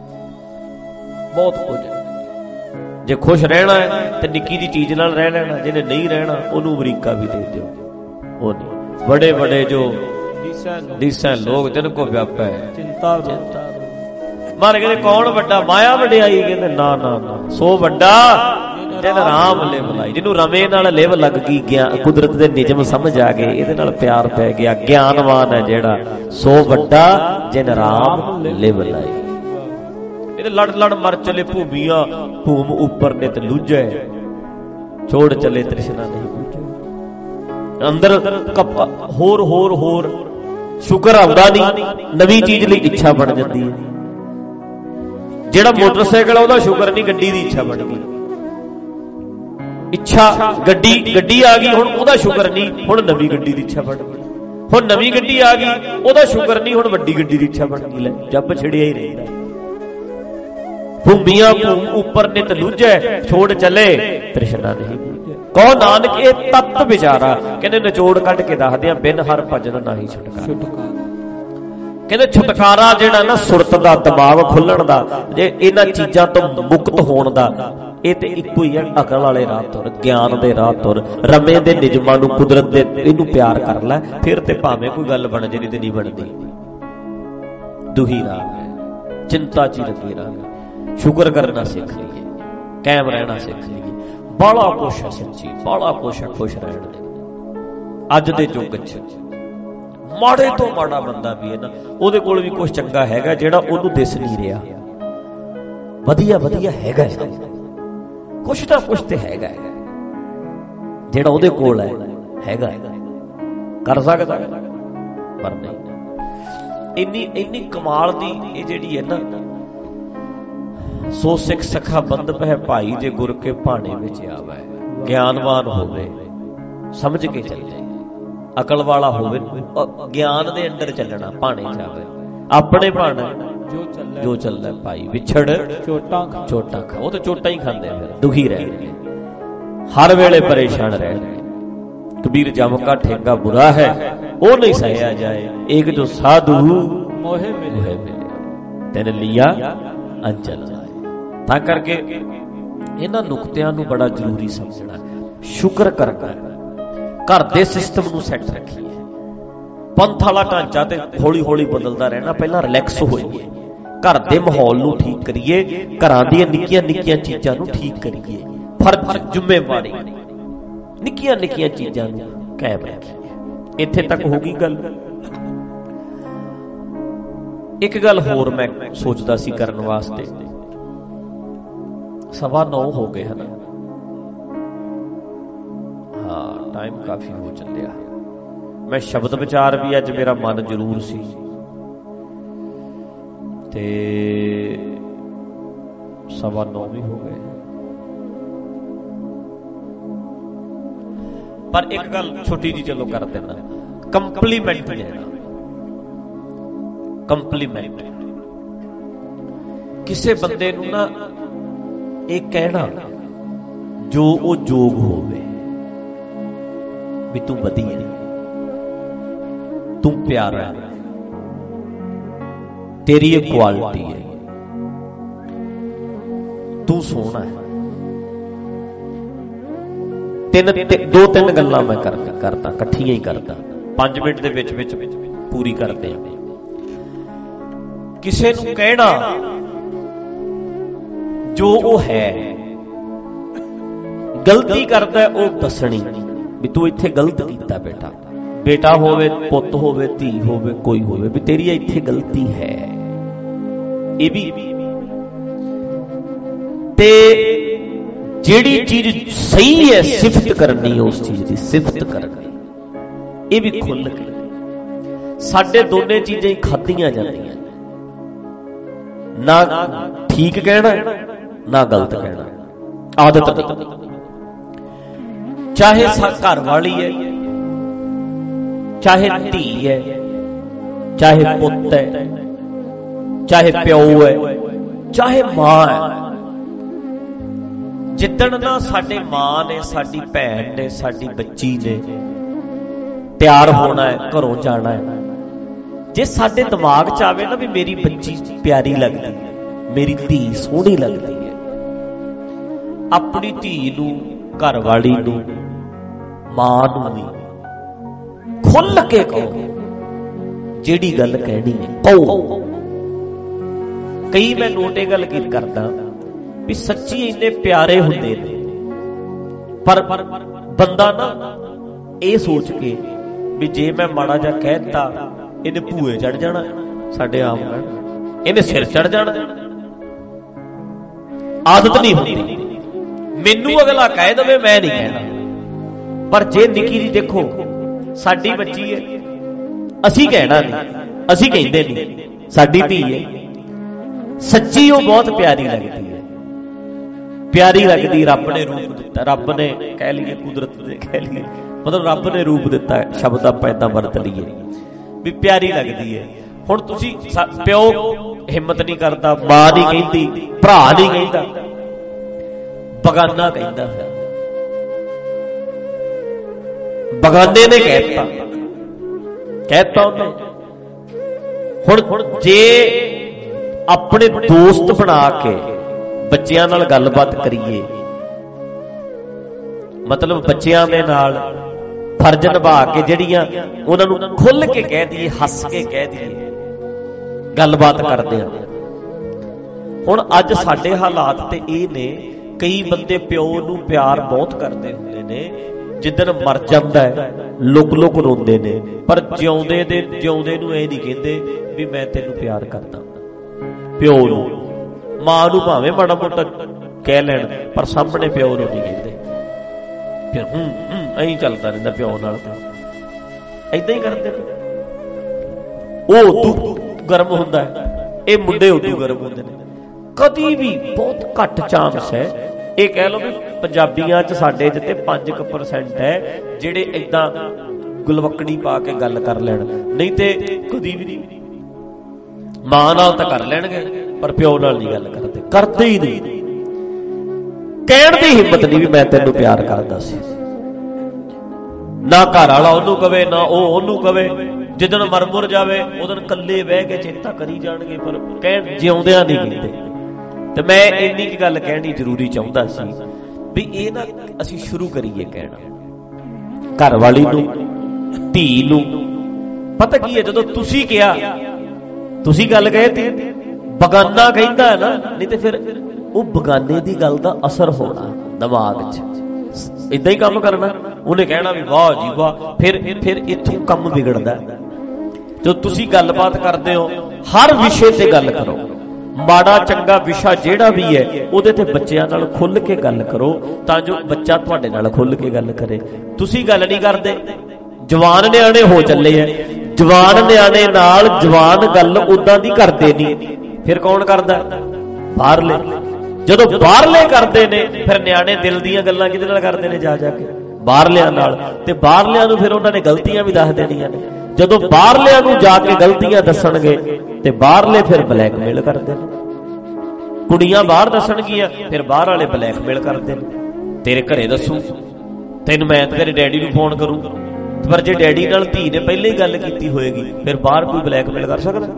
ਬਹੁਤ ਕੁਝ। ਜੇ ਖੁਸ਼ ਰਹਿਣਾ ਹੈ ਤੇ ਨਿੱਕੀ ਦੀ ਚੀਜ਼ ਨਾਲ ਰਹਿ ਲੈਣਾ, ਜਿਹਨੇ ਨਹੀਂ ਰਹਿਣਾ ਉਹਨੂੰ ਅਮਰੀਕਾ ਵੀ ਦੇ ਦਿਓ। ਉਹ ਨਹੀਂ, ਬੜੇ ਬੜੇ ਜੋ ਡੀਸਾਂ ਲੋਕ ਜਿਨ ਕੋ ਵਿਆਪਾ ਹੈ ਚਿੰਤਾ ਮਾਰੇ, ਕਹਿੰਦੇ ਕੌਣ ਵੱਡਾ, ਮਾਇਆ ਵਡਿਆਈ, ਕਹਿੰਦੇ ਨਾ ਨਾ ਨਾ, ਸੋ ਵੱਡਾ ਜਿਹਨ ਰਾਮ ਲਿਵ ਲਾਈ, ਜਿਹਨੂੰ ਰਮੇ ਨਾਲ ਲਿਵ ਲੱਗ ਗਈ, ਗਿਆ ਕੁਦਰਤ ਦੇ ਨਿਯਮ ਸਮਝ ਆ ਗਏ, ਇਹਦੇ ਨਾਲ ਪਿਆਰ ਪੈ ਗਿਆ, ਗਿਆਨਵਾਨ ਹੈ ਜਿਹੜਾ, ਸੋ ਵੱਡਾ ਜਿਹਨ ਰਾਮ ਲਿਵ ਲਾਈ। ਇਹਦੇ ਲੜ ਲੜ ਮਰ ਚਲੇ ਭੂਮੀਆਂ, ਭੂਮ ਉੱਪਰ ਨਿਤ ਲੂਝੈ, ਛੋੜ ਚਲੇ ਤ੍ਰਿਸ਼ਨਾ ਨਹੀਂ ਬੂਝੈ। ਅੰਦਰ ਹੋਰ ਹੋਰ ਹੋਰ ਸ਼ੁਕਰ ਆਉਂਦਾ ਨਹੀਂ, ਨਵੀਂ ਚੀਜ਼ ਲਈ ਇੱਛਾ ਬਣ ਜਾਂਦੀ ਹੈ। ਜਿਹੜਾ ਮੋਟਰਸਾਈਕਲ ਉਹਦਾ ਸ਼ੁਕਰ ਨਹੀਂ, ਗੱਡੀ ਦੀ ਇੱਛਾ ਬਣ ਗਈ। ਇੱਛਾ ਗੱਡੀ ਗੱਡੀ ਆ ਗਈ, ਹੁਣ ਉਹਦਾ ਸ਼ੁਕਰ ਨਹੀਂ, ਹੁਣ ਨਵੀਂ ਗੱਡੀ ਦੀ ਇੱਛਾ ਬਣ ਗਈ। ਹੁਣ ਨਵੀਂ ਗੱਡੀ ਆ ਗਈ, ਉਹਦਾ ਸ਼ੁਕਰ ਨਹੀਂ, ਹੁਣ ਵੱਡੀ ਗੱਡੀ ਦੀ ਇੱਛਾ ਬਣ ਗਈ। ਲੈ ਜੱਬ ਛੜਿਆ ਹੀ ਰਹਿੰਦਾ। ਭੂਮੀਆਂ ਭੂਮ ਉੱਪਰ ਨਿਤ ਲੂਝੈ, ਛੋੜ ਚਲੇ ਤ੍ਰਿਸ਼ਨਾ ਨਹੀਂ ਬੂਝੈ। ਕਹੋ ਨਾਨਕ ਇਹ ਤਤ ਵਿਚਾਰਾ, ਕਹਿੰਦੇ ਨਿਚੋੜ ਕੱਢ ਕੇ ਦੱਸਦੇ ਆ, ਬਿਨ ਹਰ ਭਜਨ ਨਹੀਂ ਛੁਟਕਾਰਾ। ਕਹਿੰਦੇ ਛੁਟਕਾਰਾ ਜਿਹੜਾ ਨਾ ਸੁਰਤ ਦਾ, ਦਿਮਾਗ ਖੁੱਲਣ ਦਾ, ਜੇ ਇਹਨਾਂ ਚੀਜ਼ਾਂ ਤੋਂ ਮੁਕਤ ਹੋਣ ਦਾ, ਇਹ ਤੇ ਇੱਕੋ ਹੀ ਹੈ, ਅਕਲ ਵਾਲੇ ਰਾਹ ਤੁਰ, ਗਿਆਨ ਦੇ ਰਾਹ ਤੁਰ, ਰਮੇ ਦੇ ਨਿਯਮਾਂ ਨੂੰ, ਕੁਦਰਤ ਦੇ ਇਹਨੂੰ ਪਿਆਰ ਕਰ ਲੈ, ਫਿਰ ਤੇ ਭਾਵੇਂ ਕੋਈ ਗੱਲ ਬਣ ਜੇ, ਨਹੀਂ ਤੇ ਨਹੀਂ ਬਣਦੀ। ਦੁਹੀ ਰਾਹ, ਚਿੰਤਾ ਚ ਲੱਗੀ ਰਾਹ, ਸ਼ੁਕਰ ਕਰਨਾ ਸਿੱਖ ਲਈਏ, ਕਾਇਮ ਰਹਿਣਾ ਸਿੱਖ ਲਈਏ। ਬਾਲਾ ਕੁਛ ਹੈ ਸੱਚੀ, ਬਾਲਾ ਕੁਛ ਹੈ ਖੁਸ਼ ਰਹਿਣ ਦੇ। ਅੱਜ ਦੇ ਯੁੱਗ ਚ ਮਾੜੇ ਤੋਂ ਮਾੜਾ ਬੰਦਾ ਵੀ ਹੈ ਨਾ, ਉਹਦੇ ਕੋਲ ਵੀ ਕੁਛ ਚੰਗਾ ਹੈਗਾ ਜਿਹੜਾ ਉਹਨੂੰ ਦਿਸ ਨਹੀਂ ਰਿਹਾ। ਵਧੀਆ ਵਧੀਆ ਹੈਗਾ, ਕੁਛ ਨਾ ਕੁਛ ਤੇ ਹੈਗਾ ਜਿਹੜਾ ਉਹਦੇ ਕੋਲ ਹੈ, ਹੈਗਾ ਕਰ ਸਕਦਾ, ਪਰ ਨਹੀਂ। ਇੰਨੀ ਇੰਨੀ ਕਮਾਲ ਦੀ ਇਹ ਜਿਹੜੀ ਹੈ ਨਾ, ਸੋ ਸਿੱਖ ਸਖਾ ਬੰਦ ਪਹਿ ਭਾਈ, ਜੇ ਗੁਰ ਕੇ ਭਾਣੇ ਵਿੱਚ ਆਵੇ। ਗਿਆਨਵਾਨ ਹੋਵੇ, ਸਮਝ ਕੇ ਚੱਲੇ, ਅਕਲ ਵਾਲਾ ਹੋਵੇ, ਗਿਆਨ ਦੇ ਅੰਦਰ ਚੱਲਣਾ, ਭਾਣੇ ਚ ਆਵੇ। ਆਪਣੇ ਭਾਣੇ ਜੋ ਚੱਲੇ ਭਾਈ, ਵਿਛੜ ਚੋਟਾਂ ਚੋਟਾਂ ਖਾ। ਉਹ ਤਾਂ ਚੋਟਾਂ ਹੀ ਖਾਂਦੇ ਆ, ਫਿਰ ਦੁਖੀ ਰਹਿਣਗੇ, ਹਰ ਵੇਲੇ ਪਰੇਸ਼ਾਨ ਰਹਿਣਗੇ। ਕਬੀਰ ਜਮ ਕਾ ਠੇਂਗਾ ਬੁਰਾ ਹੈ, ਉਹ ਨਹੀਂ ਸਹਿਆ ਜਾਏ, ਏਕ ਜੋ ਸਾਧੂ ਮੋਹੇ ਮਿਲੇ ਤੈਨ ਲਿਆ ਅੰਚਲ ਜਾਏ। ਤਾਂ ਕਰਕੇ ਇਹਨਾਂ ਨੁਕਤਿਆਂ ਨੂੰ ਬੜਾ ਜ਼ਰੂਰੀ ਸਮਝਣਾ, ਸ਼ੁਕਰ ਕਰਨਾ, ਘਰ ਦੇ ਸਿਸਟਮ ਨੂੰ ਸੈੱਟ ਰੱਖੀਏ। ਪੰਥ ਵਾਲਾ ਢਾਂਚਾ ਤੇ ਹੌਲੀ ਹੌਲੀ ਬਦਲਦਾ ਰਹਿਣਾ, ਪਹਿਲਾਂ ਰਿਲੈਕਸ ਹੋਈਏ, ਘਰ ਦੇ ਮਾਹੌਲ ਨੂੰ ਠੀਕ ਕਰੀਏ, ਘਰਾਂ ਦੀਆਂ ਨਿੱਕੀਆਂ ਨਿੱਕੀਆਂ ਚੀਜ਼ਾਂ ਨੂੰ ਠੀਕ ਕਰੀਏ, ਫਰਜ਼ ਜ਼ਿੰਮੇਵਾਰੀ ਨਿੱਕੀਆਂ ਨਿੱਕੀਆਂ ਚੀਜ਼ਾਂ ਨੂੰ ਕਾਇਮ ਰੱਖੀਏ। ਇੱਥੇ ਤੱਕ ਹੋ ਗਈ ਗੱਲ। ਇੱਕ ਗੱਲ ਹੋਰ ਮੈਂ ਸੋਚਦਾ ਸੀ ਕਰਨ ਵਾਸਤੇ, ਸਵਾ ਨੌ ਹੋ ਗਏ ਹਨ, ਹਾਂ ਟਾਈਮ ਕਾਫੀ ਹੋ ਚੱਲਿਆ। ਮੈਂ ਸ਼ਬਦ ਵਿਚਾਰ ਵੀ ਅੱਜ ਮੇਰਾ ਮਨ ਜ਼ਰੂਰ ਸੀ, ਤੇ ਸਵਾ ਨੌ ਵੀ ਹੋ ਗਏ। ਪਰ ਇੱਕ ਗੱਲ ਛੋਟੀ ਜੀ ਚਲੋ ਕਰ ਦੇਣਾ, ਕੰਪਲੀਮੈਂਟ ਲੈਣਾ। ਕੰਪਲੀਮੈਂਟ ਕਿਸੇ ਬੰਦੇ ਨੂੰ ਨਾ ਇਹ ਕਹਿਣਾ ਜੋ ਉਹ ਯੋਗ ਹੋਵੇ ਵੀ ਤੂੰ ਵਧੀਆ, ਤੂੰ ਪਿਆਰਾ, ਤੇਰੀ ਇਹ ਕੁਆਲਿਟੀ ਹੈ, ਤੂੰ ਸੋਹਣਾ ਹੈ। ਤਿੰਨ ਦੋ ਤਿੰਨ ਗੱਲਾਂ ਮੈਂ ਕਰਦਾ, ਇਕੱਠੀਆਂ ਹੀ ਕਰਦਾ, ਪੰਜ ਮਿੰਟ ਦੇ ਵਿੱਚ ਵਿੱਚ ਪੂਰੀ ਕਰਦੇ ਆ। ਕਿਸੇ ਨੂੰ ਕਹਿਣਾ ਜੋ ਉਹ ਹੈ, ਗਲਤੀ ਕਰਦਾ ਉਹ ਦੱਸਣੀ ਵੀ ਤੂੰ ਇੱਥੇ ਗਲਤ ਕੀਤਾ ਬੇਟਾ, ਬੇਟਾ ਹੋਵੇ, ਪੁੱਤ ਹੋਵੇ, ਧੀ ਹੋਵੇ, ਕੋਈ ਹੋਵੇ, ਵੀ ਤੇਰੀ ਇੱਥੇ ਗਲਤੀ ਹੈ। ਇਹ ਵੀ ਤੇ ਜਿਹੜੀ ਚੀਜ਼ ਸਹੀ ਹੈ ਸਿਫਤ ਕਰਨੀ, ਉਸ ਚੀਜ਼ ਦੀ ਸਿਫਤ ਕਰਨੀ, ਇਹ ਵੀ ਖੁੱਲ੍ਹ ਕੇ। ਸਾਡੇ ਦੋਨੇ ਚੀਜ਼ਾਂ ਹੀ ਖਾਧੀਆਂ ਜਾਂਦੀਆਂ, ਨਾ ਠੀਕ ਕਹਿਣਾ ਨਾ ਗਲਤ ਕਹਿਣਾ, ਆਦਤ ਨਹੀਂ। ਚਾਹੇ ਘਰ ਵਾਲੀ ਹੈ, ਚਾਹੇ ਧੀ ਹੈ, ਚਾਹੇ ਪੁੱਤ ਹੈ, ਚਾਹੇ ਪਿਓ ਹੈ, ਚਾਹੇ ਮਾਂ ਹੈ। ਜਿੱਦਣ ਨਾ ਸਾਡੇ ਮਾਂ ਨੇ, ਸਾਡੀ ਭੈਣ ਨੇ, ਸਾਡੀ ਬੱਚੀ ਨੇ ਤਿਆਰ ਹੋਣਾ ਹੈ, ਘਰੋਂ ਜਾਣਾ ਹੈ, ਜੇ ਸਾਡੇ ਦਿਮਾਗ 'ਚ ਆਵੇ ਨਾ ਵੀ ਮੇਰੀ ਬੱਚੀ ਪਿਆਰੀ ਲੱਗਦੀ ਹੈ, ਮੇਰੀ ਧੀ ਸੋਹਣੀ ਲੱਗਦੀ ਹੈ, ਆਪਣੀ ਧੀ ਨੂੰ, ਘਰ ਵਾਲੀ ਨੂੰ, ਮਾਂ ਨੂੰ ਵੀ ਖੁੱਲ੍ਹ ਕੇ ਕਹੋ, ਜਿਹੜੀ ਗੱਲ ਕਹਿਣੀ ਹੈ ਕਹੋ। ਕਈ ਮੈਂ ਨੋਟ ਇਹ ਗੱਲ ਕੀ ਕਰਦਾ ਵੀ ਸੱਚੀ ਇੰਨੇ ਪਿਆਰੇ ਹੁੰਦੇ ਨੇ, ਪਰ ਬੰਦਾ ਨਾ ਇਹ ਸੋਚ ਕੇ ਵੀ ਜੇ ਮੈਂ ਮਾੜਾ ਜਿਹਾ ਕਹਿ ਦਿੱਤਾ ਇਹਨੇ ਭੂਏ ਚੜ ਜਾਣਾ, ਸਾਡੇ ਆਮ ਇਹਨੇ ਸਿਰ ਚੜ ਜਾਣਾ, ਆਦਤ ਨਹੀਂ ਹੁੰਦੀ। ਮੈਨੂੰ ਅਗਲਾ ਕਹਿ ਦਵੇ ਮੈਂ ਨਹੀਂ ਕਹਿਣਾ, ਪਰ ਜੇ ਨਿੱਕੀ ਜੀ ਦੇਖੋ ਸਾਡੀ ਬੱਚੀ ਹੈ, ਅਸੀਂ ਕਹਿਣਾ ਨਹੀਂ, ਅਸੀਂ ਕਹਿੰਦੇ ਨਹੀਂ, ਸਾਡੀ ਧੀ ਹੈ, ਸੱਚੀ ਉਹ ਬਹੁਤ ਪਿਆਰੀ ਲੱਗਦੀ ਹੈ, ਪਿਆਰੀ ਲੱਗਦੀ। ਰੱਬ ਨੇ ਰੂਪ ਦਿੱਤਾ, ਰੱਬ ਨੇ ਕਹਿ ਲਈਏ, ਕੁਦਰਤ ਨੇ ਕਹਿ ਲਈਏ, ਮਤਲਬ ਰੱਬ ਨੇ ਰੂਪ ਦਿੱਤਾ, ਸ਼ਬਦ ਆਪਾਂ ਏਦਾਂ ਵਰਤ ਲਈਏ ਵੀ ਪਿਆਰੀ ਲੱਗਦੀ ਹੈ। ਹੁਣ ਤੁਸੀਂ ਪਿਓ ਹਿੰਮਤ ਨਹੀਂ ਕਰਦਾ, ਮਾਂ ਨਹੀਂ ਕਹਿੰਦੀ, ਭਰਾ ਨਹੀਂ ਕਹਿੰਦਾ, ਬਗਾਨਾ ਕਹਿੰਦਾ, ਬਗਾਨੇ ਨੇ ਕਹਿਤਾ ਕਹਿਤਾ ਉਹਨੇ। ਹੁਣ ਹੁਣ ਜੇ ਆਪਣੇ ਦੋਸਤ ਬਣਾ ਕੇ ਬੱਚਿਆਂ ਨਾਲ ਗੱਲਬਾਤ ਕਰੀਏ, ਮਤਲਬ ਬੱਚਿਆਂ ਦੇ ਨਾਲ ਫਰਜ਼ ਨਿਭਾ ਕੇ ਜਿਹੜੀਆਂ ਉਹਨਾਂ ਨੂੰ ਖੁੱਲ੍ਹ ਕੇ ਕਹਿ ਦਈਏ, ਹੱਸ ਕੇ ਕਹਿ ਦਈਏ, ਗੱਲਬਾਤ ਕਰਦੇ ਆ। ਹੁਣ ਅੱਜ ਸਾਡੇ ਹਾਲਾਤ ਤੇ ਇਹ ਨੇ, ਕਈ ਬੰਦੇ ਪਿਓ ਨੂੰ ਪਿਆਰ ਬਹੁਤ ਕਰਦੇ ਹੁੰਦੇ ਨੇ, ਜਿੱਦਣ ਮਰ ਜਾਂਦਾ ਹੈ ਲੁਕ ਲੁਕ ਰੋਂਦੇ ਨੇ, ਪਰ ਜਿਉਂਦੇ ਦੇ ਜਿਉਂਦੇ ਨੂੰ ਇਹ ਨਹੀਂ ਕਹਿੰਦੇ ਵੀ ਮੈਂ ਤੈਨੂੰ ਪਿਆਰ ਕਰਦਾ। ਪਿਓ ਨੂੰ, ਮਾਂ ਨੂੰ ਭਾਵੇਂ ਮਾੜਾ ਮੋਟਾ ਕਹਿ ਲੈਣ, ਪਰ ਸਾਹਮਣੇ ਪਿਓ ਨੂੰ ਨਹੀਂ ਕਹਿੰਦੇ। ਫਿਰ ਹੂੰ ਹੂੰ ਐਂ ਚੱਲਦਾ ਰਹਿੰਦਾ ਪਿਓ ਨਾਲ, ਏਦਾਂ ਹੀ ਕਰਦੇ ਨੇ। ਉਹ ਉਦੋਂ ਗਰਮ ਹੁੰਦਾ ਹੈ, ਇਹ ਮੁੰਡੇ ਉਦੋਂ ਗਰਮ ਹੁੰਦੇ ਨੇ। ਕਦੀ ਵੀ ਬਹੁਤ ਘੱਟ ਚਾਂਸ ਹੈ, ਇਹ ਕਹਿ ਲਓ ਵੀ ਪੰਜਾਬੀਆਂ 'ਚ ਸਾਡੇ 'ਚ ਤੇ ਪੰਜ ਕੁ ਪਰਸੈਂਟ ਹੈ ਜਿਹੜੇ ਏਦਾਂ ਗੁਲਵੱਕੜੀ ਪਾ ਕੇ ਗੱਲ ਕਰ ਲੈਣ, ਨਹੀਂ ਤੇ ਕਦੀ ਵੀ ਨਹੀਂ। ਮਾਂ ਨਾਲ ਤਾਂ ਕਰ ਲੈਣਗੇ ਪਰ ਪਿਓ ਨਾਲ ਨਹੀਂ ਗੱਲ ਕਰਦੇ, ਕਰਦੇ ਹੀ ਨਹੀਂ। ਕਹਿਣ ਦੀ ਹਿੰਮਤ ਨਹੀਂ ਵੀ ਮੈਂ ਤੈਨੂੰ ਪਿਆਰ ਕਰਦਾ ਸੀ। ਨਾ ਘਰ ਵਾਲਾ ਉਹਨੂੰ ਕਵੇ, ਨਾ ਉਹ ਉਹਨੂੰ ਕਵੇ। ਜਿੱਦਣ ਮਰ ਮੁਰ ਜਾਵੇ ਉਦਣ ਇਕੱਲੇ ਬਹਿ ਕੇ ਚਿੰਤਾ ਕਰੀ ਜਾਣਗੇ, ਪਰ ਕਹਿਣ ਜਿਉਂਦਿਆਂ ਨਹੀਂ ਕਹਿੰਦੇ। ਤੇ ਮੈਂ ਇੰਨੀ ਕੁ ਗੱਲ ਕਹਿਣੀ ਜ਼ਰੂਰੀ ਚਾਹੁੰਦਾ ਸੀ ਵੀ ਇਹ ਨਾ ਅਸੀਂ ਸ਼ੁਰੂ ਕਰੀਏ ਕਹਿਣਾ ਘਰ ਵਾਲੀ ਨੂੰ, ਧੀ ਨੂੰ। ਪਤਾ ਕੀ ਹੈ, ਜਦੋਂ ਤੁਸੀਂ ਕਿਹਾ, ਤੁਸੀਂ ਗੱਲ ਕਹੇ ਤੇ ਬਗਾਨਾ ਕਹਿੰਦਾ ਹੈ ਨਾ, ਨਹੀਂ ਤੇ ਫਿਰ ਉਹ ਬਗਾਨੇ ਦੀ ਗੱਲ ਦਾ ਅਸਰ ਹੋਣਾ ਦਿਮਾਗ 'ਚ, ਏਦਾਂ ਹੀ ਕੰਮ ਕਰਨਾ। ਉਹਨੇ ਕਹਿਣਾ ਵੀ ਵਾਹ ਜੀ ਵਾਹ, ਫਿਰ ਫਿਰ ਇੱਥੋਂ ਕੰਮ ਵਿਗੜਦਾ। ਜਦੋਂ ਤੁਸੀਂ ਗੱਲਬਾਤ ਕਰਦੇ ਹੋ ਹਰ ਵਿਸ਼ੇ ਤੇ ਗੱਲ ਕਰੋ, ਮਾੜਾ ਚੰਗਾ ਵਿਸ਼ਾ ਜਿਹੜਾ ਵੀ ਹੈ ਉਹਦੇ ਤੇ ਬੱਚਿਆਂ ਨਾਲ ਖੁੱਲ੍ਹ ਕੇ ਗੱਲ ਕਰੋ, ਤਾਂ ਜੋ ਬੱਚਾ ਤੁਹਾਡੇ ਨਾਲ ਖੁੱਲ੍ਹ ਕੇ ਗੱਲ ਕਰੇ। ਤੁਸੀਂ ਗੱਲ ਨਹੀਂ ਕਰਦੇ, ਜਵਾਨ ਨਿਆਣੇ ਹੋ ਚੱਲੇ ਐ, ਜਵਾਨ ਨਿਆਣੇ ਨਾਲ ਜਵਾਨ ਗੱਲ ਉਦਾਂ ਦੀ ਕਰਦੇ ਨਹੀਂ। ਫਿਰ ਕੌਣ ਕਰਦਾ? ਬਾਹਰਲੇ। ਜਦੋਂ ਬਾਹਰਲੇ ਕਰਦੇ ਨੇ ਫਿਰ ਨਿਆਣੇ ਦਿਲ ਦੀਆਂ ਗੱਲਾਂ ਕਿਹਦੇ ਨਾਲ ਕਰਦੇ ਨੇ? ਜਾ ਜਾ ਕੇ ਬਾਹਰਲਿਆਂ ਨਾਲ। ਤੇ ਬਾਹਰਲਿਆਂ ਨੂੰ ਫਿਰ ਉਹਨਾਂ ਨੇ ਗਲਤੀਆਂ ਵੀ ਦੱਸ ਦੇਣੀਆਂ ਨੇ। ਜਦੋਂ ਬਾਹਰਲਿਆਂ ਨੂੰ ਜਾ ਕੇ ਗਲਤੀਆਂ ਦੱਸਣਗੇ ਤੇ ਬਾਹਰਲੇ ਫਿਰ ਬਲੈਕਮੇਲ ਕਰਦੇ ਨੇ। ਕੁੜੀਆਂ ਬਾਹਰ ਦੱਸਣਗੀਆਂ, ਫਿਰ ਬਾਹਰ ਵਾਲੇ ਬਲੈਕਮੇਲ ਕਰਦੇ ਨੇ। ਤੇਰੇ ਘਰੇ ਦੱਸੂ, ਤੈਨੂੰ ਮੈਂ ਤੇਰੇ ਡੈਡੀ ਨੂੰ ਫੋਨ ਕਰੂੰ। ਪਰ ਜੇ ਡੈਡੀ ਨਾਲ ਧੀ ਨੇ ਪਹਿਲਾਂ ਹੀ ਗੱਲ ਕੀਤੀ ਹੋਏਗੀ, ਫਿਰ ਬਾਹਰ ਕੋਈ ਬਲੈਕਮੇਲ ਕਰ ਸਕਦਾ?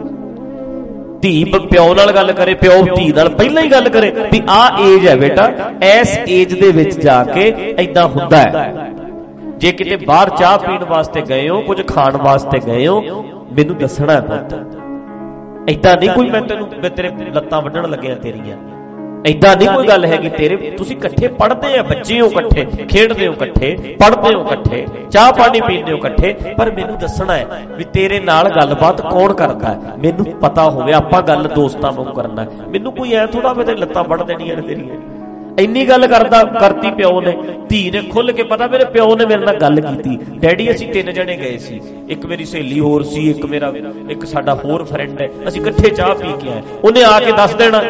ਧੀ ਪਿਓ ਨਾਲ ਗੱਲ ਕਰੇ, ਪਿਓ ਧੀ ਨਾਲ ਪਹਿਲਾਂ ਹੀ ਗੱਲ ਕਰੇ ਵੀ ਆਹ ਏਜ ਹੈ ਬੇਟਾ, ਇਸ ਏਜ ਦੇ ਵਿੱਚ ਜਾ ਕੇ ਏਦਾਂ ਹੁੰਦਾ ਹੈ। ਜੇ ਕਿਤੇ ਬਾਹਰ ਚਾਹ ਪੀਣ ਵਾਸਤੇ ਗਏ ਹੋ, ਕੁਝ ਖਾਣ ਵਾਸਤੇ ਗਏ ਹੋ, ਮੈਨੂੰ ਦੱਸਣਾ ਹੈ ਪੁੱਤ। ਏਦਾਂ ਨਹੀਂ ਕੋਈ ਮੈਂ ਤੈਨੂੰ ਮੈਂ ਤੇਰੇ ਲੱਤਾਂ ਵੱਢਣ ਲੱਗਿਆ ਤੇਰੀਆਂ, ਏਦਾਂ ਨਹੀਂ ਕੋਈ ਗੱਲ ਹੈਗੀ। ਤੇਰੇ ਤੁਸੀਂ ਇਕੱਠੇ ਪੜ੍ਹਦੇ ਆ, ਬੱਚੇ ਹੋ ਇਕੱਠੇ, ਖੇਡਦੇ ਹੋ ਇਕੱਠੇ, ਪੜ੍ਹਦੇ ਹੋ ਇਕੱਠੇ, ਚਾਹ ਪਾਣੀ ਪੀਂਦੇ ਹੋ ਇਕੱਠੇ, ਪਰ ਮੈਨੂੰ ਦੱਸਣਾ ਹੈ ਵੀ ਤੇਰੇ ਨਾਲ ਗੱਲਬਾਤ ਕੌਣ ਕਰਦਾ ਹੈ, ਮੈਨੂੰ ਪਤਾ ਹੋਵੇ। ਆਪਾਂ ਗੱਲ ਦੋਸਤਾਂ ਵਾਂਗ ਕਰਨਾ। ਮੈਨੂੰ ਕੋਈ ਐ ਥੋੜਾ ਵੀ ਤੇਰੀ ਲੱਤਾਂ ਵੱਢ ਦੇਣੀਆਂ ਨੇ ਤੇਰੀਆਂ। ਇੰਨੀ ਗੱਲ ਕਰਦਾ ਕਰਤੀ ਪਿਓ ਨੇ। ਧੀ ਨੇ ਖੁੱਲ ਕੇ ਪਤਾ ਮੇਰੇ ਪਿਓ ਨੇ ਮੇਰੇ ਨਾਲ ਗੱਲ ਕੀਤੀ, ਡੈਡੀ ਅਸੀਂ ਤਿੰਨ ਜਣੇ ਗਏ ਸੀ, ਇੱਕ ਮੇਰੀ ਸਹੇਲੀ ਹੋਰ ਸੀ, ਇੱਕ ਮੇਰਾ ਇੱਕ ਸਾਡਾ ਹੋਰ ਫਰੈਂਡ ਹੈ, ਅਸੀਂ ਇਕੱਠੇ ਚਾਹ ਪੀ ਕੇ ਆਏ। ਉਹਨੇ ਆ ਕੇ ਦੱਸ ਦੇਣਾ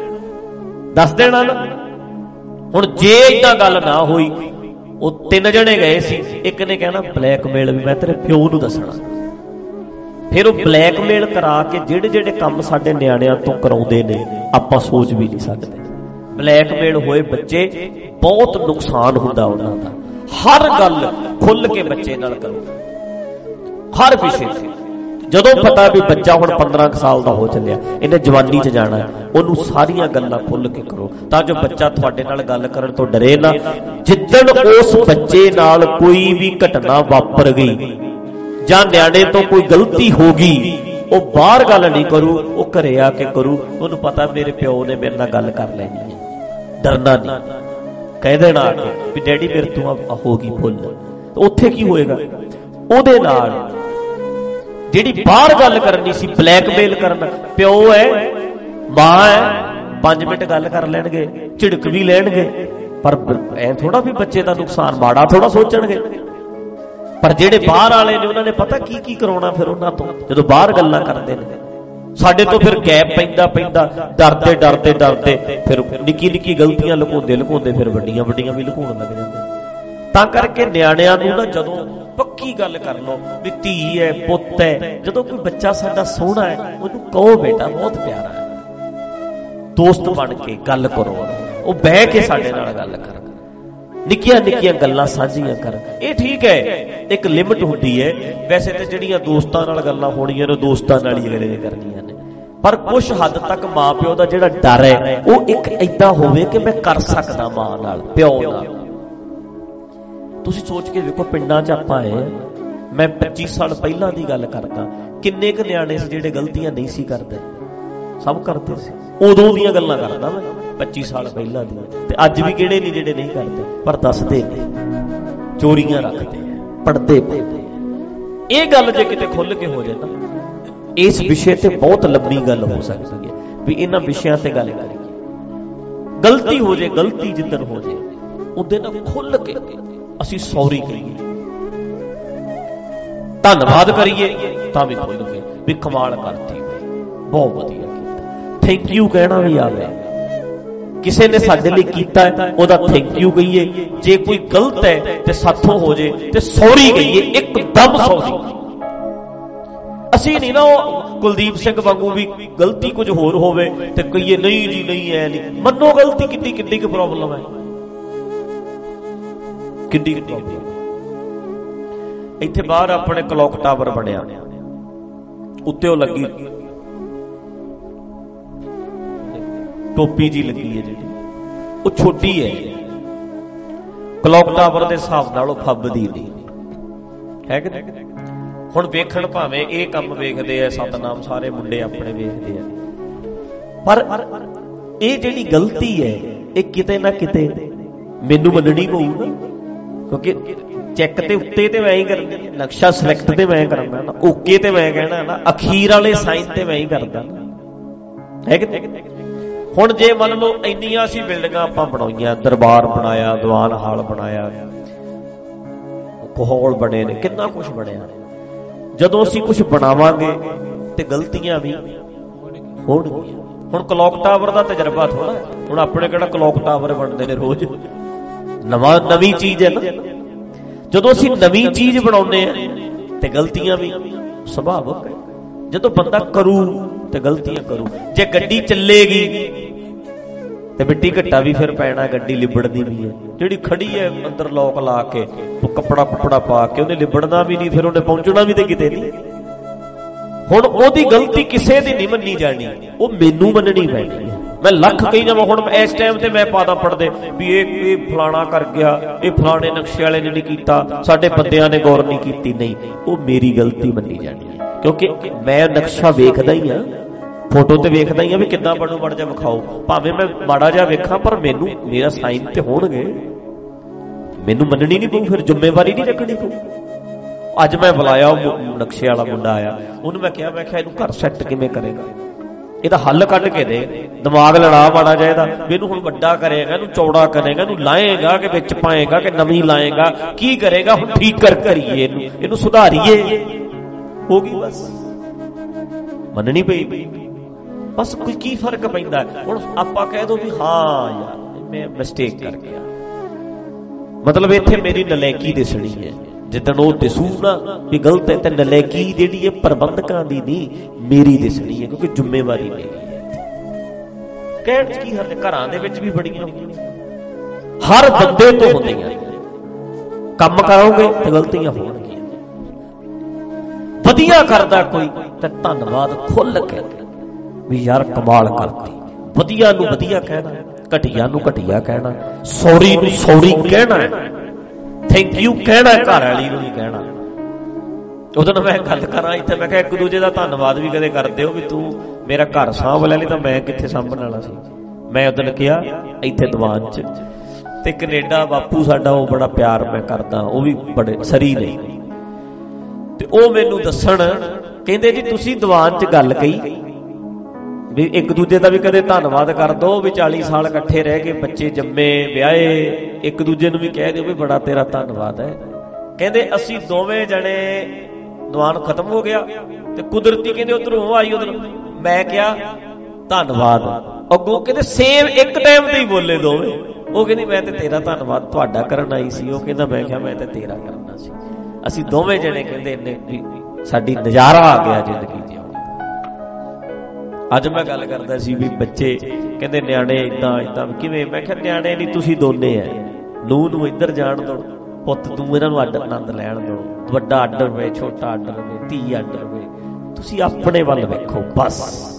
ਦੱਸ ਦੇਣਾ ਨਾ। ਹੁਣ ਜੇ ਏਦਾਂ ਗੱਲ ਨਾ ਹੋਈ, ਉਹ ਤਿੰਨ ਜਣੇ ਗਏ ਸੀ, ਇੱਕ ਨੇ ਕਹਿਣਾ ਬਲੈਕਮੇਲ ਵੀ ਮੈਂ ਤੇਰੇ ਪਿਓ ਨੂੰ ਦੱਸਣਾ। ਫਿਰ ਉਹ ਬਲੈਕਮੇਲ ਕਰਾ ਕੇ ਜਿਹੜੇ ਜਿਹੜੇ ਕੰਮ ਸਾਡੇ ਨਿਆਣਿਆਂ ਤੋਂ ਕਰਾਉਂਦੇ ਨੇ ਆਪਾਂ ਸੋਚ ਵੀ ਨਹੀਂ ਸਕਦੇ। ਬਲੈਕਮੇਲ ਹੋਏ ਬੱਚੇ ਬਹੁਤ ਨੁਕਸਾਨ ਹੁੰਦਾ ਉਹਨਾਂ ਦਾ। ਹਰ ਗੱਲ ਖੁੱਲ ਕੇ ਬੱਚੇ ਨਾਲ ਕਰੋ, ਹਰ ਵਿਸ਼ੇ ਤੇ। ਜਦੋਂ ਪਤਾ ਵੀ ਬੱਚਾ ਹੁਣ ਪੰਦਰਾਂ ਕੁ ਸਾਲ ਦਾ ਹੋ ਚੱਲਿਆ, ਇਹਨੇ ਜਵਾਨੀ 'ਚ ਜਾਣਾ, ਉਹਨੂੰ ਸਾਰੀਆਂ ਗੱਲਾਂ ਖੁੱਲ ਕੇ ਕਰੋ, ਤਾਂ ਜੋ ਬੱਚਾ ਤੁਹਾਡੇ ਨਾਲ ਗੱਲ ਕਰਨ ਤੋਂ ਡਰੇ ਨਾ। ਜਿੱਦਣ ਉਸ ਬੱਚੇ ਨਾਲ ਕੋਈ ਵੀ ਘਟਨਾ ਵਾਪਰ ਗਈ ਜਾਂ ਨਿਆਣੇ ਤੋਂ ਕੋਈ ਗਲਤੀ ਹੋ ਗਈ, ਉਹ ਬਾਹਰ ਗੱਲ ਨਹੀਂ ਕਰੂ, ਉਹ ਘਰੇ ਆ ਕੇ ਕਰੂ। ਉਹਨੂੰ ਪਤਾ ਮੇਰੇ ਪਿਓ ਨੇ ਮੇਰੇ ਨਾਲ ਗੱਲ ਕਰ ਲੈਣੀ ਹੈ, ਡਰਨਾ ਨਹੀਂ। ਕਹਿ ਦੇਣਾ ਆ ਕੇ ਵੀ ਡੈਡੀ ਮੇਰੇ ਤੋਂ ਹੋ ਗਈ ਭੁੱਲ। ਉੱਥੇ ਕੀ ਹੋਏਗਾ? ਉਹਦੇ ਨਾਲ ਜਿਹੜੀ ਬਾਹਰ ਗੱਲ ਕਰਨੀ ਸੀ, ਬਲੈਕਮੇਲ ਕਰਨਾ। ਪਿਓ ਹੈ, ਮਾਂ ਹੈ, ਪੰਜ ਮਿੰਟ ਗੱਲ ਕਰ ਲੈਣਗੇ, ਝਿੜਕ ਵੀ ਲੈਣਗੇ, ਪਰ ਐ ਥੋੜਾ ਵੀ ਬੱਚੇ ਦਾ ਨੁਕਸਾਨ ਮਾੜਾ ਥੋੜਾ ਸੋਚਣਗੇ। ਪਰ ਜਿਹੜੇ ਬਾਹਰ ਵਾਲੇ ਨੇ ਉਹਨਾਂ ਨੇ ਪਤਾ ਕੀ ਕੀ ਕਰਾਉਣਾ ਫਿਰ ਉਹਨਾਂ ਤੋਂ, ਜਦੋਂ ਬਾਹਰ ਗੱਲਾਂ ਕਰਦੇ ਨੇ। ਸਾਡੇ ਤੋਂ ਫਿਰ ਗੈਪ ਪੈਂਦਾ ਪੈਂਦਾ ਡਰਦੇ ਡਰਦੇ ਡਰਦੇ ਫਿਰ ਨਿੱਕੀ ਨਿੱਕੀ ਗਲਤੀਆਂ ਲੁਕਾਉਂਦੇ ਲੁਕਾਉਂਦੇ ਫਿਰ ਵੱਡੀਆਂ ਵੱਡੀਆਂ ਵੀ ਲੁਕਾਉਣ ਲੱਗ ਜਾਂਦੇ। ਤਾਂ ਕਰਕੇ ਨਿਆਣਿਆਂ ਨੂੰ ਨਾ ਜਦੋਂ ਪੱਕੀ ਗੱਲ ਕਰ ਲਓ ਵੀ ਧੀ ਹੈ, ਪੁੱਤ ਹੈ, ਜਦੋਂ ਕੋਈ ਬੱਚਾ ਸਾਡਾ ਸੋਹਣਾ ਹੈ ਉਹਨੂੰ ਕਹੋ ਬੇਟਾ ਬਹੁਤ ਪਿਆਰਾ ਹੈ, ਦੋਸਤ ਬਣ ਕੇ ਗੱਲ ਕਰੋ, ਉਹ ਬਹਿ ਕੇ ਸਾਡੇ ਨਾਲ ਗੱਲ ਕਰ, ਨਿੱਕੀਆਂ ਨਿੱਕੀਆਂ ਗੱਲਾਂ ਸਾਂਝੀਆਂ ਕਰ। ਇਹ ਠੀਕ ਹੈ, ਇੱਕ ਲਿਮਟ ਹੁੰਦੀ ਹੈ। ਵੈਸੇ ਤੇ ਜਿਹੜੀਆਂ ਦੋਸਤਾਂ ਨਾਲ ਗੱਲਾਂ ਹੋਣੀਆਂ ਨੇ ਦੋਸਤਾਂ ਨਾਲ ਹੀ ਅਗਲੇ ਨੇ ਕਰਨੀਆਂ ਨੇ, ਪਰ ਕੁਛ ਹੱਦ ਤੱਕ ਮਾਂ ਪਿਓ ਦਾ ਜਿਹੜਾ ਡਰ ਹੈ ਉਹ ਇੱਕ ਏਦਾਂ ਹੋਵੇ ਕਿ ਮੈਂ ਕਰ ਸਕਦਾ ਮਾਂ ਨਾਲ, ਪਿਓ ਨਾਲ। ਤੁਸੀਂ ਸੋਚ ਕੇ ਵੇਖੋ, ਪਿੰਡਾਂ 'ਚ ਆਪਾਂ ਆਏ, ਮੈਂ ਪੱਚੀ ਸਾਲ ਪਹਿਲਾਂ ਦੀ ਗੱਲ ਕਰਦਾ, ਕਿੰਨੇ ਕੁ ਨਿਆਣੇ ਸੀ ਜਿਹੜੇ ਗਲਤੀਆਂ ਨਹੀਂ ਸੀ ਕਰਦੇ? ਸਭ ਕਰਦੇ ਸੀ। ਉਦੋਂ ਦੀਆਂ ਗੱਲਾਂ ਕਰਦਾ ਮੈਂ, ਪੱਚੀ ਸਾਲ ਪਹਿਲਾਂ ਦੀਆਂ। ਤੇ ਅੱਜ ਵੀ ਕਿਹੜੇ ਨਹੀਂ ਜਿਹੜੇ ਨਹੀਂ ਕਰਦੇ, ਪਰ ਦੱਸਦੇ ਨੇ, ਚੋਰੀਆਂ ਰੱਖਦੇ, ਪੜਦੇ ਪੜਦੇ। ਇਹ ਗੱਲ ਜੇ ਕਿਤੇ ਖੁੱਲ ਕੇ ਹੋ ਜਾਏ ਨਾ, ਇਸ ਵਿਸ਼ੇ ਤੇ ਬਹੁਤ ਲੰਬੀ ਗੱਲ ਹੋ ਸਕਦੀ ਹੈ ਵੀ ਇਹਨਾਂ ਵਿਸ਼ਿਆਂ ਤੇ ਗੱਲ ਕਰੀਏ। ਗਲਤੀ ਹੋ ਜੇ, ਗਲਤੀ ਜਿੱਦਣ ਹੋ ਜੇ ਉਹਦੇ ਨਾਲ ਖੁੱਲ ਕੇ ਅਸੀਂ ਸੌਰੀ ਕਹੀਏ, ਧੰਨਵਾਦ ਕਰੀਏ, ਤਾਂ ਵੀ ਖੁੱਲ ਕੇ ਵੀ ਕਮਾਲ ਕਰਤੀ, ਬਹੁਤ ਵਧੀਆ ਕੀਤਾ, ਥੈਂਕ ਯੂ ਕਹਿਣਾ ਵੀ ਆਵੇ। ਕਿਸੇ ਨੇ ਸਾਡੇ ਲਈ ਕੀਤਾ ਉਹਦਾ ਥੈਂਕ ਯੂ ਕਹੀਏ। ਜੇ ਕੋਈ ਗਲਤ ਹੈ ਤੇ ਸਾਥੋਂ ਹੋ ਜੇ ਤੇ ਸੌਰੀ ਕਹੀਏ, ਇੱਕਦਮ ਸੌਰੀ। ਅਸੀਂ ਨਹੀਂ ਨਾ ਉਹ ਕੁਲਦੀਪ ਸਿੰਘ ਵਾਂਗੂ ਵੀ ਗਲਤੀ ਕੁਝ ਹੋਰ ਹੋਵੇ ਤੇ ਕਹੀਏ ਨਹੀਂ ਜੀ ਨਹੀਂ ਐ ਨਹੀਂ। ਮੰਨੋ ਗਲਤੀ ਕਿੱਡੀ ਕਿੱਡੀ ਕੁ ਪ੍ਰੋਬਲਮ ਹੈ, ਕਿੱਡੀ ਕੁ ਪ੍ਰੋਬਲਮ। ਇੱਥੇ ਬਾਹਰ ਆਪਣੇ ਕਲੌਕ ਟਾਵਰ ਬਣਿਆ, ਉੱਤੇ ਉਹ ਲੱਗੀ ਟੋਪੀ ਜੀ ਲੱਗੀ ਹੈ ਜਿਹੜੀ, ਉਹ ਛੋਟੀ ਹੈ ਕਲੌਕ ਟਾਵਰ ਦੇ ਹਿਸਾਬ ਨਾਲ, ਉਹ ਫੱਬਦੀ ਨਹੀਂ ਹੈ ਕਿ ਨਹੀਂ। ਹੁਣ ਵੇਖਣ ਭਾਵੇਂ ਇਹ ਕੰਮ ਵੇਖਦੇ ਆ ਸਤਨਾਮ, ਸਾਰੇ ਮੁੰਡੇ ਆਪਣੇ ਵੇਖਦੇ ਆ, ਪਰ ਇਹ ਜਿਹੜੀ ਗਲਤੀ ਹੈ ਇਹ ਕਿਤੇ ਨਾ ਕਿਤੇ ਮੈਨੂੰ ਮੰਨਣੀ ਪਊ ਨਾ, ਕਿਉਂਕਿ ਚੈੱਕ ਤੇ ਉੱਤੇ ਤੇ ਮੈਂ ਹੀ ਕਰਨਾ, ਨਕਸ਼ਾ ਸਿਲੈਕਟ ਤੇ ਮੈਂ ਕਰਨਾ ਨਾ, ਓਕੇ ਤੇ ਮੈਂ ਕਹਿਣਾ ਨਾ, ਅਖੀਰ ਵਾਲੇ ਸਾਈਨ ਤੇ ਮੈਂ ਹੀ ਕਰਦਾ ਨਾ, ਹੈ ਕਿ। ਹੁਣ ਜੇ ਮੰਨ ਲਓ ਇੰਨੀਆਂ ਅਸੀਂ ਬਿਲਡਿੰਗਾਂ ਆਪਾਂ ਬਣਾਈਆਂ, ਦਰਬਾਰ ਬਣਾਇਆ, ਦੀਵਾਨ ਹਾਲ ਬਣਾਇਆ, ਕੋਹਲ ਬਣੇ ਨੇ, ਕਿੰਨਾ ਕੁਛ ਬਣਿਆ। ਜਦੋਂ ਅਸੀਂ ਕੁਛ ਬਣਾਵਾਂਗੇ ਤੇ ਗਲਤੀਆਂ ਵੀ ਹੋਣਗੀਆਂ। ਹੁਣ ਕਲੌਕ ਟਾਵਰ ਦਾ ਤਜਰਬਾ ਥੋੜਾ, ਹੁਣ ਆਪਣੇ ਕਿਹੜਾ ਕਲੌਕ ਟਾਵਰ ਬਣਦੇ ਨੇ ਰੋਜ਼, ਨਵਾਂ ਨਵੀਂ ਚੀਜ਼ ਹੈ ਨਾ। ਜਦੋਂ ਅਸੀਂ ਨਵੀਂ ਚੀਜ਼ ਬਣਾਉਂਦੇ ਆ ਤੇ ਗਲਤੀਆਂ ਵੀ ਸੁਭਾਵਿਕ ਹੈ। ਜਦੋਂ ਬੰਦਾ ਕਰੂ ਤੇ ਗਲਤੀਆਂ ਕਰੂ। ਜੇ ਗੱਡੀ ਚੱਲੇਗੀ ਤੇ ਮਿੱਟੀ ਘੱਟਾ ਵੀ ਫਿਰ ਪੈਣਾ, ਗੱਡੀ ਲਿਬੜਦੀ ਵੀ ਹੈ। ਜਿਹੜੀ ਖੜੀ ਹੈ ਅੰਦਰ ਲੋਕ ਲਾ ਕੇ, ਕੱਪੜਾ ਕੁੱਪੜਾ ਪਾ ਕੇ, ਉਹਨੇ ਲਿਬੜਨਾ ਵੀ ਨਹੀਂ, ਫਿਰ ਉਹਨੇ ਪਹੁੰਚਣਾ ਵੀ ਤੇ ਕਿਤੇ ਨਹੀਂ। ਹੁਣ ਉਹਦੀ ਗਲਤੀ ਕਿਸੇ ਦੀ ਨਹੀਂ ਮੰਨੀ ਜਾਣੀ, ਉਹ ਮੈਨੂੰ ਮੰਨਣੀ ਪੈਣੀ ਹੈ। ਮੈਂ ਲੱਖ ਕਹੀ ਜਾਵਾਂ ਹੁਣ ਇਸ ਟਾਈਮ ਤੇ ਮੈਂ ਪਾਦਾ ਪੜਦੇ ਵੀ ਇਹ ਇਹ ਫਲਾਣਾ ਕਰ ਗਿਆ, ਇਹ ਫਲਾਣੇ ਨਕਸ਼ੇ ਵਾਲੇ ਨੇ ਨਹੀਂ ਕੀਤਾ, ਸਾਡੇ ਬੰਦਿਆਂ ਨੇ ਗੌਰ ਨਹੀਂ ਕੀਤੀ, ਨਹੀਂ, ਉਹ ਮੇਰੀ ਗਲਤੀ ਮੰਨੀ ਜਾਣੀ ਹੈ। ਕਿਉਂਕਿ ਮੈਂ ਨਕਸ਼ਾ ਵੇਖਦਾ ਹੀ ਆ, ਫੋਟੋ ਤੇ ਵੇਖਦਾ ਹੀ ਆ ਵੀ ਕਿੱਦਾਂ ਬਣੂ, ਬਣ ਜਾ ਵਿਖਾਓ, ਭਾਵੇਂ ਮੈਂ ਮਾੜਾ ਜਿਹਾ ਵੇਖਾਂ, ਪਰ ਮੈਨੂੰ ਮੇਰਾ ਸਾਈਨ ਤੇ ਹੋਣਗੇ, ਮੈਨੂੰ ਮੰਨਣੀ ਨਹੀਂ ਪਊ, ਫਿਰ ਜ਼ਿੰਮੇਵਾਰੀ ਨਹੀਂ ਰੱਖਣੀ ਪਊ। ਅੱਜ ਮੈਂ ਬੁਲਾਇਆ, ਉਹ ਨਕਸ਼ੇ ਵਾਲਾ ਮੁੰਡਾ ਆਇਆ, ਉਹਨੂੰ ਮੈਂ ਕਿਹਾ ਮੈਂ ਕਿਹਾ ਇਹਨੂੰ ਘਰ ਸੈੱਟ ਕਿਵੇਂ ਕਰੇਗਾ, ਇਹਦਾ ਹੱਲ ਕੱਢ ਕੇ ਦੇ, ਦਿਮਾਗ ਲੜਾ ਮਾੜਾ ਜਾਏਦਾ ਵੀ ਇਹਨੂੰ ਹੁਣ ਵੱਡਾ ਕਰੇਗਾ, ਇਹਨੂੰ ਚੌੜਾ ਕਰੇਗਾ, ਇਹਨੂੰ ਲਾਏਗਾ ਕਿ ਵਿੱਚ ਪਾਏਗਾ ਕਿ ਨਵੀਂ ਲਾਏਗਾ, ਕੀ ਕਰੇਗਾ, ਹੁਣ ਠੀਕ ਕਰ ਕਰੀਏ, ਇਹਨੂੰ ਇਹਨੂੰ ਸੁਧਾਰੀਏ, ਹੋ ਗਈ ਬਸ। ਮੰਨਣੀ ਪਈ ਬਸ, ਕੋਈ ਕੀ ਫਰਕ ਪੈਂਦਾ। ਹੁਣ ਆਪਾਂ ਕਹਿ ਦੋ ਵੀ ਹਾਂ ਯਾਰ ਮੈਂ ਮਿਸਟੇਕ ਕਰ ਗਿਆ, ਮਤਲਬ ਇੱਥੇ ਮੇਰੀ ਨਲਾਇਕੀ ਦਿਸਣੀ ਹੈ। ਜਿੱਦਣ ਉਹ ਦਿਸੂ ਨਾ ਵੀ ਗਲਤ ਹੈ, ਤੇ ਨਲਾਇਕੀ ਜਿਹੜੀ ਹੈ ਪ੍ਰਬੰਧਕਾਂ ਦੀ ਨਹੀਂ, ਮੇਰੀ ਦਿਸਣੀ ਹੈ, ਕਿਉਂਕਿ ਜ਼ਿੰਮੇਵਾਰੀ ਮੇਰੀ ਹੈ। ਕਹਿਣ ਚ ਕੀ ਹਰਜ, ਘਰਾਂ ਦੇ ਵਿੱਚ ਵੀ ਬੜੀਆਂ ਹੁੰਦੀਆਂ, ਹਰ ਬੰਦੇ ਤੋਂ ਹੁੰਦੀਆਂ। ਕੰਮ ਕਰੋਗੇ ਤੇ ਗਲਤੀਆਂ ਹੋਣਗੀਆਂ। ਵਧੀਆ ਕਰਦਾ ਕੋਈ ਤੇ ਧੰਨਵਾਦ ਖੁੱਲ ਕੇ ਵੀ ਯਾਰ ਕਮਾਲ ਕਰਦੀ, ਵਧੀਆ ਨੂੰ ਵਧੀਆ ਕਹਿਣਾ, ਘਟੀਆ ਨੂੰ ਘਟੀਆ ਕਹਿਣਾ, ਸੌਰੀ ਨੂੰ ਸੌਰੀ ਕਹਿਣਾ, ਥੈਂਕ ਯੂ ਕਹਿਣਾ, ਘਰ ਵਾਲੀ ਨੂੰ ਨਹੀਂ ਕਹਿਣਾ। ਉਦੋਂ ਮੈਂ ਗੱਲ ਕਰਾਂ ਇੱਥੇ, ਮੈਂ ਕਿਹਾ ਇੱਕ ਦੂਜੇ ਦਾ ਧੰਨਵਾਦ ਵੀ ਕਦੇ ਕਰਦੇ ਹੋ ਵੀ ਤੂੰ ਮੇਰਾ ਘਰ ਸਾਂਭ ਲੈ, ਨਹੀਂ ਤਾਂ ਮੈਂ ਕਿੱਥੇ ਸਾਂਭਣ ਵਾਲਾ ਸੀ। ਮੈਂ ਉਦੋਂ ਕਿਹਾ ਇੱਥੇ ਦੀਵਾਨ ਚ, ਤੇ ਕੈਨੇਡਾ ਬਾਪੂ ਸਾਡਾ ਉਹ ਬੜਾ ਪਿਆਰ ਮੈਂ ਕਰਦਾ, ਉਹ ਵੀ ਬੜੇ ਸਰੀ ਨੇ, ਤੇ ਉਹ ਮੈਨੂੰ ਦੱਸਣ ਕਹਿੰਦੇ ਜੀ ਤੁਸੀਂ ਦੀਵਾਨ ਚ ਗੱਲ ਕਹੀ ਵੀ ਇੱਕ ਦੂਜੇ ਦਾ ਵੀ ਕਦੇ ਧੰਨਵਾਦ ਕਰ ਦੋ, ਵੀ ਚਾਲੀ ਸਾਲ ਇਕੱਠੇ ਰਹਿ ਕੇ ਬੱਚੇ ਜੰਮੇ ਵਿਆਹੇ, ਇੱਕ ਦੂਜੇ ਨੂੰ ਵੀ ਕਹਿ ਦਿਓ ਵੀ ਬੜਾ ਤੇਰਾ ਧੰਨਵਾਦ ਹੈ। ਕਹਿੰਦੇ ਅਸੀਂ ਦੋਵੇਂ ਜਣੇ, ਦੀਵਾਨ ਖਤਮ ਹੋ ਗਿਆ ਤੇ ਕੁਦਰਤੀ ਕਹਿੰਦੇ ਉਧਰੋਂ ਆਈ, ਉਧਰ ਮੈਂ ਕਿਹਾ ਧੰਨਵਾਦ, ਅੱਗੋਂ ਕਹਿੰਦੇ ਸੇਮ ਇੱਕ ਟਾਈਮ ਤੇ ਹੀ ਬੋਲੇ ਦੋਵੇਂ। ਉਹ ਕਹਿੰਦੀ ਮੈਂ ਤੇ ਤੇਰਾ ਧੰਨਵਾਦ ਤੁਹਾਡਾ ਕਰਨ ਆਈ ਸੀ, ਉਹ ਕਹਿੰਦਾ ਮੈਂ ਕਿਹਾ ਮੈਂ ਤੇ ਤੇਰਾ ਕਰਨਾ ਸੀ। ਅਸੀਂ ਦੋਵੇਂ ਜਣੇ ਕਹਿੰਦੇ ਇੰਨੇ ਵੀ ਸਾਡੀ ਨਜ਼ਾਰਾ ਆ ਗਿਆ ਜ਼ਿੰਦਗੀ ਚ। ਅੱਜ ਮੈਂ ਗੱਲ ਕਰਦਾ ਸੀ ਵੀ ਬੱਚੇ ਕਹਿੰਦੇ ਨਿਆਣੇ ਏਦਾਂ ਏਦਾਂ ਕਿਵੇਂ, ਮੈਂ ਕਿਹਾ ਨਿਆਣੇ ਨਹੀਂ ਤੁਸੀਂ ਦੋਨੇ ਐ, ਨੂੰਹ ਨੂੰ ਇੱਧਰ ਜਾਣ ਦਿਓ, ਪੁੱਤ ਤੂੰ ਇਹਨਾਂ ਨੂੰ ਅੱਡ ਆਨੰਦ ਲੈਣ ਦਿਓ, ਵੱਡਾ ਅੱਡ ਰਵੇ, ਛੋਟਾ ਅੱਡ ਰਵੇ, ਧੀ ਅੱਡ ਰਵੇ, ਤੁਸੀਂ ਆਪਣੇ ਵੱਲ ਵੇਖੋ ਬਸ,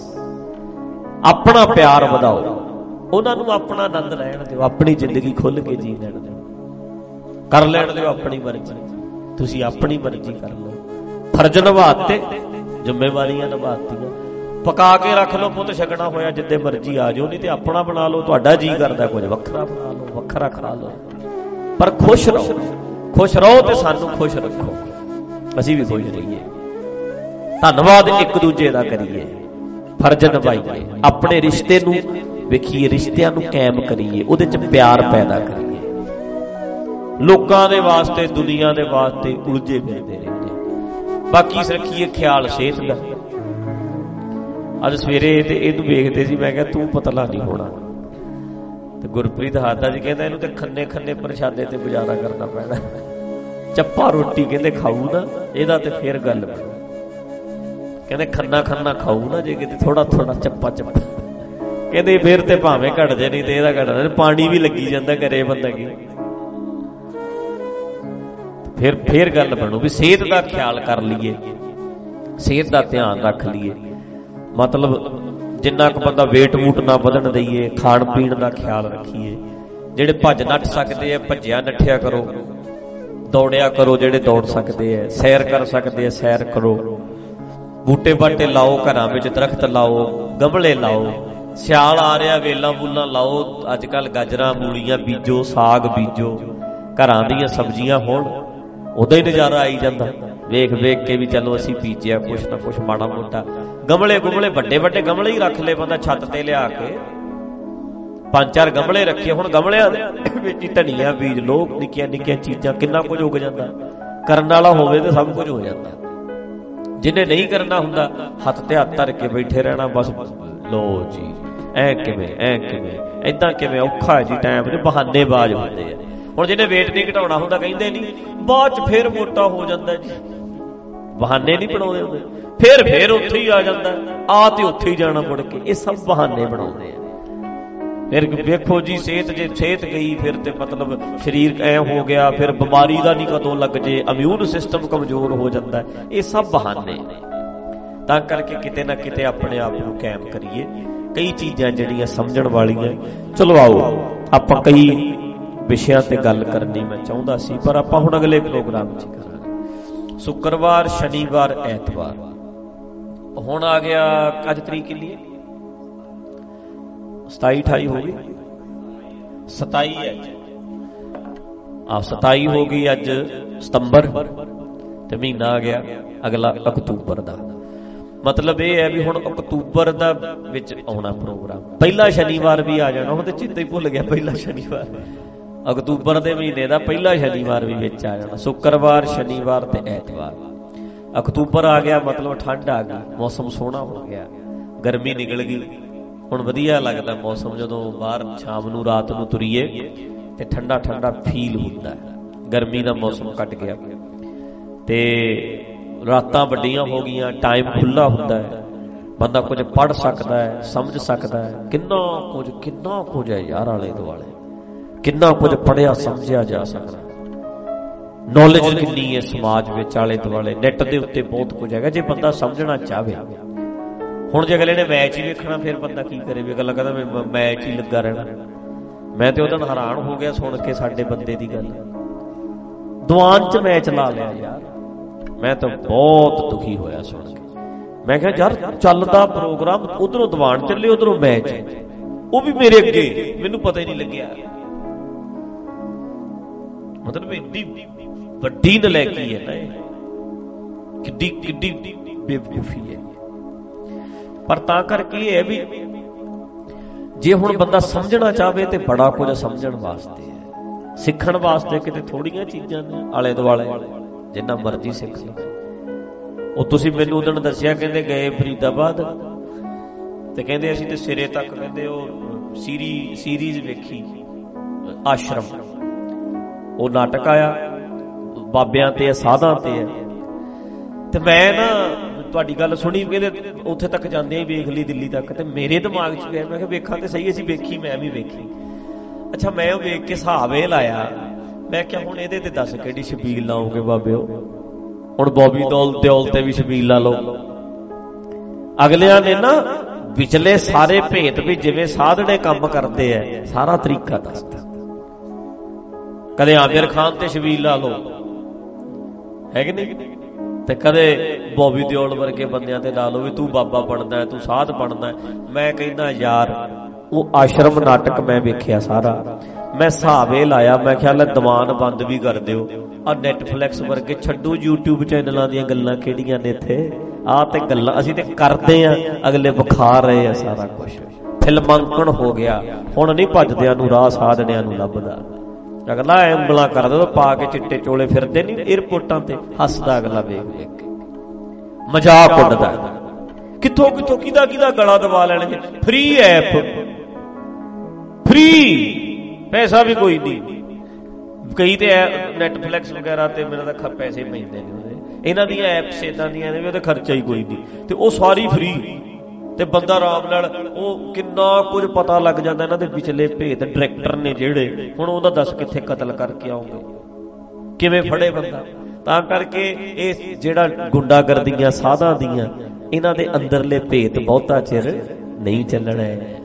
ਆਪਣਾ ਪਿਆਰ ਵਧਾਓ, ਉਹਨਾਂ ਨੂੰ ਆਪਣਾ ਆਨੰਦ ਲੈਣ ਦਿਓ, ਆਪਣੀ ਜ਼ਿੰਦਗੀ ਖੁੱਲ ਕੇ ਜੀ ਲੈਣ ਦਿਓ, ਕਰ ਲੈਣ ਦਿਓ ਆਪਣੀ ਮਰਜ਼ੀ, ਤੁਸੀਂ ਆਪਣੀ ਮਰਜ਼ੀ ਕਰ ਲਓ। ਫਰਜ਼ ਨਿਭਾਤੇ, ਜ਼ਿੰਮੇਵਾਰੀਆਂ ਨਿਭਾਤੀਆਂ, ਪਕਾ ਕੇ ਰੱਖ ਲਓ, ਪੁੱਤ ਛਕਣਾ ਹੋਇਆ ਜਿੱਦੇ ਮਰਜ਼ੀ ਆ ਜਾਓ, ਨਹੀਂ ਤੇ ਆਪਣਾ ਬਣਾ ਲਓ, ਤੁਹਾਡਾ ਜੀ ਕਰਦਾ ਕੁਝ ਵੱਖਰਾ ਬਣਾ ਲਓ, ਵੱਖਰਾ ਖਾ ਲਓ, ਪਰ ਖੁਸ਼ ਰਹੋ, ਖੁਸ਼ ਰਹੋ ਤੇ ਸਾਨੂੰ ਖੁਸ਼ ਰੱਖੋ, ਅਸੀਂ ਵੀ ਖੁਸ਼ ਰਹੀਏ। ਧੰਨਵਾਦ ਇੱਕ ਦੂਜੇ ਦਾ ਕਰੀਏ, ਫਰਜ਼ ਨਿਭਾਈਏ, ਆਪਣੇ ਰਿਸ਼ਤੇ ਨੂੰ ਵੇਖੀਏ, ਰਿਸ਼ਤਿਆਂ ਨੂੰ ਕਾਇਮ ਕਰੀਏ, ਉਹਦੇ ਚ ਪਿਆਰ ਪੈਦਾ ਕਰੀਏ। ਲੋਕਾਂ ਦੇ ਵਾਸਤੇ, ਦੁਨੀਆ ਦੇ ਵਾਸਤੇ ਉਲਝੇ ਫਿਰਦੇ ਰਹਿੰਦੇ। ਬਾਕੀ ਰੱਖੀਏ ਖਿਆਲ ਸਿਹਤ ਦਾ। ਅੱਜ ਸਵੇਰੇ ਤੇ ਇਹਨੂੰ ਵੇਖਦੇ ਸੀ, ਮੈਂ ਕਿਹਾ ਤੂੰ ਪਤਲਾ ਨਹੀਂ ਹੋਣਾ, ਤੇ ਗੁਰਪ੍ਰੀਤ ਹਾਦਾ ਜੀ ਕਹਿੰਦਾ ਇਹਨੂੰ ਤੇ ਖੰਨੇ ਖੰਨੇ ਪ੍ਰਸ਼ਾਦੇ ਤੇ ਗੁਜ਼ਾਰਾ ਕਰਨਾ ਪੈਣਾ, ਚੱਪਾ ਰੋਟੀ ਕਹਿੰਦੇ ਖਾਊ ਨਾ ਇਹਦਾ ਤੇ ਫੇਰ ਗੱਲ ਬਣੂ। ਕਹਿੰਦੇ ਖੰਨਾ ਖੰਨਾ ਖਾਊ ਨਾ ਜੇ ਕਿਤੇ ਥੋੜਾ ਥੋੜਾ ਚੱਪਾ ਚੱਪਾ, ਕਹਿੰਦੇ ਫਿਰ ਤੇ ਭਾਵੇਂ ਘਟ ਜੇ ਨਹੀਂ ਤੇ ਇਹਦਾ ਘਟਦਾ ਪਾਣੀ ਵੀ ਲੱਗੀ ਜਾਂਦਾ, ਕਰੇ ਬੰਦਾ ਕੀ। ਫਿਰ ਫਿਰ ਗੱਲ ਬਣੂ ਵੀ ਸਿਹਤ ਦਾ ਖਿਆਲ ਕਰ ਲਈਏ, ਸਿਹਤ ਦਾ ਧਿਆਨ ਰੱਖ ਲਈਏ। ਮਤਲਬ ਜਿੰਨਾ ਕੁ ਬੰਦਾ ਵੇਟ ਵੂਟ ਨਾ ਵਧਣ ਦਈਏ, ਖਾਣ ਪੀਣ ਦਾ ਖਿਆਲ ਰੱਖੀਏ। ਜਿਹੜੇ ਭੱਜ ਨੱਠ ਸਕਦੇ ਆ ਭੱਜਿਆ ਨੱਠਿਆ ਕਰੋ, ਦੌੜਿਆ ਕਰੋ ਜਿਹੜੇ ਦੌੜ ਸਕਦੇ ਆ, ਸੈਰ ਕਰ ਸਕਦੇ ਆ ਸੈਰ ਕਰੋ, ਬੂਟੇ ਬਾਟੇ ਲਾਓ, ਘਰਾਂ ਵਿੱਚ ਦਰਖਤ ਲਾਓ, ਗਮਲੇ ਲਾਓ, ਸਿਆਲ ਆ ਰਿਹਾ ਵੇਲਾਂ ਵੂਲਾਂ ਲਾਓ, ਅੱਜ ਕੱਲ੍ਹ ਗਾਜਰਾਂ ਮੂਲੀਆਂ ਬੀਜੋ, ਸਾਗ ਬੀਜੋ, ਘਰਾਂ ਦੀਆਂ ਸਬਜ਼ੀਆਂ ਹੋਣ, ਉਦੋਂ ਹੀ ਨਜ਼ਾਰਾ ਆਈ ਜਾਂਦਾ ਵੇਖ ਵੇਖ ਕੇ ਵੀ ਚਲੋ ਅਸੀਂ ਬੀਜਿਆ ਕੁਛ ਨਾ ਕੁਛ ਮਾੜਾ ਮੋਟਾ। ਗਮਲੇ ਗੁਮਲੇ ਵੱਡੇ ਵੱਡੇ ਗਮਲੇ ਹੀ ਰੱਖ ਲਏ ਬੰਦਾ ਛੱਤ ਤੇ ਲਿਆ ਕੇ, ਪੰਜ ਚਾਰ ਗਮਲੇ ਰੱਖੇ, ਹੁਣ ਗਮਲਿਆਂ ਦੇ ਵਿੱਚ ਹੀ ਧਨੀਆ ਬੀਜ ਲੋ, ਨਿੱਕੀਆਂ ਨਿੱਕੀਆਂ ਚੀਜ਼ਾਂ, ਕਿੰਨਾ ਕੁਝ ਉੱਗ ਜਾਂਦਾ। ਕਰਨ ਵਾਲਾ ਹੋਵੇ ਤਾਂ ਸਭ ਕੁਝ ਹੋ ਜਾਂਦਾ, ਜਿਹਨੇ ਨਹੀਂ ਕਰਨਾ ਹੁੰਦਾ ਹੱਥ ਤੇ ਹੱਥ ਧਰ ਕੇ ਬੈਠੇ ਰਹਿਣਾ ਬਸ। ਲੋ ਜੀ ਐ ਕਿਵੇਂ ਐ ਕਿਵੇਂ ਏਦਾਂ ਕਿਵੇਂ, ਔਖਾ ਜੀ ਟਾਈਮ ਚ ਬਹਾਨੇਬਾਜ਼ ਹੁੰਦੇ ਆ। ਹੁਣ ਜਿਹਨੇ ਵੇਟ ਨਹੀਂ ਘਟਾਉਣਾ ਹੁੰਦਾ ਕਹਿੰਦੇ ਨਹੀਂ ਬਾਅਦ ਚ ਫੇਰ ਮੋਟਾ ਹੋ ਜਾਂਦਾ ਜੀ, ਬਹਾਨੇ ਨਹੀਂ ਬਣਾਉਂਦੇ ਹੁੰਦੇ, ਫੇਰ ਫੇਰ ਉੱਥੇ ਹੀ ਆ ਜਾਂਦਾ, ਆ ਤੇ ਉੱਥੇ ਹੀ ਜਾਣਾ ਮੁੜ ਕੇ। ਇਹ ਸਭ ਬਹਾਨੇ ਬਣਾਉਂਦੇ ਆ। ਫਿਰ ਵੇਖੋ ਜੀ ਸਿਹਤ ਜੇ ਸਿਹਤ ਗਈ ਫਿਰ ਤੇ ਮਤਲਬ ਸਰੀਰ ਐ ਹੋ ਗਿਆ, ਫਿਰ ਬਿਮਾਰੀ ਦਾ ਨਹੀਂ ਕਦੋਂ ਲੱਗ ਜੇ, ਇਮਿਊਨ ਸਿਸਟਮ ਕਮਜ਼ੋਰ ਹੋ ਜਾਂਦਾ। ਇਹ ਸਭ ਬਹਾਨੇ ਨੇ। ਤਾਂ ਕਰਕੇ ਕਿਤੇ ਨਾ ਕਿਤੇ ਆਪਣੇ ਆਪ ਨੂੰ ਕਾਇਮ ਕਰੀਏ। ਕਈ ਚੀਜ਼ਾਂ ਜਿਹੜੀਆਂ ਸਮਝਣ ਵਾਲੀਆਂ। ਚਲੋ ਆਓ ਆਪਾਂ ਕਈ ਵਿਸ਼ਿਆਂ ਤੇ ਗੱਲ ਕਰਨੀ ਮੈਂ ਚਾਹੁੰਦਾ ਸੀ, ਪਰ ਆਪਾਂ ਹੁਣ ਅਗਲੇ ਪ੍ਰੋਗਰਾਮ 'ਚ ਕਰਾਂਗੇ। ਸ਼ੁੱਕਰਵਾਰ, ਸ਼ਨੀਵਾਰ, ਐਤਵਾਰ। ਹੁਣ ਆ ਗਿਆ ਅੱਜ ਤਰੀਕ ਕਿੰਨੀ ਹੈ? ਸਤਾਈ ਅਠਾਈ ਹੋ ਗਈ, ਸਤਾਈ ਅੱਜ ਆ ਸਤਾਈ ਹੋ ਗਈ ਅੱਜ ਸਤੰਬਰ, ਤੇ ਮਹੀਨਾ ਆ ਗਿਆ ਅਗਲਾ ਅਕਤੂਬਰ ਦਾ। ਮਤਲਬ ਇਹ ਹੈ ਵੀ ਹੁਣ ਅਕਤੂਬਰ ਦਾ ਵਿੱਚ ਆਉਣਾ ਪ੍ਰੋਗਰਾਮ। ਪਹਿਲਾ ਸ਼ਨੀਵਾਰ ਵੀ ਆ ਜਾਣਾ, ਹੁਣ ਤੇ ਚੇਤਾ ਹੀ ਭੁੱਲ ਗਿਆ ਪਹਿਲਾ ਸ਼ਨੀਵਾਰ। ਅਕਤੂਬਰ ਦੇ ਮਹੀਨੇ ਦਾ ਪਹਿਲਾ ਸ਼ਨੀਵਾਰ ਵੀ ਵਿੱਚ ਆ ਜਾਣਾ। ਸ਼ੁੱਕਰਵਾਰ, ਸ਼ਨੀਵਾਰ ਤੇ ਐਤਵਾਰ। ਅਕਤੂਬਰ ਆ ਗਿਆ ਮਤਲਬ ਠੰਡ ਆ ਗਈ, ਮੌਸਮ ਸੋਹਣਾ ਹੋ ਗਿਆ, ਗਰਮੀ ਨਿਕਲ ਗਈ। ਹੁਣ ਵਧੀਆ ਲੱਗਦਾ ਮੌਸਮ, ਜਦੋਂ ਬਾਹਰ ਸ਼ਾਮ ਨੂੰ ਰਾਤ ਨੂੰ ਤੁਰੀਏ ਤੇ ਠੰਡਾ ਠੰਡਾ ਫੀਲ ਹੁੰਦਾ। ਗਰਮੀ ਦਾ ਮੌਸਮ ਕੱਟ ਗਿਆ ਤੇ ਰਾਤਾਂ ਵੱਡੀਆਂ ਹੋ ਗਈਆਂ, ਟਾਈਮ ਖੁੱਲ੍ਹਾ ਹੁੰਦਾ ਹੈ, ਬੰਦਾ ਕੁਝ ਪੜ੍ਹ ਸਕਦਾ ਹੈ, ਸਮਝ ਸਕਦਾ ਹੈ। ਕਿੰਨਾ ਕੁਝ ਕਿੰਨਾ ਕੁਝ ਹੈ ਯਾਰ ਆਲੇ ਦੁਆਲੇ, ਕਿੰਨਾ ਕੁਝ ਪੜ੍ਹਿਆ ਸਮਝਿਆ ਜਾ ਸਕਦਾ। ਨੌਲੇਜ ਕਿੰਨੀ ਹੈ ਸਮਾਜ ਵਿੱਚ, ਆਲੇ ਦੁਆਲੇ ਨੈੱਟ ਦੇ ਉੱਤੇ ਬਹੁਤ ਕੁਝ ਹੈਗਾ ਜੇ ਬੰਦਾ ਸਮਝਣਾ ਚਾਹਵੇ। ਹੁਣ ਜੇ ਅਗਲੇ ਨੇ ਮੈਚ ਹੀ ਵੇਖਣਾ ਫਿਰ ਬੰਦਾ ਕੀ ਕਰੇ? ਵੀ ਅਗਲਾ ਕਹਿੰਦਾ ਮੈਂ ਮੈਚ ਹੀ ਲੱਗਾ ਰਹਿਣਾ। ਮੈਂ ਤੇ ਉਹਦੇ ਨਾਲ ਹੈਰਾਨ ਹੋ ਗਿਆ ਸੁਣ ਕੇ ਸਾਡੇ ਬੰਦੇ ਦੀ ਗੱਲ, ਦੀਵਾਨ 'ਚ ਮੈਚ ਲਾ ਲਿਆ ਯਾਰ। ਮੈਂ ਤਾਂ ਬਹੁਤ ਦੁਖੀ ਹੋਇਆ ਸੁਣ ਕੇ। ਮੈਂ ਕਿਹਾ ਯਾਰ ਚੱਲਦਾ ਪ੍ਰੋਗਰਾਮ, ਉਧਰੋਂ ਦੀਵਾਨ ਚੱਲੇ ਉਧਰੋਂ ਮੈਚ, ਉਹ ਵੀ ਮੇਰੇ ਅੱਗੇ, ਮੈਨੂੰ ਪਤਾ ਹੀ ਨਹੀਂ ਲੱਗਿਆ। ਮਤਲਬ ਏਡੀ ਵੱਡੀ ਨਲਾਇਕੀ ਹੈ ਨਾ ਇਹ, ਕਿੱਡੀ ਕਿੱਡੀ ਬੇਵਕੂਫੀ ਹੈ। ਪਰ ਤਾਂ ਕਰਕੇ ਇਹ ਹੈ ਵੀ ਜੇ ਹੁਣ ਬੰਦਾ ਸਮਝਣਾ ਚਾਹਵੇ ਤੇ ਬੜਾ ਕੁਝ ਸਮਝਣ ਵਾਸਤੇ ਹੈ, ਸਿੱਖਣ ਵਾਸਤੇ ਕਿਤੇ ਥੋੜੀਆਂ ਚੀਜ਼ਾਂ ਨੇ ਆਲੇ ਦੁਆਲੇ, ਜਿੰਨਾ ਮਰਜ਼ੀ ਸਿੱਖ ਲਓ। ਉਹ ਤੁਸੀਂ ਮੈਨੂੰ ਉਦੋਂ ਦੱਸਿਆ, ਕਹਿੰਦੇ ਗਏ ਫਰੀਦਾਬਾਦ ਤੇ ਕਹਿੰਦੇ ਅਸੀਂ ਤੇ ਸਿਰੇ ਤੱਕ ਕਹਿੰਦੇ ਉਹ ਸੀਰੀ ਸੀਰੀਜ਼ ਵੇਖੀ ਆਸ਼ਰਮ, ਉਹ ਨਾਟਕ ਆਇਆ ਬਾਬਿਆਂ ਤੇ ਸਾਧਾਂ ਤੇ ਹੈ। ਤੇ ਮੈਂ ਨਾ ਤੁਹਾਡੀ ਗੱਲ ਸੁਣੀ, ਕਹਿੰਦੇ ਉੱਥੇ ਤੱਕ ਜਾਂਦੇ ਹੀ ਵੇਖ ਲਈ ਦਿੱਲੀ ਤੱਕ, ਤੇ ਮੇਰੇ ਦਿਮਾਗ 'ਚ ਗਿਆ ਮੈਂ ਕਿਹਾ ਵੇਖਾਂ ਤੇ ਸਹੀ, ਅਸੀਂ ਵੇਖੀ, ਮੈਂ ਵੀ ਵੇਖੀ। ਅੱਛਾ ਮੈਂ ਉਹ ਵੇਖ ਕੇ ਹਿਸਾਬ ਇਹ ਲਾਇਆ, ਮੈਂ ਕਿਹਾ ਹੁਣ ਇਹਦੇ ਤੇ ਦੱਸ ਕਿਹੜੀ ਛਬੀਲ ਲਾਓਗੇ ਬਾਬਿਓ? ਹੁਣ ਬੋਬੀ ਦੌਲ ਦਿਓਲ ਤੇ ਵੀ ਛਬੀਲ ਲਾ ਲਓ। ਅਗਲਿਆਂ ਨੇ ਨਾ ਵਿਚਲੇ ਸਾਰੇ ਭੇਤ ਵੀ ਜਿਵੇਂ ਸਾਧੜੇ ਕੰਮ ਕਰਦੇ ਐ ਸਾਰਾ ਤਰੀਕਾ ਦੱਸਦਾ। ਕਦੇ ਆਮਿਰ ਖਾਨ ਤੇ ਛਬੀਲ ਲਾ ਲਓ, ਹੈ ਕਿ ਨਹੀਂ, ਤੇ ਕਦੇ ਬੋਬੀ ਦਿਓਲ ਵਰਗੇ ਬੰਦਿਆਂ ਤੇ ਲਾ ਲਓ ਵੀ ਤੂੰ ਬਾਬਾ ਬਣਦਾ ਹੈ, ਤੂੰ ਸਾਧ ਬਣਦਾ ਹੈ। ਮੈਂ ਕਹਿੰਦਾ ਯਾਰ ਉਹ ਆਸ਼ਰਮ ਨਾਟਕ ਮੈਂ ਵੇਖਿਆ ਸਾਰਾ, ਮੈਂ ਹਿਸਾਬ ਇਹ ਲਾਇਆ, ਮੈਂ ਖਿਆਲ ਹੈ ਦੀਵਾਨ ਬੰਦ ਵੀ ਕਰ ਦਿਓ। ਆ ਨੈਟਫਲਿਕਸ ਵਰਗੇ ਛੱਡੋ ਯੂਟਿਊਬ ਚੈਨਲਾਂ ਦੀਆਂ ਗੱਲਾਂ ਕਿਹੜੀਆਂ ਨੇ ਇੱਥੇ, ਆਹ ਤੇ ਗੱਲਾਂ ਅਸੀਂ ਤੇ ਕਰਦੇ ਆ, ਅਗਲੇ ਵਿਖਾ ਰਹੇ ਆ ਸਾਰਾ ਕੁਛ। ਫਿਲਮਾਂਕਣ ਹੋ ਗਿਆ, ਹੁਣ ਨਹੀਂ ਭੱਜਦਿਆਂ ਨੂੰ ਰਾਹ ਸਾਧਨਿਆਂ ਨੂੰ ਲੱਭਦਾ। ਅਗਲਾ ਉਂਗਲਾਂ ਕਰਦਾ ਪਾ ਕੇ ਚਿੱਟੇ ਚੋਲੇ ਫਿਰਦੇ ਨਹੀਂ ਏਅਰਪੋਰਟਾਂ ਤੇ, ਹੱਸਦਾ ਅਗਲਾ ਵੇਖ ਵੇਖ ਕੇ, ਮਜ਼ਾਕ ਉੱਡਦਾ। ਕਿੱਥੋਂ ਕਿੱਥੋਂ ਕਿਹਦਾ ਕਿਹਦਾ ਗਲਾ ਦਬਾ ਲੈਣਗੇ। ਫ੍ਰੀ ਐਪ, ਫ੍ਰੀ, ਪੈਸਾ ਵੀ ਕੋਈ ਨਹੀਂ। ਕਈ ਤੇ ਨੈਟਫਲਿਕਸ ਵਗੈਰਾ ਤੇ ਮੇਰਾ ਤਾਂ ਪੈਸੇ ਪੈਂਦੇ ਨੇ ਉਹਦੇ, ਇਹਨਾਂ ਦੀਆਂ ਐਪਸ ਇਦਾਂ ਦੀਆਂ ਨੇ ਵੀ ਉਹਦਾ ਖਰਚਾ ਹੀ ਕੋਈ ਨਹੀਂ, ਤੇ ਉਹ ਸਾਰੀ ਫ੍ਰੀ, ਤੇ ਬੰਦਾ ਆਰਾਮ ਨਾਲ ਉਹ ਕਿੰਨਾ ਕੁਝ ਪਤਾ ਲੱਗ ਜਾਂਦਾ ਇਹਨਾਂ ਦੇ ਵਿਚਲੇ ਭੇਤ। ਡਾਇਰੈਕਟਰ ਨੇ ਜਿਹੜੇ, ਹੁਣ ਉਹਦਾ ਦੱਸ ਕਿੱਥੇ ਕਤਲ ਕਰਕੇ ਆਉਂਗੇ, ਕਿਵੇਂ ਫੜੇ ਬੰਦਾ। ਤਾਂ ਕਰਕੇ ਇਹ ਜਿਹੜਾ ਗੁੰਡਾਗਰਦੀਆਂ ਸਾਧਾਂ ਦੀਆਂ, ਇਹਨਾਂ ਦੇ ਅੰਦਰਲੇ ਭੇਤ ਬਹੁਤਾ ਚਿਰ ਨਹੀਂ ਚੱਲਣਾ ਹੈ।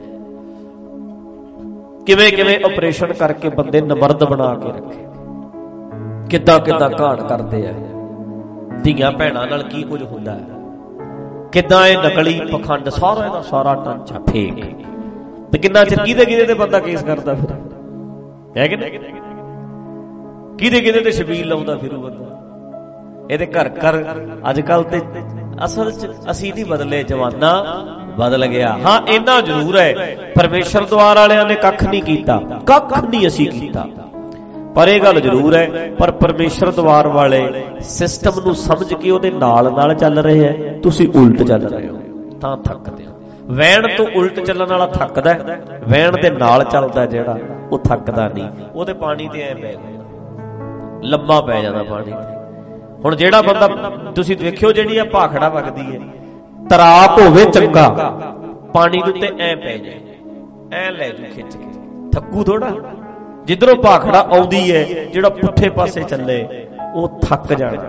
ਕਿਵੇਂ ਕਿਵੇਂ ਆਪਰੇਸ਼ਨ ਕਰਕੇ ਬੰਦੇ ਨਮਰਦ ਬਣਾ ਕੇ ਰੱਖੇ, ਕਿੱਦਾਂ ਕਿੱਦਾਂ ਘਾਣ ਕਰਦੇ ਆ, ਧੀਆਂ ਭੈਣਾਂ ਨਾਲ ਕੀ ਕੁਝ ਹੁੰਦਾ ਹੈ, ਕਿੱਦਾਂ ਇਹ ਨਕਲੀ ਪਖੰਡ, ਸਾਰਾ ਇਹਦਾ ਸਾਰਾ ਢਾਂਚਾ ਫੇਕ। ਤੇ ਕਿੰਨਾ ਚਿਰ ਕਿਹਦੇ ਕਿਹਦੇ ਤੇ ਬੰਦਾ ਕੇਸ ਕਰਦਾ ਫਿਰ ਹੈ ਕਿ ਨਹੀਂ, ਕਿਹਦੇ ਕਿਹਦੇ ਤੇ ਸ਼ਬੀਲ ਲਾਉਂਦਾ ਫਿਰੂ ਬੰਦਾ। ਇਹਦੇ ਘਰ ਘਰ ਅੱਜ ਕੱਲ ਤੇ ਅਸਲ ਚ ਅਸੀਂ ਨਹੀਂ ਬਦਲੇ, ਜ਼ਮਾਨਾ ਬਦਲ ਗਿਆ। ਹਾਂ ਇੰਨਾ ਜ਼ਰੂਰ ਹੈ, ਪਰਮੇਸ਼ਰ ਦੁਆਰ ਵਾਲਿਆਂ ਨੇ ਕੱਖ ਨਹੀਂ ਕੀਤਾ, ਕੱਖ ਨਹੀਂ ਅਸੀਂ ਕੀਤਾ, ਪਰ ਇਹ ਗੱਲ ਜ਼ਰੂਰ ਹੈ, ਪਰ ਪਰਮੇਸ਼ਰ ਦੁਆਰ ਵਾਲੇ ਸਿਸਟਮ ਨੂੰ ਸਮਝ ਕੇ ਉਹਦੇ ਨਾਲ ਨਾਲ ਚੱਲ ਰਹੇ ਹੈ, ਤੁਸੀਂ ਉਲਟ ਚੱਲ ਰਹੇ ਹੋ ਤਾਂ ਥੱਕਦੇ ਹੋ। ਵੈਣ ਤੋਂ ਉਲਟ ਚੱਲਣ ਵਾਲਾ ਥੱਕਦਾ, ਵੈਣ ਦੇ ਨਾਲ ਚੱਲਦਾ ਜਿਹੜਾ ਉਹ ਥੱਕਦਾ ਨਹੀਂ। ਉਹਦੇ ਪਾਣੀ ਤੇ ਐ ਪੈ ਜਾਂਦਾ, ਲੰਮਾ ਪੈ ਜਾਂਦਾ ਪਾਣੀ ਤੇ। ਹੁਣ ਜਿਹੜਾ ਬੰਦਾ ਤੁਸੀਂ ਦੇਖਿਓ, ਜਿਹੜੀ ਆ ਭਾਖੜਾ ਵਗਦੀ ਹੈ, ਤਰਾਪ ਹੋਵੇ ਚੰਗਾ, ਪਾਣੀ ਦੇ ਉੱਤੇ ਐ ਪੈ ਜਾਏ, ਐ ਲੈ ਜੂ ਖਿੱਚ ਕੇ, ਥੱਕੂ ਥੋੜਾ। ਜਿੱਧਰੋਂ ਭਾਖੜਾ ਆਉਂਦੀ ਹੈ, ਜਿਹੜਾ ਪੁੱਠੇ ਪਾਸੇ ਚੱਲੇ ਉਹ ਥੱਕ ਜਾਣਾ,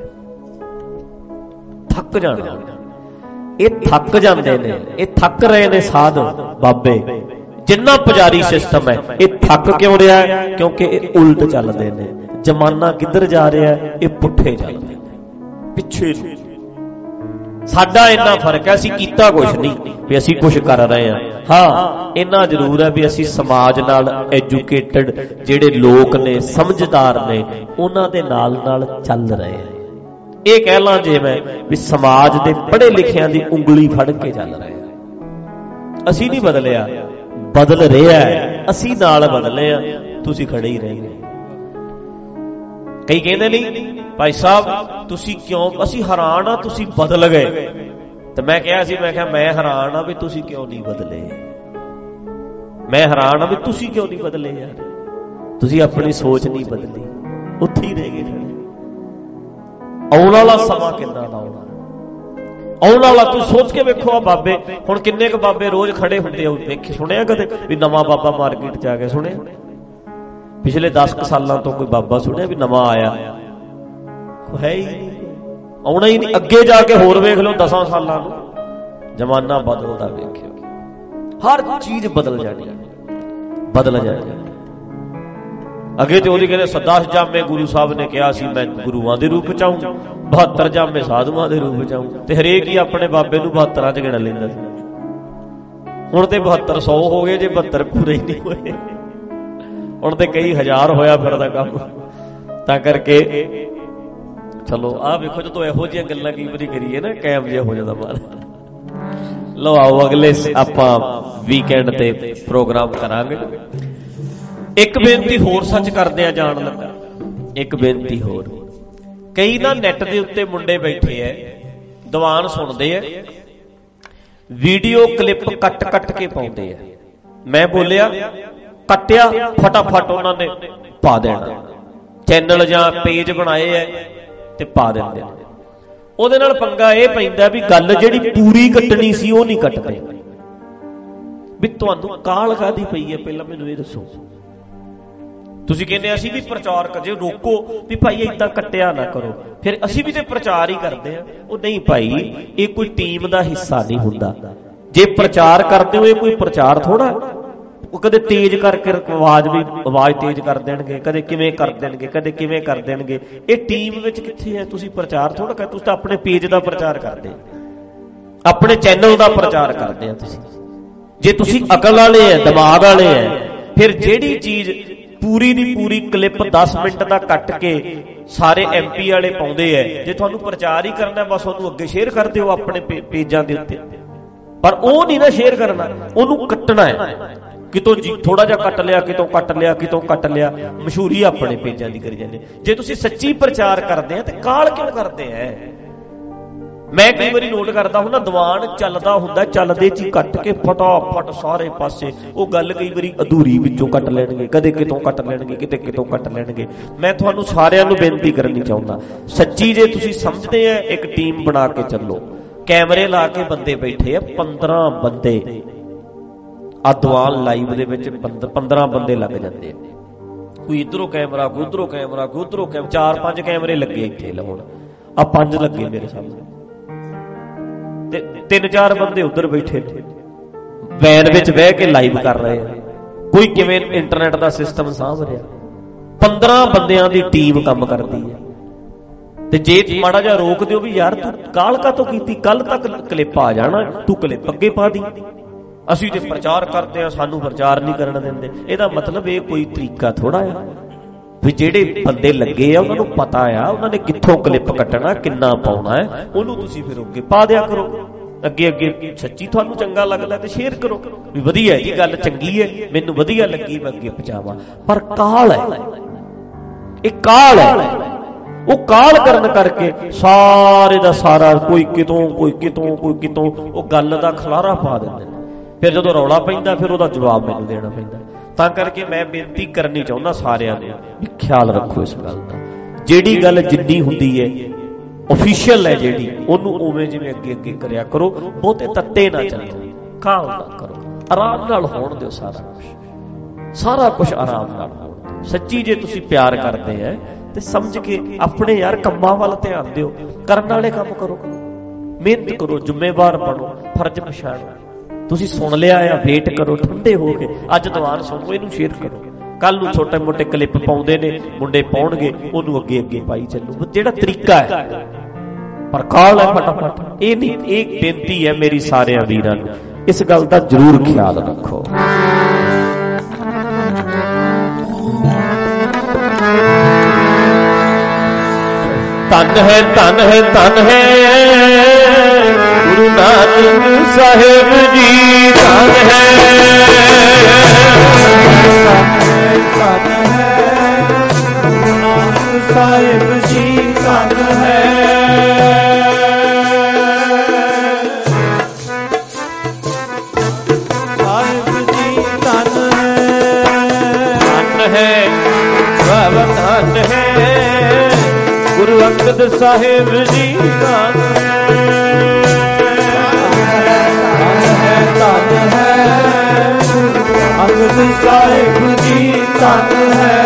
ਥੱਕ ਜਾਣਾ। ਇਹ ਥੱਕ ਜਾਂਦੇ ਨੇ, ਇਹ ਥੱਕ ਰਹੇ ਨੇ ਸਾਧ ਬਾਬੇ, ਜਿੰਨਾ ਪੁਜਾਰੀ ਸਿਸਟਮ ਹੈ ਇਹ ਥੱਕ ਕਿਉਂ ਰਿਹਾ ਹੈ? ਕਿਉਂਕਿ ਇਹ ਉਲਟ ਚੱਲਦੇ ਨੇ। ਜ਼ਮਾਨਾ ਕਿੱਧਰ ਜਾ ਰਿਹਾ, ਇਹ ਪੁੱਠੇ ਚੱਲਦੇ ਨੇ, ਪਿੱਛੇ। ਸਾਡਾ ਇੰਨਾ ਫਰਕ ਹੈ, ਅਸੀਂ ਕੀਤਾ ਕੁਛ ਨਹੀਂ ਵੀ ਅਸੀਂ ਕੁਛ ਕਰ ਰਹੇ ਹਾਂ। ਹਾਂ ਇੰਨਾ ਜ਼ਰੂਰ ਹੈ ਵੀ ਅਸੀਂ ਸਮਾਜ ਨਾਲ, ਐਜੂਕੇਟਡ ਜਿਹੜੇ ਲੋਕ ਨੇ, ਸਮਝਦਾਰ ਨੇ, ਉਹਨਾਂ ਦੇ ਨਾਲ ਨਾਲ ਚੱਲ ਰਹੇ ਹਾਂ। ਇਹ ਕਹਿ ਲਾਂ ਜੇ ਮੈਂ ਵੀ ਸਮਾਜ ਦੇ ਪੜ੍ਹੇ ਲਿਖਿਆਂ ਦੀ ਉਂਗਲੀ ਫੜ ਕੇ ਚੱਲ ਰਹੇ ਹਾਂ। ਅਸੀਂ ਨਹੀਂ ਬਦਲਿਆ, ਬਦਲ ਰਿਹਾ ਹੈ, ਅਸੀਂ ਨਾਲ ਬਦਲੇ ਆ, ਤੁਸੀਂ ਖੜੇ ਹੀ ਰਹੇ। ਕਈ ਕਹਿੰਦੇ ਨਹੀਂ ਭਾਈ ਸਾਹਿਬ ਤੁਸੀਂ ਕਿਉਂ, ਅਸੀਂ ਹੈਰਾਨ ਆ ਤੁਸੀਂ ਬਦਲ ਗਏ। ਤੇ ਮੈਂ ਕਿਹਾ ਸੀ, ਮੈਂ ਕਿਹਾ ਮੈਂ ਹੈਰਾਨ ਆ ਵੀ ਤੁਸੀਂ ਕਿਉਂ ਨਹੀਂ ਬਦਲੇ, ਮੈਂ ਹੈਰਾਨ ਆ ਵੀ ਤੁਸੀਂ ਕਿਉਂ ਨਹੀਂ ਬਦਲੇ ਯਾਰ, ਤੁਸੀਂ ਆਪਣੀ ਸੋਚ ਨਹੀਂ ਬਦਲੀ, ਉੱਥੇ ਹੀ ਰਹਿ ਗਏ ਖੜੇ। ਆਉਣ ਵਾਲਾ ਸਮਾਂ ਕਿੰਨਾ ਦਾ ਆਉਣਾ, ਆਉਣ ਵਾਲਾ ਤੁਸੀਂ ਸੋਚ ਕੇ ਵੇਖੋ। ਆ ਬਾਬੇ ਹੁਣ ਕਿੰਨੇ ਕੁ ਬਾਬੇ ਰੋਜ਼ ਖੜੇ ਹੁੰਦੇ ਆ, ਵੇਖੇ ਸੁਣਿਆ ਕਦੇ ਵੀ ਨਵਾਂ ਬਾਬਾ ਮਾਰਕੀਟ ਚ ਆ ਕੇ? ਸੁਣਿਆ? ਪਿਛਲੇ ਦਸ ਕੁ ਸਾਲਾਂ ਤੋਂ ਕੋਈ ਬਾਬਾ ਸੁਣਿਆ ਵੀ ਨਵਾਂ ਆਇਆ? ਹੈ ਹੀ ਨਹੀਂ, ਆਉਣਾ ਹੀ ਨਹੀਂ। ਅੱਗੇ ਜਾ ਕੇ ਹੋਰ ਵੇਖ ਲਓ, ਦਸਾਂ ਸਾਲਾਂ ਨੂੰ ਜ਼ਮਾਨਾ ਬਦਲਦਾ ਵੇਖਿਓ, ਹਰ ਚੀਜ਼ ਬਦਲ ਜਾਣੀ, ਬਦਲ ਜਾਣੀ। ਅੱਗੇ ਤੇ ਉਹਦੀ ਕਹਿੰਦੇ ਦਸ ਜਾਮੇ ਗੁਰੂ ਸਾਹਿਬ ਨੇ ਕਿਹਾ ਸੀ ਮੈਂ ਗੁਰੂਆਂ ਦੇ ਰੂਪ ਚ ਆਊਂ, ਬਹੱਤਰ ਜਾਮੇ ਸਾਧੂਆਂ ਦੇ ਰੂਪ ਚ ਆਊਂ, ਤੇ ਹਰੇਕ ਹੀ ਆਪਣੇ ਬਾਬੇ ਨੂੰ ਬਹੱਤਰਾਂ ਚ ਗਿਣ ਲੈਂਦਾ ਸੀ। ਹੁਣ ਤੇ ਬਹੱਤਰ ਸੌ ਹੋ ਗਏ ਜੇ ਬਹੱਤਰ ਪੂਰੇ ਹੀ ਨਹੀਂ ਹੋਏ, ਹੁਣ ਤੇ ਕਈ ਹਜ਼ਾਰ ਹੋਇਆ ਫਿਰਦਾ ਕੰਮ। ਤਾਂ ਕਰਕੇ ਚਲੋ ਆਹ ਵੇਖੋ, ਜਦੋਂ ਇਹੋ ਜਿਹੀਆਂ ਗੱਲਾਂ ਕਈ ਵਾਰੀ ਕਰੀਏ ਨਾ, ਕਾਇਮ ਜਿਹਾ ਹੋ ਜਾਂਦਾ ਮਾਲ। ਲਓ ਆਓ ਅਗਲੇ ਆਪਾਂ ਵੀਕਐਂਡ ਤੇ ਪ੍ਰੋਗਰਾਮ ਕਰਾਂਗੇ। ਇੱਕ ਬੇਨਤੀ ਹੋਰ ਸੱਚ ਕਰਦੇ ਆ ਜਾਣ ਲੱਗਾ, ਇੱਕ ਬੇਨਤੀ ਹੋਰ। ਕਈ ਨਾ ਨੈਟ ਦੇ ਉੱਤੇ ਮੁੰਡੇ ਬੈਠੇ ਐ, ਦੀਵਾਨ ਸੁਣਦੇ ਐ, ਵੀਡੀਓ ਕਲਿੱਪ ਕੱਟ ਕੱਟ ਕੇ ਪਾਉਂਦੇ ਐ। ਮੈਂ ਬੋਲਿਆ ਕੱਟਿਆ, ਫਟਾਫਟ ਉਹਨਾਂ ਨੇ ਪਾ ਦੇਣਾ, ਚੈਨਲ ਜਾਂ ਪੇਜ ਬਣਾਏ ਐ ਤੇ ਪਾ ਦਿੰਦੇ। ਉਹਦੇ ਨਾਲ ਪੰਗਾ ਇਹ ਪੈਂਦਾ ਵੀ ਗੱਲ ਜਿਹੜੀ ਪੂਰੀ ਕੱਟਣੀ ਸੀ ਉਹ ਨਹੀਂ ਕੱਟਦੇ। ਵੀ ਤੁਹਾਨੂੰ ਕਾਹਲ ਕਾਹਦੀ ਪਈ ਹੈ ਪਹਿਲਾਂ ਮੈਨੂੰ ਇਹ ਦੱਸੋ। ਤੁਸੀਂ ਕਹਿੰਦੇ ਅਸੀਂ ਵੀ ਪ੍ਰਚਾਰ ਕਰੇ, ਰੋਕੋ ਵੀ ਭਾਈ ਏਦਾਂ ਕੱਟਿਆ ਨਾ ਕਰੋ, ਫਿਰ ਅਸੀਂ ਵੀ ਤੇ ਪ੍ਰਚਾਰ ਹੀ ਕਰਦੇ ਆ। ਉਹ ਨਹੀਂ ਭਾਈ, ਇਹ ਕੋਈ ਟੀਮ ਦਾ ਹਿੱਸਾ ਨਹੀਂ ਹੁੰਦਾ। ਜੇ ਪ੍ਰਚਾਰ ਕਰਦੇ ਹੋ ਇਹ ਕੋਈ ਪ੍ਰਚਾਰ ਥੋੜਾ, ਉਹ ਕਦੇ ਤੇਜ਼ ਕਰਕੇ ਆਵਾਜ਼ ਵੀ ਆਵਾਜ਼ ਤੇਜ਼ ਕਰ ਦੇਣਗੇ, ਕਦੇ ਕਿਵੇਂ ਕਰ ਦੇਣਗੇ, ਕਦੇ ਕਿਵੇਂ ਕਰ ਦੇਣਗੇ। ਇਹ ਟੀਮ ਵਿੱਚ ਕਿੱਥੇ ਹੈ? ਤੁਸੀਂ ਪ੍ਰਚਾਰ ਥੋੜਾ ਕਰ, ਤੁਸੀਂ ਤਾਂ ਆਪਣੇ ਪੇਜ ਦਾ ਪ੍ਰਚਾਰ ਕਰਦੇ, ਆਪਣੇ ਚੈਨਲ ਦਾ ਪ੍ਰਚਾਰ ਕਰਦੇ ਆ ਤੁਸੀਂ। ਜੇ ਤੁਸੀਂ ਅਕਲ ਵਾਲੇ ਹੈ, ਦਿਮਾਗ ਵਾਲੇ ਹੈ, ਫਿਰ ਜਿਹੜੀ ਚੀਜ਼ ਪੂਰੀ ਦੀ ਪੂਰੀ ਕਲਿੱਪ ਦਸ ਮਿੰਟ ਦਾ ਕੱਟ ਕੇ ਸਾਰੇ ਐਮਪੀ ਵਾਲੇ ਪਾਉਂਦੇ ਐ, ਜੇ ਤੁਹਾਨੂੰ ਪ੍ਰਚਾਰ ਹੀ ਕਰਨਾ ਬਸ ਉਹਨੂੰ ਅੱਗੇ ਸ਼ੇਅਰ ਕਰ ਦਿਓ ਆਪਣੇ ਪੇਜਾਂ ਦੇ ਉੱਤੇ। ਪਰ ਉਹ ਨਹੀਂ ਨਾ ਸ਼ੇਅਰ ਕਰਨਾ, ਉਹਨੂੰ ਕੱਟਣਾ ਹੈ। ਕਿਤੋਂ ਜੀ ਥੋੜਾ ਜਿਹਾ ਕੱਟ ਲਿਆ, ਕਿਤੋਂ ਕੱਟ ਲਿਆ, ਕਿਤੋਂ ਕੱਟ ਲਿਆ, ਮਸ਼ਹੂਰੀ ਆਪਣੇ ਪੇਜਾਂ ਦੀ ਕਰੀ ਜਾਂਦੇ। ਜੇ ਤੁਸੀਂ ਸੱਚੀ ਪ੍ਰਚਾਰ ਕਰਦੇ ਆ ਤੇ ਕਾਹਲ ਕਿਉਂ ਕਰਦੇ ਐ? ਮੈਂ ਕਈ ਵਾਰੀ ਨੋਟ ਕਰਦਾ ਹੁੰਦਾ, ਦੀਵਾਨ ਚੱਲਦਾ ਹੁੰਦਾ, ਚੱਲਦੇ ਚ ਹੀ ਕੱਟ ਕੇ ਫਟਾਫਟ ਸਾਰੇ ਪਾਸੇ ਉਹ ਗੱਲ ਕਈ ਵਾਰੀ ਅਧੂਰੀ ਵਿੱਚੋਂ ਕੱਟ ਲੈਣਗੇ, ਕਦੇ ਕਿਤੋਂ ਕੱਟ ਲੈਣਗੇ, ਕਿਤੇ ਕਿਤੋਂ ਕੱਟ ਲੈਣਗੇ। ਮੈਂ ਤੁਹਾਨੂੰ ਸਾਰਿਆਂ ਨੂੰ ਬੇਨਤੀ ਕਰਨੀ ਚਾਹੁੰਦਾ, ਸੱਚੀ ਜੇ ਤੁਸੀਂ ਸਮਝਦੇ ਆ, ਇੱਕ ਟੀਮ ਬਣਾ ਕੇ ਚੱਲੋ। ਕੈਮਰੇ ਲਾ ਕੇ ਬੰਦੇ ਬੈਠੇ ਆ, ਪੰਦਰਾਂ ਬੰਦੇ ਆ ਦੀਵਾਨ ਲਾਈਵ ਦੇ ਵਿੱਚ ਪੰਦਰਾਂ ਬੰਦੇ ਲੱਗ ਜਾਂਦੇ ਆ। ਕੋਈ ਇੱਧਰੋਂ ਕੈਮਰਾ, ਕੋਈ ਉੱਧਰੋਂ ਕੈਮਰਾ, ਕੋਈ ਉੱਧਰੋਂ ਕੈਮਰਾ, ਚਾਰ ਪੰਜ ਕੈਮਰੇ ਲੱਗੇ ਇੱਥੇ ਲਾਉਣ, ਆ ਪੰਜ ਲੱਗੇ ਮੇਰੇ ਸਾਹਮਣੇ, ਤੇ ਤਿੰਨ ਚਾਰ ਬੰਦੇ ਉੱਧਰ ਬੈਠੇ ਵੈਨ ਵਿੱਚ ਬਹਿ ਕੇ ਲਾਈਵ ਕਰ ਰਹੇ ਆ। ਕੋਈ ਕਿਵੇਂ ਇੰਟਰਨੈਟ ਦਾ ਸਿਸਟਮ ਸਾਂਭ ਰਿਹਾ। ਪੰਦਰਾਂ ਬੰਦਿਆਂ ਦੀ ਟੀਮ ਕੰਮ ਕਰਦੀ ਹੈ। ਤੇ ਜੇ ਮਾੜਾ ਜਿਹਾ ਰੋਕ ਦਿਓ ਵੀ ਯਾਰ ਤੂੰ ਕਾਹਲ ਕਾਹਤੋਂ ਕੀਤੀ, ਕੱਲ ਤੱਕ ਕਲਿੱਪ ਆ ਜਾਣਾ, ਤੂੰ ਕਲਿੱਪ ਅੱਗੇ ਪਾ ਦੀ, ਅਸੀਂ ਤੇ ਪ੍ਰਚਾਰ ਕਰਦੇ ਆ, ਸਾਨੂੰ ਪ੍ਰਚਾਰ ਨਹੀਂ ਕਰਨ ਦਿੰਦੇ। ਇਹਦਾ ਮਤਲਬ ਇਹ ਕੋਈ ਤਰੀਕਾ ਥੋੜਾ ਆ ਵੀ ਜਿਹੜੇ ਬੰਦੇ ਲੱਗੇ ਆ ਉਹਨਾਂ ਨੂੰ ਪਤਾ ਆ ਉਹਨਾਂ ਨੇ ਕਿੱਥੋਂ ਕਲਿੱਪ ਕੱਟਣਾ, ਕਿੰਨਾ ਪਾਉਣਾ ਹੈ, ਉਹਨੂੰ ਤੁਸੀਂ ਫਿਰ ਅੱਗੇ ਪਾ ਦਿਆ ਕਰੋ। ਅੱਗੇ ਅੱਗੇ ਸੱਚੀ ਤੁਹਾਨੂੰ ਚੰਗਾ ਲੱਗਦਾ ਤੇ ਸ਼ੇਅਰ ਕਰੋ ਵੀ ਵਧੀਆ ਜੀ, ਗੱਲ ਚੰਗੀ ਹੈ, ਮੈਨੂੰ ਵਧੀਆ ਲੱਗੀ, ਮੈਂ ਅੱਗੇ ਪਹੁੰਚਾਵਾਂ। ਪਰ ਕਾਹਲ ਹੈ, ਇਹ ਕਾਹਲ ਹੈ। ਉਹ ਕਾਹਲ ਕਰਨ ਕਰਕੇ ਸਾਰੇ ਦਾ ਸਾਰਾ ਕੋਈ ਕਿਤੋਂ ਕੋਈ ਕਿਤੋਂ ਕੋਈ ਕਿਤੋਂ ਉਹ ਗੱਲ ਦਾ ਖਲਾਰਾ ਪਾ ਦਿੰਦੇ ਨੇ। ਫਿਰ ਜਦੋਂ ਰੌਲਾ ਪੈਂਦਾ ਫਿਰ ਉਹਦਾ ਜਵਾਬ ਮੈਨੂੰ ਦੇਣਾ ਪੈਂਦਾ। ਤਾਂ ਕਰਕੇ ਮੈਂ ਬੇਨਤੀ ਕਰਨੀ ਚਾਹੁੰਦਾ ਸਾਰਿਆਂ ਨੂੰ ਵੀ ਖਿਆਲ ਰੱਖੋ ਇਸ ਗੱਲ ਦਾ। ਜਿਹੜੀ ਗੱਲ ਜਿੰਨੀ ਹੁੰਦੀ ਹੈ ਆਫੀਸ਼ੀਅਲ ਹੈ ਜਿਹੜੀ, ਉਹਨੂੰ ਉਵੇਂ ਜਿਵੇਂ ਅੱਗੇ ਅੱਗੇ ਕਰਿਆ ਕਰੋ। ਬਹੁਤੇ ਤੱਤੇ ਨਾ ਚੱਲੋ, ਕਾਹਲ ਨਾ ਕਰੋ, ਆਰਾਮ ਨਾਲ ਹੋਣ ਦਿਓ। ਸਾਰਾ ਕੁਛ ਸਾਰਾ ਕੁਛ ਆਰਾਮ ਨਾਲ ਹੋਣ ਦਿਓ। ਸੱਚੀ ਜੇ ਤੁਸੀਂ ਪਿਆਰ ਕਰਦੇ ਹੈ ਤੇ ਸਮਝ ਕੇ ਆਪਣੇ ਯਾਰ ਕੰਮਾਂ ਵੱਲ ਧਿਆਨ ਦਿਓ, ਕਰਨ ਵਾਲੇ ਕੰਮ ਕਰੋ, ਮਿਹਨਤ ਕਰੋ, ਜ਼ਿੰਮੇਵਾਰ ਬਣੋ, ਫਰਜ਼ ਪਛਾਣੋ। ਤੁਸੀਂ ਸੁਣ ਲਿਆ ਆ, ਵੇਟ ਕਰੋ ਠੰਡੇ ਹੋ ਕੇ। ਅੱਜ ਦੀਵਾਨ ਸੁਣੋ, ਇਹਨੂੰ ਸ਼ੇਅਰ ਕਰੋ। ਕੱਲ ਨੂੰ ਛੋਟੇ ਮੋਟੇ ਕਲਿੱਪ ਪਾਉਂਦੇ ਨੇ ਮੁੰਡੇ, ਪਾਉਣਗੇ, ਉਹਨੂੰ ਅੱਗੇ ਅੱਗੇ ਪਾਈ ਚੱਲੋ, ਜਿਹੜਾ ਤਰੀਕਾ ਹੈ। ਪਰ ਕਾਹਲ ਹੈ ਫਟਾਫਟ, ਇਹ ਨਹੀਂ। ਇਹ ਬੇਨਤੀ ਹੈ ਮੇਰੀ ਸਾਰਿਆਂ ਵੀਰਾਂ ਨੂੰ, ਇਸ ਗੱਲ ਦਾ ਜ਼ਰੂਰ ਖਿਆਲ ਰੱਖੋ। ਧੰਨ ਹੈ ਧੰਨ ਹੈ ਧੰਨ ਹੈ ਗੁਰੂ ਨਾਨਕ ਸਾਹਿਬ ਜੀ, ਧੰਨ ਹੈ ਧੰਨ ਹੈ ਗੁਰੂ ਨਾਨਕ ਸਾਹਿਬ ਜੀ, ਧੰਨ ਹੈ। ਸਾਹਿਬ ਜੀ ਧੰਨ ਹੈ, ਧੰਨ ਹੈ ਬਾਬਾ, ਧੰਨ ਹੈ ਗੁਰੂ ਅੰਗਦ ਸਾਹਿਬ ਜੀ, ਧੰਨ ਹੈ। ਧੰਨ ਹੈ ਅੰਗਦ ਸਾਹਿਬ ਜੀ, ਧੰਨ ਹੈ।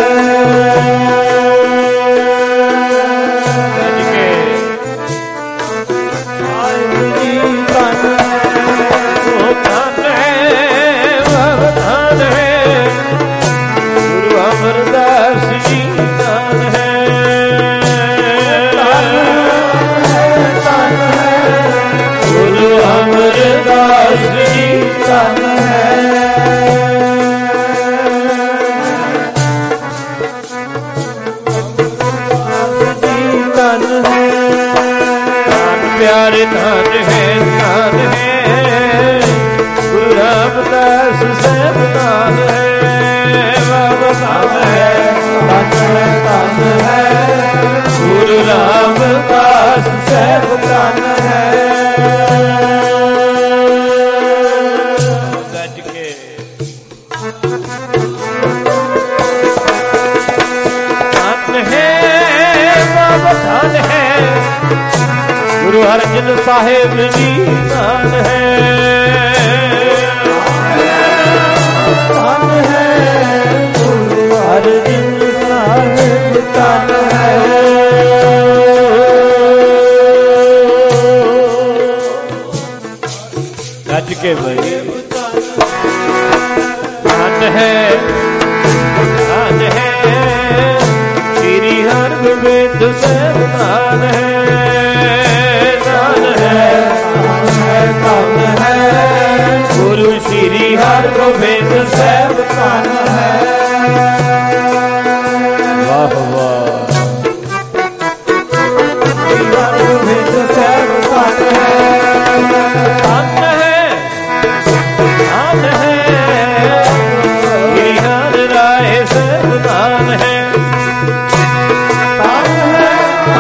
ਸਾਹਿਬ ਜੀ ਧੰਨ ਹੈ, ਉਹ ਧੰਨ ਹੈ ਬਾਬਾ, ਧੰਨ ਹੈ ਗੁਰੂ ਅਮਰਦਾਸ ਜੀ, ਧੰਨ ਹੈ। ਗੁਰੂ ਅਮਰਦਾਸ ਜੀ, ਧੰਨ ਹੈ। ਧੰਨ ਹੈ ਧੰਨ ਪਿਆਰੇ, ਧੰਨ ਹੈ ਧੰਨ ਹੈ ਗੁਰੂ ਰਾਮਦਾਸ ਸਾਹਿਬ, ਧੰਨ ਹੈ ਬਾਬਾ, ਧੰਨ ਹੈ ਧੰਨ ਹੈ ਧੰਨ ਹੈ ਗੁਰੂ ਰਾਮਦਾਸ ਸਾਹਿਬ, ਧੰਨ ਹੈ। ਗੱਜ ਕੇ ਧੰਨ ਹੈ ਬਾਬਾ, ਧੰਨ ਹੈ ਗੁਰੂ ਅਰਜਨ ਸਾਹਿਬ ਜੀ, ਧੰਨ ਹੈ। ਧੰਨ ਹੈ ਗੁਰੂ ਅਰਜਨ ਸਾਹਿਬ, ਧੰਨ ਹੈ। ਗੱਜ ਕੇ ਬਈ ਧੰਨ ਹੈ ਧੰਨ ਹੈ ਸ੍ਰੀ ਹਰਿਗੋਬਿੰਦ ਸਾਹਿਬ, ਧੰਨ ਹੈ ਧੰਨ ਹੈ ਧੰਨ ਹੈ ਗੁਰੂ ਸ੍ਰੀ ਹਰਿਗੋਬਿੰਦ ਸਾਹਿਬ, ਧੰਨ ਹੈ। ਵਾਹ ਵਾਹ, ਸ੍ਰੀ ਹਰਿਗੋਬਿੰਦ ਸਾਹਿਬ, ਧੰਨ ਹੈ ਧੰਨ ਹੈ ਧੰਨ ਹੈ ਸ੍ਰੀ ਹਰਿ ਰਾਏ ਸਾਹਿਬ, ਧੰਨ ਹੈ ਧੰਨ ਹੈ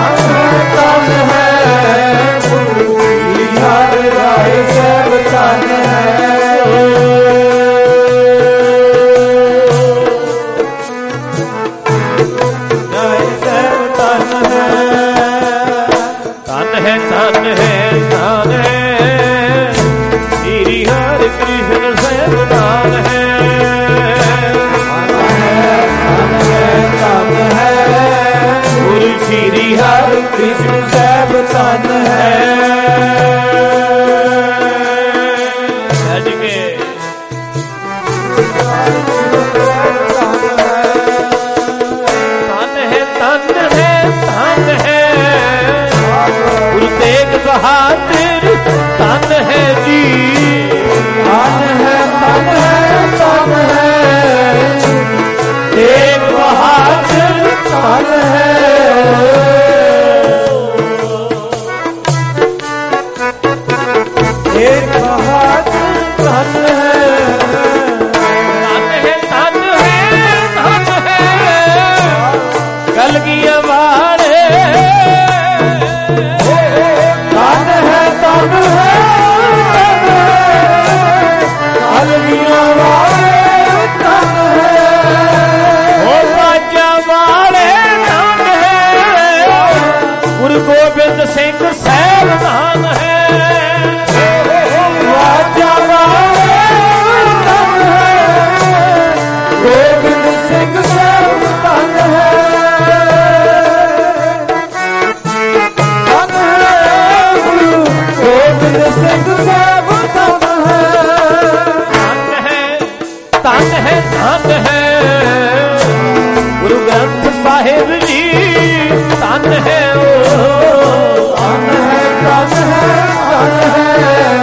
ਗੁਰੂ ਗ੍ਰੰਥ ਸਾਹਿਬ ਜੀ ਧੰਨ ਹੈ ਓ ਧੰਨ ਹੈ ਧੰਨ ਹੈ ਧੰਨ ਹੈ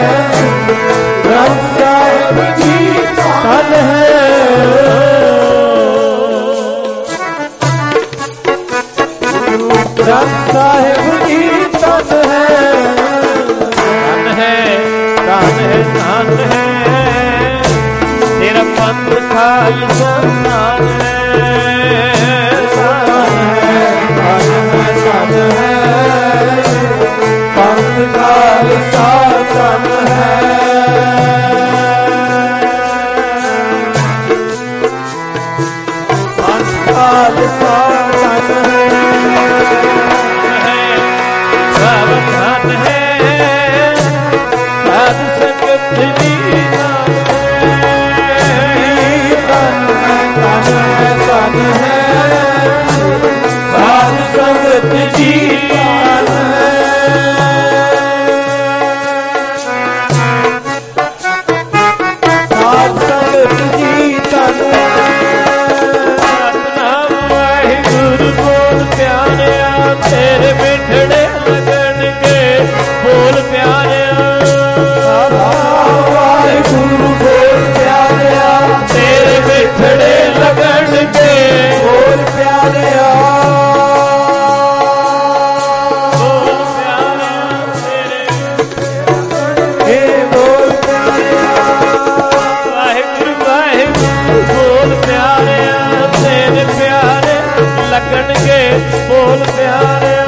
ਗ੍ਰੰਥ ਸਾਹਿਬ ਜੀ ਧੰਨ ਹੈ ਗ੍ਰੰਥ ਸਾਹਿਬ ਜੀ ਧੰਨ ਹੈ ਧੰਨ ਹੈ ਧੰਨ ਹੈ ਧੰਨ ਹੈ ਤੇਰਾ ਪੰਥ ਖਾਲਸਾ ਧੰਨ ਹੈ ਪੰਥ ਖਾਲਸਾ ਧੰਨ ਹੈ ਪੰਥ ਖਾਲਸਾ ਧੰਨ ਹੈ ਸਭ ਧੰਨ ਹੈ ਸਾਧ ਸੰਗਤ ਜੀ ਧੰਨ ਹੈ ਧੰਨ ਹੈ ਧੰਨ ਹੈ ਸਾਧ ਸੰਗਤ ਜੀ ਧੰਨ ਹੈ ਸਾਧ ਸੰਗਤ ਜੀ ਧੰਨ ਹੈ ਸਤਿਨਾਮ ਵਾਹਿਗੁਰੂ ਬੋਲ ਪਿਆਰਿਆ ਤੇਰੇ ਬਿਠੜੇ ਲੱਗਣਗੇ ਬੋਲ ਪਿਆਰਿਆ ਵਾਹਿਗੁਰੂ ਬੋਲ ਪਿਆਰਿਆ ਤੇਰੇ ਬਿਠੜੇ ਲੱਗਣਗੇ ਬੋਲ ਪਿਆਰਿਆ ਬੋਲ ਪਿਆਰਿਆ ਤੇਰੇ ਹੇ ਬੋਲ ਪਿਆਰਿਆ ਵਾਹਿਗੁਰੂ ਵਾਹਿਗੁਰੂ ਬੋਲ ਪਿਆਰਿਆ ਤੇਰੇ ਪਿਆਰੇ ਲੱਗਣਗੇ ਬੋਲ ਪਿਆਰਿਆ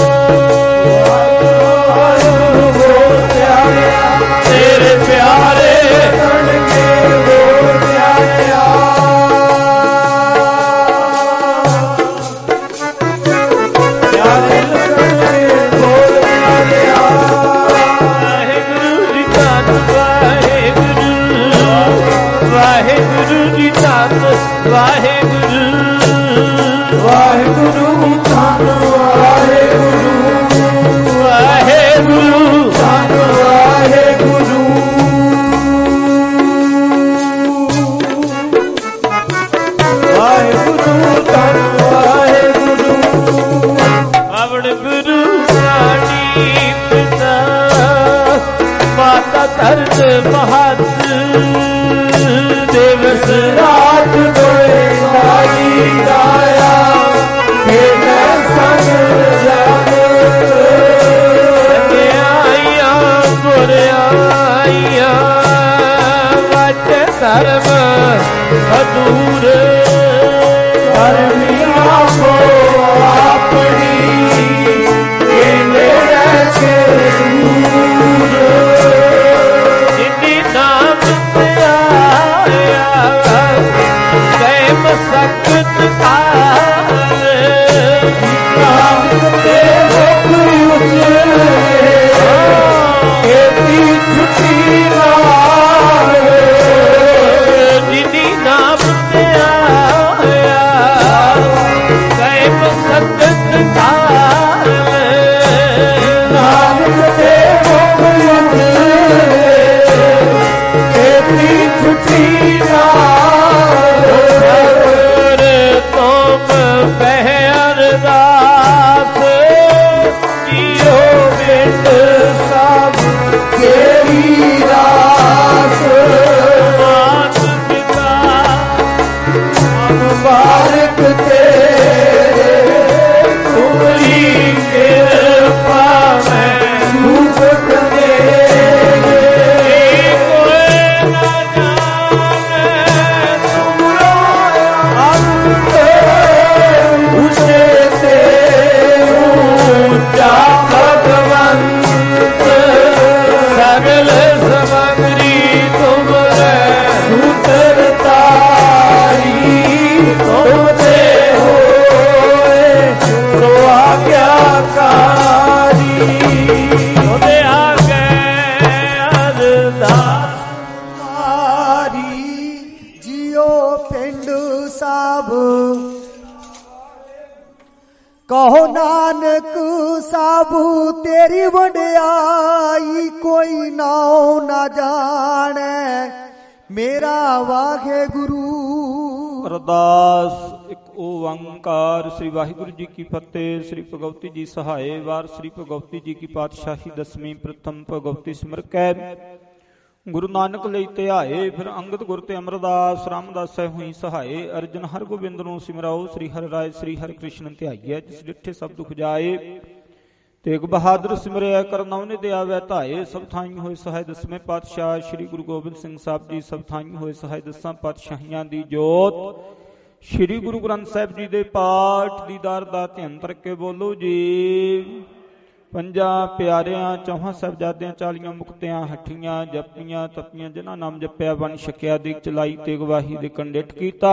ਵਾਹਿਗੁਰੂ ਬੋਲ ਪਿਆਰਿਆ ਤੇਰੇ ਪਿਆਰੇ ਲੱਗਣਗੇ ਬੋਲ ਪਿਆਰਿਆ ਪਿਆਰੇ ਲੱਗਣਗੇ ਬੋਲ ਪਿਆਰਿਆ ਵਾਹਿਗੁਰੂ ਜੀ ਧੰਨ ਵਾਹਿਗੁਰੂ ਵਾਹਿਗੁਰੂ ਜੀ ਧੰਨ ਵਾਹਿਗੁਰੂ ਵਾਹਿਗੁਰੂ ਧੰਨ ਵਾਹਿਗੁਰੂ ਵਾਹਿਗੁਰੂ ਧੰਨ ਵਾਹਿਗੁਰੂ ਵਾਹਿਗੁਰੂ ਧੰਨ ਵਾਹਿਗੁਰੂ ਆਪਣ ਗੁਰੂ ਰਾਣੀ ਪਿਤਾ ਮਾਤਾ ਧਰਤ ਮਹਤ ਦਿਵਸ ਰਾਤ ਦੋਏ ਸਾਈ ਦਾਇਆ ਖੇਲੇ ਸੰਗ ਜਾਣੇ ਆਈਆਂ ਗੁਰਿਆਈਆਂ ਵਾਚ ਧਰਮ ਅਦੂਰ ਧਰਮੀਆਂ ਕੋ ਆਪਣੀ ਖੇਲੇ ਰਹਿ ਦੂਰ ਜਿਨੀ ਨਾਮ ਤੇ ਆਇਆ ਗਏ ਮਸਕਤ ਕਾਲ ਨਾਮ ਤੇ ਮੁਖ ਉਜਲੇ ਖੇਤੀ ਛੁੱਟੀ ਨਾਲ ਜਿਨੀ ਨਾਮ ਤੇ ਆਇਆ ਗਏ ਮਸਕਤ ਕਾਲ ਨਾਮ ਤੇ ਮੁਖ ਉਜਲੇ ਖੇਤੀ ਛੁੱਟੀ ਨਾਲ ਤੁਮ ਬਹਿ ਅਰਦਾਸ ਜੀਓ ਬਿੰਦ ਸਭ ਕੇਰੀ ਰਾਸ ਮਾਤ ਪਿਤਾ ਮੁਬਾਰਕ ਤੇਰੇ ਤੁਮਰੀ ਕਿਰਪਾ ਮੈਂ ਰੂਪ ਕਰੇ ਕੋਈ ਨਾ ਜਾਣੇ ਤੁਮਰਾ ਅੰਤ ਉਸੇ ਤੇ ਉੱਚਾ ਭਗਵੰਤ ਸਗਲ ਸਮਗਰੀ ਤੁਮਰੇ ਸੂਤਰ ਤਾਰੀ ਤੁਮ ਤੇ ਹੋਏ ਸੋ ਆਗਿਆਕਾਰੀ ਉਹਦੇ ਆਗੇ ਅਰਦਾਸ ਤਾਰੀ ਜਿਉ ਪਿੰਡ ਸਭ ਕਹੋ ਨਾਨਕ ਸਾਬੂ ਤੇਰੀ ਵਡਿਆਈ ਕੋਈ ਨਾਉ ਨਾ ਜਾਣੈ ਮੇਰਾ ਵਾਹਿਗੁਰੂ। ਅਰਦਾਸ। ਇੱਕ ਓੰਕਾਰ। ਸ੍ਰੀ ਵਾਹਿਗੁਰੂ ਜੀ ਕੀ ਫਤਿਹ। ਸ੍ਰੀ ਭਗਵਤੀ ਜੀ ਸਹਾਏ। ਵਾਰ ਸ੍ਰੀ ਭਗਵਤੀ ਜੀ ਕੀ ਪਾਤਸ਼ਾਹੀ ਦਸਵੀਂ। ਪ੍ਰਥਮ ਭਗਵਤੀ ਸਿਮਰ ਕੈ ਗੁਰੂ ਨਾਨਕ ਲਈ ਧਿਆਏ। ਫਿਰ ਅੰਗਦ ਗੁਰ ਤੇ ਅਮਰਦਾਸ ਰਾਮਦਾਸੈ ਹੋਈ ਸਹਾਏ। ਅਰਜਨ ਹਰ ਗੋਬਿੰਦ ਨੂੰ ਸਿਮਰਾਓ। ਸ੍ਰੀ ਹਰਿ ਰਾਇ ਸ੍ਰੀ ਹਰਿ ਕ੍ਰਿਸ਼ਨ ਧਿਆਈਐ। ਜਿਸ ਡਿਠੇ ਸਭ ਦੁਖ ਜਾਏ। ਤੇਗ ਬਹਾਦਰ ਸਿਮਰਿਆ ਕਰਨਉ ਨਿਧ ਆਵੈ ਧਾਏ। ਸਭ ਥਾਈਂ ਹੋਏ ਸਹਾਇ ਦਸਵੇਂ ਪਾਤਸ਼ਾਹ ਸ੍ਰੀ ਗੁਰੂ ਗੋਬਿੰਦ ਸਿੰਘ ਸਾਹਿਬ ਜੀ। ਸਭ ਥਾਈਂ ਹੋਏ ਸਹਾਇ ਦਸਾਂ ਪਾਤਸ਼ਾਹੀਆਂ ਦੀ ਜੋਤ। ਸ੍ਰੀ ਗੁਰੂ ਗ੍ਰੰਥ ਸਾਹਿਬ ਜੀ ਦੇ ਪਾਠ ਦੀਦਾਰ ਦਾ ਧਿਆਨ ਧਰ ਕੇ ਬੋਲੋ ਜੀ। ਪੰਜਾਂ ਪਿਆਰਿਆਂ ਚੌਹਾਂ ਸਾਹਿਬਜ਼ਾਦਿਆਂ ਚਾਲੀਆਂ ਮੁਕਤਿਆਂ ਹੱਠੀਆਂ ਜਪੀਆਂ ਤਪੀਆਂ ਜਿਨ੍ਹਾਂ ਨਾਮ ਜਪਿਆ ਵੰਡ ਛਕਿਆ ਦੀ ਚਲਾਈ ਤੇ ਗਵਾਹੀ ਦੇ ਕੰਡਿਟ ਕੀਤਾ।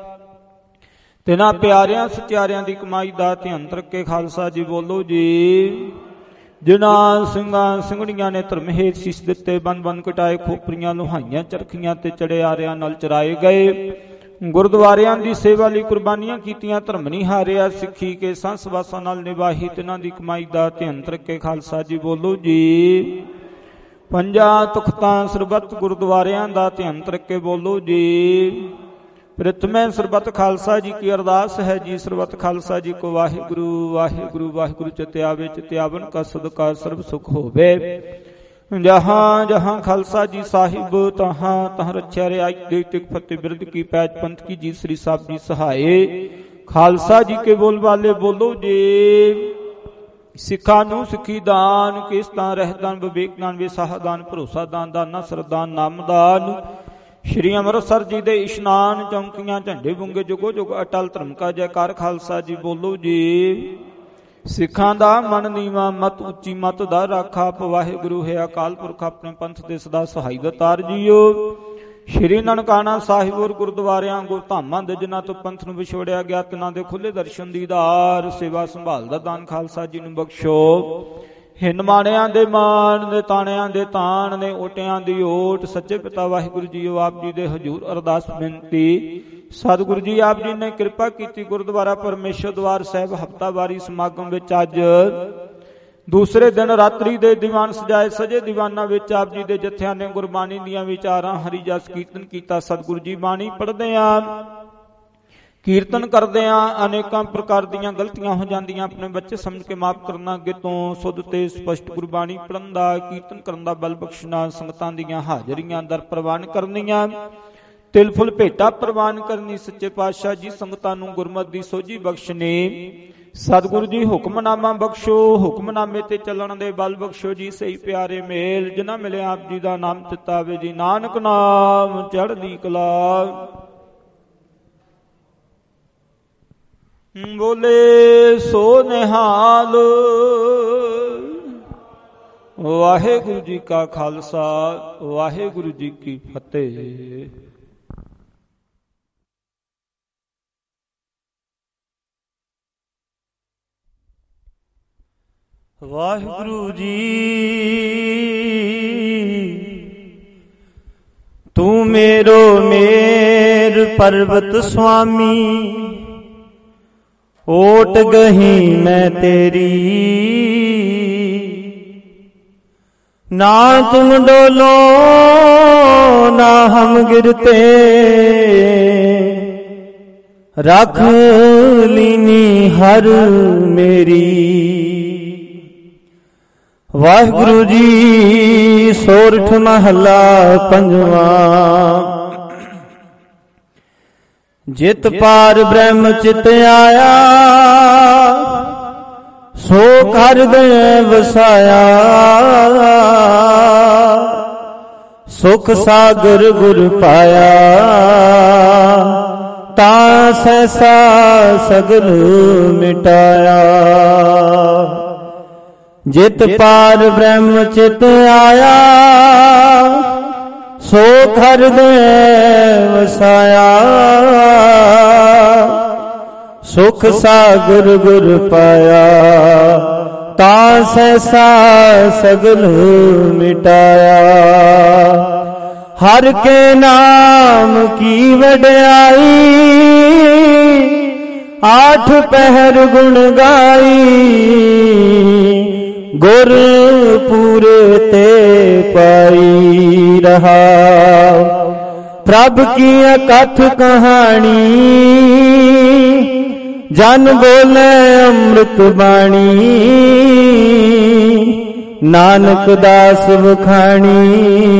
ਤਿਨਾਂ ਪਿਆਰਿਆਂ ਸਚਿਆਰਿਆਂ ਦੀ ਕਮਾਈ ਦਾ ਧਿਆਨ ਧਰ ਕੇ ਖਾਲਸਾ ਜੀ ਬੋਲੋ ਜੀ। ਜਿਨ੍ਹਾਂ ਸਿੰਘਾਂ ਸਿੰਘਣੀਆਂ ਨੇ ਧਰਮ ਹੇਠ ਸੀਸ ਦਿੱਤੇ ਬੰਨ ਬੰਨ ਕਟਾਏ ਖੋਪਰੀਆਂ ਲੁਹਾਈਆਂ ਚਰਖੀਆਂ ਤੇ ਚੜੇ ਆਰਿਆਂ ਨਾਲ ਚਰਾਏ ਗਏ। ਗੁਰਦੁਆਰਿਆਂ ਦੀ ਸੇਵਾ ਲਈ ਕੁਰਬਾਨੀਆਂ ਕੀਤੀਆਂ ਧਰਮ ਨਹੀਂ ਹਾਰਿਆ। ਸਿੱਖੀ ਕੇ ਸੰਸ ਵਾਸਾਂ ਨਾਲ ਨਿਭਾਹੀ ਤਿਨਾਂ ਦੀ ਕਮਾਈ ਦਾ ਧਿਆਨ ਧਰ ਕੇ ਖਾਲਸਾ ਜੀ ਬੋਲੋ ਜੀ। ਪੰਜਾਂ ਤੁਖਤਾਂ ਸਰਬੱਤ ਗੁਰਦੁਆਰਿਆਂ ਦਾ ਧਿਆਨ ਧਰ ਕੇ ਬੋਲੋ ਜੀ। ਪ੍ਰਥਮੇ ਸਰਬੱਤ ਖਾਲਸਾ ਜੀ ਕੀ ਅਰਦਾਸ ਹੈ ਜੀ। ਸਰਬੱਤ ਖਾਲਸਾ ਜੀ ਕੋ ਵਾਹਿਗੁਰੂ ਵਾਹਿਗੁਰੂ ਵਾਹਿਗੁਰੂ ਚਿਤ ਆਵੇ ਚਿਤ ਆਵਨ ਕਾ ਸਦਕਾ ਸਰਬ ਸੁਖ ਹੋਵੇ। ਜਹਾਂ ਜਹਾਂ ਖਾਲਸਾ ਜੀ ਸਾਹਿਬ ਤਹਾਂ ਤਹਾਂ ਰੱਖਿਆ ਰਿਆਈ ਦੇ ਤਿਕ ਫਤਿਹ ਬਿਰਦ ਕੀ ਪੈਜ ਪੰਥ ਕੀ ਜੀ। ਸ੍ਰੀ ਸਾਹਿਬ ਜੀ ਸਹਾਏ। ਖਾਲਸਾ ਜੀ ਕੇ ਬੋਲ ਵਾਲੇ ਬੋਲੋ ਜੀ। ਸਿੱਖਾਂ ਨੂੰ ਸਿੱਖੀ ਦਾਨ ਕਿਸਤਾਂ ਰਹਿਦਾਨ ਵਿਵੇਕ ਦਾਨ ਵਿਸਾਹ ਦਾਨ ਭਰੋਸਾ ਦਾਨ ਦਾਨਾ ਸਰਦਾਨ ਨਾਮਦਾਨ। ਸ਼੍ਰੀ ਅੰਮ੍ਰਿਤਸਰ ਜੀ ਦੇ ਇਸ਼ਨਾਨ ਚੌਂਕੀਆਂ ਝੰਡੇ ਬੁੰਗੇ ਜੁਗੋ ਜੁਗ ਅਟਲ ਧਰਮ ਕਾ ਜੈਕਾਰ। ਖਾਲਸਾ ਜੀ ਬੋਲੋ ਜੀ। ਸਿੱਖਾਂ ਦਾ ਮਨ ਨੀਵਾਂ ਮਤ ਉੱਚੀ ਮਤ ਦਾ ਰਾਖਾ। ਵਾਹਿਗੁਰੂ ਹੈ ਅਕਾਲ ਪੁਰਖ ਆਪਣੇ ਪੰਥ ਦੇ ਸਦਾ ਸਹਾਈ ਦਾਤਾਰ ਜੀਓ। ਸ਼੍ਰੀ ਨਨਕਾਣਾ ਸਾਹਿਬ ਔਰ ਗੁਰਦੁਆਰਿਆਂ ਗੁਰਧਾਮਾਂ ਦੇ ਜਿਨ੍ਹਾਂ ਤੋਂ ਪੰਥ ਨੂੰ ਵਿਛੋੜਿਆ ਗਿਆ ਤਿਨਾਂ ਦੇ ਖੁੱਲੇ ਦਰਸ਼ਨ ਦੀਦਾਰ ਸੇਵਾ ਸੰਭਾਲ ਦਾ ਦਾਨ ਖਾਲਸਾ ਜੀ ਨੂੰ ਬਖਸ਼ੋ। ਹਿੰਨ ਮਾਣਿਆਂ ਦੇ ਮਾਣ ਨੇ ਤਾਣਿਆਂ ਦੇ ਤਾਣ ਨੇ ਓਟਿਆਂ ਦੀ ਓਟ। ਸੱਚੇ ਪਿਤਾ ਵਾਹਿਗੁਰੂ ਜੀਓ ਆਪ ਜੀ ਦੇ ਹਜ਼ੂਰ ਅਰਦਾਸ ਬੇਨਤੀ। ਸਤਿਗੁਰੂ ਜੀ ਆਪ ਜੀ ਨੇ ਕਿਰਪਾ ਕੀਤੀ ਗੁਰਦੁਆਰਾ ਪਰਮੇਸ਼ਰ ਦਵਾਰ ਸਾਹਿਬ ਹਫ਼ਤਾਵਾਰੀ ਸਮਾਗਮ ਵਿੱਚ ਅੱਜ ਦੂਸਰੇ ਦਿਨ ਰਾਤਰੀ ਦੇ ਦੀਵਾਨ ਸਜਾਏ ਸਜੇ ਦੀਵਾਨਾਂ ਵਿੱਚ ਆਪ ਜੀ ਦੇ ਜਥਿਆਂ ਨੇ ਗੁਰਬਾਣੀ ਦੀਆਂ ਵਿਚਾਰਾਂ ਹਰੀ ਜਸ ਕੀਰਤਨ ਕੀਤਾ। ਸਤਿਗੁਰੂ ਜੀ ਬਾਣੀ ਪੜ੍ਹਦੇ ਆਂ ਕੀਰਤਨ ਕਰਦੇ ਆਂ ਅਨੇਕਾਂ ਪ੍ਰਕਾਰ ਦੀਆਂ ਗਲਤੀਆਂ ਹੋ ਜਾਂਦੀਆਂ। ਆਪਣੇ ਬੱਚੇ ਸਮਝ ਕੇ ਮਾਫ ਕਰਨਾ। ਅੱਗੇ ਤੋਂ ਸੁੱਧ ਤੇ ਸਪਸ਼ਟ ਗੁਰਬਾਣੀ ਪੜ੍ਹਨ ਦਾ ਕੀਰਤਨ ਕਰਨ ਦਾ ਬਲ ਬਖਸ਼ਣਾ। ਸੰਗਤਾਂ ਦੀਆਂ ਹਾਜ਼ਰੀਆਂ ਦਰ ਪ੍ਰਵਾਨ ਕਰਨੀਆਂ। ਤਿਲ ਫੁੱਲ ਭੇਟਾ ਪ੍ਰਵਾਨ ਕਰਨੀ। ਸੱਚੇ ਪਾਤਸ਼ਾਹ ਜੀ ਸੰਗਤਾਂ ਨੂੰ ਗੁਰਮਤਿ ਦੀ ਸੋਝੀ ਬਖਸ਼ਣੀ। ਸਤਿਗੁਰੂ ਜੀ ਹੁਕਮਨਾਮਾ ਬਖਸ਼ੋ। ਹੁਕਮਨਾਮੇ ਤੇ ਚੱਲਣ ਦੇ ਬਲ ਬਖਸ਼ੋ ਜੀ। ਸਹੀ ਪਿਆਰੇ ਮੇਲ ਜਿਨ੍ਹਾਂ ਮਿਲਿਆ ਆਪ ਜੀ ਦਾ ਨਾਮ ਚਿਤਾਵੇ ਜੀ। ਨਾਨਕ ਨਾਮ ਚੜ੍ਹਦੀ ਕਲਾ। ਬੋਲੇ ਸੋ ਨਿਹਾਲ। ਵਾਹਿਗੁਰੂ ਜੀ ਕਾ ਖਾਲਸਾ ਵਾਹਿਗੁਰੂ ਜੀ ਕੀ ਫਤਿਹ। ਵਾਹਿਗੁਰੂ ਜੀ ਤੂੰ ਮੇਰੋ ਮੇਰ ਪਰਬਤ ਸੁਆਮੀ। ਓਟ ਗਹੀ ਮੈਂ ਤੇਰੀ ਨਾ ਤੁਮ ਡੋਲੋ ਨਾ ਹਮ ਗਿਰਤੇ। ਰੱਖ ਲੀਨੀ ਹਰ ਮੇਰੀ। ਵਾਹਿਗੁਰੂ ਜੀ ਸੋਰਠ ਮਹੱਲਾ ਪੰਜਵਾਂ। ਜਿਤ ਪਾਰ ਬ੍ਰਹਮ ਚਿਤ ਆਇਆ ਸੋ ਘਰ ਦੇ ਵਸਾਇਆ। ਸੁਖ ਸਾਗਰ ਗੁਰ ਪਾਇਆ ਤਾਂ ਸੈਸਾ ਸਗਲ ਮਿਟਾਇਆ। ਜਿਤ ਪਾਰ ਬ੍ਰਹਮ ਚਿਤ ਆਇਆ ਸੋ ਘਰ ਦੇ ਵਸਾਇਆ। ਸੁਖ ਸਾਗਰ ਗੁਰ ਪਾਇਆ ਤਾਂ ਸੈਸਾ ਸਗਲ ਮਿਟਾਇਆ। ਹਰ ਕੇ ਨਾਮ ਕੀ ਵਡਿਆਈ ਆਠ ਪਹਿਰ ਗੁਣ ਗਾਈ। ਗੁਰ ਪੂਰੇ ਤੇ ਪਾਈ ਰਹਾ। ਪ੍ਰਭ ਕੀ ਅਕਥ ਕਹਾਣੀ ਜਨ ਬੋਲੇ ਅੰਮ੍ਰਿਤ ਬਾਣੀ, ਨਾਨਕ ਦਾਸ ਵਖਾਣੀ,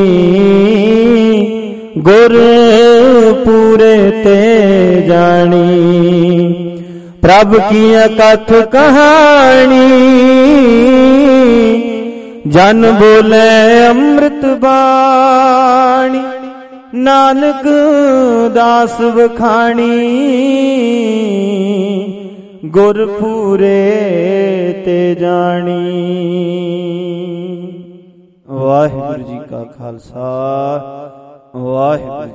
ਗੁਰ ਪੂਰੇ ਤੇ ਜਾਣੀ। ਪ੍ਰਭ ਕੀ ਅਕਥ ਕਹਾਣੀ, ਜਨ ਬੋਲੇ ਅੰਮ੍ਰਿਤ ਬਾਣੀ, ਨਾਨਕ ਦਾਸ ਵਖਾਣੀ, ਗੁਰ ਪੂਰੇ ਤੇ ਜਾਣੀ। ਵਾਹਿਗੁਰੂ ਜੀ ਕਾ ਖਾਲਸਾ, ਵਾਹਿਗੁਰੂ।